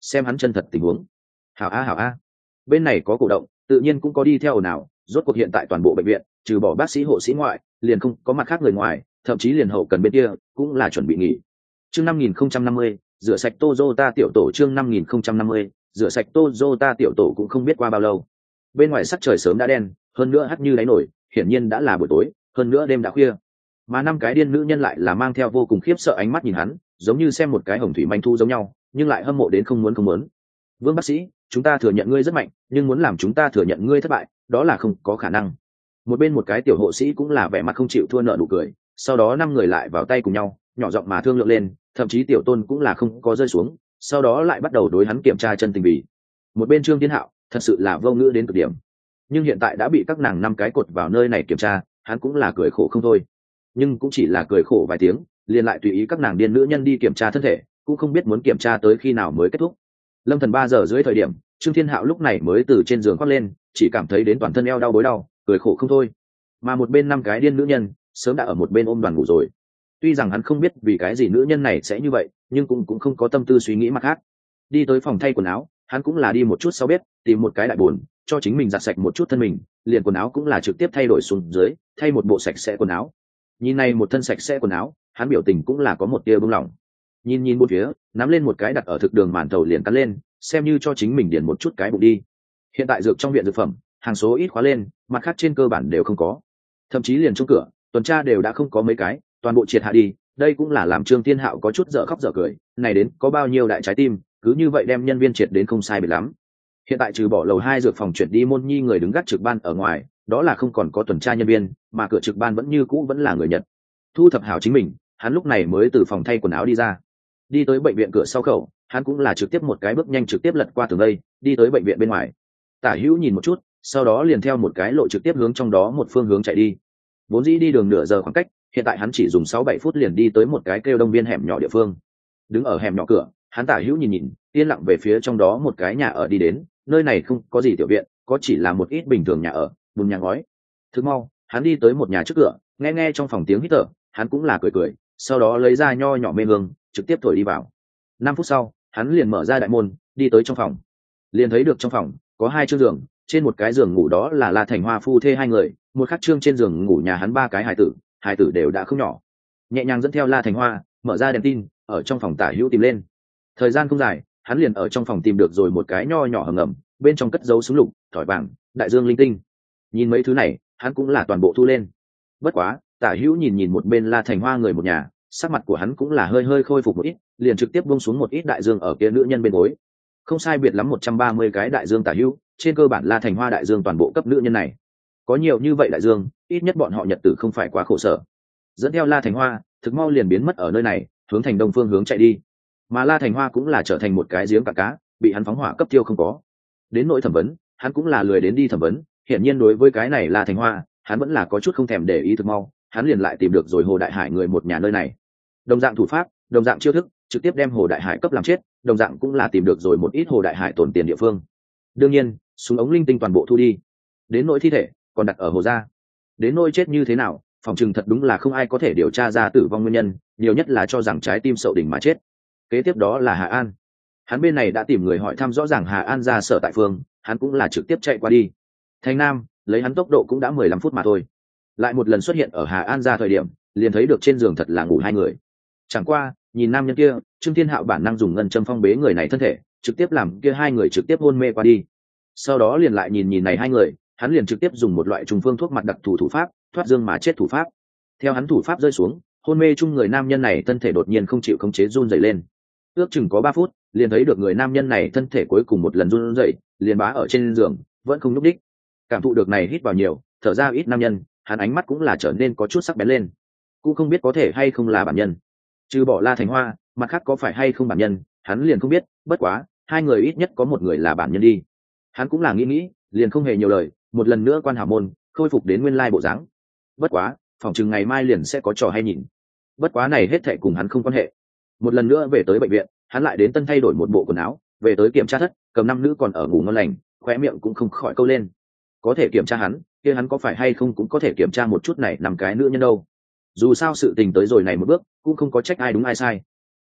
xem hắn chân thật tình huống. Hảo a hảo a. Bên này có cổ động, tự nhiên cũng có đi theo ồn ào. Rốt cuộc hiện tại toàn bộ bệnh viện trừ bỏ bác sĩ hộ sĩ ngoại liền không có mặt khác người ngoài, thậm chí liền hậu cần bên kia cũng là chuẩn bị nghỉ. Chương 5050, rửa sạch Toyota tiểu tổ. Chương 5050, rửa sạch Toyota tiểu tổ. Cũng không biết qua bao lâu, bên ngoài sắc trời sớm đã đen, hơn nữa hắt như đáy nổi, hiển nhiên đã là buổi tối, hơn nữa đêm đã khuya. Mà năm cái điên nữ nhân lại là mang theo vô cùng khiếp sợ ánh mắt nhìn hắn, giống như xem một cái hồng thủy manh thu giống nhau, nhưng lại hâm mộ đến không muốn không muốn. Vương bác sĩ, chúng ta thừa nhận ngươi rất mạnh, nhưng muốn làm chúng ta thừa nhận ngươi thất bại, đó là không có khả năng. Một bên một cái tiểu hộ sĩ cũng là vẻ mặt không chịu thua nợ nụ cười, sau đó năm người lại vào tay cùng nhau, nhỏ giọng mà thương lượng lên, thậm chí tiểu tôn cũng là không có rơi xuống, sau đó lại bắt đầu đối hắn kiểm tra chân tình vì. Một bên Trương Thiên Hạo thật sự là vô ngữ đến cực điểm, nhưng hiện tại đã bị các nàng năm cái cột vào nơi này kiểm tra, hắn cũng là cười khổ không thôi. Nhưng cũng chỉ là cười khổ vài tiếng, liền lại tùy ý các nàng điên nữ nhân đi kiểm tra thân thể, cũng không biết muốn kiểm tra tới khi nào mới kết thúc. Lâm Thần 3 giờ dưới thời điểm, Trương Thiên Hạo lúc này mới từ trên giường khoác lên, chỉ cảm thấy đến toàn thân eo đau bối đau, cười khổ không thôi. Mà một bên năm cái điên nữ nhân sớm đã ở một bên ôm đoàn ngủ rồi. Tuy rằng hắn không biết vì cái gì nữ nhân này sẽ như vậy, nhưng cũng không có tâm tư suy nghĩ mặt khác. Đi tới phòng thay quần áo, hắn cũng là đi một chút sau bếp, tìm một cái đại bồn, cho chính mình giặt sạch một chút thân mình, liền quần áo cũng là trực tiếp thay đổi xuống dưới, thay một bộ sạch sẽ quần áo. Nhìn này một thân sạch sẽ quần áo, hắn biểu tình cũng là có một tia bông lòng. Nhìn bốn phía, nắm lên một cái đặt ở thực đường màn thầu liền cắn lên, xem như cho chính mình điền một chút cái bụng đi. Hiện tại dược trong viện dược phẩm, hàng số ít khóa lên, mặt khác trên cơ bản đều không có. Thậm chí liền trong cửa, tuần tra đều đã không có mấy cái, toàn bộ triệt hạ đi. Đây cũng là làm Trương Thiên Hạo có chút dở khóc dở cười, này đến có bao nhiêu đại trái tim, cứ như vậy đem nhân viên triệt đến không sai biệt lắm. Hiện tại trừ bỏ lầu 2 dược phòng chuyển đi môn nhi người đứng gác trực ban ở ngoài, đó là không còn có tuần tra nhân viên, mà cửa trực ban vẫn như cũ vẫn là người Nhật. Thu thập hảo chính mình, hắn lúc này mới từ phòng thay quần áo đi ra. Đi tới bệnh viện cửa sau khẩu, hắn cũng là trực tiếp một cái bước nhanh trực tiếp lật qua tường đây, đi tới bệnh viện bên ngoài. Tả Hữu nhìn một chút, sau đó liền theo một cái lộ trực tiếp hướng trong đó một phương hướng chạy đi. Vốn dĩ đi đường nửa giờ khoảng cách, hiện tại hắn chỉ dùng 6-7 phút liền đi tới một cái kêu đông biên hẻm nhỏ địa phương. Đứng ở hẻm nhỏ cửa, hắn Tả Hữu nhìn, yên lặng về phía trong đó một cái nhà ở đi đến. Nơi này không có gì tiểu viện, có chỉ là một ít bình thường nhà ở, bùn nhà ngói. Thức mau, hắn đi tới một nhà trước cửa, nghe trong phòng tiếng hít thở, hắn cũng là cười, sau đó lấy ra nho nhỏ mê hương, trực tiếp thổi đi vào. 5 phút sau, hắn liền mở ra đại môn, đi tới trong phòng. Liền thấy được trong phòng có 2 chiếc giường, trên một cái giường ngủ đó là La Thành Hoa phu thê 2 người, một khắc trương trên giường ngủ nhà hắn 3 cái hài tử đều đã không nhỏ. Nhẹ nhàng dẫn theo La Thành Hoa, mở ra đèn tin, ở trong phòng Tả Hữu tìm lên. Thời gian không dài, hắn liền ở trong phòng tìm được rồi một cái nho nhỏ hầm ngầm, bên trong cất giấu súng lục, thỏi vàng, đại dương linh tinh. Nhìn mấy thứ này, hắn cũng là toàn bộ thu lên. Bất quá, Tả Hữu nhìn một bên La Thành Hoa người một nhà, sắc mặt của hắn cũng là hơi khôi phục một ít, liền trực tiếp buông xuống một ít đại dương ở kia nữ nhân bên gối. Không sai biệt lắm 130 cái đại dương Tả Hữu, trên cơ bản La Thành Hoa đại dương toàn bộ cấp nữ nhân này. Có nhiều như vậy đại dương, ít nhất bọn họ nhật tử không phải quá khổ sở. Dẫn theo La Thành Hoa, thực mau liền biến mất ở nơi này, hướng thành đông phương hướng chạy đi. Mà La Thành Hoa cũng là trở thành một cái giếng cạn cá, bị hắn phóng hỏa cấp tiêu không có. Đến nỗi thẩm vấn, hắn cũng là lười đến đi thẩm vấn, hiển nhiên đối với cái này La Thành Hoa, hắn vẫn là có chút không thèm để ý. Thực mau, hắn liền lại tìm được rồi Hồ Đại Hải người một nhà nơi này. Đồng dạng thủ pháp, đồng dạng chiêu thức, trực tiếp đem Hồ Đại Hải cấp làm chết, đồng dạng cũng là tìm được rồi một ít Hồ Đại Hải tổn tiền địa phương. Đương nhiên, súng ống linh tinh toàn bộ thu đi. Đến nỗi thi thể còn đặt ở hồ gia. Đến nỗi chết như thế nào, phòng trừng thật đúng là không ai có thể điều tra ra tử vong nguyên nhân, nhiều nhất là cho rằng trái tim sậu đỉnh mà chết. Kế tiếp đó là Hà An. Hắn bên này đã tìm người hỏi thăm rõ ràng Hà An ra sở tại phương, hắn cũng là trực tiếp chạy qua đi. Thành Nam, lấy hắn tốc độ cũng đã 15 phút mà thôi. Lại một lần xuất hiện ở Hà An ra thời điểm, liền thấy được trên giường thật là ngủ 2 người. Chẳng qua, nhìn nam nhân kia, Trương Thiên Hạo bản năng dùng ngân châm phong bế người này thân thể, trực tiếp làm kia 2 người trực tiếp hôn mê qua đi. Sau đó liền lại nhìn này 2 người, hắn liền trực tiếp dùng một loại trùng phương thuốc mặt đặc thủ pháp, thoát dương mà chết thủ pháp. Theo hắn thủ pháp rơi xuống, hôn mê chung người nam nhân này thân thể đột nhiên không chịu khống chế run rẩy lên. Ước chừng có 3 phút, liền thấy được người nam nhân này thân thể cuối cùng một lần run rẩy, liền bá ở trên giường, vẫn không nhúc đích. Cảm thụ được này hít vào nhiều, thở ra ít nam nhân, hắn ánh mắt cũng là trở nên có chút sắc bén lên. Cũng không biết có thể hay không là bản nhân. Trừ bỏ La Thành Hoa, mặt khác có phải hay không bản nhân, hắn liền không biết, bất quá, 2 người ít nhất có một người là bản nhân đi. Hắn cũng là nghĩ, liền không hề nhiều lời, một lần nữa quan hảo môn, khôi phục đến nguyên lai bộ dáng. Bất quá, phòng chừng ngày mai liền sẽ có trò hay nhìn. Bất quá này hết thảy cùng hắn không quan hệ. Một lần nữa về tới bệnh viện, hắn lại đến tân thay đổi một bộ quần áo, về tới kiểm tra thất, cầm 5 nữ còn ở ngủ ngon lành, khóe miệng cũng không khỏi câu lên. Có thể kiểm tra hắn, kia hắn có phải hay không cũng có thể kiểm tra một chút này 5 cái nữ nhân đâu. Dù sao sự tình tới rồi này một bước, cũng không có trách ai đúng ai sai.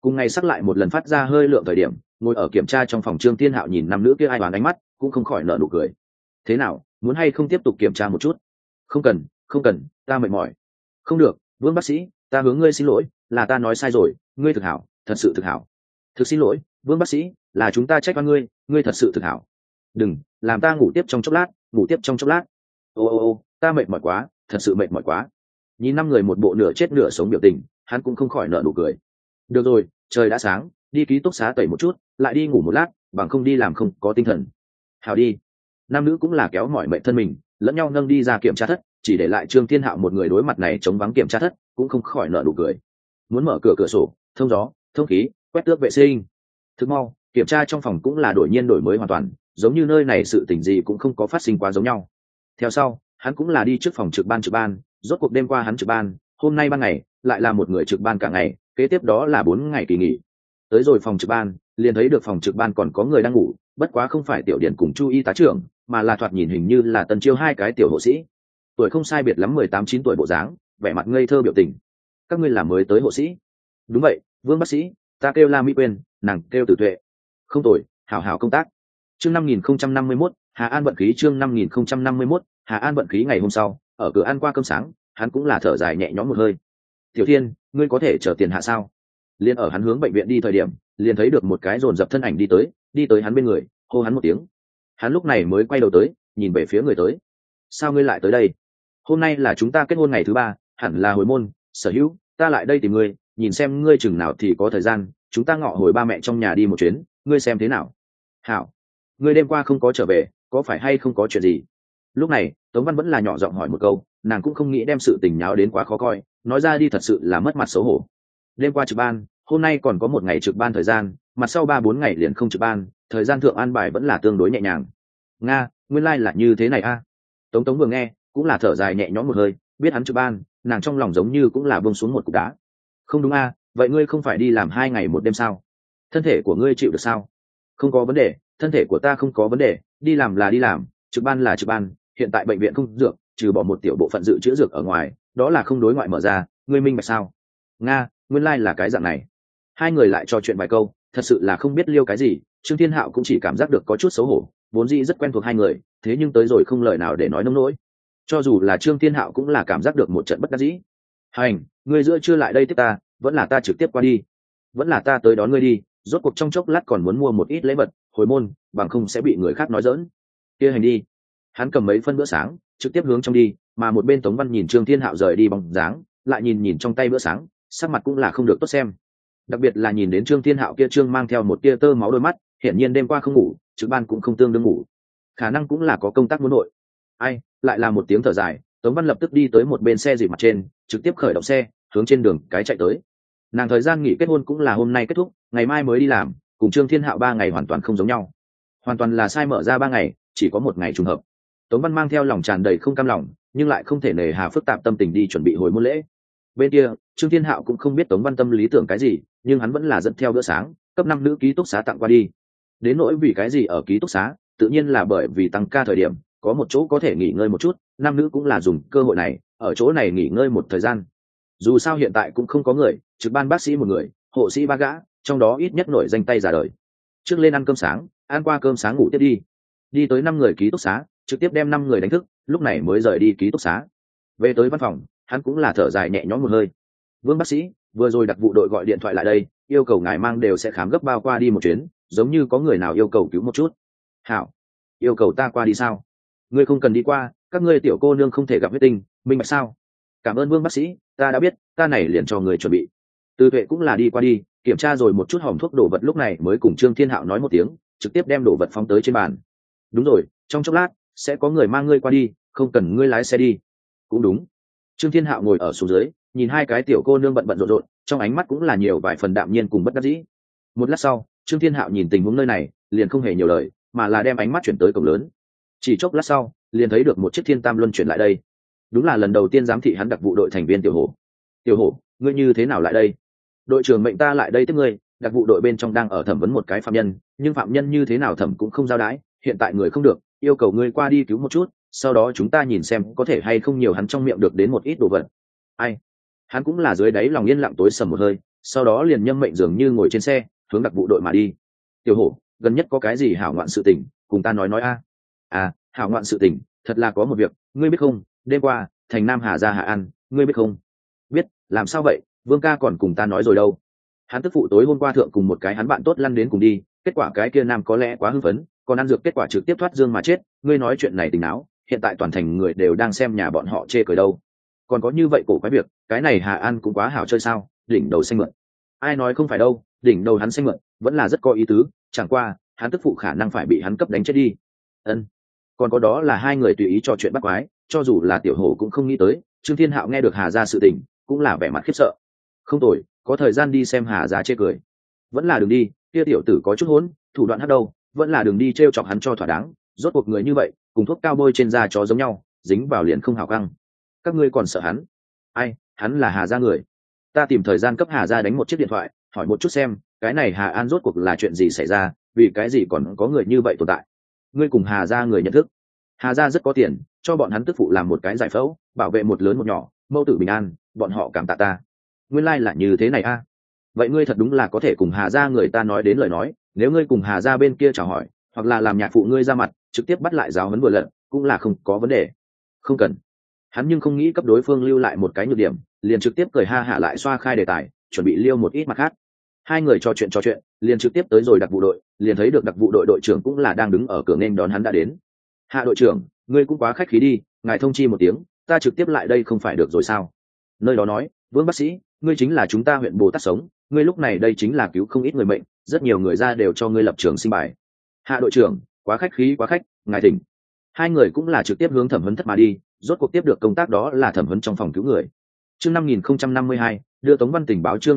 Cùng ngày sắc lại một lần phát ra hơi lượng thời điểm, ngồi ở kiểm tra trong phòng Trương Thiên Hạo nhìn nam nữ kia ai đoán ánh mắt cũng không khỏi nở nụ cười. Thế nào, muốn hay không tiếp tục kiểm tra một chút? Không cần, không cần, ta mệt mỏi. Không được, Vương bác sĩ, ta hướng ngươi xin lỗi, là ta nói sai rồi, ngươi thực hảo, thật sự thực hảo. Thực xin lỗi, Vương bác sĩ, là chúng ta trách oan ngươi, ngươi thật sự thực hảo. Đừng làm ta ngủ tiếp trong chốc lát, ngủ tiếp trong chốc lát. Ô, ta mệt mỏi quá, thật sự mệt mỏi quá. Nhìn năm người một bộ nửa chết nửa sống biểu tình, hắn cũng không khỏi nở nụ cười. Được rồi, trời đã sáng, đi ký túc xá tẩy một chút, lại đi ngủ một lát, bằng không đi làm không có tinh thần. Hào đi. Nam nữ cũng là kéo mỏi mệt thân mình, lẫn nhau nâng đi ra kiểm tra thất, chỉ để lại Trương Thiên Hạo một người đối mặt này chống vắng kiểm tra thất, cũng không khỏi nở nụ cười. Muốn mở cửa sổ, thông gió, thông khí, quét tước vệ sinh. Thức mau, kiểm tra trong phòng cũng là đổi mới hoàn toàn, giống như nơi này sự tình gì cũng không có phát sinh quá giống nhau. Theo sau, hắn cũng là đi trước phòng trực ban, rốt cuộc đêm qua hắn trực ban, hôm nay ban ngày lại là một người trực ban cả ngày, kế tiếp đó là 4 ngày kỳ nghỉ. Tới rồi phòng trực ban, liền thấy được phòng trực ban còn có người đang ngủ, bất quá không phải Tiểu Điển cùng Chu y tá trưởng, mà là thoạt nhìn hình như là tân chiêu hai cái tiểu hộ sĩ. Tuổi không sai biệt lắm 18-9 tuổi bộ dáng, vẻ mặt ngây thơ biểu tình. Các ngươi là mới tới hộ sĩ? Đúng vậy, Vương bác sĩ, ta kêu La Mỹ Quyên, nàng kêu Tử Tuệ. Không tồi, hảo hảo công tác. Chương 5051, Hà An vận khí. Chương 5051, Hà An vận khí. Ngày hôm sau, ở cửa ăn qua cơm sáng, hắn cũng là thở dài nhẹ nhõm một hơi. Tiểu Thiên, ngươi có thể chờ tiền hạ sao? Liên ở hắn hướng bệnh viện đi thời điểm, liền thấy được một cái dồn dập thân ảnh đi tới hắn bên người, hô hắn một tiếng. Hắn lúc này mới quay đầu tới, nhìn về phía người tới. Sao ngươi lại tới đây? Hôm nay là chúng ta kết hôn ngày thứ 3, hẳn là hồi môn, sở hữu, ta lại đây tìm ngươi, nhìn xem ngươi chừng nào thì có thời gian, chúng ta ngọ hồi ba mẹ trong nhà đi một chuyến, ngươi xem thế nào? Hảo, ngươi đêm qua không có trở về, có phải hay không có chuyện gì? Lúc này, Tống Văn vẫn là nhỏ giọng hỏi một câu, nàng cũng không nghĩ đem sự tình nháo đến quá khó coi, nói ra đi thật sự là mất mặt xấu hổ. Đêm qua trực ban, hôm nay còn có một ngày trực ban thời gian, mặt sau 3-4 ngày liền không trực ban, thời gian thượng an bài vẫn là tương đối nhẹ nhàng. Nga, nguyên lai là như thế này a. Tống vừa nghe, cũng là thở dài nhẹ nhõm một hơi, biết hắn trực ban, nàng trong lòng giống như cũng là buông xuống một cục đá. Không đúng a, vậy ngươi không phải đi làm 2 ngày một đêm sao? Thân thể của ngươi chịu được sao? Không có vấn đề, thân thể của ta không có vấn đề, đi làm là đi làm, trực ban là trực ban, hiện tại bệnh viện không dược, trừ bỏ một tiểu bộ phận dự trữ dược ở ngoài, đó là không đối ngoại mở ra, ngươi minh bạch sao? Nga, nguyên lai là cái dạng này. Hai người lại trò chuyện vài câu, thật sự là không biết liêu cái gì, Trương Thiên Hạo cũng chỉ cảm giác được có chút xấu hổ, vốn dĩ rất quen thuộc hai người, thế nhưng tới rồi không lời nào để nói nông nỗi. Cho dù là Trương Thiên Hạo cũng là cảm giác được một trận bất đắc dĩ. Hành, ngươi giữa chưa lại đây tiếp ta, vẫn là ta trực tiếp qua đi, vẫn là ta tới đón ngươi đi, rốt cuộc trong chốc lát còn muốn mua một ít lễ vật hồi môn, bằng không sẽ bị người khác nói giỡn. Kia hành đi. Hắn cầm mấy phân bữa sáng, trực tiếp hướng trong đi, mà một bên Tống Văn nhìn Trương Thiên Hạo rời đi bóng dáng, lại nhìn trong tay bữa sáng, sắc mặt cũng là không được tốt xem. Đặc biệt là nhìn đến Trương Thiên Hạo kia trương mang theo một tia tơ máu đôi mắt, hiển nhiên đêm qua không ngủ, trực ban cũng không tương đương ngủ, khả năng cũng là có công tác muốn nội. Ai, lại là một tiếng thở dài, Tống Văn lập tức đi tới một bên xe dịp mặt trên, trực tiếp khởi động xe, hướng trên đường cái chạy tới. Nàng thời gian nghỉ kết hôn cũng là hôm nay kết thúc, ngày mai mới đi làm, cùng Trương Thiên Hạo 3 ngày hoàn toàn không giống nhau, hoàn toàn là sai mở ra 3 ngày, chỉ có một ngày trùng hợp. Tống Văn mang theo lòng tràn đầy không cam lòng, nhưng lại không thể nề hà phức tạp tâm tình đi chuẩn bị hồi môn lễ. Bên kia, Trương Thiên Hạo cũng không biết Tống Văn tâm lý tưởng cái gì, nhưng hắn vẫn là dẫn theo bữa sáng, cấp 5 nữ ký túc xá tặng qua đi. Đến nỗi vì cái gì ở ký túc xá, tự nhiên là bởi vì tăng ca thời điểm, có một chỗ có thể nghỉ ngơi một chút, nam nữ cũng là dùng cơ hội này, ở chỗ này nghỉ ngơi một thời gian. Dù sao hiện tại cũng không có người, trực ban bác sĩ một người, hộ sĩ 3 gã, trong đó ít nhất nổi danh tay già đời. Trước lên ăn cơm sáng, ăn qua cơm sáng ngủ tiếp đi. Đi tới 5 người ký túc xá, trực tiếp đem 5 người đánh thức, lúc này mới rời đi ký túc xá. Về tới văn phòng, hắn cũng là thở dài nhẹ nhõm một hơi. Vương bác sĩ, vừa rồi đặc vụ đội gọi điện thoại lại đây, yêu cầu ngài mang đều sẽ khám gấp bao qua đi một chuyến, giống như có người nào yêu cầu cứu một chút. Hảo, yêu cầu ta qua đi sao? Ngươi không cần đi qua, các ngươi tiểu cô nương không thể gặp huyết tinh, minh bạch sao? Cảm ơn Vương bác sĩ, ta đã biết, ta này liền cho người chuẩn bị. Từ Tuệ cũng là đi qua đi, kiểm tra rồi một chút hòm thuốc đồ vật, lúc này mới cùng Trương Thiên Hạo nói một tiếng, trực tiếp đem đồ vật phóng tới trên bàn. Đúng rồi, trong chốc lát sẽ có người mang ngươi qua đi, không cần ngươi lái xe đi. Cũng đúng. Trương Thiên Hạo ngồi ở xuống dưới, nhìn hai cái tiểu cô nương bận bận rộn rộn, trong ánh mắt cũng là nhiều vài phần đạm nhiên cùng bất đắc dĩ. Một lát sau, Trương Thiên Hạo nhìn tình huống nơi này, liền không hề nhiều lời, mà là đem ánh mắt chuyển tới cổng lớn. Chỉ chốc lát sau, liền thấy được một chiếc Thiên Tam Luân chuyển lại đây. Đúng là lần đầu tiên giám thị hắn đặc vụ đội thành viên Tiểu Hổ. Tiểu Hổ, ngươi như thế nào lại đây? Đội trưởng mệnh ta lại đây tiếp ngươi, đặc vụ đội bên trong đang ở thẩm vấn một cái phạm nhân, nhưng phạm nhân như thế nào thẩm cũng không giao đái, hiện tại người không được, yêu cầu ngươi qua đi cứu một chút, sau đó chúng ta nhìn xem có thể hay không nhiều hắn trong miệng được đến một ít đồ vật. Ai? Hắn cũng là dưới đáy lòng yên lặng tối sầm một hơi, sau đó liền nhâm mệnh dường như ngồi trên xe hướng đặc vụ đội mà đi. Tiểu hổ, gần nhất có cái gì hảo ngoạn sự tình cùng ta nói a. Hảo ngoạn sự tình thật là có một việc, ngươi biết không, đêm qua thành Nam Hà ra Hạ An, ngươi biết không? Biết. Làm sao vậy? Vương ca còn cùng ta nói rồi đâu. Hắn tức phụ tối hôm qua thượng cùng một cái hắn bạn tốt lăn đến cùng đi, kết quả cái kia nam có lẽ quá hưng phấn, còn ăn dược kết quả trực tiếp thoát dương mà chết. Ngươi nói chuyện này tình áo, hiện tại toàn thành người đều đang xem nhà bọn họ chê cười đâu. Còn có như vậy cổ quái việc, cái này Hà An cũng quá hảo chơi sao? Đỉnh đầu xanh mượn. Ai nói không phải đâu, đỉnh đầu hắn xanh mượn vẫn là rất có ý tứ, chẳng qua hắn tức phụ khả năng phải bị hắn cấp đánh chết đi. Ân. Còn có đó là hai người tùy ý trò chuyện bắt quái, cho dù là tiểu hổ cũng không nghĩ tới. Trương Thiên Hạo nghe được Hà gia sự tình cũng là vẻ mặt khiếp sợ. Không tồi, có thời gian đi xem Hà gia chê cười. Vẫn là đừng đi, kia tiểu tử có chút hỗn, thủ đoạn hắc đâu, vẫn là đừng đi trêu chọc hắn cho thỏa đáng. Rốt cuộc người như vậy cùng thuốc cao bôi trên da chó giống nhau, dính vào liền không hảo căng. Các ngươi còn sợ hắn? Ai? Hắn là Hà gia người. Ta tìm thời gian cấp Hà gia đánh một chiếc điện thoại, hỏi một chút xem cái này Hà An rốt cuộc là chuyện gì xảy ra, vì cái gì còn có người như vậy tồn tại. Ngươi cùng Hà gia người nhận thức? Hà gia rất có tiền, cho bọn hắn tức phụ làm một cái giải phẫu, bảo vệ một lớn một nhỏ, mẫu tử bình an, bọn họ cảm tạ ta. Nguyên lai là như thế này a. Vậy ngươi thật đúng là có thể cùng Hà gia người ta nói đến lời nói, nếu ngươi cùng Hà gia bên kia chào hỏi, hoặc là làm nhạc phụ ngươi ra mặt trực tiếp bắt lại giáo huấn vừa lận, cũng là không có vấn đề. Không cần. Hắn nhưng không nghĩ cấp đối phương lưu lại một cái nhược điểm, liền trực tiếp cười ha hả lại xoa khai đề tài, chuẩn bị liêu một ít mặt khác. Hai người trò chuyện, liền trực tiếp tới rồi đặc vụ đội, liền thấy được đặc vụ đội đội trưởng cũng là đang đứng ở cửa nên đón hắn đã đến. Hạ đội trưởng, ngươi cũng quá khách khí đi, ngài thông chi một tiếng, ta trực tiếp lại đây không phải được rồi sao? Nơi đó nói, Vương bác sĩ, ngươi chính là chúng ta huyện Bồ Tát sống, ngươi lúc này đây chính là cứu không ít người mệnh, rất nhiều người ra đều cho ngươi lập trường sinh bài. Hạ đội trưởng, quá khách khí quá khách, ngài thỉnh. Hai người cũng là trực tiếp hướng thẩm vấn thất mà đi, rốt cuộc tiếp được công tác đó là thẩm vấn trong phòng cứu người. Chương 5052, đưa Tống Văn Tình báo. Chương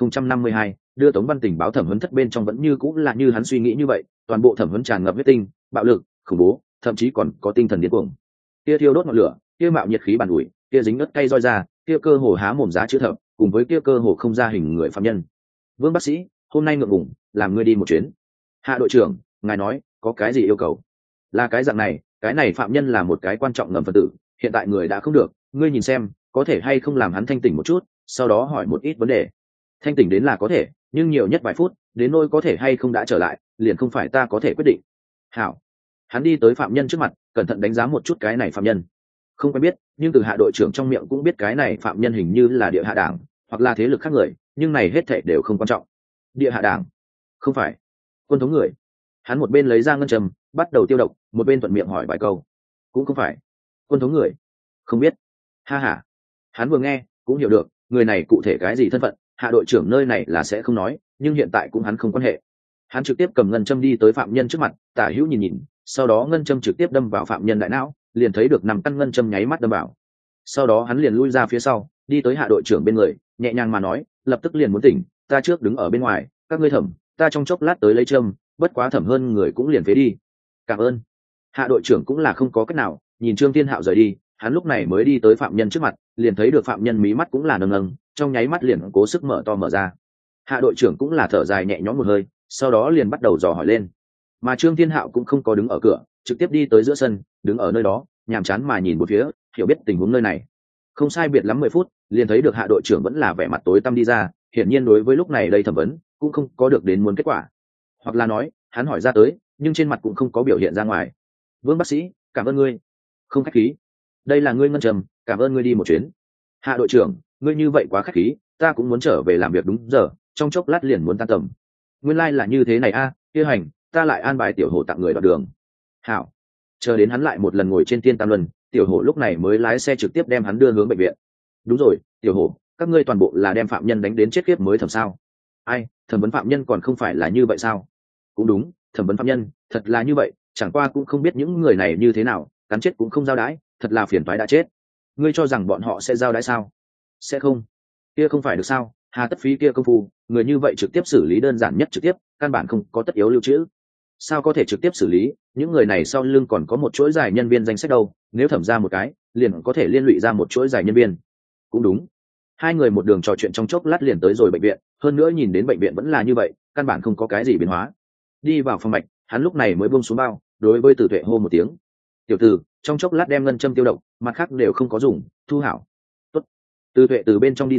5052, đưa Tống Văn Tình báo. Thẩm vấn thất bên trong vẫn như cũng là như hắn suy nghĩ như vậy, toàn bộ thẩm vấn tràn ngập huyết tinh, bạo lực, khủng bố, thậm chí còn có tinh thần điên cuồng. Kia thiêu đốt ngọn lửa, kia mạo nhiệt khí bàn ủi, kia dính ớt cay roi ra, kia cơ hồ há mồm giá chữ thập, cùng với kia cơ hồ không ra hình người phạm nhân. Vương bác sĩ, hôm nay ngượng ngùng, làm ngươi đi một chuyến. Hạ đội trưởng, ngài nói, có cái gì yêu cầu? Là cái dạng này, cái này phạm nhân là một cái quan trọng ngầm phân tử, hiện tại người đã không được, ngươi nhìn xem có thể hay không làm hắn thanh tỉnh một chút, sau đó hỏi một ít vấn đề. Thanh tỉnh đến là có thể, nhưng nhiều nhất vài phút, đến nỗi có thể hay không đã trở lại, liền không phải ta có thể quyết định. Hảo. Hắn đi tới phạm nhân trước mặt, cẩn thận đánh giá một chút cái này phạm nhân. Không quen biết, nhưng từ hạ đội trưởng trong miệng cũng biết cái này phạm nhân hình như là địa hạ đảng, hoặc là thế lực khác người, nhưng này hết thảy đều không quan trọng. Địa hạ đảng? Không phải. Quân thống người? Hắn một bên lấy ra ngân châm, bắt đầu tiêu độc, một bên thuận miệng hỏi vài câu. Cũng không phải. Quân thống người? Không biết. Ha ha. Hắn vừa nghe cũng hiểu được người này cụ thể cái gì thân phận, hạ đội trưởng nơi này là sẽ không nói, nhưng hiện tại cũng hắn không quan hệ. Hắn trực tiếp cầm ngân châm đi tới phạm nhân trước mặt, tả hữu nhìn nhìn, sau đó ngân châm trực tiếp đâm vào phạm nhân đại não, liền thấy được 5 căn ngân châm nháy mắt đâm vào. Sau đó hắn liền lui ra phía sau, đi tới hạ đội trưởng bên người, nhẹ nhàng mà nói, lập tức liền muốn tỉnh, ta trước đứng ở bên ngoài, các ngươi thẩm, ta trong chốc lát tới lấy châm, bất quá thẩm hơn người cũng liền phế đi. Cảm ơn. Hạ đội trưởng cũng là không có cách nào, nhìn Trương Thiên Hạo rời đi, hắn lúc này mới đi tới phạm nhân trước mặt, liền thấy được phạm nhân mí mắt cũng là nâng nâng, trong nháy mắt liền cố sức mở to mở ra. Hạ đội trưởng cũng là thở dài nhẹ nhõm một hơi, sau đó liền bắt đầu dò hỏi lên. Mà Trương Thiên Hạo cũng không có đứng ở cửa, trực tiếp đi tới giữa sân, đứng ở nơi đó, nhàm chán mà nhìn một phía, hiểu biết tình huống nơi này. Không sai biệt lắm 10 phút, liền thấy được hạ đội trưởng vẫn là vẻ mặt tối tăm đi ra, hiển nhiên đối với lúc này đây thẩm vấn cũng không có được đến muốn kết quả, hoặc là nói hắn hỏi ra tới nhưng trên mặt cũng không có biểu hiện ra ngoài. Vương bác sĩ, cảm ơn ngươi. Không khách khí, đây là ngươi ngân trầm, cảm ơn ngươi đi một chuyến. Hạ đội trưởng, ngươi như vậy quá khách khí, ta cũng muốn trở về làm việc đúng giờ, trong chốc lát liền muốn tan tầm. Nguyên lai là như thế này a, kia hành, ta lại an bài tiểu hổ tặng người đoạn đường. Hảo. Chờ đến hắn lại một lần ngồi trên tiên tam luân, tiểu hổ lúc này mới lái xe trực tiếp đem hắn đưa hướng bệnh viện. Đúng rồi, tiểu hổ, các ngươi toàn bộ là đem phạm nhân đánh đến chết khiếp mới thẩm sao? Ai, thẩm vấn phạm nhân còn không phải là như vậy sao? Cũng đúng, thẩm vấn phạm nhân thật là như vậy, chẳng qua cũng không biết những người này như thế nào, cắn chết cũng không giao đái, thật là phiền toái đã chết. Ngươi cho rằng bọn họ sẽ giao đái sao? Sẽ không. Kia không phải được sao? Hà tất phí kia công phu, người như vậy trực tiếp xử lý đơn giản nhất trực tiếp, căn bản không có tất yếu lưu trữ. Sao có thể trực tiếp xử lý, những người này sau lưng còn có một chuỗi dài nhân viên danh sách đâu, nếu thẩm ra một cái liền có thể liên lụy ra một chuỗi dài nhân viên. Cũng đúng. Hai người một đường trò chuyện trong chốc lát liền tới rồi bệnh viện, hơn nữa nhìn đến bệnh viện vẫn là như vậy, căn bản không có cái gì biến hóa. Đi vào phòng mạch, hắn lúc này mới buông xuống bao, đối với Từ Tuệ hô một tiếng. Tiểu Từ, trong chốc lát đem ngân châm tiêu độc, mặt khác đều không có dùng, thu hảo. Tốt. Từ Tuệ từ bên trong đi ra,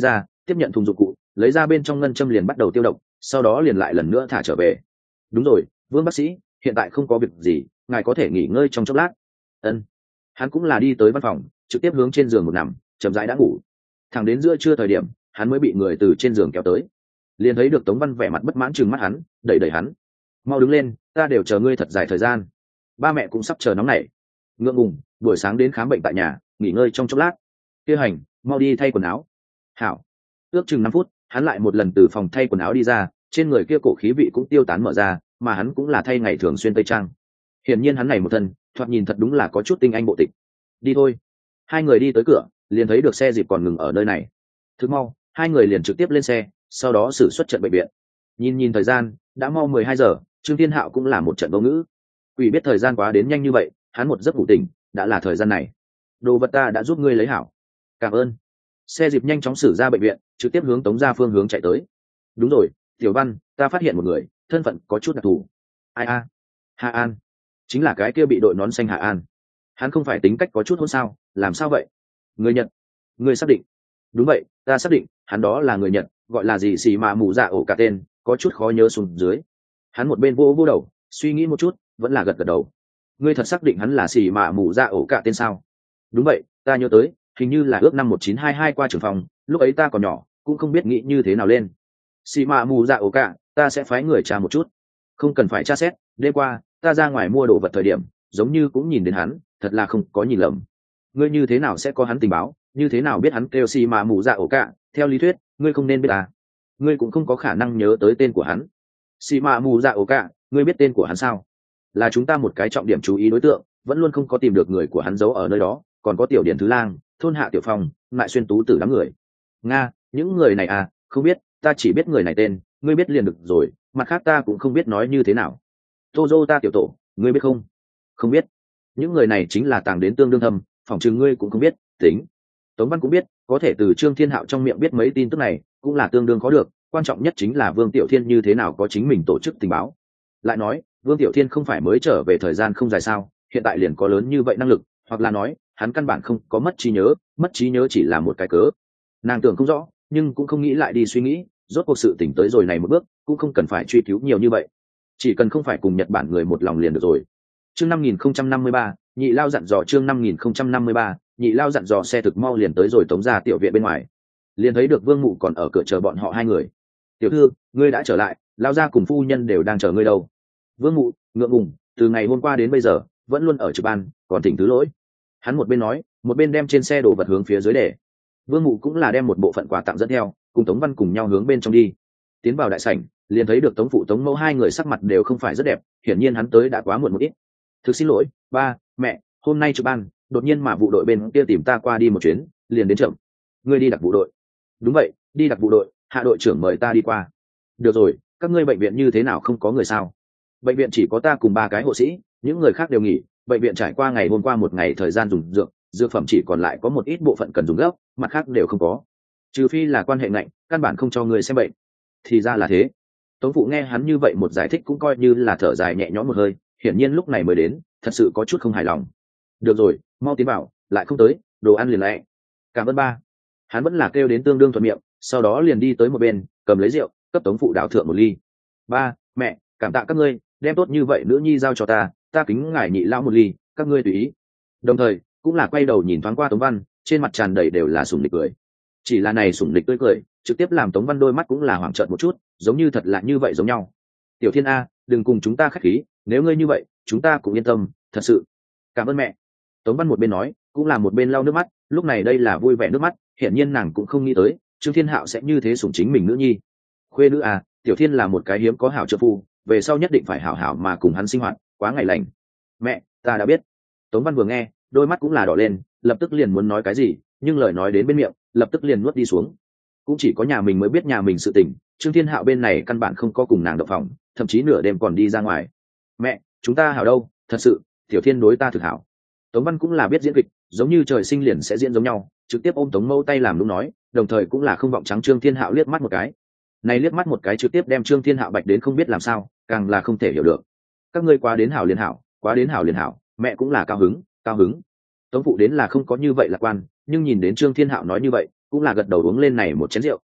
tiếp nhận thùng dụng cụ, lấy ra bên trong ngân châm liền bắt đầu tiêu độc, sau đó liền lại lần nữa thả trở về. Đúng rồi, Vương bác sĩ, hiện tại không có việc gì, ngài có thể nghỉ ngơi trong chốc lát. Ân. Hắn cũng là đi tới văn phòng, trực tiếp hướng trên giường một nằm, chậm rãi đã ngủ. Thẳng đến giữa trưa thời điểm, hắn mới bị người từ trên giường kéo tới. Liền thấy được Tống Văn vẻ mặt bất mãn trừng mắt hắn, đẩy đẩy hắn. Mau đứng lên, ta đều chờ ngươi thật dài thời gian. Ba mẹ cũng sắp chờ nóng nảy. Ngượng ngùng, buổi sáng đến khám bệnh tại nhà, nghỉ ngơi trong chốc lát. Kia hành, mau đi thay quần áo. Hảo. Ước chừng 5 phút, hắn lại một lần từ phòng thay quần áo đi ra, trên người kia cổ khí vị cũng tiêu tán mở ra, mà hắn cũng là thay ngày thường xuyên tây trang. Hiển nhiên hắn này một thân, thoạt nhìn thật đúng là có chút tinh anh bộ tịch. Đi thôi. Hai người đi tới cửa, liền thấy được xe dịp còn ngừng ở nơi này. Thức mau, hai người liền trực tiếp lên xe, sau đó xử xuất trận bệnh viện. Nhìn thời gian, đã mau 12 giờ, Trương Thiên Hạo cũng là một trận vô ngữ. Quỷ biết thời gian quá đến nhanh như vậy, hắn một giấc ngủ tỉnh, đã là thời gian này. Đồ vật ta đã giúp ngươi lấy hảo. Cảm ơn. Xe dịp nhanh chóng xử ra bệnh viện, trực tiếp hướng Tống gia phương hướng chạy tới. Đúng rồi, Tiểu Văn, ta phát hiện một người, thân phận có chút đặc thù. Ai a? Hà An. Chính là cái kia bị đội nón xanh Hà An. Hắn không phải tính cách có chút hôn sao, làm sao vậy? Người Nhật. Người xác định? Đúng vậy, ta xác định, hắn đó là người Nhật, gọi là gì xì mà mù dạ ổ cả tên, có chút khó nhớ xuống dưới. Hắn một bên vô đầu, suy nghĩ một chút, vẫn là gật đầu. Ngươi thật xác định hắn là xì mà mù dạ ổ cả tên sao? Đúng vậy, ta nhớ tới, hình như là ước năm 1922 qua trưởng phòng, lúc ấy ta còn nhỏ, cũng không biết nghĩ như thế nào lên. Xì mà mù dạ ổ cả, ta sẽ phái người tra một chút. Không cần phải tra xét, đêm qua, ta ra ngoài mua đồ vật thời điểm, giống như cũng nhìn đến hắn, thật là không có nhìn lầm. Ngươi như thế nào sẽ có hắn tình báo, như thế nào biết hắn kêu xì mà mù dạ ổ cả? Theo lý thuyết, ngươi không nên biết ta. Ngươi cũng không có khả năng nhớ tới tên của hắn. Xì mà mù dạ ổ cả, ngươi biết tên của hắn sao? Là chúng ta một cái trọng điểm chú ý đối tượng, vẫn luôn không có tìm được người của hắn giấu ở nơi đó, còn có tiểu điện thứ lang, thôn hạ tiểu phong, lại xuyên tú tử đám người. Nga, những người này à, không biết, ta chỉ biết người này tên, ngươi biết liền được rồi, mặt khác ta cũng không biết nói như thế nào. Tozo ta tiểu tổ, ngươi biết không? Không biết. Những người này chính là tàng đến tương đương thâm, phỏng chừng ngươi cũng không biết, tính. Tống Văn cũng biết, có thể từ Trương Thiên Hạo trong miệng biết mấy tin tức này, cũng là tương đương khó được, quan trọng nhất chính là Vương Tiểu Thiên như thế nào có chính mình tổ chức tình báo. Lại nói, Vương Tiểu Thiên không phải mới trở về thời gian không dài sao, hiện tại liền có lớn như vậy năng lực, hoặc là nói, hắn căn bản không có mất trí nhớ chỉ là một cái cớ. Nàng tưởng không rõ, nhưng cũng không nghĩ lại đi suy nghĩ, rốt cuộc sự tỉnh tới rồi này một bước, cũng không cần phải truy cứu nhiều như vậy. Chỉ cần không phải cùng Nhật Bản người một lòng liền được rồi. Chương 5053, Nhị Lao dặn dò chương 5053, Nhị Lao dặn dò xe thực mau liền tới rồi Tống gia tiểu viện bên ngoài. Liền thấy được Vương Mụ còn ở cửa chờ bọn họ hai người. "Tiểu thư, ngươi đã trở lại, Lao gia cùng phu nhân đều đang chờ ngươi đâu." Vương Mụ ngượng ngùng, từ ngày hôm qua đến bây giờ, vẫn luôn ở trực ban, còn thỉnh thứ lỗi. Hắn một bên nói, một bên đem trên xe đồ vật hướng phía dưới để. Vương Mụ cũng là đem một bộ phận quà tặng dẫn theo, cùng Tống Văn cùng nhau hướng bên trong đi. Tiến vào đại sảnh, liền thấy được Tống phụ Tống mẫu hai người sắc mặt đều không phải rất đẹp, hiển nhiên hắn tới đã quá muộn một ít. "Thực xin lỗi, ba, mẹ, hôm nay trực ban, đột nhiên mà vụ đội bên kia tìm ta qua đi một chuyến, liền đến chậm." "Ngươi đi đặc vụ đội?" "Đúng vậy, đi đặc vụ đội, hạ đội trưởng mời ta đi qua." "Được rồi, các ngươi bệnh viện như thế nào không có người sao?" "Bệnh viện chỉ có ta cùng 3 cái hộ sĩ, những người khác đều nghỉ, bệnh viện trải qua ngày hôm qua một ngày thời gian dùng dược phẩm chỉ còn lại có một ít bộ phận cần dùng gấp, mặt khác đều không có. Trừ phi là quan hệ ngạnh, căn bản không cho người xem bệnh." Thì ra là thế. Tống phụ nghe hắn như vậy một giải thích cũng coi như là thở dài nhẹ nhõm một hơi, hiển nhiên lúc này mới đến, thật sự có chút không hài lòng. "Được rồi, mau tiến vào, lại không tới, đồ ăn liền lại." "Cảm ơn ba." Hắn vẫn là kêu đến tương đương thuận miệng, sau đó liền đi tới một bên, cầm lấy rượu, cấp Tống phụ đảo thượng một ly. "Ba, mẹ, cảm tạ các ngươi, đem tốt như vậy nữ nhi giao cho ta, ta kính ngài Nhị Lão một ly, các ngươi tùy ý." Đồng thời cũng là quay đầu nhìn thoáng qua Tống Văn, trên mặt tràn đầy đều là sủng nịch cười. Chỉ là này sủng nịch tươi cười, trực tiếp làm Tống Văn đôi mắt cũng là hoảng trợn một chút, giống như thật là như vậy giống nhau. "Tiểu Thiên a, đừng cùng chúng ta khách khí, nếu ngươi như vậy, chúng ta cũng yên tâm, thật sự." "Cảm ơn mẹ." Tống Văn một bên nói, cũng là một bên lau nước mắt, lúc này đây là vui vẻ nước mắt, hiển nhiên nàng cũng không nghĩ tới, Trương Thiên Hạo sẽ như thế sủng chính mình nữ nhi. Khuê nữ à, Tiểu Thiên là một cái hiếm có hảo trợ phu, về sau nhất định phải hảo hảo mà cùng hắn sinh hoạt, quá ngày lành. "Mẹ, ta đã biết." Tống Văn vừa nghe, đôi mắt cũng là đỏ lên, lập tức liền muốn nói cái gì, nhưng lời nói đến bên miệng, lập tức liền nuốt đi xuống. Cũng chỉ có nhà mình mới biết nhà mình sự tình, Trương Thiên Hạo bên này căn bản không có cùng nàng động phòng, thậm chí nửa đêm còn đi ra ngoài. "Mẹ, chúng ta hảo đâu, thật sự, Tiểu Thiên đối ta thực hảo." Tống Văn cũng là biết diễn kịch, giống như trời sinh liền sẽ diễn giống nhau, trực tiếp ôm Tống Mâu tay làm lúc nói, đồng thời cũng là không vọng trắng Trương Thiên Hạo liếc mắt một cái. Này liếc mắt một cái trực tiếp đem Trương Thiên Hạo bạch đến không biết làm sao, càng là không thể hiểu được. "Các ngươi quá đến hảo liền hảo, quá đến hảo liền hảo." Mẹ cũng là cao hứng, cao hứng. Tống phụ đến là không có như vậy lạc quan, nhưng nhìn đến Trương Thiên Hạo nói như vậy, cũng là gật đầu uống lên này một chén rượu.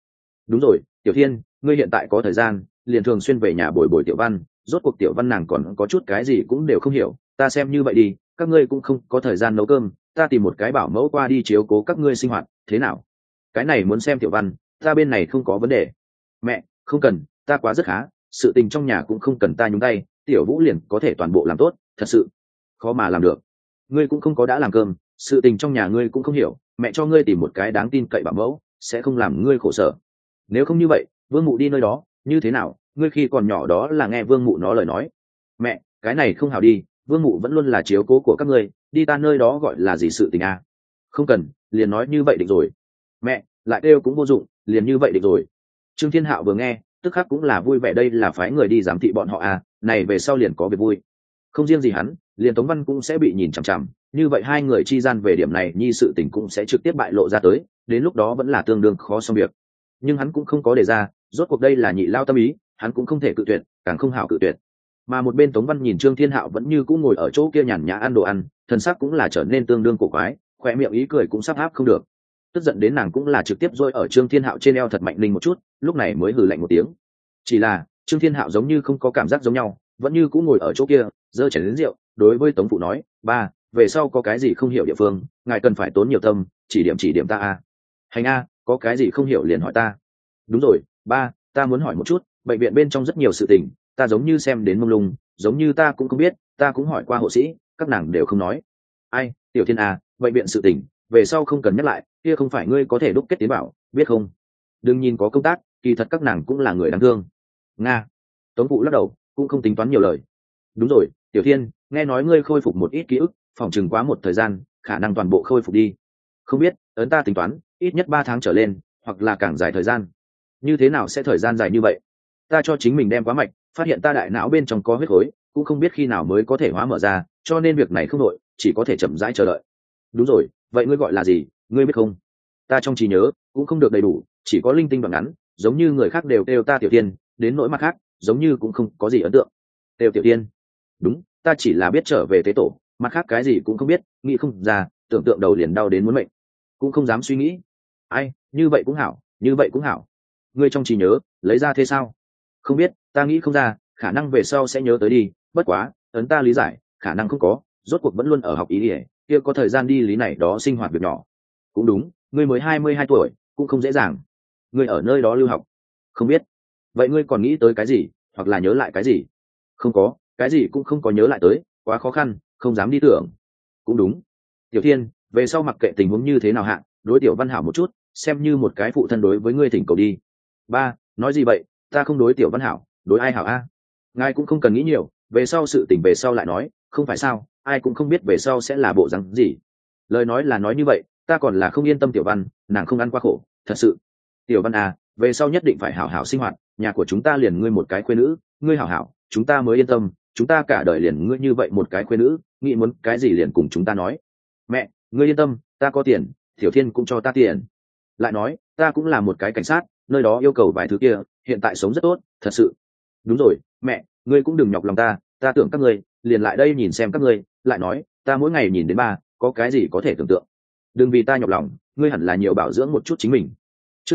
đúng rồi, Tiểu Thiên, ngươi hiện tại có thời gian liền thường xuyên về nhà bồi bồi Tiểu Văn, rốt cuộc Tiểu Văn nàng còn có chút cái gì cũng đều không hiểu, ta xem như vậy đi, các ngươi cũng không có thời gian nấu cơm, ta tìm một cái bảo mẫu qua đi chiếu cố các ngươi sinh hoạt, thế nào? Cái này muốn xem Tiểu Văn, ta bên này không có vấn đề. Mẹ, không cần, ta quá rất khá, sự tình trong nhà cũng không cần ta nhúng tay, Tiểu Vũ liền có thể toàn bộ làm tốt, thật sự khó mà làm được. Ngươi cũng không có đã làm cơm, sự tình trong nhà ngươi cũng không hiểu, mẹ cho ngươi tìm một cái đáng tin cậy bảo mẫu sẽ không làm ngươi khổ sở. Nếu không như vậy, Vương Mụ đi nơi đó như thế nào? Ngươi khi còn nhỏ đó là nghe Vương Mụ nó lời nói. Mẹ, cái này không hảo đi, Vương Mụ vẫn luôn là chiếu cố của các ngươi, đi ta nơi đó gọi là gì sự tình à? Không cần, liền nói như vậy định rồi. Mẹ, lại kêu cũng vô dụng, liền như vậy định rồi. Trương Thiên Hạo vừa nghe tức khắc cũng là vui vẻ, đây là phái người đi giám thị bọn họ à, này về sau liền có việc vui. Không riêng gì hắn, liền Tống Văn cũng sẽ bị nhìn chằm chằm, như vậy hai người chi gian về điểm này nhi sự tình cũng sẽ trực tiếp bại lộ ra tới, đến lúc đó vẫn là tương đương khó xong việc. Nhưng hắn cũng không có đề ra, rốt cuộc đây là nhị lao tâm ý, hắn cũng không thể cự tuyệt, càng không hảo cự tuyệt. Mà một bên Tống Văn nhìn Trương Thiên Hạo vẫn như cũng ngồi ở chỗ kia nhàn nhã ăn đồ ăn, thần sắc cũng là trở nên tương đương cổ quái, khoe miệng ý cười cũng sắp áp không được. Tức giận đến nàng cũng là trực tiếp dôi ở Trương Thiên Hạo trên eo thật mạnh linh một chút, lúc này mới hừ lạnh một tiếng. Chỉ là Trương Thiên Hạo giống như không có cảm giác giống nhau, vẫn như cũng ngồi ở chỗ kia giơ chén đến rượu, đối với Tống phụ nói, ba, về sau có cái gì không hiểu địa phương ngài cần phải tốn nhiều tâm chỉ điểm ta a. Hành a, có cái gì không hiểu liền hỏi ta. Đúng rồi ba, ta muốn hỏi một chút, bệnh viện bên trong rất nhiều sự tình ta giống như xem đến mông lung, giống như ta cũng không biết, ta cũng hỏi qua hộ sĩ, các nàng đều không nói. Ai, Tiểu Thiên a, bệnh viện sự tình về sau không cần nhắc lại, kia không phải ngươi có thể đúc kết tế bào, biết không? Đừng nhìn có công tác, kỳ thật các nàng cũng là người đáng thương. Nga. Tống phụ lắc đầu, cũng không tính toán nhiều lời. Đúng rồi, Tiểu Thiên, nghe nói ngươi khôi phục một ít ký ức, phòng chừng quá một thời gian khả năng toàn bộ khôi phục đi. Không biết, ấn ta tính toán ít nhất 3 tháng trở lên, hoặc là càng dài thời gian. Như thế nào sẽ thời gian dài như vậy? Ta cho chính mình đem quá mạch, phát hiện ta đại não bên trong có huyết khối, cũng không biết khi nào mới có thể hóa mở ra, cho nên việc này không đội, chỉ có thể chậm rãi chờ đợi. Đúng rồi, vậy ngươi gọi là gì, ngươi biết không? Ta trong trí nhớ cũng không được đầy đủ, chỉ có linh tinh đoạn ngắn, giống như người khác đều kêu ta Tiểu Thiên, đến nỗi mặt khác giống như cũng không có gì ấn tượng. Kêu Tiểu Thiên? Đúng, ta chỉ là biết trở về tế tổ, mặt khác cái gì cũng không biết, nghĩ không ra, tưởng tượng đầu liền đau đến muốn mệnh, cũng không dám suy nghĩ. Ai, như vậy cũng hảo, như vậy cũng hảo. Ngươi trong trí nhớ lấy ra thế sao? Không biết, ta nghĩ không ra, khả năng về sau sẽ nhớ tới đi, bất quá ấn ta lý giải khả năng không có, rốt cuộc vẫn luôn ở học ý ỉa, kia có thời gian đi lý này đó sinh hoạt việc nhỏ. Cũng đúng, ngươi mới 22 tuổi, cũng không dễ dàng. Ngươi ở nơi đó lưu học? Không biết. Vậy ngươi còn nghĩ tới cái gì, hoặc là nhớ lại cái gì? Không có, cái gì cũng không có nhớ lại tới, quá khó khăn, không dám đi tưởng. Cũng đúng. Tiểu Thiên, về sau mặc kệ tình huống như thế nào hạ, đối Tiểu Văn hảo một chút, xem như một cái phụ thân đối với ngươi thỉnh cầu đi. Ba, nói gì vậy, ta không đối Tiểu Văn hảo, đối ai hảo a? Ngài cũng không cần nghĩ nhiều, về sau sự tình về sau lại nói, không phải sao, ai cũng không biết về sau sẽ là bộ rắn gì. Lời nói là nói như vậy, ta còn là không yên tâm Tiểu Văn, nàng không ăn qua khổ, thật sự. Tiểu Văn à, về sau nhất định phải hảo hảo sinh hoạt, nhà của chúng ta liền ngươi một cái khuê nữ, ngươi hảo hảo, chúng ta mới yên tâm, chúng ta cả đời liền ngươi như vậy một cái khuê nữ, nghĩ muốn cái gì liền cùng chúng ta nói. Mẹ, ngươi yên tâm, ta có tiền, Tiểu Thiên cũng cho ta tiền. Lại nói, ta cũng là một cái cảnh sát, nơi đó yêu cầu vài thứ kia, hiện tại sống rất tốt, thật sự. Đúng rồi, mẹ, ngươi cũng đừng nhọc lòng ta tưởng các ngươi liền lại đây nhìn xem các ngươi, lại nói, ta mỗi ngày nhìn đến ba, có cái gì có thể tưởng tượng. Đừng vì ta nhọc lòng, ngươi hẳn là nhiều bảo dưỡng một chút chính mình. Chương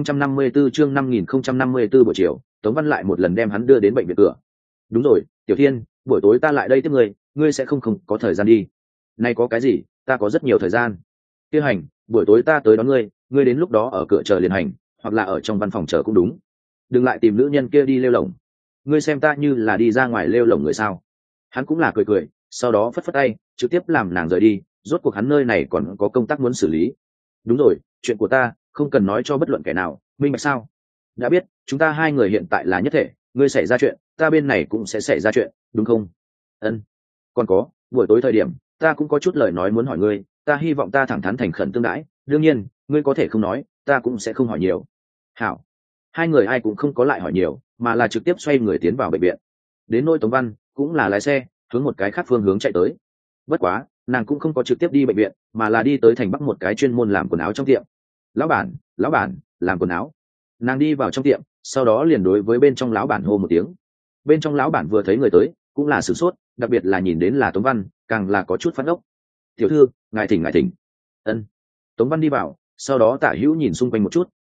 5054, chương 5054 buổi chiều, Tống Văn lại một lần đem hắn đưa đến bệnh viện cửa. Đúng rồi, Tiểu Thiên, buổi tối ta lại đây tiếp ngươi sẽ không có thời gian đi. Nay có cái gì, ta có rất nhiều thời gian. Tiêu hành, buổi tối ta tới đón ngươi đến lúc đó ở cửa chờ liền hành, hoặc là ở trong văn phòng chờ cũng đúng. Đừng lại tìm nữ nhân kia đi lêu lổng. Ngươi xem ta như là đi ra ngoài lêu lổng người sao? Hắn cũng là cười cười, sau đó phất phất tay, trực tiếp làm nàng rời đi, rốt cuộc hắn nơi này còn có công tác muốn xử lý. Đúng rồi, chuyện của ta không cần nói cho bất luận kẻ nào, minh bạch sao? Đã biết, chúng ta hai người hiện tại là nhất thể, ngươi xảy ra chuyện, ta bên này cũng sẽ xảy ra chuyện, đúng không? Ân. Còn có, buổi tối thời điểm, ta cũng có chút lời nói muốn hỏi ngươi, ta hy vọng ta thẳng thắn thành khẩn tương đãi, đương nhiên, ngươi có thể không nói, ta cũng sẽ không hỏi nhiều. Hảo. Hai người ai cũng không có lại hỏi nhiều, mà là trực tiếp xoay người tiến vào bệnh viện. Đến nỗi Tống Văn cũng là lái xe hướng một cái khác phương hướng chạy tới. Bất quá, nàng cũng không có trực tiếp đi bệnh viện, mà là đi tới thành Bắc một cái chuyên môn làm quần áo trong tiệm. Lão bản, làm quần áo. Nàng đi vào trong tiệm, sau đó liền đối với bên trong lão bản hô một tiếng. Bên trong lão bản vừa thấy người tới, cũng là sửng sốt, đặc biệt là nhìn đến là Tống Văn, càng là có chút phát ốc. Tiểu thư, ngài thỉnh. Ân. Tống Văn đi vào, sau đó Tả Hữu nhìn xung quanh một chút,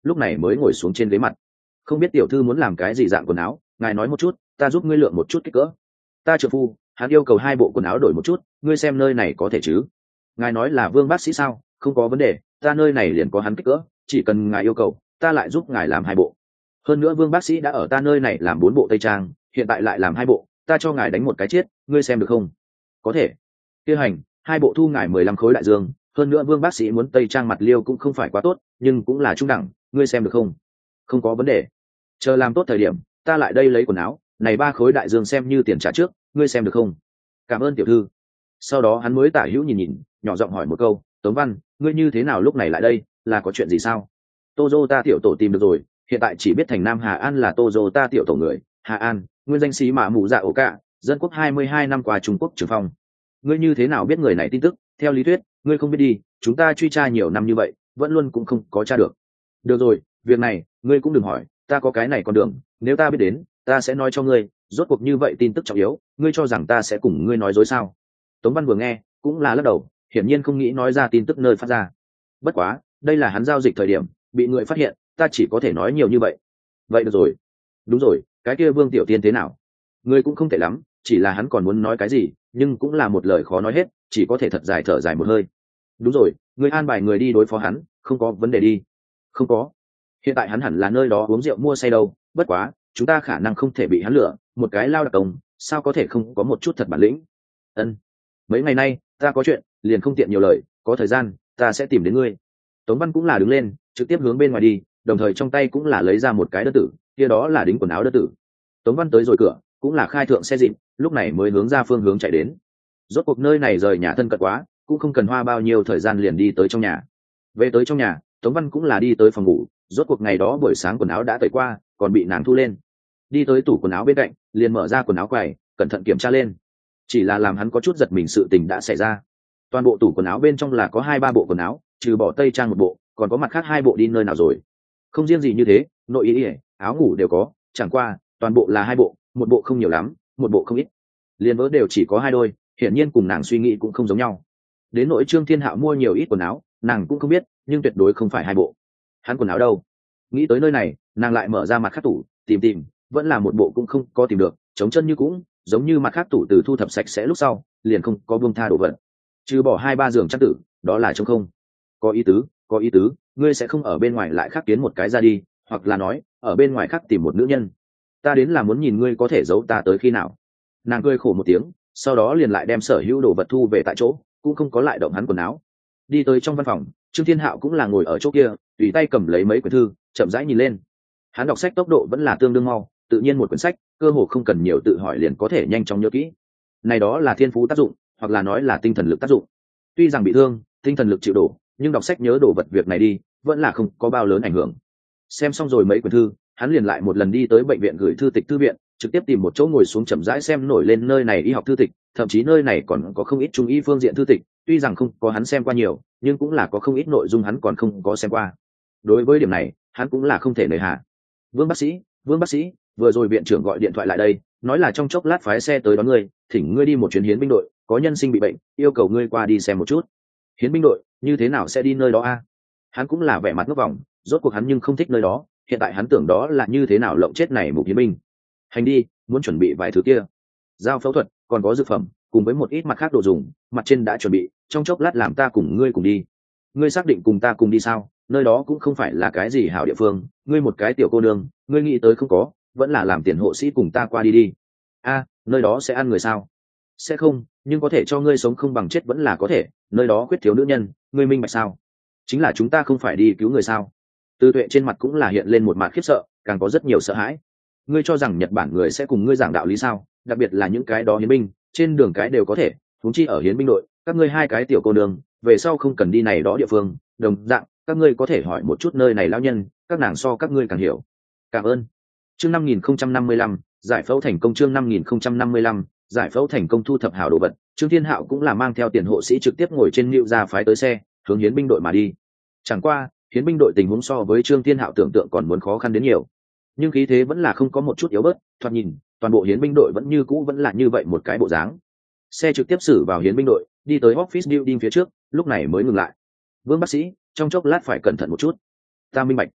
lúc này mới ngồi xuống trên ghế mặt. Không biết tiểu thư muốn làm cái gì dạng quần áo, ngài nói một chút, ta giúp ngươi lượng một chút kích cỡ. Ta trợ phu, hắn yêu cầu 2 bộ quần áo đổi một chút, ngươi xem nơi này có thể chứ? Ngài nói là Vương bác sĩ sao? Không có vấn đề, ta nơi này liền có hắn kích cỡ, chỉ cần ngài yêu cầu, ta lại giúp ngài làm 2 bộ. Hơn nữa Vương bác sĩ đã ở ta nơi này làm 4 bộ tây trang, hiện tại lại làm 2 bộ, ta cho ngài đánh một cái chiết, ngươi xem được không? Có thể. Tiêu hành, 2 bộ thu ngài 15 khối đại dương, hơn nữa Vương bác sĩ muốn tây trang mặt liêu cũng không phải quá tốt, nhưng cũng là trung đẳng, ngươi xem được không? Không có vấn đề. Chờ làm tốt thời điểm, ta lại đây lấy quần áo, này 3 khối đại dương xem như tiền trả trước, ngươi xem được không? Cảm ơn tiểu thư. Sau đó hắn mới tả hữu nhìn nhìn, nhỏ giọng hỏi một câu, Tống Văn, ngươi như thế nào lúc này lại đây, là có chuyện gì sao? Toyota tiểu tổ tìm được rồi, hiện tại chỉ biết thành Nam Hà An là Toyota tiểu tổ người. Hà An, nguyên danh sĩ Mã Mù Dạ Ổ Cạ, dân quốc 22 năm qua Trung Quốc trưởng phong. Ngươi như thế nào biết người này tin tức? Theo lý thuyết, ngươi không biết đi, chúng ta truy tra nhiều năm như vậy, vẫn luôn cũng không có tra được. Được rồi, việc này, ngươi cũng đừng hỏi, ta có cái này con đường, nếu ta biết đến, ta sẽ nói cho ngươi, rốt cuộc như vậy tin tức trọng yếu, ngươi cho rằng ta sẽ cùng ngươi nói dối sao? Tống Văn vừa nghe, cũng là lắc đầu, hiển nhiên không nghĩ nói ra tin tức nơi phát ra. Bất quá, đây là hắn giao dịch thời điểm, bị người phát hiện, ta chỉ có thể nói nhiều như vậy. Vậy được rồi. Đúng rồi, cái kia Vương Tiểu Tiên thế nào? Ngươi cũng không tệ lắm, chỉ là hắn còn muốn nói cái gì, nhưng cũng là một lời khó nói hết, chỉ có thể thật dài thở dài một hơi. Đúng rồi, ngươi an bài người đi đối phó hắn, không có vấn đề đi. Không có. Hiện tại hắn hẳn là nơi đó uống rượu mua say đâu, bất quá, chúng ta khả năng không thể bị hắn lừa, một cái lao đặc công, sao có thể không có một chút thật bản lĩnh. Ân, mấy ngày nay, ta có chuyện, liền không tiện nhiều lời, có thời gian, ta sẽ tìm đến ngươi. Tống Văn cũng là đứng lên, trực tiếp hướng bên ngoài đi, đồng thời trong tay cũng là lấy ra một cái đơn tử, kia đó là đính quần áo đơn tử. Tống Văn tới rồi cửa, cũng là khai thượng xe dịp, lúc này mới hướng ra phương hướng chạy đến. Rốt cuộc nơi này rời nhà thân cận quá, cũng không cần hoa bao nhiêu thời gian liền đi tới trong nhà. Về tới trong nhà, Tống Văn cũng là đi tới phòng ngủ, rốt cuộc ngày đó buổi sáng quần áo đã tẩy qua, còn bị nàng thu lên. Đi tới tủ quần áo bên cạnh, liền mở ra quần áo quầy, cẩn thận kiểm tra lên. Chỉ là làm hắn có chút giật mình sự tình đã xảy ra. Toàn bộ tủ quần áo bên trong là có 2-3 bộ quần áo, trừ bỏ tây trang một bộ, còn có mặt khác 2 bộ đi nơi nào rồi? Không riêng gì như thế, nội y, áo ngủ đều có, chẳng qua, toàn bộ là 2 bộ, một bộ không nhiều lắm, một bộ không ít. Liên vớ đều chỉ có 2 đôi, hiển nhiên cùng nàng suy nghĩ cũng không giống nhau. Đến nỗi Trương Thiên Hạo mua nhiều ít quần áo, nàng cũng không biết, nhưng tuyệt đối không phải 2 bộ. Hắn quần áo đâu? Nghĩ tới nơi này, nàng lại mở ra mặt khác tủ, tìm, vẫn là một bộ cũng không có tìm được, trống chân như cũng, giống như mặt khác tủ từ thu thập sạch sẽ lúc sau, liền không có buông tha đồ vật. Trừ bỏ 2-3 giường chắc tử, đó là trống không. Có ý tứ, ngươi sẽ không ở bên ngoài lại khác tiến một cái ra đi, hoặc là nói, ở bên ngoài khác tìm một nữ nhân. Ta đến là muốn nhìn ngươi có thể giấu ta tới khi nào. Nàng cười khổ một tiếng, sau đó liền lại đem sở hữu đồ vật thu về tại chỗ, cũng không có lại động hắn quần áo. Đi tới trong văn phòng, Trương Thiên Hạo cũng là ngồi ở chỗ kia, tùy tay cầm lấy mấy quyển thư, chậm rãi nhìn lên. Hắn đọc sách tốc độ vẫn là tương đương mau, tự nhiên một quyển sách, cơ hồ không cần nhiều tự hỏi liền có thể nhanh chóng nhớ kỹ. Này đó là thiên phú tác dụng, hoặc là nói là tinh thần lực tác dụng. Tuy rằng bị thương, tinh thần lực chịu đổ, nhưng đọc sách nhớ đồ vật việc này đi, vẫn là không có bao lớn ảnh hưởng. Xem xong rồi mấy quyển thư, hắn liền lại một lần đi tới bệnh viện gửi thư tịch thư viện, trực tiếp tìm một chỗ ngồi xuống chậm rãi xem nổi lên nơi này y học thư tịch, thậm chí nơi này còn có không ít trung y phương diện thư tịch, tuy rằng không có hắn xem qua nhiều, nhưng cũng là có không ít nội dung hắn còn không có xem qua. Đối với điểm này, hắn cũng là không thể nời hà. Vương bác sĩ, vừa rồi viện trưởng gọi điện thoại lại đây, nói là trong chốc lát phái xe tới đón ngươi, thỉnh ngươi đi một chuyến hiến binh đội, có nhân sinh bị bệnh, yêu cầu ngươi qua đi xem một chút. Hiến binh đội, như thế nào sẽ đi nơi đó a? Hắn cũng là vẻ mặt ngốc vòng, rốt cuộc hắn nhưng không thích nơi đó, hiện tại hắn tưởng đó là như thế nào lộng chết này mục hiến binh. Hành đi, muốn chuẩn bị vài thứ kia. Dao phẫu thuật, còn có dược phẩm, cùng với một ít mặt khác đồ dùng, mặt trên đã chuẩn bị, trong chốc lát làm ta cùng ngươi cùng đi. Ngươi xác định cùng ta cùng đi sao? Nơi đó cũng không phải là cái gì hảo địa phương, ngươi một cái tiểu cô nương, ngươi nghĩ tới không có, vẫn là làm tiền hộ sĩ cùng ta qua đi đi. A, nơi đó sẽ ăn người sao? Sẽ không, nhưng có thể cho ngươi sống không bằng chết vẫn là có thể, nơi đó khuyết thiếu nữ nhân, ngươi minh bạch sao? Chính là chúng ta không phải đi cứu người sao? Tư Tuệ trên mặt cũng là hiện lên một mặt khiếp sợ, càng có rất nhiều sợ hãi. Ngươi cho rằng Nhật Bản người sẽ cùng ngươi giảng đạo lý sao? Đặc biệt là những cái đó hiến binh, trên đường cái đều có thể, huống chi ở hiến binh đội, các ngươi 2 cái tiểu cô nương, về sau không cần đi này đó địa phương, đồng dạng, các ngươi có thể hỏi một chút nơi này lão nhân, các nàng so các ngươi càng hiểu. Cảm ơn. Chương 5055, giải phẫu thành công. Chương 5055, giải phẫu thành công. Thu thập hảo đồ vật, Trương Thiên Hạo cũng là mang theo tiền hộ sĩ trực tiếp ngồi trên nịu ra phái tới xe, hướng hiến binh đội mà đi. Chẳng qua, hiến binh đội tình huống so với Trương Thiên Hạo tưởng tượng còn muốn khó khăn đến nhiều, nhưng khí thế vẫn là không có một chút yếu bớt, thoạt nhìn, toàn bộ hiến binh đội vẫn như cũ vẫn là như vậy một cái bộ dáng. Xe trực tiếp xử vào hiến binh đội, đi tới office building phía trước, lúc này mới ngừng lại. Vương bác sĩ, trong chốc lát phải cẩn thận một chút. Ta minh bạch.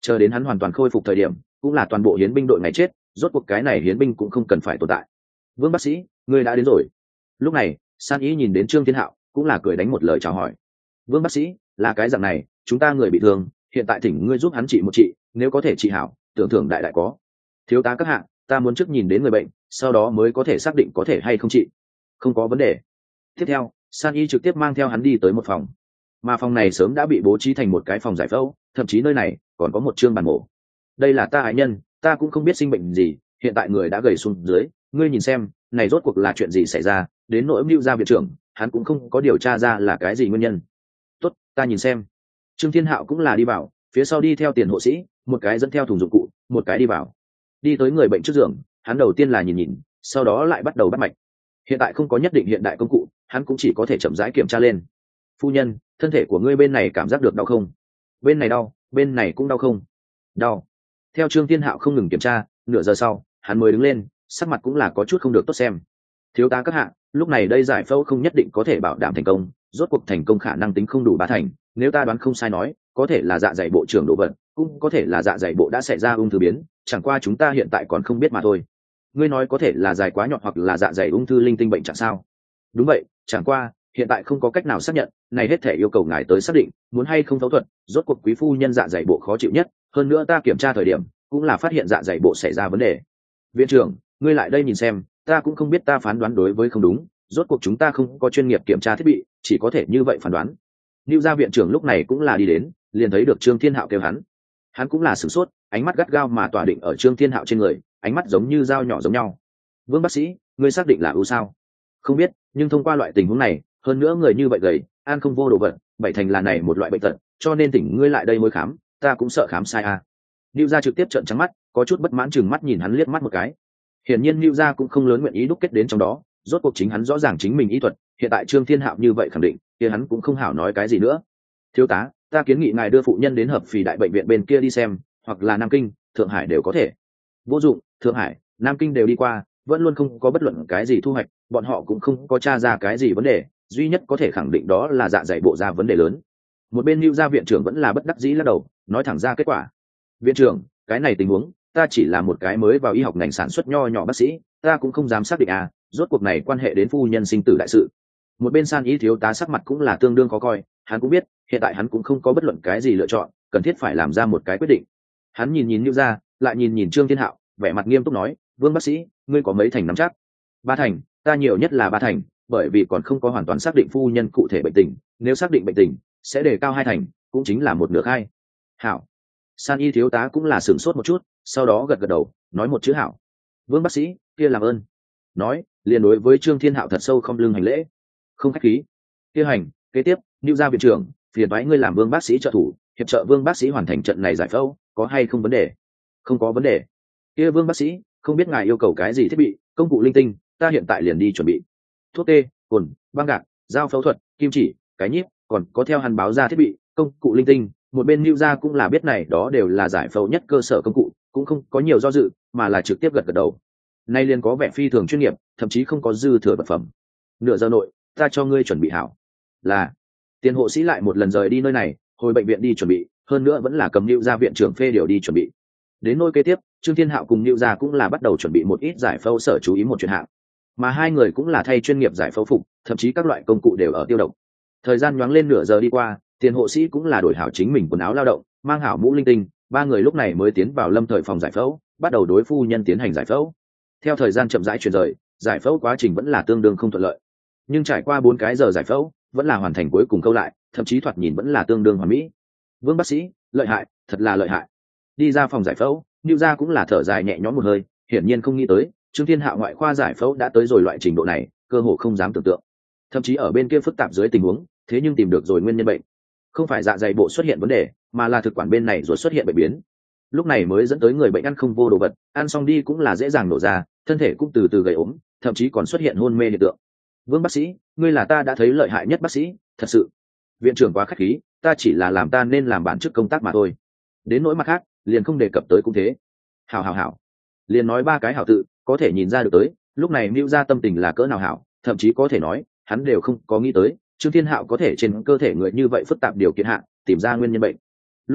Chờ đến hắn hoàn toàn khôi phục thời điểm cũng là toàn bộ hiến binh đội ngày chết, rốt cuộc cái này hiến binh cũng không cần phải tồn tại. Vương bác sĩ, ngươi đã đến rồi. Lúc này San Ý nhìn đến Trương Thiên Hạo cũng là cười đánh một lời chào hỏi. Vương bác sĩ, là cái dạng này, chúng ta người bị thương hiện tại thỉnh ngươi giúp hắn trị một trị, nếu có thể trị hảo tưởng thưởng đại đại có. Thiếu tá các hạ, ta muốn trước nhìn đến người bệnh sau đó mới có thể xác định có thể hay không trị. Không có vấn đề. Tiếp theo San Y trực tiếp mang theo hắn đi tới một phòng, mà phòng này sớm đã bị bố trí thành một cái phòng giải phẫu, thậm chí nơi này còn có một chương bàn mổ. Đây là ta ái nhân, ta cũng không biết sinh bệnh gì, hiện tại người đã gầy xuống dưới, ngươi nhìn xem này rốt cuộc là chuyện gì xảy ra, đến nỗi mưu ra viện trưởng hắn cũng không có điều tra ra là cái gì nguyên nhân. Tốt, ta nhìn xem. Trương Thiên Hạo cũng là đi vào, phía sau đi theo tiền hộ sĩ, một cái dẫn theo thùng dụng cụ, một cái đi vào. Đi tới người bệnh trước giường, hắn đầu tiên là nhìn nhìn, sau đó lại bắt đầu bắt mạch. Hiện tại không có nhất định hiện đại công cụ, hắn cũng chỉ có thể chậm rãi kiểm tra lên. Phu nhân, thân thể của ngươi bên này cảm giác được đau không? Bên này đau, bên này cũng đau không? Đau. Theo Trương Thiên Hạo không ngừng kiểm tra, nửa giờ sau hắn mới đứng lên, sắc mặt cũng là có chút không được tốt xem. Thiếu tá các hạ, lúc này đây giải phẫu không nhất định có thể bảo đảm thành công, rốt cuộc thành công khả năng tính không đủ 3 thành, nếu ta đoán không sai nói có thể là dạ dày bộ trưởng đổ vật, cũng có thể là dạ dày bộ đã xảy ra ung thư biến, chẳng qua chúng ta hiện tại còn không biết mà thôi. Ngươi nói có thể là dài quá nhọn hoặc là dạ dày ung thư linh tinh bệnh chẳng sao? Đúng vậy, chẳng qua hiện tại không có cách nào xác nhận, này hết thể yêu cầu ngài tới xác định muốn hay không phẫu thuật, rốt cuộc quý phu nhân dạ dày bộ khó chịu nhất, hơn nữa ta kiểm tra thời điểm cũng là phát hiện dạ dày bộ xảy ra vấn đề. Viện trưởng, ngươi lại đây nhìn xem, ta cũng không biết ta phán đoán đối với không đúng, rốt cuộc chúng ta không có chuyên nghiệp kiểm tra thiết bị, chỉ có thể như vậy phán đoán. Lưu gia viện trưởng lúc này cũng là đi đến, liền thấy được Trương Thiên Hạo kêu hắn cũng là sửng sốt, ánh mắt gắt gao mà tỏa định ở Trương Thiên Hạo trên người, ánh mắt giống như dao nhỏ giống nhau. Vương bác sĩ, ngươi xác định là ưu sao? Không biết, nhưng thông qua loại tình huống này, hơn nữa người như vậy gầy, ăn không vô đồ vật, 7 thành là này một loại bệnh tật, cho nên tỉnh ngươi lại đây mới khám, ta cũng sợ khám sai à. Lưu gia trực tiếp trợn trắng mắt, có chút bất mãn chừng mắt nhìn hắn liếc mắt một cái. Hiển nhiên Lưu gia cũng không lớn nguyện ý đúc kết đến trong đó, rốt cuộc chính hắn rõ ràng chính mình y thuật, hiện tại Trương Thiên Hạo như vậy khẳng định, thì hắn cũng không hảo nói cái gì nữa. Thiếu tá, ta kiến nghị ngài đưa phụ nhân đến Hợp Phì đại bệnh viện bên kia đi xem, hoặc là Nam Kinh, Thượng Hải đều có thể. Vô dụng, Thượng Hải, Nam Kinh đều đi qua, vẫn luôn không có bất luận cái gì thu hoạch, bọn họ cũng không có tra ra cái gì vấn đề, duy nhất có thể khẳng định đó là dạ dày bộ ra vấn đề lớn. Một bên Lưu gia viện trưởng vẫn là bất đắc dĩ lắc đầu, nói thẳng ra kết quả. Viện trưởng, cái này tình huống, ta chỉ là một cái mới vào y học ngành sản xuất nho nhỏ bác sĩ, ta cũng không dám xác định à, rốt cuộc này quan hệ đến phu nhân sinh tử đại sự. Một bên San Y thiếu tá sắc mặt cũng là tương đương khó coi, hắn cũng biết hiện tại hắn cũng không có bất luận cái gì lựa chọn, cần thiết phải làm ra một cái quyết định. Hắn nhìn nhìn Lưu gia, lại nhìn nhìn Trương Thiên Hạo, vẻ mặt nghiêm túc nói, Vương bác sĩ, ngươi có mấy thành nắm chắc? 3 thành, ta nhiều nhất là 3 thành, bởi vì còn không có hoàn toàn xác định phu nhân cụ thể bệnh tình, nếu xác định bệnh tình sẽ đề cao 2 thành, cũng chính là 1/2 khai. Hảo. San Y thiếu tá cũng là sửng sốt một chút, sau đó gật gật đầu, nói một chữ hảo. Vương bác sĩ, kia làm ơn. Nói liền đối với Trương Thiên Hạo thật sâu không lưng hành lễ. Không khách khí. Kia hành, kế tiếp Lưu gia viện trưởng, phiền toái ngươi làm Vương bác sĩ trợ thủ, hiệp trợ Vương bác sĩ hoàn thành trận này giải phẫu, có hay không vấn đề? Không có vấn đề. Kia Vương bác sĩ, không biết ngài yêu cầu cái gì thiết bị, công cụ linh tinh, ta hiện tại liền đi chuẩn bị. Thuốc tê, cồn, băng gạc, dao phẫu thuật, kim chỉ, cái nhíp, còn có theo hắn báo ra thiết bị, công cụ linh tinh. Một bên Lưu gia cũng là biết này đó đều là giải phẫu nhất cơ sở công cụ, cũng không có nhiều do dự, mà là trực tiếp gật gật đầu. Nay liền có vẻ phi thường chuyên nghiệp, thậm chí không có dư thừa vật phẩm. Nửa giờ nội, ta cho ngươi chuẩn bị hảo. Là. Tiền hộ sĩ lại một lần rời đi nơi này, hồi bệnh viện đi chuẩn bị, hơn nữa vẫn là cầm Lưu gia viện trưởng phê điều đi chuẩn bị. Đến nôi kế tiếp, Trương Thiên Hạo cùng Lưu gia cũng là bắt đầu chuẩn bị một ít giải phẫu sở chú ý một chuyện hạng, mà hai người cũng là thay chuyên nghiệp giải phẫu phục, thậm chí các loại công cụ đều ở tiêu độc. Thời gian nhoáng lên nửa giờ đi qua, tiền hộ sĩ cũng là đổi hảo chính mình quần áo lao động, mang hảo mũ linh tinh, ba người lúc này mới tiến vào lâm thời phòng giải phẫu, bắt đầu đối phu nhân tiến hành giải phẫu. Theo thời gian chậm rãi chuyển rời, giải phẫu quá trình vẫn là tương đương không thuận lợi, nhưng trải qua 4 cái giờ giải phẫu vẫn là hoàn thành cuối cùng câu lại, thậm chí thoạt nhìn vẫn là tương đương hoàn mỹ. Vương bác sĩ, lợi hại, thật là lợi hại. Đi ra phòng giải phẫu, Lưu gia cũng là thở dài nhẹ nhõm một hơi, hiển nhiên không nghĩ tới Trương Thiên Hạo ngoại khoa giải phẫu đã tới rồi loại trình độ này, cơ hồ không dám tưởng tượng. Thậm chí ở bên kia phức tạp dưới tình huống, thế nhưng tìm được rồi nguyên nhân bệnh. Không phải dạ dày bộ xuất hiện vấn đề, mà là thực quản bên này rồi xuất hiện bệnh biến. Lúc này mới dẫn tới người bệnh ăn không vô đồ vật, ăn xong đi cũng là dễ dàng nổ ra, thân thể cũng từ từ gầy ốm, thậm chí còn xuất hiện hôn mê hiện tượng. Vương bác sĩ, ngươi là ta đã thấy lợi hại nhất bác sĩ, thật sự. Viện trưởng quá khách khí, ta chỉ là làm ta nên làm bản chức công tác mà thôi. Đến nỗi mặt khác, liền không đề cập tới cũng thế. Hảo hảo hảo. Liền nói 3 cái hảo tự, có thể nhìn ra được tới, lúc này Lưu gia tâm tình là cỡ nào hảo, thậm chí có thể nói, hắn đều không có nghĩ tới, Trương Thiên Hạo có thể trên cơ thể người như vậy phức tạp điều kiện hạ, tìm ra nguyên nhân bệnh. Lúc này,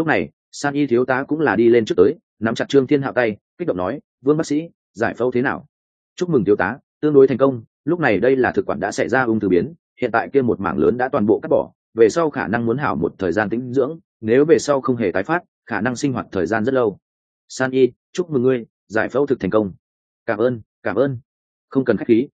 San y thiếu tá cũng là đi lên trước tới, nắm chặt Trương Thiên Hạo tay, kích động nói, Vương bác sĩ, giải phẫu thế nào? Chúc mừng thiếu tá, tương đối thành công, lúc này đây là thực quản đã xảy ra ung thư biến, hiện tại kia một mảng lớn đã toàn bộ cắt bỏ, về sau khả năng muốn hảo một thời gian tĩnh dưỡng, nếu về sau không hề tái phát, khả năng sinh hoạt thời gian rất lâu. San y, chúc mừng ngươi, giải phẫu thực thành công. Cảm ơn, không cần khách khí.